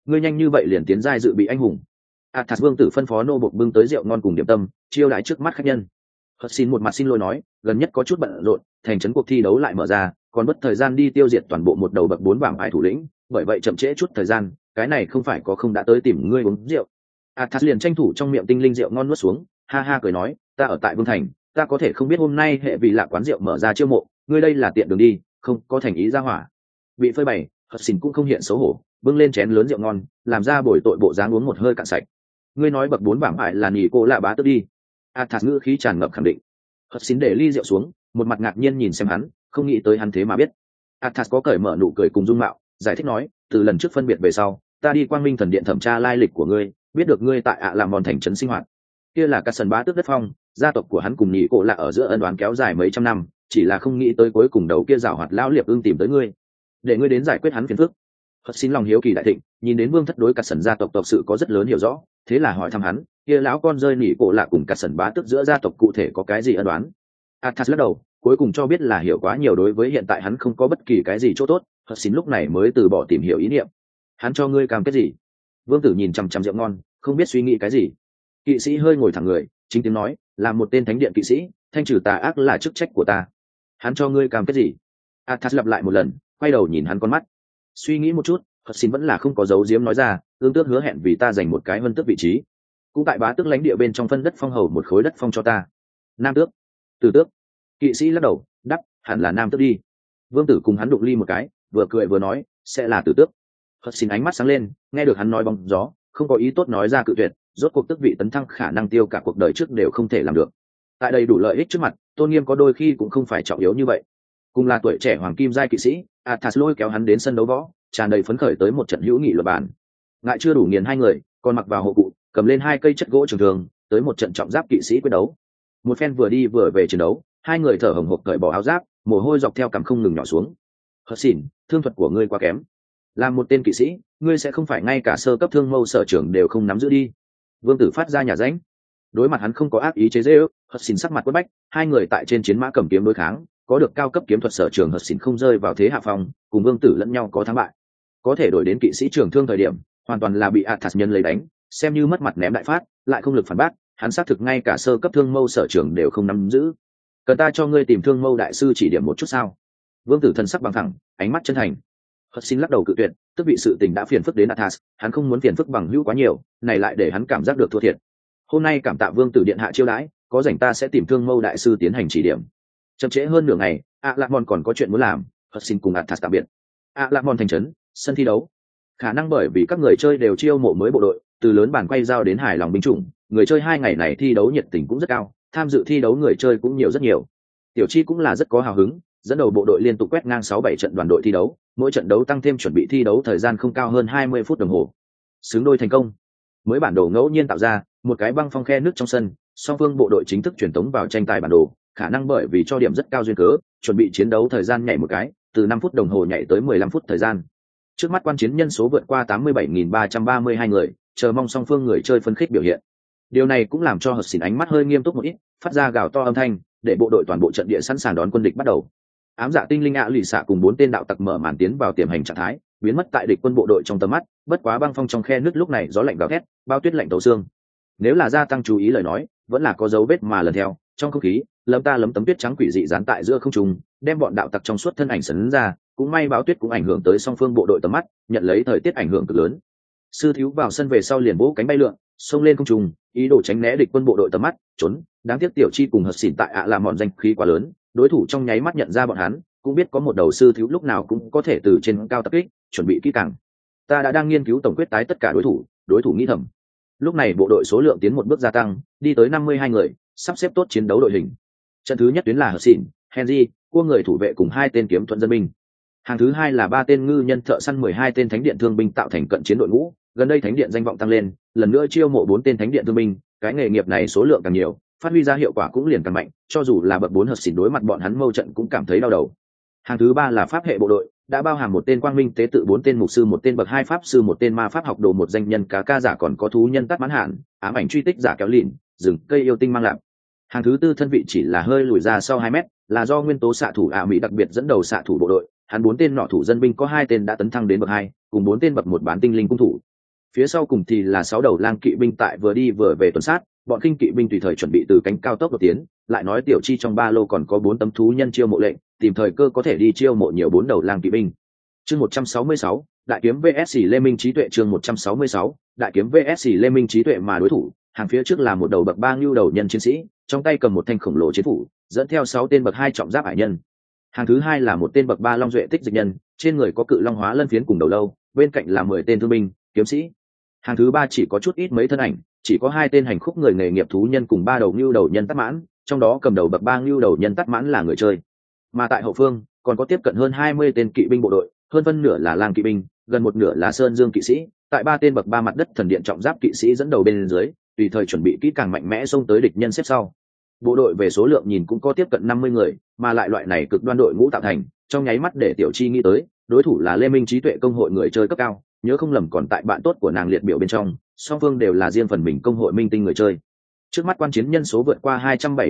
ngươi nhanh như vậy liền tiến giai dự bị anh hùng. Athas vương tử phân phó nô bộc bưng tới rượu ngon cùng điểm tâm chiêu đãi trước mắt khách nhân. Hudson một mặt xin lỗi nói, gần nhất có chút bận rộn, thành trấn cuộc thi đấu lại mở ra, còn mất thời gian đi tiêu diệt toàn bộ một đầu bậc 4 vàng ải thủ lĩnh, bởi vậy chậm trễ chút thời gian, cái này không phải có không đã tới tìm ngươi uống rượu. Athas liền tranh thủ trong miệng tinh linh rượu ngon nuốt xuống, ha ha cười nói, ta ở tại Vương thành, ta có thể không biết hôm nay hệ vì lạ quán rượu mở ra chiêu mộ, ngươi đây là tiện đường đi, không có thành ý ra hỏa. Bị phơi bày, Hudson cũng không hiện xấu hổ, bưng lên chén lớn rượu ngon, làm ra bồi tội bộ dáng uống một hơi cạn sạch. Ngươi nói bậc 4 vàng ải là nhỉ cô lạ bá tước đi. Athas ngữ khí tràn ngập khẳng định. Hudson để ly rượu xuống, một mặt ngạc nhiên nhìn xem hắn, không nghĩ tới hắn thế mà biết. Athas có cởi mở nụ cười cùng dung mạo, giải thích nói, từ lần trước phân biệt về sau, ta đi Quang Minh thần điện thẩm tra lai lịch của ngươi, biết được ngươi tại làm mòn thành trấn sinh hoạt. Kia là Cát Sần bá tước đất phong, gia tộc của hắn cùng nhị cổ lạ ở giữa ân oán kéo dài mấy trăm năm, chỉ là không nghĩ tới cuối cùng đầu kia giảo hoạt lão liệp ương tìm tới ngươi, để ngươi đến giải quyết hắn phiền phức. Hudson lòng hiếu kỳ đại thịnh, nhìn đến Vương thất đối Cát Sần gia tộc tộc sự có rất lớn hiểu rõ, thế là hỏi thăm hắn, kia lão con rơi nhị cổ lạ cùng Cát Sần bá tước giữa gia tộc cụ thể có cái gì ân oán. Athas lắc đầu, cuối cùng cho biết là hiểu quá nhiều, đối với hiện tại hắn không có bất kỳ cái gì chỗ tốt. Hudson lúc này mới từ bỏ tìm hiểu ý niệm. Hắn cho ngươi cam kết gì? Vương tử nhìn chằm chằm rượu ngon, không biết suy nghĩ cái gì. Kỵ sĩ hơi ngồi thẳng người, chính tiếng nói, là một tên thánh điện kỵ sĩ, thanh trừ tà ác là chức trách của ta. Hắn cho ngươi cam kết gì? Athas lặp lại một lần, quay đầu nhìn hắn con mắt. Suy nghĩ một chút, Hudson vẫn là không có dấu diếm nói ra, ương tước hứa hẹn vì ta giành một cái vân tước vị trí, cũng tại bá tước lãnh địa bên trong phân đất phong hầu một khối đất phong cho ta. Nam tước, tử tước. Kỵ sĩ lắc đầu, đắp, hẳn là nam tước đi. Vương tử cùng hắn đụng ly một cái, vừa cười vừa nói, sẽ là tử tước. Hudson ánh mắt sáng lên, nghe được hắn nói bóng gió, không có ý tốt nói ra cự tuyệt, rốt cuộc tước vị tấn thăng khả năng tiêu cả cuộc đời trước đều không thể làm được. Tại đây đủ lợi ích trước mặt, tôn nghiêm có đôi khi cũng không phải trọng yếu như vậy. Cùng là tuổi trẻ hoàng kim giai kỵ sĩ, Athas lôi kéo hắn đến sân đấu võ, tràn đầy phấn khởi tới một trận hữu nghị luật bản. Ngại chưa đủ nghiền hai người, còn mặc vào hộ cụ, cầm lên hai cây chất gỗ trường thường, tới một trận trọng giáp kỵ sĩ quyết đấu. Một phen vừa đi vừa về chiến đấu, hai người thở hổn hộc cởi bỏ áo giáp, mồ hôi dọc theo cằm không ngừng nhỏ xuống. Hudson, thương thuật của ngươi quá kém. Làm một tên kỵ sĩ, ngươi sẽ không phải ngay cả sơ cấp thương mâu sở trường đều không nắm giữ đi. Vương tử phát ra nhà ránh. Đối mặt hắn không có ác ý chế giễu, Hudson sắc mặt quất bách, hai người tại trên chiến mã cầm kiếm đối kháng, có được cao cấp kiếm thuật sở trường Hudson không rơi vào thế hạ phong, cùng Vương tử lẫn nhau có thắng bại. Có thể đổi đến kỵ sĩ trường thương thời điểm, hoàn toàn là bị Athas nhân lấy đánh, xem như mất mặt ném đại phát, lại không lực phản bác, hắn xác thực ngay cả sơ cấp thương mâu sở trường đều không nắm giữ. Cần ta cho ngươi tìm thương mâu đại sư chỉ điểm một chút sao? Vương tử thần sắc bằng thẳng, ánh mắt chân thành. Hudson lắc đầu cự tuyệt, tức vị sự tình đã phiền phức đến Athas, hắn không muốn phiền phức bằng hữu quá nhiều, này lại để hắn cảm giác được thua thiệt. Hôm nay cảm tạ Vương tử điện hạ chiêu đãi, có rảnh ta sẽ tìm thương mâu đại sư tiến hành chỉ điểm. Chậm trễ hơn nửa ngày, Alamon còn có chuyện muốn làm, Hudson cùng Athas tạm biệt. Alamon thành trấn, sân thi đấu. Khả năng bởi vì các người chơi đều chiêu mộ mới bộ đội, từ lớn bàn quay giao đến hài lòng binh chủng, người chơi 2 ngày này thi đấu nhiệt tình cũng rất cao, tham dự thi đấu người chơi cũng nhiều rất nhiều. Tiểu Chi cũng là rất có hào hứng, dẫn đầu bộ đội liên tục quét ngang 6-7 trận đoàn đội thi đấu, mỗi trận đấu tăng thêm chuẩn bị thi đấu thời gian không cao hơn 20 phút đồng hồ. Xứng đôi thành công. Mới bản đồ ngẫu nhiên tạo ra một cái băng phong khe nước trong sân, song phương bộ đội chính thức truyền tống vào tranh tài bản đồ, khả năng bởi vì cho điểm rất cao duyên cớ, chuẩn bị chiến đấu thời gian nhảy một cái, từ 5 phút đồng hồ nhảy tới 15 phút thời gian. Trước mắt quan chiến nhân số vượt qua 87.332 người, chờ mong song phương người chơi phân khích biểu hiện. Điều này cũng làm cho Hudson ánh mắt hơi nghiêm túc một ít, phát ra gào to âm thanh, để bộ đội toàn bộ trận địa sẵn sàng đón quân địch bắt đầu. Ám dạ tinh linh lì xạ cùng 4 tên đạo tặc mở màn tiến vào tiềm hành trạng thái, biến mất tại địch quân bộ đội trong tầm mắt, bất quá băng phong trong khe nước lúc này gió lạnh gào thét, bao tuyết lạnh tấu xương. Nếu là gia tăng chú ý lời nói, vẫn là có dấu vết mà lần theo, trong không khí, lấm tấm tuyết trắng quỷ dị dán tại giữa không trung, đem bọn đạo tặc trong suốt thân ảnh sấn ra, cũng may báo tuyết cũng ảnh hưởng tới song phương bộ đội tầm mắt, nhận lấy thời tiết ảnh hưởng cực lớn. Sư thiếu vào sân về sau liền vỗ cánh bay lượn, xông lên không trung, ý đồ tránh né địch quân bộ đội tầm mắt, trốn. Đáng tiếc Tiểu Chi cùng Hudson tại làm mòn danh khí quá lớn, đối thủ trong nháy mắt nhận ra bọn hắn, cũng biết có một đầu sư thiếu lúc nào cũng có thể từ trên cao tập kích, chuẩn bị kỹ càng. Ta đã đang nghiên cứu tổng quyết tái tất cả đối thủ nghĩ thầm. Lúc này bộ đội số lượng tiến một bước gia tăng, đi tới 52 người, sắp xếp tốt chiến đấu đội hình. Trận thứ nhất tuyến là Hudson, Henry, cua người thủ vệ cùng 2 tên kiếm thuận dân binh. Hàng thứ 2 là 3 tên ngư nhân thợ săn 12 tên thánh điện thương binh tạo thành cận chiến đội ngũ, gần đây thánh điện danh vọng tăng lên, lần nữa chiêu mộ 4 tên thánh điện thương binh, cái nghề nghiệp này số lượng càng nhiều, phát huy ra hiệu quả cũng liền càng mạnh, cho dù là bậc 4 Hudson đối mặt bọn hắn mâu trận cũng cảm thấy đau đầu. Hàng thứ 3 là pháp hệ bộ đội, đã bao hàm 1 tên quang minh tế tự, 4 tên mục sư, 1 tên bậc 2 pháp sư, 1 tên ma pháp học đồ, 1 danh nhân cá ca giả, còn có thú nhân tắt mãn hạn, ám ảnh truy tích giả kéo lìn, rừng cây yêu tinh mang lạc. Hàng thứ 4 thân vị chỉ là hơi lùi ra sau 2 mét, là do nguyên tố xạ thủ Mỹ đặc biệt dẫn đầu xạ thủ bộ đội, hắn 4 tên nọ thủ dân binh có 2 tên đã tấn thăng đến bậc 2, cùng 4 tên bậc 1 bán tinh linh cung thủ, Phía sau cùng thì là 6 đầu lang kỵ binh tại vừa đi vừa về tuần sát, bọn khinh kỵ binh tùy thời chuẩn bị từ cánh cao tốc đột tiến. Lại nói Tiểu Chi trong ba lô còn có 4 tấm thú nhân chiêu mộ lệnh, tìm thời cơ có thể đi chiêu mộ nhiều 4 đầu lang kỵ binh. Chương 166, đại kiếm VS Lê Minh trí tuệ. Chương 166, đại kiếm VS Lê Minh trí tuệ. Mà đối thủ hàng phía trước là một đầu bậc 3 ngưu đầu nhân chiến sĩ, trong tay cầm một thanh khổng lồ chiến phủ, dẫn theo 6 tên bậc 2 trọng giáp hải nhân. Hàng thứ hai là một tên bậc 3 long duệ tích dịch nhân, trên người có cự long hóa lân phiến cùng đầu lâu, bên cạnh là 10 tên thương binh kiếm sĩ. Hàng thứ ba chỉ có chút ít mấy thân ảnh, chỉ có 2 tên hành khúc người nghề nghiệp thú nhân cùng 3 đầu ngưu đầu nhân tắt mãn, trong đó cầm đầu bậc 3 ngưu đầu nhân tắt mãn là người chơi. Mà tại hậu phương còn có tiếp cận hơn 20 tên kỵ binh bộ đội, hơn phân nửa là lang kỵ binh, gần một nửa là sơn dương kỵ sĩ, tại 3 tên bậc 3 mặt đất thần điện trọng giáp kỵ sĩ dẫn đầu bên dưới, tùy thời chuẩn bị kỹ càng mạnh mẽ xông tới địch nhân xếp sau. Bộ đội về số lượng nhìn cũng có tiếp cận 50 người, mà lại loại này cực đoan đội ngũ tạo thành, trong nháy mắt để Tiểu Chi nghĩ tới, đối thủ là Lê Minh trí tuệ công hội người chơi cấp cao, nhớ không lầm còn tại bạn tốt của nàng liệt biểu bên trong, song phương đều là riêng phần mình công hội minh tinh người chơi. Trước mắt quan chiến nhân số vượt qua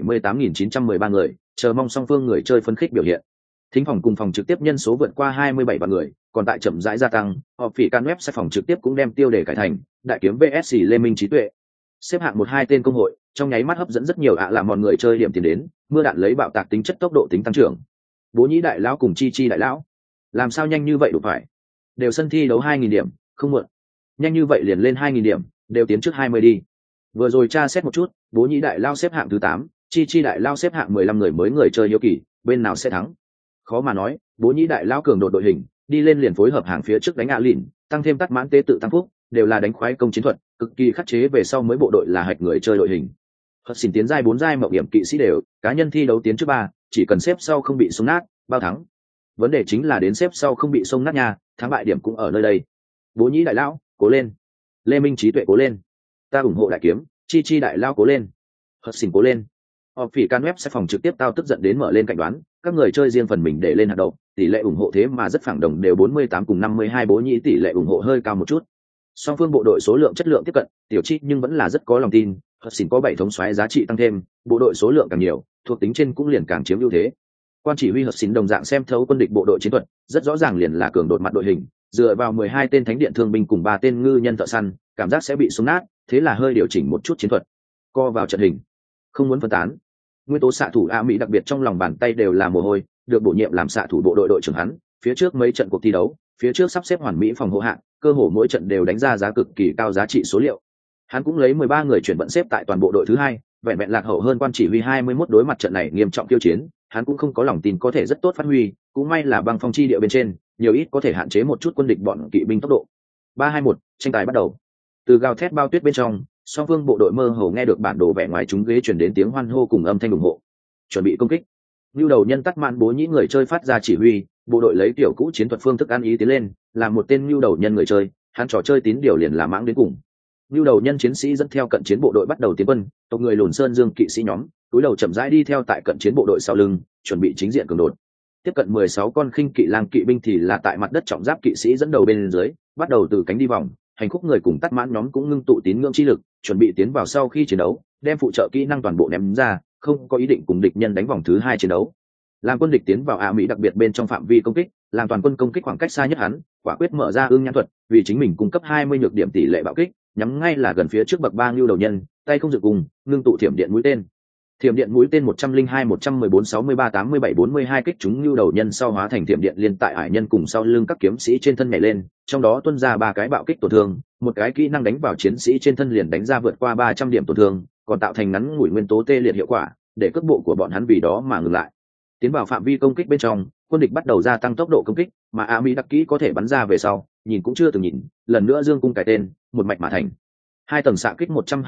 278.913 người, chờ mong song phương người chơi phấn khích biểu hiện. Thính phòng cùng phòng trực tiếp nhân số vượt qua 27 vạn người, còn tại chậm rãi gia tăng, họp phỉ can web sẽ phòng trực tiếp cũng đem tiêu đề cải thành đại kiếm VS Lê Minh trí tuệ. Xếp hạng 1-2 tên công hội, trong nháy mắt hấp dẫn rất nhiều làm mọi người chơi điểm tiền đến, mưa đạn lấy bạo tạc tính chất tốc độ tính tăng trưởng. Bố Nhĩ đại lão cùng Chi Chi đại lão, làm sao nhanh như vậy đủ phải? Đều sân thi đấu 2.000 điểm, không muộn. Nhanh như vậy liền lên 2.000 điểm, đều tiến trước 20 đi. Vừa rồi tra xét một chút, Bố Nhĩ đại lao xếp hạng thứ 8, Chi Chi đại lao xếp hạng 15 người mới người chơi hiếu kỳ, bên nào sẽ thắng? Khó mà nói, Bố Nhĩ đại lao cường độ đội hình, đi lên liền phối hợp hàng phía trước đánh lìn, tăng thêm tắt mãn tế tự tăng phúc, đều là đánh khoái công chiến thuật, cực kỳ khắc chế về sau mới bộ đội là hạch người chơi đội hình. Hất xỉn tiến giai 4 giai mạo hiểm kỵ sĩ đều, cá nhân thi đấu tiến trước 3, chỉ cần xếp sau không bị xông nát, bao thắng. Vấn đề chính là đến xếp sau không bị xông nát nha, thắng bại điểm cũng ở nơi đây. Bố Nhĩ đại lão, cố lên. Lê Minh trí tuệ cố lên. Ta ủng hộ đại kiếm, Chi Chi đại lao cố lên. Hất xỉn cố lên. Họp phỉ can web sẽ phòng trực tiếp tao tức giận đến mở lên cảnh đoán, các người chơi riêng phần mình để lên hạt đầu, tỷ lệ ủng hộ thế mà rất phẳng đồng đều 48 cùng 52. Bố Nhĩ tỷ lệ ủng hộ hơi cao một chút. Song phương bộ đội số lượng chất lượng tiếp cận, Tiểu Chi nhưng vẫn là rất có lòng tin, Hất xỉn có 7 thống soái giá trị tăng thêm, bộ đội số lượng càng nhiều, thuộc tính trên cũng liền càng chiếm ưu thế. Quan chỉ huy Hất xỉn đồng dạng xem thấu quân địch bộ đội chiến thuật, rất rõ ràng liền là cường đột mặt đội hình, dựa vào 12 tên thánh điện thương binh cùng 3 tên ngư nhân thợ săn, cảm giác sẽ bị xung nát, thế là hơi điều chỉnh một chút chiến thuật, co vào trận hình, không muốn phân tán. Nguyên tố xạ thủ Mỹ đặc biệt trong lòng bàn tay đều là mồ hôi, được bổ nhiệm làm xạ thủ bộ đội đội trưởng hắn, phía trước mấy trận cuộc thi đấu, phía trước sắp xếp hoàn mỹ phòng hộ hạng, cơ hồ mỗi trận đều đánh ra giá cực kỳ cao giá trị số liệu. Hắn cũng lấy 13 người chuyển vận xếp tại toàn bộ đội thứ 2, vẹn vẹn lạc hậu hơn quan chỉ huy 21. Đối mặt trận này nghiêm trọng tiêu chiến, hắn cũng không có lòng tin có thể rất tốt phát huy, cũng may là băng phong chi địa bên trên, nhiều ít có thể hạn chế một chút quân địch bọn kỵ binh tốc độ. 3-2-1, tranh tài bắt đầu. Từ gào thét bao tuyết bên trong, song phương bộ đội mơ hồ nghe được bản đồ vẽ ngoài trúng ghế truyền đến tiếng hoan hô cùng âm thanh ủng hộ. Chuẩn bị công kích. Nưu đầu nhân tắt mãn Bố Nhĩ người chơi phát ra chỉ huy, bộ đội lấy tiểu cũ chiến thuật phương thức ăn ý tiến lên, làm một tên nưu đầu nhân người chơi, hắn trò chơi tín điều liền là mãng đến cùng. Nưu đầu nhân chiến sĩ dẫn theo cận chiến bộ đội bắt đầu tiến quân, tộc người Lùn Sơn Dương kỵ sĩ nhóm, túi đầu chậm rãi đi theo tại cận chiến bộ đội sau lưng, chuẩn bị chính diện cường đột. Tiếp cận 16 con khinh kỵ lang kỵ binh thì là tại mặt đất trọng giáp kỵ sĩ dẫn đầu bên dưới, bắt đầu từ cánh đi vòng, hành khúc người cùng tắt mãn nhóm cũng ngưng tụ tín ngưỡng chi lực, chuẩn bị tiến vào sau khi chiến đấu, đem phụ trợ kỹ năng toàn bộ ném ra, không có ý định cùng địch nhân đánh vòng thứ 2 chiến đấu. Làm quân địch tiến vào Mỹ đặc biệt bên trong phạm vi công kích, làm toàn quân công kích khoảng cách xa nhất hắn, quả quyết mở ra ương nhãn thuật, vì chính mình cung cấp 20 nhược điểm tỷ lệ bạo kích, nhắm ngay là gần phía trước bậc 3 ngưu đầu nhân, tay không dựng cùng, ngưng tụ thiểm điện mũi tên. Thiểm điện mũi tên 102, 114, 63, 87, 42 kích chúng ngưu đầu nhân sau hóa thành thiểm điện liên tại hải nhân cùng sau lưng các kiếm sĩ trên thân nhảy lên, trong đó tuôn ra 3 cái bạo kích tổn thương, một cái kỹ năng đánh vào chiến sĩ trên thân liền đánh ra vượt qua 300 điểm tổn thương, còn tạo thành ngắn ngủi nguyên tố tê liệt hiệu quả, để cước bộ của bọn hắn vì đó mà ngừng lại. Tiến vào phạm vi công kích bên trong, quân địch bắt đầu gia tăng tốc độ công kích, mà Mỹ đặc kỹ có thể bắn ra về sau, nhìn cũng chưa từng nhìn, lần nữa dương cung cài tên, một mạch mà thành. 2 tầng xạ kích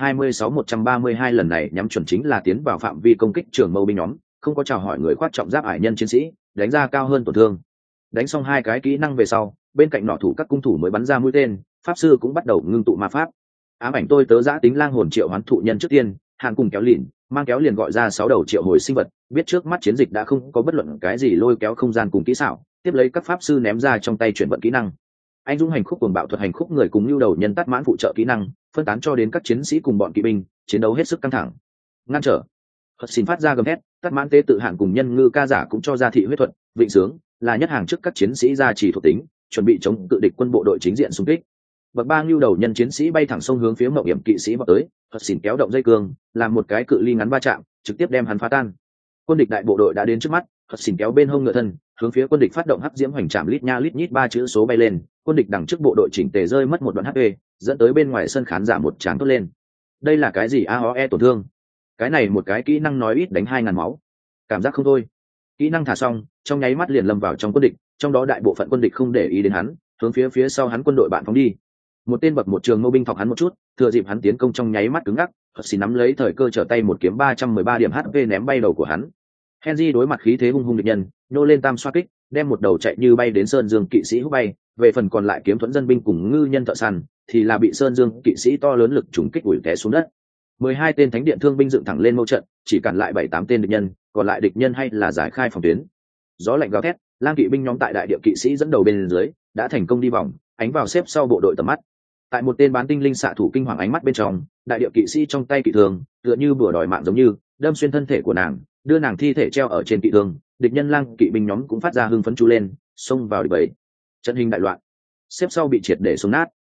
126-132 lần này nhắm chuẩn chính là tiến vào phạm vi công kích trường mâu binh nhóm, không có chào hỏi người khoác trọng giáp ải nhân chiến sĩ, đánh ra cao hơn tổn thương. Đánh xong 2 cái kỹ năng về sau, bên cạnh nỏ thủ các cung thủ mới bắn ra mũi tên, pháp sư cũng bắt đầu ngưng tụ ma pháp. Ám ảnh tôi tớ giã tính lang hồn triệu hoán thụ nhân trước tiên, Hàn cùng kéo lìn, mang kéo liền gọi ra 6 đầu triệu hồi sinh vật, biết trước mắt chiến dịch đã không có bất luận cái gì lôi kéo không gian cùng kỹ xảo, tiếp lấy các pháp sư ném ra trong tay chuyển vận kỹ năng. Anh dũng hành khúc cuồng bạo thuật hành khúc người cùng lưu đầu nhân tắt mãn phụ trợ kỹ năng, phân tán cho đến các chiến sĩ cùng bọn kỵ binh, chiến đấu hết sức căng thẳng. Ngăn trở. Hất xin phát ra gầm thét, tắt mãn tế tự hạn cùng nhân ngư ca giả cũng cho ra thị huyết thuật, vịnh sướng là nhất hàng trước các chiến sĩ ra chỉ thuộc tính, chuẩn bị chống cự địch quân bộ đội chính diện xung kích. bậc ba ngưu đầu nhân chiến sĩ bay thẳng sông hướng phía mậu hiểm kỵ sĩ vào tới, hất xỉn kéo động dây cương làm một cái cự ly ngắn va chạm, trực tiếp đem hắn phá tan. Quân địch đại bộ đội đã đến trước mắt, hất xỉn kéo bên hông ngựa thân hướng phía quân địch phát động hắc diễm hoành trảm lít nha lít nhít ba chữ số bay lên, quân địch đằng trước bộ đội chỉnh tề rơi mất một đoạn hp, dẫn tới bên ngoài sân khán giả một tràng thốt lên. Đây là cái gì? AOE tổn thương. Cái này một cái kỹ năng nói ít đánh 2000 máu, cảm giác không thôi. Kỹ năng thả xong, trong nháy mắt liền lâm vào trong quân địch, trong đó đại bộ phận quân địch không để ý đến hắn, hướng phía sau hắn quân đội bạn phóng đi. Một tên bậc một trường mâu binh thọc hắn một chút, thừa dịp hắn tiến công trong nháy mắt cứng ngắc, hất xỉn nắm lấy thời cơ trở tay một kiếm 313 điểm HP ném bay đầu của hắn. Henry đối mặt khí thế hung hung địch nhân, nhô lên tam xoa kích, đem một đầu chạy như bay đến Sơn Dương kỵ sĩ hút bay, về phần còn lại kiếm thuẫn dân binh cùng ngư nhân thợ săn thì là bị Sơn Dương kỵ sĩ to lớn lực trùng kích ủi té xuống đất. 12 tên thánh điện thương binh dựng thẳng lên mâu trận, chỉ cản lại 7-8 tên địch nhân, còn lại địch nhân hay là giải khai phòng tuyến. Gió lạnh gào thét, lang kỵ binh nhóm tại đại địa kỵ sĩ dẫn đầu bên dưới, đã thành công đi vòng, ánh vào xếp sau bộ đội tầm mắt. Tại một tên bán tinh linh xạ thủ kinh hoàng ánh mắt bên trong, đại địa kỵ sĩ trong tay kỵ thương, tựa như bùa đòi mạng giống như, đâm xuyên thân thể của nàng, đưa nàng thi thể treo ở trên kỵ thương. Địch nhân lang kỵ binh nhóm cũng phát ra hưng phấn chú lên, xông vào địch bầy. Trận hình đại loạn, xếp sau bị triệt để xuống nát.